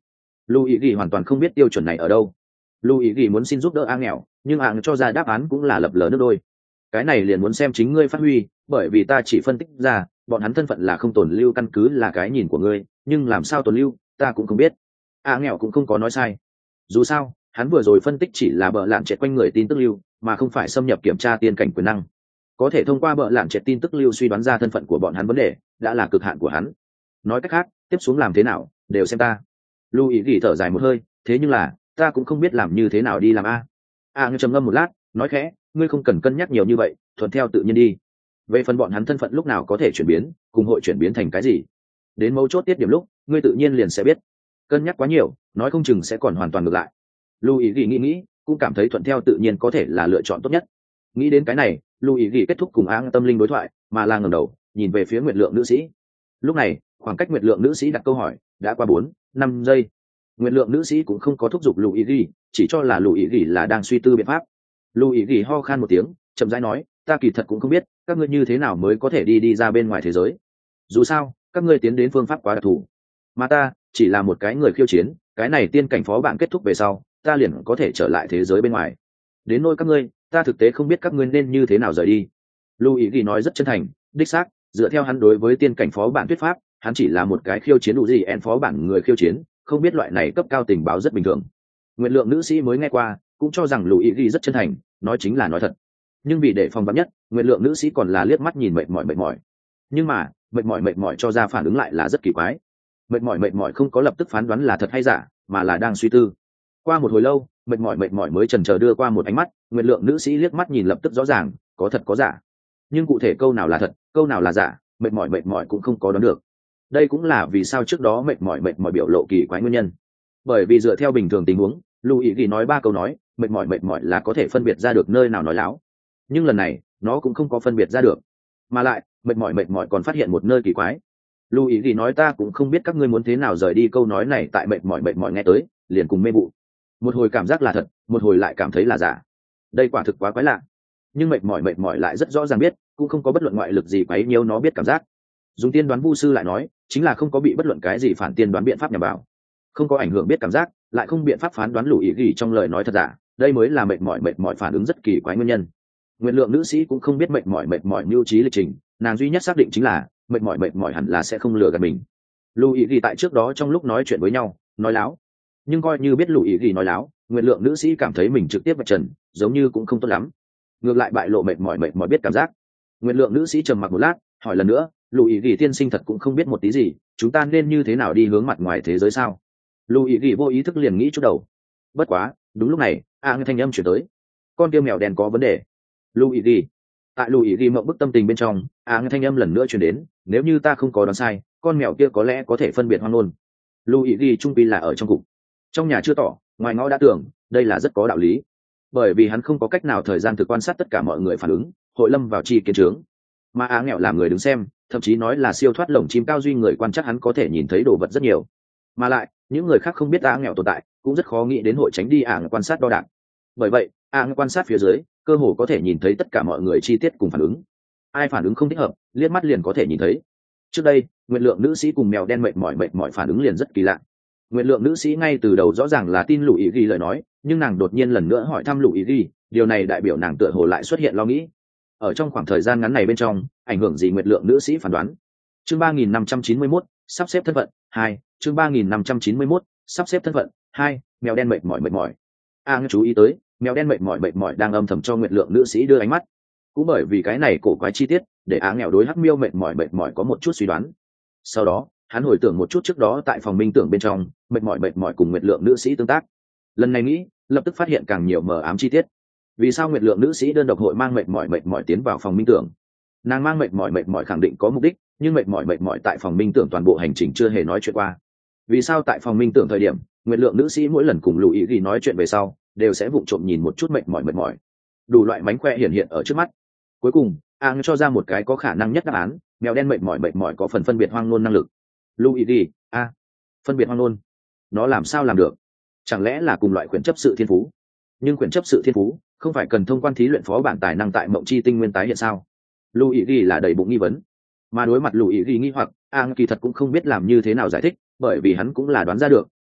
A: lưu ý ghi hoàn toàn không biết tiêu chuẩn này ở đâu. lưu ý ghi muốn xin giúp đỡ a nghèo, nhưng a cho ra đáp án cũng là lập lờ nước đôi. Cái này liền muốn xem chính ngươi phát huy, bởi vì ta chỉ phân tích ra bọn hắn thân phận là không tồn lưu, căn cứ là cái nhìn của ngươi, nhưng làm sao tồn lưu ta cũng không biết. A nghèo cũng không có nói sai, dù sao hắn vừa rồi phân tích chỉ là bợ lạn trệt quanh người tin tức lưu, mà không phải xâm nhập kiểm tra tiên cảnh quyền năng. Có thể thông qua bợ lạn trệt tin tức lưu suy đoán ra thân phận của bọn hắn vấn đề đã là cực hạn của hắn. Nói cách khác, tiếp xuống làm thế nào đều xem ta. lưu ý gỉ thở dài một hơi, thế nhưng là ta cũng không biết làm như thế nào đi làm a. A ngư trầm ngâm một lát nói khẽ, ngươi không cần cân nhắc nhiều như vậy, thuận theo tự nhiên đi. Về phần bọn hắn thân phận lúc nào có thể chuyển biến, cùng hội chuyển biến thành cái gì, đến mấu chốt tiết điểm lúc ngươi tự nhiên liền sẽ biết. Cân nhắc quá nhiều nói không chừng sẽ còn hoàn toàn ngược lại. lưu ý gỉ nghĩ nghĩ cũng cảm thấy thuận theo tự nhiên có thể là lựa chọn tốt nhất. Nghĩ đến cái này, lưu ý gỉ kết thúc cùng A tâm linh đối thoại, mà là ngẩng đầu nhìn về phía nguyệt lượng nữ sĩ. Lúc này khoảng cách nguyệt lượng nữ sĩ đặt câu hỏi đã qua bốn năm giây. Nguyệt lượng nữ sĩ cũng không có thúc giục lưu ý gỉ, chỉ cho là lưu ý gỉ là đang suy tư biện pháp. lưu ý gỉ ho khan một tiếng chậm rãi nói, ta kỳ thật cũng không biết các ngươi như thế nào mới có thể đi đi ra bên ngoài thế giới. Dù sao các ngươi tiến đến phương pháp quá đặc thù, mà ta chỉ là một cái người khiêu chiến. Cái này tiên cảnh phó bạn kết thúc về sau, ta liền có thể trở lại thế giới bên ngoài. Đến nôi các ngươi, ta thực tế không biết các ngươi nên như thế nào rời đi. lưu ý ghi nói rất chân thành, đích xác dựa theo hắn đối với tiên cảnh phó bản thuyết pháp, hắn chỉ là một cái khiêu chiến đủ gì en phó bản người khiêu chiến, không biết loại này cấp cao tình báo rất bình thường. Nguyện lượng nữ sĩ mới nghe qua cũng cho rằng lưu ý ghi rất chân thành, nói chính là nói thật. Nhưng vì để phòng vắn nhất, nguyện lượng nữ sĩ còn là liếc mắt nhìn mệt mỏi mệt mỏi. Nhưng mà mệt mỏi mệt mỏi cho ra phản ứng lại là rất kỳ quái. Mệt mỏi mệt mỏi không có lập tức phán đoán là thật hay giả, mà là đang suy tư. Qua một hồi lâu, mệt mỏi mệt mỏi mới chần chờ đưa qua một ánh mắt. Nguyệt lượng nữ sĩ liếc mắt nhìn lập tức rõ ràng, có thật có giả. Nhưng cụ thể câu nào là thật, câu nào là giả, mệt mỏi mệt mỏi cũng không có đoán được. Đây cũng là vì sao trước đó mệt mỏi mệt mỏi biểu lộ kỳ quái nguyên nhân. Bởi vì dựa theo bình thường tình huống, lưu ý ghi nói ba câu nói, mệt mỏi mệt mỏi là có thể phân biệt ra được nơi nào nói láo. Nhưng lần này nó cũng không có phân biệt ra được, mà lại mệt mỏi mệt mỏi còn phát hiện một nơi kỳ quái. lưu ý ghi nói, ta cũng không biết các ngươi muốn thế nào rời đi. Câu nói này tại mệt mỏi mệt mỏi nghe tới liền cùng mê vụ, một hồi cảm giác là thật, một hồi lại cảm thấy là giả. Đây quả thực quá quái lạ. Nhưng mệt mỏi mệt mỏi lại rất rõ ràng biết, cũng không có bất luận ngoại lực gì quấy nhiễu nó biết cảm giác. Dùng tiên đoán vu sư lại nói, chính là không có bị bất luận cái gì phản tiên đoán biện pháp nhằm vào, không có ảnh hưởng biết cảm giác, lại không biện pháp phán đoán lưu ý ghi trong lời nói thật giả. Đây mới là mệt mỏi mệt mỏi phản ứng rất kỳ quái nguyên nhân. Nguyện lượng nữ sĩ cũng không biết mệt mỏi mệt mỏi mưu trí lịch trình, nàng duy nhất xác định chính là mệt mỏi mệt mỏi hẳn là sẽ không lừa gạt mình. lưu ý ghi tại trước đó trong lúc nói chuyện với nhau nói láo, nhưng coi như biết lưu ý ghi nói láo, nguyện lượng nữ sĩ cảm thấy mình trực tiếp vạch trần giống như cũng không tốt lắm, ngược lại bại lộ mệt mỏi mệt mỏi biết cảm giác. Nguyện lượng nữ sĩ trầm mặc một lát hỏi lần nữa, lưu ý ghi tiên sinh thật cũng không biết một tí gì, chúng ta nên như thế nào đi hướng mặt ngoài thế giới sao? lưu ý ghi vô ý thức liền nghĩ chút đầu. Bất quá đúng lúc này a nghe thanh âm chuyển tới, con tiêu mèo đen có vấn đề. lưu ý ghi tại lưu ý ghi mộng bức tâm tình bên trong, a nghe thanh âm lần nữa chuyển đến, nếu như ta không có đoán sai, con mèo kia có lẽ có thể phân biệt hoang ngôn. lưu ý ghi trung pi là ở trong cục, trong nhà chưa tỏ, ngoài ngõ đã tưởng, đây là rất có đạo lý, bởi vì hắn không có cách nào thời gian thực quan sát tất cả mọi người phản ứng, hội lâm vào chi kiến trướng. Mà á nghèo làm người đứng xem, thậm chí nói là siêu thoát lồng chim cao duy người quan chắc hắn có thể nhìn thấy đồ vật rất nhiều, mà lại những người khác không biết á nghèo tồn tại cũng rất khó nghĩ đến hội tránh đi ảng quan sát đo đạc. Bởi vậy ảng quan sát phía dưới cơ hồ có thể nhìn thấy tất cả mọi người chi tiết cùng phản ứng, ai phản ứng không thích hợp liếc mắt liền có thể nhìn thấy. Trước đây nguyện lượng nữ sĩ cùng mèo đen mệt mỏi mệt mỏi phản ứng liền rất kỳ lạ. Nguyện lượng nữ sĩ ngay từ đầu rõ ràng là tin lũ ý ghi lời nói, nhưng nàng đột nhiên lần nữa hỏi thăm lũ ý ghi, điều này đại biểu nàng tựa hồ lại xuất hiện lo nghĩ. Ở trong khoảng thời gian ngắn này bên trong ảnh hưởng gì nguyện lượng nữ sĩ phán đoán. Chương ba nghìn năm trăm chín mươi mốt sắp xếp thân phận hai. Chương ba nghìn năm trăm chín mươi mốt sắp xếp thân phận hai. Mèo đen mệt mỏi mệt mỏi. A ngư chú ý tới mèo đen mệt mỏi mệt mỏi đang âm thầm cho nguyện lượng nữ sĩ đưa ánh mắt. Cũng bởi vì cái này cổ quái chi tiết để á nghèo đối hắc miêu mệt mỏi mệt mỏi có một chút suy đoán. Sau đó hắn hồi tưởng một chút trước đó tại phòng minh tưởng bên trong mệt mỏi mệt mỏi cùng nguyệt lượng nữ sĩ tương tác, lần này nghĩ lập tức phát hiện càng nhiều mờ ám chi tiết. Vì sao nguyệt lượng nữ sĩ đơn độc hội mang mệt mỏi mệt mỏi tiến vào phòng minh tưởng? Nàng mang mệt mỏi mệt mỏi khẳng định có mục đích, nhưng mệt mỏi mệt mỏi tại phòng minh tưởng toàn bộ hành trình chưa hề nói chuyện qua. Vì sao tại phòng minh tưởng thời điểm nguyệt lượng nữ sĩ mỗi lần cùng lù ý ghi nói chuyện về sau đều sẽ vụng trộm nhìn một chút mệt mỏi mệt mỏi? Đủ loại mánh khóe hiện hiện ở trước mắt. Cuối cùng ang cho ra một cái có khả năng nhất đáp án, mèo đen mệt mỏi mệt mỏi có phần phân biệt hoang ngôn năng lực. Luigi, a, phân biệt hoang ngôn, nó làm sao làm được? Chẳng lẽ là cùng loại quyển chấp sự thiên phú? Nhưng quyển chấp sự thiên phú không phải cần thông quan thí luyện phó bản tài năng tại mộng chi tinh nguyên tái hiện sao? Luigi là đầy bụng nghi vấn. Mà đối mặt Luigi nghi hoặc, Ang kỳ thật cũng không biết làm như thế nào giải thích, bởi vì hắn cũng là đoán ra được,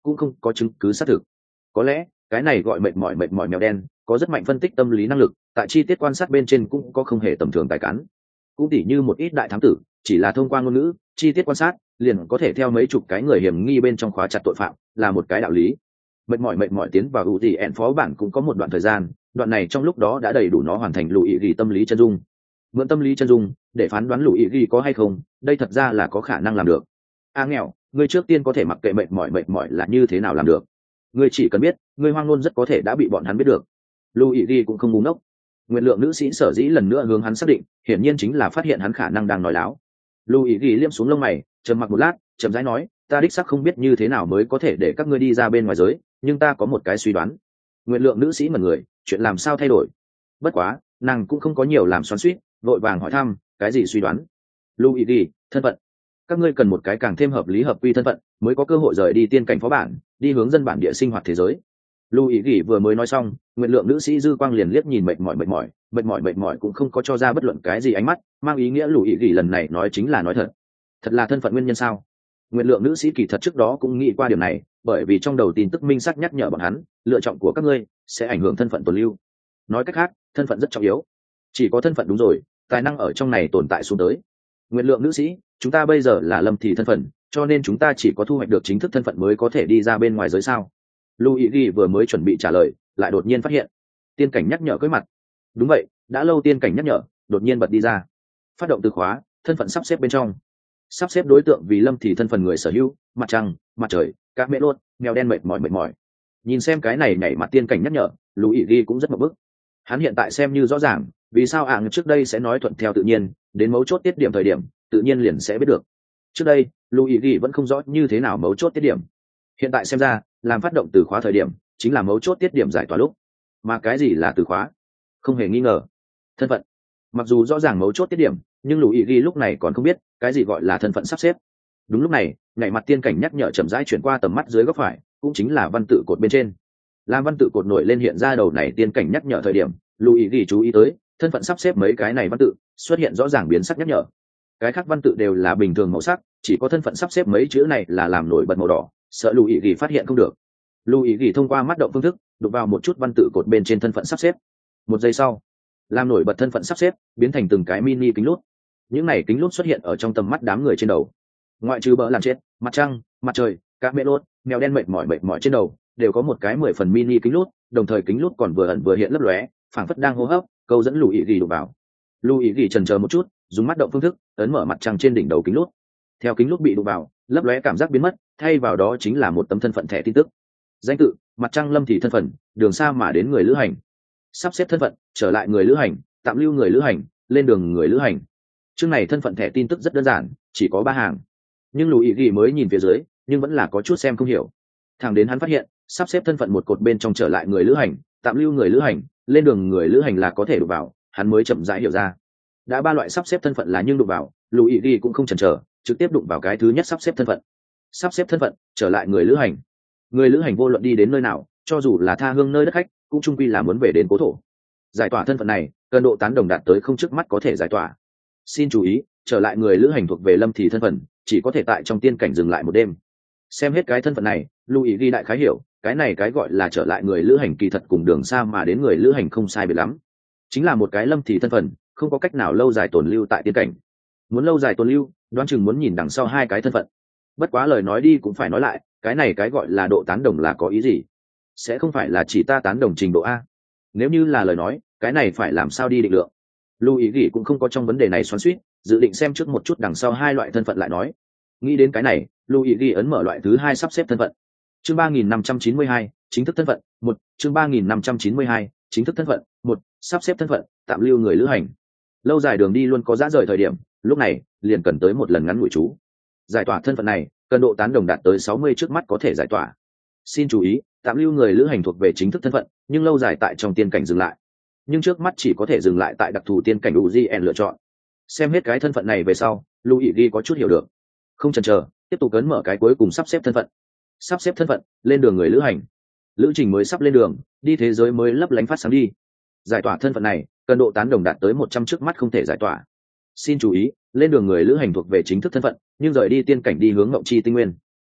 A: cũng không có chứng cứ xác thực. Có lẽ cái này gọi mệt mỏi mệt mỏi mèo đen có rất mạnh phân tích tâm lý năng lực, tại chi tiết quan sát bên trên cũng có không hề tầm thường tài cán. Cũng tỉ như một ít đại thám tử, chỉ là thông qua ngôn ngữ chi tiết quan sát liền có thể theo mấy chục cái người hiểm nghi bên trong khóa chặt tội phạm, là một cái đạo lý. Mệt mỏi mệt mỏi tiến vào ủ tỉ ẹn phó bản cũng có một đoạn thời gian, đoạn này trong lúc đó đã đầy đủ nó hoàn thành lũ ý ghi tâm lý chân dung. Mượn tâm lý chân dung để phán đoán lũ ý ghi có hay không, đây thật ra là có khả năng làm được. A nghèo, ngươi trước tiên có thể mặc kệ mệt mỏi mệt mỏi là như thế nào làm được. Ngươi chỉ cần biết, ngươi hoang ngôn rất có thể đã bị bọn hắn biết được. Lũ ý ghi cũng không ngu ngốc. Nguyện lượng nữ sĩ sở dĩ lần nữa hướng hắn xác định, hiển nhiên chính là phát hiện hắn khả năng đang nói láo. Lũ ý ghi liêm xuống lông mày, trầm mặc một lát, chậm rãi nói, ta đích xác không biết như thế nào mới có thể để các ngươi đi ra bên ngoài giới, nhưng ta có một cái suy đoán. Nguyện lượng nữ sĩ mật người, chuyện làm sao thay đổi? Bất quá, nàng cũng không có nhiều làm xoắn xuýt, vội vàng hỏi thăm, cái gì suy đoán? Luigi, thân phận. Các ngươi cần một cái càng thêm hợp lý hợp quy thân phận, mới có cơ hội rời đi tiên cảnh phó bản, đi hướng dân bản địa sinh hoạt thế giới. Luigi vừa mới nói xong, nguyện lượng nữ sĩ dư quang liền liếc nhìn mệt mỏi mệt mỏi, mệt mỏi mệt mỏi cũng không có cho ra bất luận cái gì ánh mắt, mang ý nghĩa Luigi lần này nói chính là nói thật. Thật là thân phận nguyên nhân sao? Nguyện lượng nữ sĩ kỳ thật trước đó cũng nghĩ qua điểm này, bởi vì trong đầu tin tức minh xác nhắc nhở bọn hắn, lựa chọn của các ngươi sẽ ảnh hưởng thân phận tồn lưu. Nói cách khác, thân phận rất trọng yếu. Chỉ có thân phận đúng rồi, tài năng ở trong này tồn tại xuống tới. Nguyện lượng nữ sĩ, chúng ta bây giờ là lâm thì thân phận, cho nên chúng ta chỉ có thu hoạch được chính thức thân phận mới có thể đi ra bên ngoài giới sao? Luigi vừa mới chuẩn bị trả lời, lại đột nhiên phát hiện tiên cảnh nhắc nhở cưỡi mặt. Đúng vậy, đã lâu tiên cảnh nhắc nhở, đột nhiên bật đi ra. Phát động từ khóa, thân phận sắp xếp bên trong. Sắp xếp đối tượng vì lâm thì thân phần người sở hữu, mặt trăng, mặt trời, các mẹ luôn, mèo đen mệt mỏi mệt mỏi. Nhìn xem cái này nhảy mặt tiên cảnh nhắc nhở, Luigi cũng rất mập bức. Hắn hiện tại xem như rõ ràng, vì sao ạng trước đây sẽ nói thuận theo tự nhiên, đến mấu chốt tiết điểm thời điểm, tự nhiên liền sẽ biết được. Trước đây, Luigi vẫn không rõ như thế nào mấu chốt tiết điểm. Hiện tại xem ra, làm phát động từ khóa thời điểm, chính là mấu chốt tiết điểm giải tỏa lúc. Mà cái gì là từ khóa? Không hề nghi ngờ. Thân phận. Mặc dù rõ ràng mấu chốt tiết điểm, nhưng Luigi lúc này còn không biết cái gì gọi là thân phận sắp xếp. Đúng lúc này, nhảy mặt tiên cảnh nhắc nhở chậm rãi chuyển qua tầm mắt dưới góc phải, cũng chính là văn tự cột bên trên. Làm văn tự cột nổi lên hiện ra đầu này tiên cảnh nhắc nhở thời điểm, Luigi chú ý tới, thân phận sắp xếp mấy cái này văn tự xuất hiện rõ ràng biến sắc nhắc nhở. Cái khác văn tự đều là bình thường màu sắc, chỉ có thân phận sắp xếp mấy chữ này là làm nổi bật màu đỏ, sợ Luigi phát hiện không được. Luigi thông qua mắt động phương thức, đụng vào một chút văn tự cột bên trên thân phận sắp xếp. Một giây sau, làm nổi bật thân phận sắp xếp biến thành từng cái mini kính lút. Những này kính lút xuất hiện ở trong tầm mắt đám người trên đầu. Ngoại trừ bỡ làm chết, mặt trăng, mặt trời, các mẹ lốt, mèo đen mệt mỏi mệt mỏi trên đầu đều có một cái mười phần mini kính lút, đồng thời kính lút còn vừa ẩn vừa hiện lấp lóe, phảng phất đang hô hấp, câu dẫn Luigi đụng vào. Luigi chần chờ một chút, dùng mắt động phương thức ấn mở mặt trăng trên đỉnh đầu kính lút. Theo kính lút bị đụng vào, lấp lóe cảm giác biến mất, thay vào đó chính là một tấm thân phận thẻ tin tức. Danh tự: mặt trăng lâm thì thân phận, đường xa mà đến người lữ hành. Sắp xếp thân phận: trở lại người lữ hành, tạm lưu người lữ hành, lên đường người lữ hành. Chương này thân phận thẻ tin tức rất đơn giản, chỉ có ba hàng, nhưng Luigi mới nhìn phía dưới, nhưng vẫn là có chút xem không hiểu. Thẳng đến hắn phát hiện, sắp xếp thân phận một cột bên trong trở lại người lữ hành, tạm lưu người lữ hành, lên đường người lữ hành là có thể đụng vào, hắn mới chậm rãi hiểu ra. Đã ba loại sắp xếp thân phận là nhưng đụng vào, Luigi cũng không chần chờ, trực tiếp đụng vào cái thứ nhất sắp xếp thân phận. Sắp xếp thân phận, trở lại người lữ hành. Người lữ hành vô luận đi đến nơi nào, cho dù là tha hương nơi đất khách, cũng chung quy là muốn về đến cố thổ. Giải tỏa thân phận này, cần độ tán đồng đạt tới không trước mắt có thể giải tỏa. Xin chú ý, trở lại người lữ hành thuộc về lâm thì thân phận, chỉ có thể tại trong tiên cảnh dừng lại một đêm. Xem hết cái thân phận này, Luigi đại khái hiểu, cái này cái gọi là trở lại người lữ hành kỳ thật cùng đường xa mà đến người lữ hành không sai biệt lắm, chính là một cái lâm thì thân phận, không có cách nào lâu dài tồn lưu tại tiên cảnh. Muốn lâu dài tồn lưu, đoán chừng muốn nhìn đằng sau hai cái thân phận. Bất quá lời nói đi cũng phải nói lại, cái này cái gọi là độ tán đồng là có ý gì? Sẽ không phải là chỉ ta tán đồng trình độ a? Nếu như là lời nói, cái này phải làm sao đi định lượng? Luigi cũng không có trong vấn đề này xoắn xuýt, dự định xem trước một chút đằng sau hai loại thân phận lại nói. Nghĩ đến cái này, Luigi ấn mở loại thứ hai sắp xếp thân phận. Chương ba nghìn năm trăm chín mươi hai, chính thức thân phận, một. Chương ba nghìn năm trăm chín mươi hai, chính thức thân phận, một. Sắp xếp thân phận, tạm lưu người lữ hành. Lâu dài đường đi luôn có dã rời thời điểm, lúc này liền cần tới một lần ngắn ngủi chú. Giải tỏa thân phận này, cần độ tán đồng đạt tới sáu mươi trước mắt có thể giải tỏa. Xin chú ý, tạm lưu người lữ hành thuộc về chính thức thân phận, nhưng lâu dài tại trong tiên cảnh dừng lại. Nhưng trước mắt chỉ có thể dừng lại tại đặc thù tiên cảnh u giê en lựa chọn. Xem hết cái thân phận này về sau, Luigi có chút hiểu được. Không chần chờ, tiếp tục ấn mở cái cuối cùng sắp xếp thân phận. Sắp xếp thân phận, lên đường người lữ hành. Lữ trình mới sắp lên đường, đi thế giới mới lấp lánh phát sáng đi. Giải tỏa thân phận này, cần độ tán đồng đạt tới một trăm trước mắt không thể giải tỏa. Xin chú ý, lên đường người lữ hành thuộc về chính thức thân phận, nhưng rời đi tiên cảnh đi hướng ngộng chi tinh nguyên.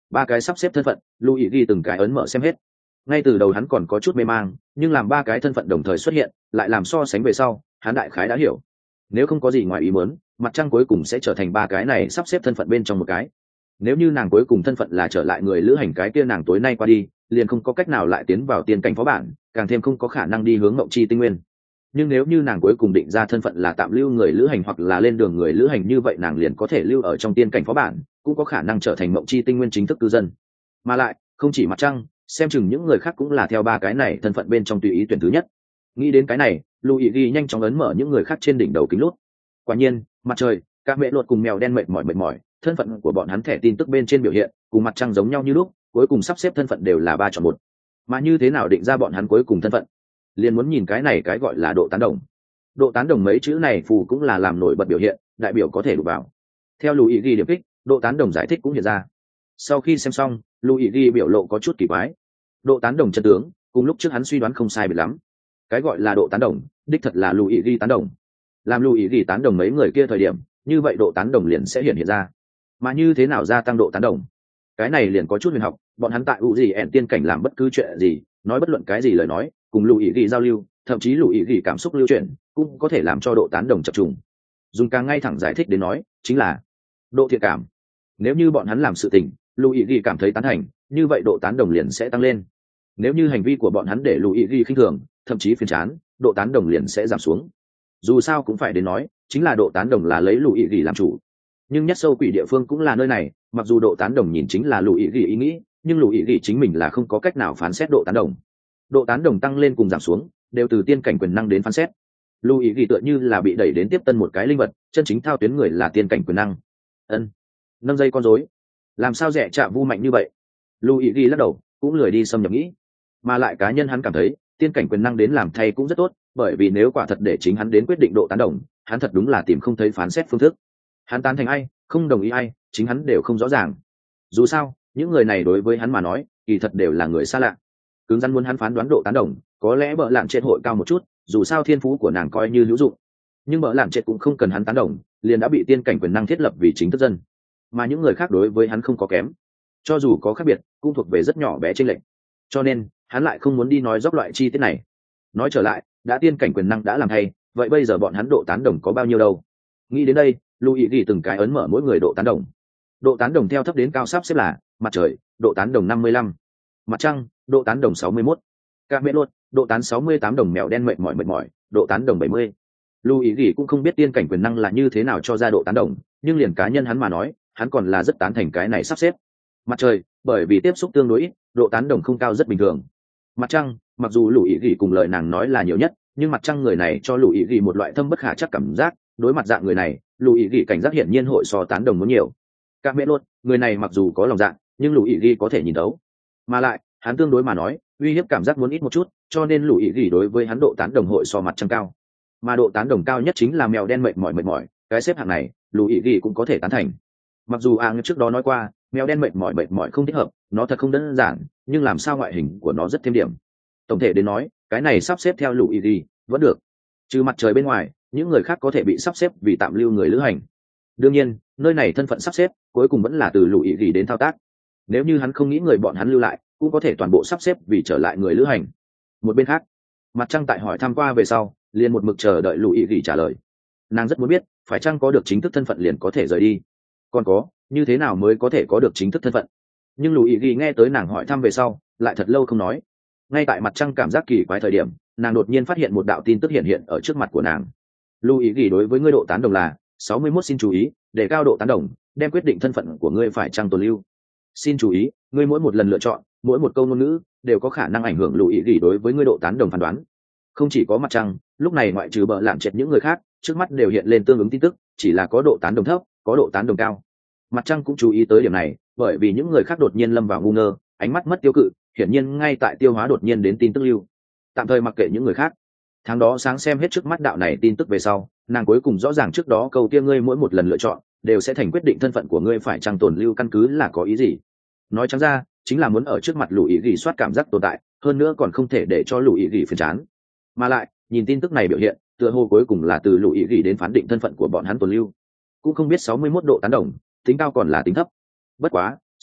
A: ba cái sắp xếp thân phận lưu ý ghi từng cái ấn mở xem hết. Ngay từ đầu hắn còn có chút mê mang, nhưng làm ba cái thân phận đồng thời xuất hiện lại làm so sánh về sau, hắn đại khái đã hiểu. Nếu không có gì ngoài ý muốn, mặt trăng cuối cùng sẽ trở thành ba cái này sắp xếp thân phận bên trong một cái. Nếu như nàng cuối cùng thân phận là trở lại người lữ hành cái kia nàng tối nay qua đi liền không có cách nào lại tiến vào tiên cảnh phó bản, càng thêm không có khả năng đi hướng mộng chi tinh nguyên. Nhưng nếu như nàng cuối cùng định ra thân phận là tạm lưu người lữ hành hoặc là lên đường người lữ hành, như vậy nàng liền có thể lưu ở trong tiên cảnh phó bản, cũng có khả năng trở thành mộng chi tinh nguyên chính thức cư dân. Mà lại không chỉ mặt trăng, xem chừng những người khác cũng là theo ba cái này thân phận bên trong tùy ý tuyển thứ nhất. Nghĩ đến cái này, Luigi nhanh chóng ấn mở những người khác trên đỉnh đầu kính lút. Quả nhiên, mặt trời, các mẹ luật cùng mèo đen mệt mỏi mệt mỏi, thân phận của bọn hắn thẻ tin tức bên trên biểu hiện cùng mặt trăng giống nhau như lúc, cuối cùng sắp xếp thân phận đều là ba chọn một. Mà như thế nào định ra bọn hắn cuối cùng thân phận? Liền muốn nhìn cái này cái gọi là độ tán đồng. Độ tán đồng mấy chữ này phù cũng là làm nổi bật biểu hiện, đại biểu có thể đụng vào. Theo Luigi điểm kích, độ tán đồng giải thích cũng hiện ra. Sau khi xem xong, Luigi biểu lộ có chút kỳ quái. Độ tán đồng chân tướng, cùng lúc trước hắn suy đoán không sai biệt lắm. Cái gọi là độ tán đồng, đích thật là Luigi tán đồng. Làm Luigi tán đồng mấy người kia thời điểm, như vậy độ tán đồng liền sẽ hiện hiện ra. Mà như thế nào gia tăng độ tán đồng? Cái này liền có chút huyền học, bọn hắn tại u gì ẻn tiên cảnh làm bất cứ chuyện gì, nói bất luận cái gì lời nói, cùng Luigi giao lưu, thậm chí Luigi cảm xúc lưu chuyển, cũng có thể làm cho độ tán đồng chập trùng. Dùng càng ngay thẳng giải thích đến nói, chính là độ thiện cảm. Nếu như bọn hắn làm sự tình, Luigi cảm thấy tán thành, như vậy độ tán đồng liền sẽ tăng lên. Nếu như hành vi của bọn hắn để Luigi khinh thường, thậm chí phiền chán, độ tán đồng liền sẽ giảm xuống. Dù sao cũng phải đến nói, chính là độ tán đồng là lấy Luigi làm chủ. Nhưng nhất sâu quỷ địa phương cũng là nơi này, mặc dù độ tán đồng nhìn chính là Luigi ý nghĩ, nhưng Luigi chính mình là không có cách nào phán xét độ tán đồng. Độ tán đồng tăng lên cùng giảm xuống, đều từ tiên cảnh quyền năng đến phán xét. Luigi tựa như là bị đẩy đến tiếp tân một cái linh vật, chân chính thao tuyến người là tiên cảnh quyền năng. Ân, nâng dây con rối, làm sao rẻ chạm vu mạnh như vậy? Luigi lắc đầu, cũng lười đi xâm nhập nghĩ. Mà lại cá nhân hắn cảm thấy, tiên cảnh quyền năng đến làm thay cũng rất tốt, bởi vì nếu quả thật để chính hắn đến quyết định độ tán đồng, hắn thật đúng là tìm không thấy phán xét phương thức. Hắn tán thành ai, không đồng ý ai, chính hắn đều không rõ ràng. Dù sao, những người này đối với hắn mà nói, kỳ thật đều là người xa lạ. Cứng rắn muốn hắn phán đoán độ tán đồng, có lẽ bợ lạn chết hội cao một chút, dù sao thiên phú của nàng coi như hữu dụng. Nhưng bợ lạn chết cũng không cần hắn tán đồng, liền đã bị tiên cảnh quyền năng thiết lập vì chính thức dân. Mà những người khác đối với hắn không có kém, cho dù có khác biệt, cũng thuộc về rất nhỏ bé chênh lệch. Cho nên, hắn lại không muốn đi nói dốc loại chi tiết này. Nói trở lại, đã tiên cảnh quyền năng đã làm thay, vậy bây giờ bọn hắn độ tán đồng có bao nhiêu đâu? Nghĩ đến đây, Luigi từng cái ấn mở mỗi người độ tán đồng. Độ tán đồng theo thấp đến cao sắp xếp là: mặt trời, độ tán đồng năm mươi lăm; mặt trăng, độ tán đồng sáu mươi mốt; các mẹ luôn, độ tán sáu mươi tám đồng; mèo đen mệt mỏi mệt mỏi, độ tán đồng bảy mươi. Luigi cũng không biết tiên cảnh quyền năng là như thế nào cho ra độ tán đồng, nhưng liền cá nhân hắn mà nói, hắn còn là rất tán thành cái này sắp xếp. Mặt trời, bởi vì tiếp xúc tương đối ít, độ tán đồng không cao rất bình thường. Mặt trăng, mặc dù Luigi cùng lời nàng nói là nhiều nhất, nhưng mặt trăng người này cho Luigi một loại thâm bất khả chắc cảm giác, đối mặt dạng người này, Luigi cảnh giác hiển nhiên hội so tán đồng muốn nhiều. Các mẹ luôn, người này mặc dù có lòng dạ, nhưng Luigi có thể nhìn đấu. Mà lại, hắn tương đối mà nói, uy hiếp cảm giác muốn ít một chút, cho nên Luigi đối với hắn độ tán đồng hội so mặt trăng cao. Mà độ tán đồng cao nhất chính là mèo đen mệt mỏi mệt mỏi, cái xếp hạng này, Luigi cũng có thể tán thành. Mặc dù Ang trước đó nói qua, mèo đen mệt mỏi mệt mỏi không thích hợp, nó thật không đơn giản, nhưng làm sao ngoại hình của nó rất thêm điểm. Tổng thể đến nói, cái này sắp xếp theo Luigi vẫn được. Trừ mặt trời bên ngoài, những người khác có thể bị sắp xếp vì tạm lưu người lữ hành. Đương nhiên, nơi này thân phận sắp xếp cuối cùng vẫn là từ Luigi đến thao tác. Nếu như hắn không nghĩ người bọn hắn lưu lại, cũng có thể toàn bộ sắp xếp vì trở lại người lữ hành. Một bên khác, mặt trăng tại hỏi thăm qua về sau, liền một mực chờ đợi Luigi trả lời. Nàng rất muốn biết, phải chăng có được chính thức thân phận liền có thể rời đi. Còn có, như thế nào mới có thể có được chính thức thân phận? Nhưng Luigi nghe tới nàng hỏi thăm về sau, lại thật lâu không nói. Ngay tại mặt trăng cảm giác kỳ quái thời điểm, nàng đột nhiên phát hiện một đạo tin tức hiện hiện ở trước mặt của nàng. Luigi đối với ngươi độ tán đồng là sáu mươi mốt, xin chú ý, để cao độ tán đồng, đem quyết định thân phận của ngươi phải chăng tồn lưu. Xin chú ý, ngươi mỗi một lần lựa chọn, mỗi một câu ngôn ngữ đều có khả năng ảnh hưởng Luigi đối với ngươi độ tán đồng phán đoán. Không chỉ có mặt trăng, lúc này ngoại trừ bợ lạm chết những người khác, trước mắt đều hiện lên tương ứng tin tức, chỉ là có độ tán đồng thấp, có độ tán đồng cao. Mặt trăng cũng chú ý tới điểm này, bởi vì những người khác đột nhiên lâm vào ngu ngơ, ánh mắt mất tiêu cự, hiển nhiên ngay tại tiêu hóa đột nhiên đến tin tức lưu. Tạm thời mặc kệ những người khác. Tháng đó sáng xem hết trước mắt đạo này tin tức về sau, nàng cuối cùng rõ ràng trước đó câu kia ngươi mỗi một lần lựa chọn đều sẽ thành quyết định thân phận của ngươi phải chăng tồn lưu căn cứ là có ý gì. Nói trắng ra, chính là muốn ở trước mặt lũ ý gỉ soát cảm giác tồn tại, hơn nữa còn không thể để cho lũ ý gỉ phiền chán. Mà lại, nhìn tin tức này biểu hiện, tựa hồ cuối cùng là từ lũ ý gỉ đến phán định thân phận của bọn hắn tồn lưu. Cũng không biết sáu mươi mốt độ tán đồng, tính cao còn là tính thấp. Bất quá,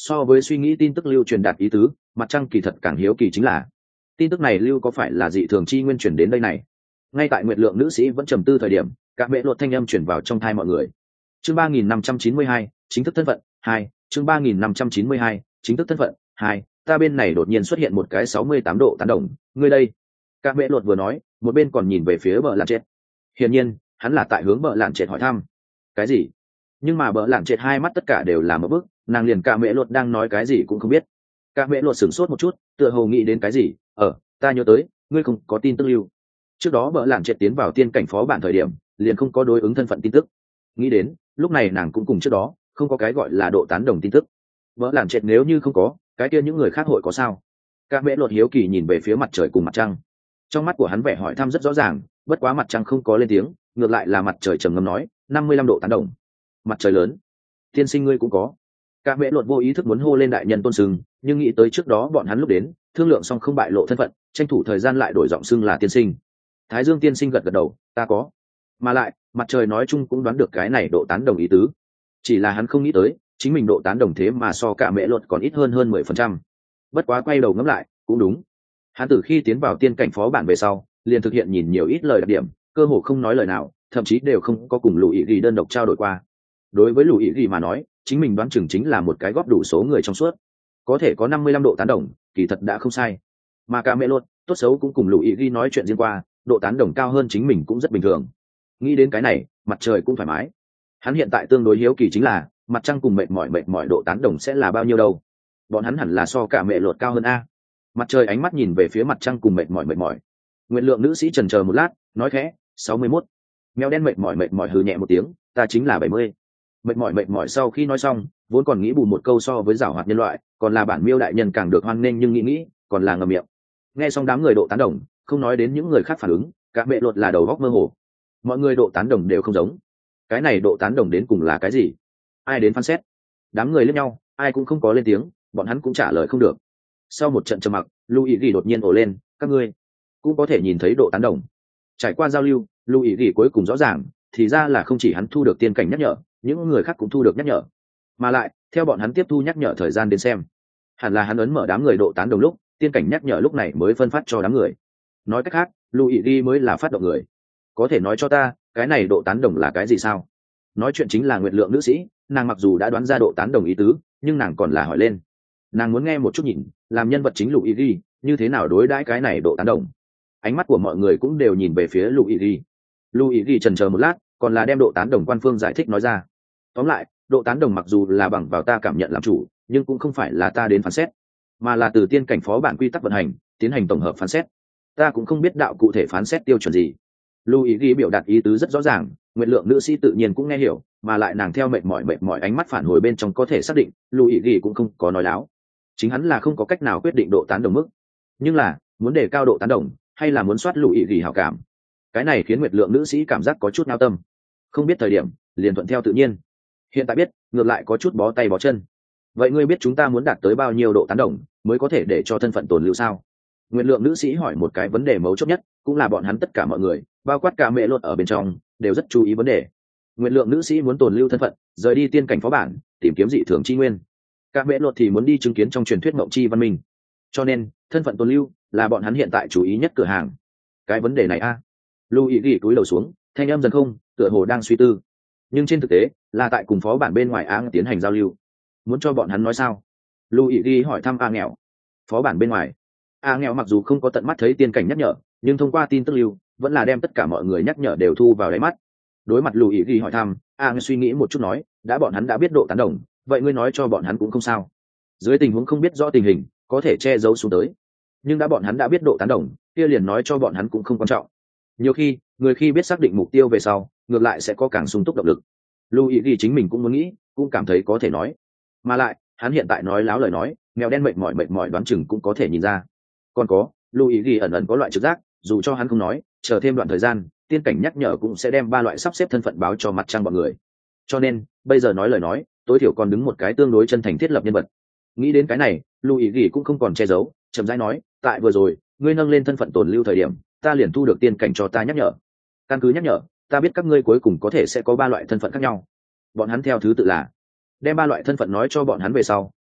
A: So với suy nghĩ tin tức lưu truyền đạt ý tứ, mặt trăng kỳ thật càng hiếu kỳ chính là tin tức này lưu có phải là dị thường chi nguyên chuyển đến đây này. Ngay tại nguyệt lượng nữ sĩ vẫn trầm tư thời điểm, các mẹ lột thanh âm chuyển vào trong thai mọi người. Chương ba nghìn năm trăm chín mươi hai, chính thức thân phận hai. Chương ba nghìn năm trăm chín mươi hai, chính thức thân phận hai. Ta bên này đột nhiên xuất hiện một cái sáu mươi tám độ tán đồng, ngươi đây. Các mẹ lột vừa nói, một bên còn nhìn về phía bờ lạn chết. Hiển nhiên, hắn là tại hướng bờ lạn chết hỏi thăm. Cái gì? Nhưng mà bờ lạn chết hai mắt tất cả đều là một bức, nàng liền cả mẹ lột đang nói cái gì cũng không biết. Cả mẹ lột sửng sốt một chút, tựa hồ nghĩ đến cái gì. Ờ, ta nhớ tới, ngươi không có tin tức lưu. Trước đó bờ lạn chết tiến vào tiên cảnh phó bản thời điểm, liền không có đối ứng thân phận tin tức. Nghĩ đến, lúc này nàng cũng cùng trước đó, không có cái gọi là độ tán đồng tin tức. Bờ lạn chết nếu như không có, cái kia những người khác hội có sao? Cả mẹ lột hiếu kỳ nhìn về phía mặt trời cùng mặt trăng. Trong mắt của hắn vẻ hỏi thăm rất rõ ràng, bất quá mặt trăng không có lên tiếng, ngược lại là mặt trời trầm ngâm nói, năm mươi lăm độ tán đồng. Mặt trời lớn, tiên sinh ngươi cũng có. Cả mẹ luật vô ý thức muốn hô lên đại nhân tôn sưng, nhưng nghĩ tới trước đó bọn hắn lúc đến thương lượng xong không bại lộ thân phận, tranh thủ thời gian lại đổi giọng xưng là tiên sinh. Thái Dương tiên sinh gật gật đầu, ta có. Mà lại mặt trời nói chung cũng đoán được cái này độ tán đồng ý tứ, chỉ là hắn không nghĩ tới chính mình độ tán đồng thế mà so cả mẹ luật còn ít hơn hơn mười phần trăm. Bất quá quay đầu ngẫm lại cũng đúng, hắn từ khi tiến vào tiên cảnh phó bản về sau liền thực hiện nhìn nhiều ít lời đặc điểm, cơ hồ không nói lời nào, thậm chí đều không có cùng lùi ghi đơn độc trao đổi qua. Đối với lùi ghi mà nói, chính mình đoán chừng chính là một cái góp đủ số người trong suốt, có thể có năm mươi lăm độ tán đồng kỳ thật đã không sai. Mà cả mẹ luôn tốt xấu cũng cùng lùi ghi nói chuyện riêng qua, độ tán đồng cao hơn chính mình cũng rất bình thường. Nghĩ đến cái này, mặt trời cũng thoải mái. Hắn hiện tại tương đối hiếu kỳ chính là mặt trăng cùng mệt mỏi mệt mỏi độ tán đồng sẽ là bao nhiêu đâu. Bọn hắn hẳn là so cả mẹ lột cao hơn a. Mặt trời ánh mắt nhìn về phía mặt trăng cùng mệt mỏi mệt mỏi. Nguyện lượng nữ sĩ trần chờ một lát, nói khẽ, sáu mươi mốt. Mèo đen mệt mỏi mệt mỏi hừ nhẹ một tiếng, ta chính là bảy mươi. Mệt mỏi mệt mỏi sau khi nói xong, vốn còn nghĩ bù một câu so với giảo hoạt nhân loại, còn là bản miêu đại nhân càng được hoan nghênh, nhưng nghĩ nghĩ, còn là ngậm miệng. Nghe xong đám người độ tán đồng, không nói đến những người khác phản ứng, cả mẹ lột là đầu góc mơ hồ. Mọi người độ tán đồng đều không giống. Cái này độ tán đồng đến cùng là cái gì? Ai đến phán xét? Đám người liếc nhau, ai cũng không có lên tiếng, bọn hắn cũng trả lời không được. Sau một trận trầm mặc, Louis Gỉ đột nhiên ồ lên, các ngươi cũng có thể nhìn thấy độ tán đồng. Trải qua giao lưu, Louis Gỉ cuối cùng rõ ràng, thì ra là không chỉ hắn thu được tiên cảnh nhắc nhở, những người khác cũng thu được nhắc nhở. Mà lại, theo bọn hắn tiếp thu nhắc nhở thời gian đến xem, hẳn là hắn ấn mở đám người độ tán đồng lúc, tiên cảnh nhắc nhở lúc này mới phân phát cho đám người. Nói cách khác, Louis Gỉ mới là phát động người. Có thể nói cho ta, cái này độ tán đồng là cái gì sao? Nói chuyện chính là nguyện lượng nữ sĩ, nàng mặc dù đã đoán ra độ tán đồng ý tứ, nhưng nàng còn là hỏi lên. Nàng muốn nghe một chút nhìn, làm nhân vật chính Louis Gỉ như thế nào đối đãi cái này độ tán đồng. Ánh mắt của mọi người cũng đều nhìn về phía Louis Gỉ. Louis Gỉ chần chờ một lát, còn là đem độ tán đồng quan phương giải thích nói ra. Tóm lại, độ tán đồng mặc dù là bằng vào ta cảm nhận làm chủ, nhưng cũng không phải là ta đến phán xét, mà là từ tiên cảnh phó bản quy tắc vận hành tiến hành tổng hợp phán xét. Ta cũng không biết đạo cụ thể phán xét tiêu chuẩn gì. Louis Gỉ biểu đạt ý tứ rất rõ ràng, nguyện lượng nữ sĩ tự nhiên cũng nghe hiểu, mà lại nàng theo mệt mỏi mệt mỏi ánh mắt phản hồi bên trong có thể xác định, Louis Gỉ cũng không có nói láo. Chính hắn là không có cách nào quyết định độ tán đồng mức, nhưng là muốn đề cao độ tán đồng hay là muốn soát Louis Gỉ hảo cảm, cái này khiến nguyệt lượng nữ sĩ cảm giác có chút nao tâm. Không biết thời điểm liền thuận theo tự nhiên, hiện tại biết ngược lại có chút bó tay bó chân. Vậy ngươi biết chúng ta muốn đạt tới bao nhiêu độ tán đồng mới có thể để cho thân phận tồn lưu sao? Nguyệt lượng nữ sĩ hỏi một cái vấn đề mấu chốt nhất, cũng là bọn hắn tất cả mọi người, bao quát cả mẹ lột ở bên trong, đều rất chú ý vấn đề. Nguyệt lượng nữ sĩ muốn tồn lưu thân phận, rời đi tiên cảnh phó bản, tìm kiếm dị thường chi nguyên. Cả mẹ lột thì muốn đi chứng kiến trong truyền thuyết mộng chi văn minh. Cho nên thân phận tồn lưu là bọn hắn hiện tại chú ý nhất cửa hàng. Cái vấn đề này a. À? Louis Gỉ cúi đầu xuống, thanh âm dần không, tựa hồ đang suy tư. Nhưng trên thực tế là tại cùng phó bản bên ngoài áng tiến hành giao lưu. Muốn cho bọn hắn nói sao? Louis Gỉ hỏi thăm A nghèo. Phó bản bên ngoài, A nghèo mặc dù không có tận mắt thấy tiên cảnh nhắc nhở, nhưng thông qua tin tức lưu vẫn là đem tất cả mọi người nhắc nhở đều thu vào đáy mắt. Đối mặt Louis Gỉ hỏi thăm, A suy nghĩ một chút nói, đã bọn hắn đã biết độ tán đồng, vậy ngươi nói cho bọn hắn cũng không sao. Dưới tình huống không biết rõ tình hình, có thể che giấu xuống tới, nhưng đã bọn hắn đã biết độ tán đồng, kia liền nói cho bọn hắn cũng không quan trọng. Nhiều khi người khi biết xác định mục tiêu về sau, ngược lại sẽ có càng sung túc động lực. Louis Gỉ chính mình cũng muốn nghĩ, cũng cảm thấy có thể nói. Mà lại hắn hiện tại nói láo lời nói, mèo đen mệt mỏi mệt mỏi đoán chừng cũng có thể nhìn ra. Còn có Louis Gỉ ẩn ẩn có loại trực giác, dù cho hắn không nói, chờ thêm đoạn thời gian, tiên cảnh nhắc nhở cũng sẽ đem ba loại sắp xếp thân phận báo cho mặt trăng bọn người. Cho nên bây giờ nói lời nói, tối thiểu còn đứng một cái tương đối chân thành thiết lập nhân vật. Nghĩ đến cái này, Louis Gỉ cũng không còn che giấu, chậm rãi nói, tại vừa rồi ngươi nâng lên thân phận tồn lưu thời điểm, ta liền thu được tiên cảnh cho ta nhắc nhở. Căn cứ nhắc nhở, ta biết các ngươi cuối cùng có thể sẽ có ba loại thân phận khác nhau. Bọn hắn theo thứ tự là, đem ba loại thân phận nói cho bọn hắn về sau,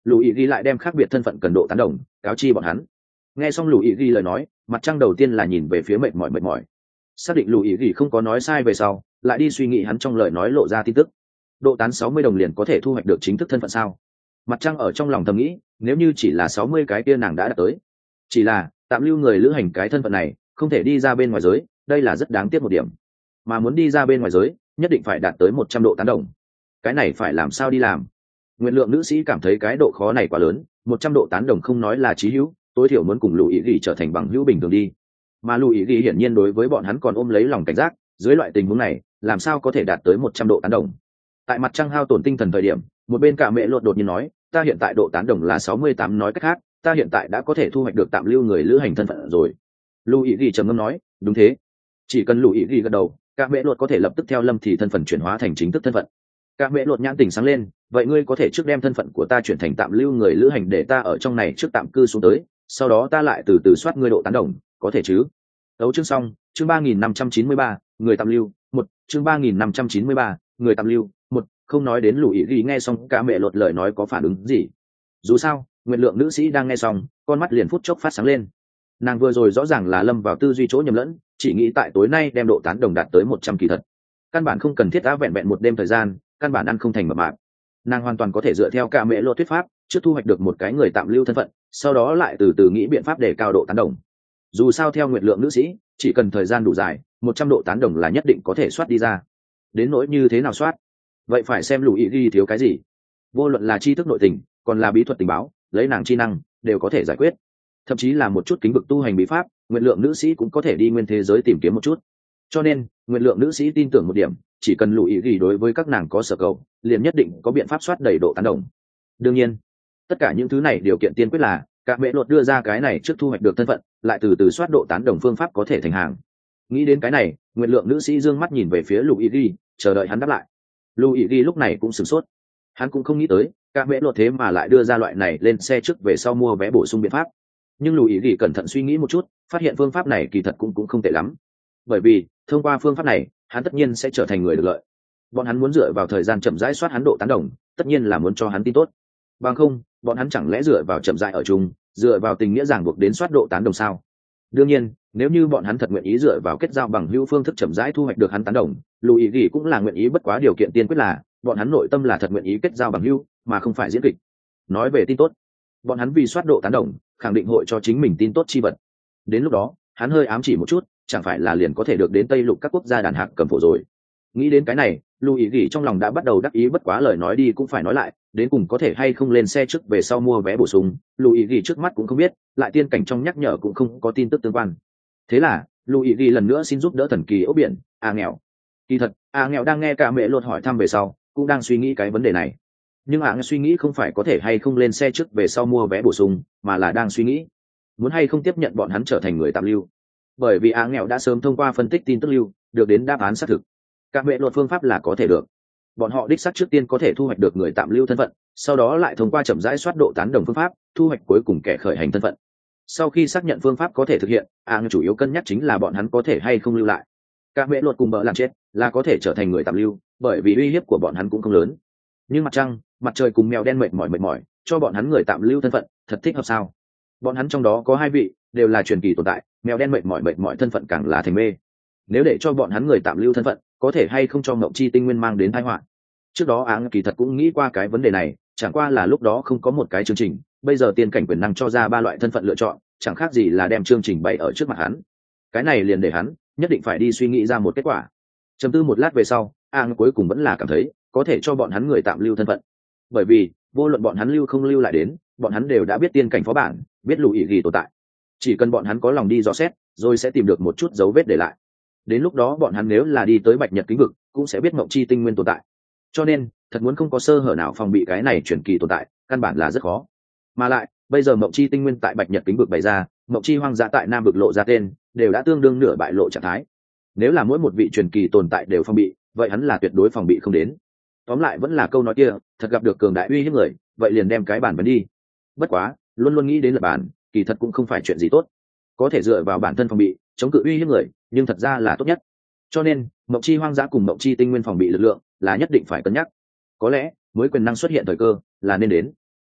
A: lù ý ghi lại đem khác biệt thân phận cần độ tán đồng cáo chi bọn hắn. Nghe xong lù ý ghi lời nói, mặt trăng đầu tiên là nhìn về phía mệt mỏi mệt mỏi, xác định lù ý ghi không có nói sai về sau, lại đi suy nghĩ hắn trong lời nói lộ ra tin tức. Độ tán sáu mươi đồng liền có thể thu hoạch được chính thức thân phận sao? Mặt trăng ở trong lòng thầm nghĩ, nếu như chỉ là sáu mươi cái kia nàng đã đạt tới. Chỉ là tạm lưu người lữ hành cái thân phận này không thể đi ra bên ngoài giới, đây là rất đáng tiếc một điểm. Mà muốn đi ra bên ngoài giới, nhất định phải đạt tới một trăm độ tán đồng. Cái này phải làm sao đi làm? Nguyện lượng nữ sĩ cảm thấy cái độ khó này quá lớn, một trăm độ tán đồng không nói là chí hữu, tối thiểu muốn cùng lù ý ghi trở thành bằng hữu bình thường đi. Mà lù ý ghi hiển nhiên đối với bọn hắn còn ôm lấy lòng cảnh giác, dưới loại tình huống này làm sao có thể đạt tới một trăm độ tán đồng? Tại mặt trăng hao tổn tinh thần thời điểm, một bên cả mẹ lột đột nhiên nói, ta hiện tại độ tán đồng là sáu mươi tám, nói cách khác ta hiện tại đã có thể thu hoạch được tạm lưu người lữ hành thân phận rồi. Lù ý ghi trầm ngâm nói, đúng thế, chỉ cần lù ý ghi gật đầu, cả mẹ lột có thể lập tức theo lâm thì thân phận chuyển hóa thành chính thức thân phận. Cả mẹ lột nhãn tỉnh sáng lên, vậy ngươi có thể trước đem thân phận của ta chuyển thành tạm lưu người lữ hành để ta ở trong này trước tạm cư xuống tới, sau đó ta lại từ từ soát ngươi độ tán đồng, có thể chứ? Đấu chương xong, chương ba nghìn năm trăm chín mươi ba, người tạm lưu, một, chương ba nghìn năm trăm chín mươi ba, người tạm lưu, một. Không nói đến lù ý ghi nghe xong cả mẹ lột lời nói có phản ứng gì. Dù sao, nguyện lượng nữ sĩ đang nghe xong, con mắt liền phút chốc phát sáng lên. Nàng vừa rồi rõ ràng là lâm vào tư duy chỗ nhầm lẫn, chỉ nghĩ tại tối nay đem độ tán đồng đạt tới một trăm kỳ thật. Căn bản không cần thiết đã vẹn vẹn một đêm thời gian, căn bản ăn không thành mập mạp. Nàng hoàn toàn có thể dựa theo cả mẹ lột thuyết pháp, trước thu hoạch được một cái người tạm lưu thân phận, sau đó lại từ từ nghĩ biện pháp để cao độ tán đồng. Dù sao theo nguyện lượng nữ sĩ, chỉ cần thời gian đủ dài, một trăm độ tán đồng là nhất định có thể soát đi ra. Đến nỗi như thế nào soát, vậy phải xem lù ý ghi thiếu cái gì. Vô luận là tri thức nội tình, còn là bí thuật tình báo, lấy nàng chi năng đều có thể giải quyết. Thậm chí là một chút kính vực tu hành bí pháp, nguyện lượng nữ sĩ cũng có thể đi nguyên thế giới tìm kiếm một chút. Cho nên nguyện lượng nữ sĩ tin tưởng một điểm, chỉ cần lù ý ghi đối với các nàng có sở cầu, liền nhất định có biện pháp soát đầy độ tán đồng. Đương nhiên, tất cả những thứ này điều kiện tiên quyết là cả mẹ luật đưa ra cái này trước thu hoạch được thân phận, lại từ từ soát độ tán đồng phương pháp có thể thành hàng. Nghĩ đến cái này, nguyện lượng nữ sĩ dương mắt nhìn về phía lù ý ghi, chờ đợi hắn đáp lại. Lù ý ghi lúc này cũng sửng sốt, hắn cũng không nghĩ tới cả mẹ luật thế mà lại đưa ra loại này lên xe trước về sau mua vé bổ sung biện pháp. Nhưng lù ý ghi cẩn thận suy nghĩ một chút, phát hiện phương pháp này kỳ thật cũng cũng không tệ lắm, bởi vì thông qua phương pháp này hắn tất nhiên sẽ trở thành người được lợi. Bọn hắn muốn dựa vào thời gian chậm rãi soát hắn độ tán đồng, tất nhiên là muốn cho hắn tin tốt. Bằng không, bọn hắn chẳng lẽ dựa vào chậm rãi ở chung, dựa vào tình nghĩa ràng buộc đến soát độ tán đồng sao? Đương nhiên, nếu như bọn hắn thật nguyện ý dựa vào kết giao bằng hữu phương thức chậm rãi thu hoạch được hắn tán đồng, lù ý ghi cũng là nguyện ý, bất quá điều kiện tiên quyết là bọn hắn nội tâm là thật nguyện ý kết giao bằng hữu, mà không phải diễn kịch. Nói về tin tốt, bọn hắn vì soát độ tán đồng, khẳng định hội cho chính mình tin tốt chi vật. Đến lúc đó, hắn hơi ám chỉ một chút, chẳng phải là liền có thể được đến Tây Lục các quốc gia đàn hạc cầm phổ rồi. Nghĩ đến cái này, lù ý ghi trong lòng đã bắt đầu đắc ý, bất quá lời nói đi cũng phải nói lại, đến cùng có thể hay không lên xe trước về sau mua vé bổ sung, lù ý ghi trước mắt cũng không biết, lại tiên cảnh trong nhắc nhở cũng không có tin tức tương quan. Thế là lù ý ghi lần nữa xin giúp đỡ thần kỳ ốc biển a nghèo. Kỳ thật a nghèo đang nghe cả mẹ lột hỏi thăm về sau, cũng đang suy nghĩ cái vấn đề này. Nhưng a nghèo suy nghĩ không phải có thể hay không lên xe trước về sau mua vé bổ sung, mà là đang suy nghĩ muốn hay không tiếp nhận bọn hắn trở thành người tạm lưu. Bởi vì a nghèo đã sớm thông qua phân tích tin tức lưu được đến đáp án xác thực, cả mẹ lột phương pháp là có thể được. Bọn họ đích xác trước tiên có thể thu hoạch được người tạm lưu thân phận, sau đó lại thông qua chậm rãi soát độ tán đồng phương pháp thu hoạch cuối cùng kẻ khởi hành thân phận. Sau khi xác nhận phương pháp có thể thực hiện, a nghèo chủ yếu cân nhắc chính là bọn hắn có thể hay không lưu lại. Cả mẹ lột cùng bỡ làm chết là có thể trở thành người tạm lưu, bởi vì uy hiếp của bọn hắn cũng không lớn. Nhưng mặt trăng, mặt trời cùng mèo đen mệt mỏi mệt mỏi cho bọn hắn người tạm lưu thân phận, thật thích hợp sao? Bọn hắn trong đó có hai vị đều là truyền kỳ tồn tại, mèo đen mệt mỏi mệt mỏi thân phận càng là thành mê. Nếu để cho bọn hắn người tạm lưu thân phận, có thể hay không cho Ngộng Chi Tinh Nguyên mang đến tai họa? Trước đó áng kỳ thật cũng nghĩ qua cái vấn đề này, chẳng qua là lúc đó không có một cái chương trình, bây giờ tiên cảnh quyền năng cho ra ba loại thân phận lựa chọn, chẳng khác gì là đem chương trình bày ở trước mặt hắn. Cái này liền để hắn nhất định phải đi suy nghĩ ra một kết quả. Trầm tư một lát về sau, áng cuối cùng vẫn là cảm thấy có thể cho bọn hắn người tạm lưu thân phận, bởi vì vô luận bọn hắn lưu không lưu lại đến, bọn hắn đều đã biết tiên cảnh phó bản, biết lù ý ghi tồn tại, chỉ cần bọn hắn có lòng đi dò xét, rồi sẽ tìm được một chút dấu vết để lại. Đến lúc đó bọn hắn nếu là đi tới Bạch Nhật Kính Vực, cũng sẽ biết Ngộng Chi Tinh Nguyên tồn tại. Cho nên thật muốn không có sơ hở nào phòng bị cái này truyền kỳ tồn tại, căn bản là rất khó. Mà lại bây giờ Ngộng Chi Tinh Nguyên tại Bạch Nhật Kính Vực bày ra, Ngộng Chi hoang dã tại Nam Vực lộ ra tên, đều đã tương đương nửa bại lộ trạng thái. Nếu là mỗi một vị truyền kỳ tồn tại đều phòng bị, vậy hắn là tuyệt đối phòng bị không đến. Tóm lại vẫn là câu nói kia, thật gặp được cường đại uy hiếp người, vậy liền đem cái bản vấn đi. Bất quá luôn luôn nghĩ đến lập bản, kỳ thật cũng không phải chuyện gì tốt. Có thể dựa vào bản thân phòng bị chống cự uy hiếp người, nhưng thật ra là tốt nhất. Cho nên Ngộng Chi hoang dã cùng Ngộng Chi Tinh Nguyên phòng bị lực lượng là nhất định phải cân nhắc. Có lẽ mới quyền năng xuất hiện thời cơ là nên đến.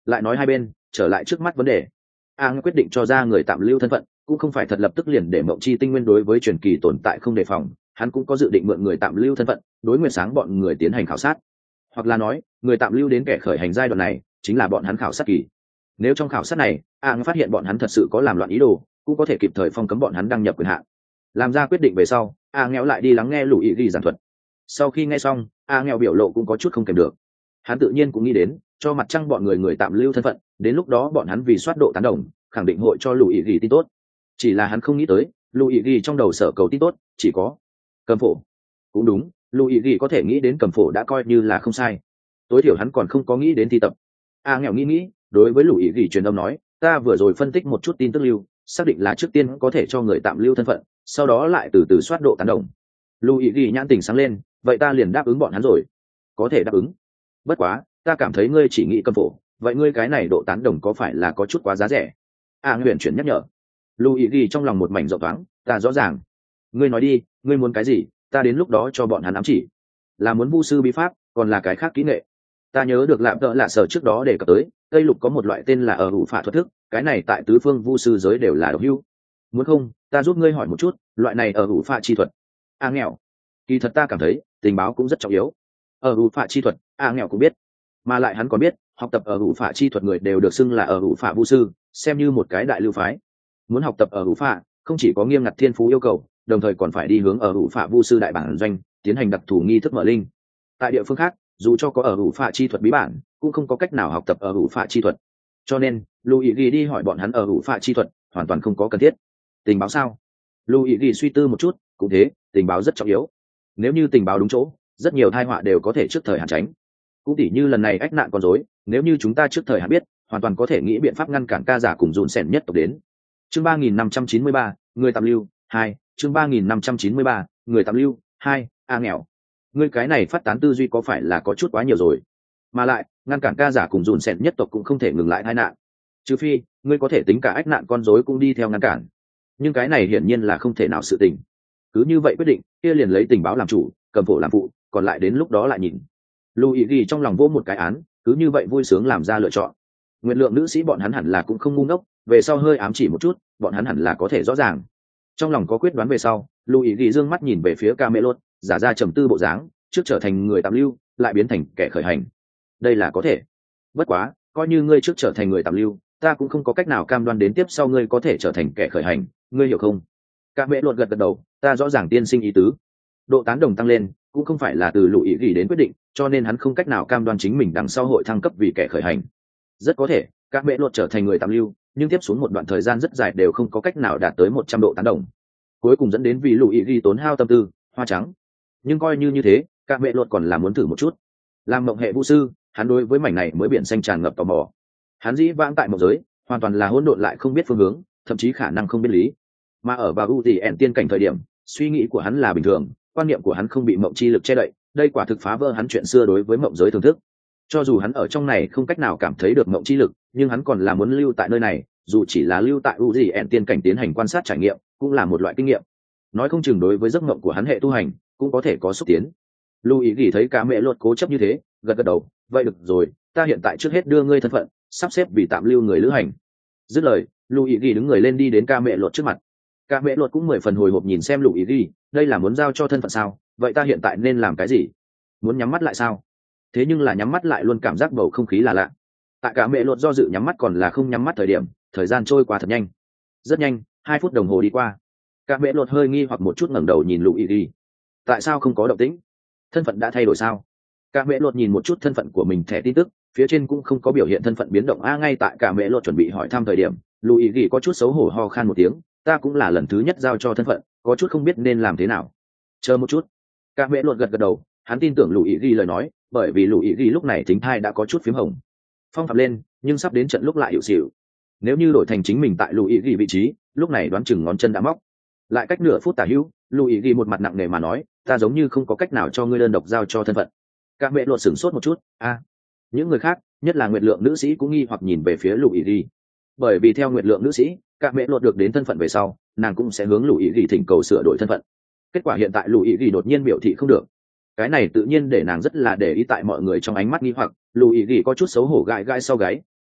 A: lại nói hai bên trở lại trước mắt vấn đề, a quyết định cho ra người tạm lưu thân phận cũng không phải thật lập tức liền để mộng chi tinh nguyên đối với truyền kỳ tồn tại không đề phòng, hắn cũng có dự định mượn người tạm lưu thân phận đối nguyện sáng bọn người tiến hành khảo sát, hoặc là nói người tạm lưu đến kẻ khởi hành giai đoạn này chính là bọn hắn khảo sát kỳ. Nếu trong khảo sát này a phát hiện bọn hắn thật sự có làm loạn ý đồ, cũng có thể kịp thời phong cấm bọn hắn đăng nhập quyền hạn. Làm ra quyết định về sau, a nghèo lại đi lắng nghe lũ ý ghi giảng thuật. Sau khi nghe xong, a nghèo biểu lộ cũng có chút không kèm được. Hắn tự nhiên cũng nghĩ đến cho mặt trăng bọn người người tạm lưu thân phận, đến lúc đó bọn hắn vì soát độ tán đồng khẳng định hội cho lũ ý ghi tin tốt. Chỉ là hắn không nghĩ tới lũ ý ghi trong đầu sở cầu tin tốt chỉ có cầm phổ. Cũng đúng, lũ ý ghi có thể nghĩ đến cầm phổ đã coi như là không sai, tối thiểu hắn còn không có nghĩ đến thi tập. a nghèo nghĩ nghĩ, đối với lũ ý ghi truyền âm nói, ta vừa rồi phân tích một chút tin tức lưu, xác định là trước tiên có thể cho người tạm lưu thân phận, sau đó lại từ từ soát độ tán đồng. Lưu ý ghi nhãn tình sáng lên, vậy ta liền đáp ứng bọn hắn rồi. Có thể đáp ứng, bất quá ta cảm thấy ngươi chỉ nghĩ cầm phổ, vậy ngươi cái này độ tán đồng có phải là có chút quá giá rẻ? a à, Huyền chuyển nhắc nhở. Lưu ý ghi trong lòng một mảnh rộng thoáng, ta rõ ràng. Ngươi nói đi, ngươi muốn cái gì, ta đến lúc đó cho bọn hắn ám chỉ. Là muốn vu sư bí pháp, còn là cái khác kỹ nghệ? Ta nhớ được lạm tợ lạ sở trước đó đề cập tới, Tây Lục có một loại tên là ở hữu phạ thuật thức, cái này tại tứ phương vu sư giới đều là độc hữu. Muốn không ta giúp ngươi hỏi một chút loại này ở hữu phạ chi thuật? a nghèo, kỳ thật ta cảm thấy tình báo cũng rất trọng yếu. Ở hữu phạ chi thuật a nghèo cũng biết, mà lại hắn còn biết học tập ở hữu phạ chi thuật người đều được xưng là ở hữu phạ vu sư, xem như một cái đại lưu phái. Muốn học tập ở hữu phạ không chỉ có nghiêm ngặt thiên phú yêu cầu, đồng thời còn phải đi hướng ở hữu phạ vu sư đại bản doanh tiến hành đặc thù nghi thức mở linh. Tại địa phương khác dù cho có ở hữu phạ chi thuật bí bản cũng không có cách nào học tập ở hữu phạ chi thuật, cho nên lưu ý ghi đi hỏi bọn hắn ở hữu phạ chi thuật hoàn toàn không có cần thiết. Tình báo sao? Lưu ý ghi suy tư một chút, cũng thế, tình báo rất trọng yếu. Nếu như tình báo đúng chỗ, rất nhiều tai họa đều có thể trước thời hạn tránh. Cũng tỉ như lần này ách nạn con rối, nếu như chúng ta trước thời hạn biết, hoàn toàn có thể nghĩ biện pháp ngăn cản ca giả cùng dùn sẻn nhất tộc đến. Chương ba nghìn năm trăm chín mươi ba, người tạm lưu hai. Chương ba nghìn năm trăm chín mươi ba, người tạm lưu hai. A nghèo, ngươi cái này phát tán tư duy có phải là có chút quá nhiều rồi? Mà lại ngăn cản ca giả cùng dùn sẻn nhất tộc cũng không thể ngừng lại tai nạn, trừ phi ngươi có thể tính cả ách nạn con rối cũng đi theo ngăn cản, nhưng cái này hiển nhiên là không thể nào sự tình. Cứ như vậy quyết định, kia liền lấy tình báo làm chủ, cầm phổ làm phụ, còn lại đến lúc đó lại nhìn. Lưu ý ghi trong lòng vô một cái án, cứ như vậy vui sướng làm ra lựa chọn. Nguyện lượng nữ sĩ bọn hắn hẳn là cũng không ngu ngốc, về sau hơi ám chỉ một chút, bọn hắn hẳn là có thể rõ ràng. Trong lòng có quyết đoán về sau, Lưu ý ghi dương mắt nhìn về phía Camelot, giả ra trầm tư bộ dáng, trước trở thành người tạm lưu, lại biến thành kẻ khởi hành. Đây là có thể. Bất quá, coi như ngươi trước trở thành người tạm lưu, ta cũng không có cách nào cam đoan đến tiếp sau ngươi có thể trở thành kẻ khởi hành, ngươi hiểu không? Camelot gật gật đầu, ta rõ ràng tiên sinh ý tứ. Độ tán đồng tăng lên, cũng không phải là từ Lũ ý ghi đến quyết định, cho nên hắn không cách nào cam đoan chính mình đằng sau hội thăng cấp vì kẻ khởi hành. Rất có thể, các mẹ luật trở thành người tạm lưu, nhưng tiếp xuống một đoạn thời gian rất dài đều không có cách nào đạt tới một trăm độ tán đồng. Cuối cùng dẫn đến vì Lũ ý ghi tốn hao tâm tư, hoa trắng. Nhưng coi như như thế, các mẹ luật còn là muốn thử một chút. Làm mộng hệ vũ sư, hắn đối với mảnh này mới biển xanh tràn ngập tò mò. Hắn dĩ vãng tại mộng giới, hoàn toàn là hỗn độn lại không biết phương hướng, thậm chí khả năng không biết lý. Mà ở vào ưu tỷ ẻn tiên cảnh thời điểm, suy nghĩ của hắn là bình thường, quan niệm của hắn không bị mộng chi lực che đậy, đây quả thực phá vỡ hắn chuyện xưa đối với mộng giới thưởng thức. Cho dù hắn ở trong này không cách nào cảm thấy được mộng chi lực, nhưng hắn còn là muốn lưu tại nơi này, dù chỉ là lưu tại ưu tỷ ẻn tiên cảnh tiến hành quan sát trải nghiệm, cũng là một loại kinh nghiệm. Nói không chừng đối với giấc mộng của hắn hệ tu hành, cũng có thể có xúc tiến. Lưu ý ghi thấy cá mẹ luật cố chấp như thế, gật gật đầu, vậy được rồi, ta hiện tại trước hết đưa ngươi thân phận, sắp xếp vì tạm lưu người lữ hành. Dứt lời, Lưu ý ghi đứng người lên đi đến ca mẹ luật trước mặt. Ca mẹ luật cũng mười phần hồi hộp nhìn xem Lưu ý ghi, đây là muốn giao cho thân phận sao? Vậy ta hiện tại nên làm cái gì? Muốn nhắm mắt lại sao? Thế nhưng là nhắm mắt lại luôn cảm giác bầu không khí là lạ. Tại cả mẹ luật do dự nhắm mắt còn là không nhắm mắt thời điểm, thời gian trôi qua thật nhanh. Rất nhanh, hai phút đồng hồ đi qua. Cả mẹ luật hơi nghi hoặc một chút ngẩng đầu nhìn Lưu ý ghi. Tại sao không có động tĩnh? Thân phận đã thay đổi sao? Cả mẹ luật nhìn một chút thân phận của mình thẻ tin tức, phía trên cũng không có biểu hiện thân phận biến động. A ngay tại cả mẹ luật chuẩn bị hỏi thăm thời điểm, Lưu ý ghi có chút xấu hổ ho khan một tiếng, ta cũng là lần thứ nhất giao cho thân phận, có chút không biết nên làm thế nào. Chờ một chút. Cả mẹ luật gật gật đầu, hắn tin tưởng Lưu ý ghi lời nói, bởi vì Lưu ý ghi lúc này thính thai đã có chút phím hồng. Phong phạm lên, nhưng sắp đến trận lúc lại hiệu xỉu. Nếu như đổi thành chính mình tại Lưu ý ghi vị trí, lúc này đoán chừng ngón chân đã móc. Lại cách nửa phút tả hữu, Lưu ý ghi một mặt nặng nề mà nói, ta giống như không có cách nào cho ngươi đơn độc giao cho thân phận. Cả mẹ luật sửng sốt một chút, a, những người khác, nhất là nguyệt lượng nữ sĩ cũng nghi hoặc nhìn về phía Lưu ý ghi. Bởi vì theo nguyệt lượng nữ sĩ, cả mẹ luật được đến thân phận về sau, nàng cũng sẽ hướng Lưu ý ghi thỉnh cầu sửa đổi thân phận. Kết quả hiện tại Lưu ý ghi đột nhiên biểu thị không được. Cái này tự nhiên để nàng rất là để ý tại mọi người trong ánh mắt nghi hoặc. Lưu ý ghi có chút xấu hổ gãi gãi sau gáy,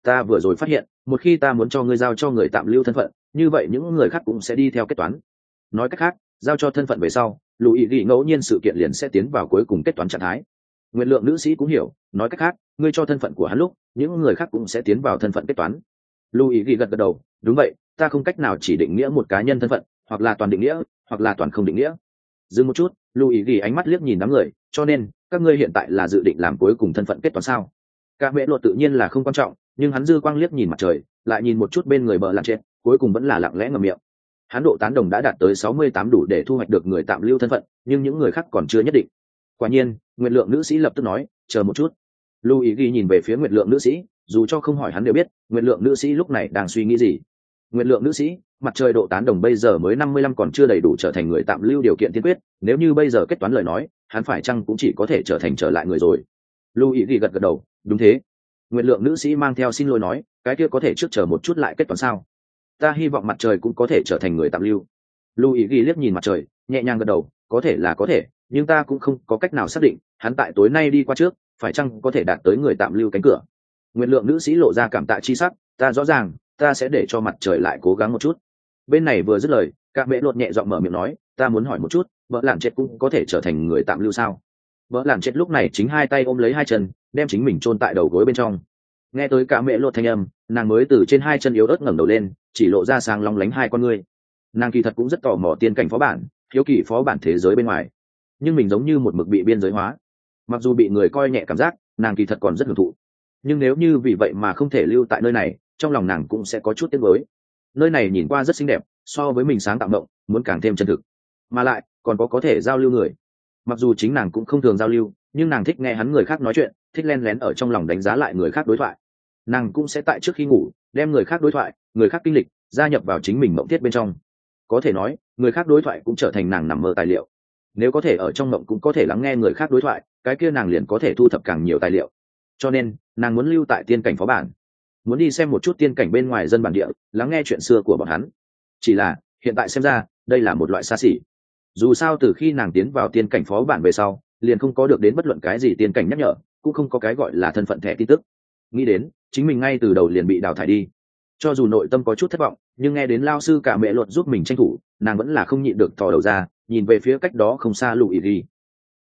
A: ta vừa rồi phát hiện một khi ta muốn cho ngươi giao cho người tạm lưu thân phận, như vậy những người khác cũng sẽ đi theo kết toán. Nói cách khác, giao cho thân phận về sau, lù ý ghi ngẫu nhiên sự kiện liền sẽ tiến vào cuối cùng kết toán trạng thái. Nguyện lượng nữ sĩ cũng hiểu, nói cách khác, ngươi cho thân phận của hắn lúc, những người khác cũng sẽ tiến vào thân phận kết toán. Lù ý ghi gật gật đầu, đúng vậy, ta không cách nào chỉ định nghĩa một cá nhân thân phận, hoặc là toàn định nghĩa, hoặc là toàn không định nghĩa. Dừng một chút, lù ý ghi ánh mắt liếc nhìn đám người, cho nên các ngươi hiện tại là dự định làm cuối cùng thân phận kết toán sao? Cả mẹ luật tự nhiên là không quan trọng, nhưng hắn dư quang liếc nhìn mặt trời, lại nhìn một chút bên người bờ lặn chết, cuối cùng vẫn là lặng lẽ ngậm miệng. Hắn độ tán đồng đã đạt tới sáu mươi tám đủ để thu hoạch được người tạm lưu thân phận, nhưng những người khác còn chưa nhất định. Quả nhiên, nguyện lượng nữ sĩ lập tức nói, chờ một chút. Lưu ý ghi nhìn về phía nguyện lượng nữ sĩ, dù cho không hỏi hắn đều biết, nguyện lượng nữ sĩ lúc này đang suy nghĩ gì. Nguyện lượng nữ sĩ, mặt trời độ tán đồng bây giờ mới năm mươi lăm còn chưa đầy đủ trở thành người tạm lưu điều kiện tiên quyết, nếu như bây giờ kết toán lời nói, hắn phải chăng cũng chỉ có thể trở thành trở lại người rồi. Lưu ý ghi gật gật đầu, đúng thế. Nguyện lượng nữ sĩ mang theo xin lỗi nói, cái kia có thể trước chờ một chút lại kết toán sao? Ta hy vọng mặt trời cũng có thể trở thành người tạm lưu. Lưu ý ghi liếc nhìn mặt trời, nhẹ nhàng gật đầu, có thể là có thể, nhưng ta cũng không có cách nào xác định hắn tại tối nay đi qua trước phải chăng có thể đạt tới người tạm lưu cánh cửa. Nguyện lượng nữ sĩ lộ ra cảm tạ chi sắc, ta rõ ràng, ta sẽ để cho mặt trời lại cố gắng một chút. Bên này vừa dứt lời, các mẹ lột nhẹ giọng mở miệng nói, ta muốn hỏi một chút, vợ làm chết cũng có thể trở thành người tạm lưu sao? Vợ làm chết lúc này chính hai tay ôm lấy hai chân, đem chính mình chôn tại đầu gối bên trong. Nghe tới cả mẹ lột thanh âm, nàng mới từ trên hai chân yếu ớt ngẩng đầu lên, chỉ lộ ra sáng long lánh hai con ngươi. Nàng kỳ thật cũng rất tò mò tiên cảnh phó bản, hiếu kỳ phó bản thế giới bên ngoài, nhưng mình giống như một mực bị biên giới hóa. Mặc dù bị người coi nhẹ cảm giác, nàng kỳ thật còn rất hưởng thụ, nhưng nếu như vì vậy mà không thể lưu tại nơi này, trong lòng nàng cũng sẽ có chút tiếc nuối. Nơi này nhìn qua rất xinh đẹp, so với mình sáng tạo mộng muốn càng thêm chân thực, mà lại còn có có thể giao lưu người. Mặc dù chính nàng cũng không thường giao lưu, nhưng nàng thích nghe hắn người khác nói chuyện, thích len lén ở trong lòng đánh giá lại người khác đối thoại. Nàng cũng sẽ tại trước khi ngủ đem người khác đối thoại, người khác kinh lịch gia nhập vào chính mình mộng tiết bên trong. Có thể nói, người khác đối thoại cũng trở thành nàng nằm mơ tài liệu. Nếu có thể ở trong mộng cũng có thể lắng nghe người khác đối thoại, cái kia nàng liền có thể thu thập càng nhiều tài liệu. Cho nên nàng muốn lưu tại tiên cảnh phó bản, muốn đi xem một chút tiên cảnh bên ngoài dân bản địa, lắng nghe chuyện xưa của bọn hắn. Chỉ là hiện tại xem ra đây là một loại xa xỉ. Dù sao từ khi nàng tiến vào tiên cảnh phó bản về sau, liền không có được đến bất luận cái gì tiên cảnh nhắc nhở, cũng không có cái gọi là thân phận thẻ tin tức. Nghĩ đến chính mình ngay từ đầu liền bị đào thải đi, cho dù nội tâm có chút thất vọng, nhưng nghe đến lao sư cả mẹ luật giúp mình tranh thủ, nàng vẫn là không nhịn được thò đầu ra, nhìn về phía cách đó không xa Lù ý ghi.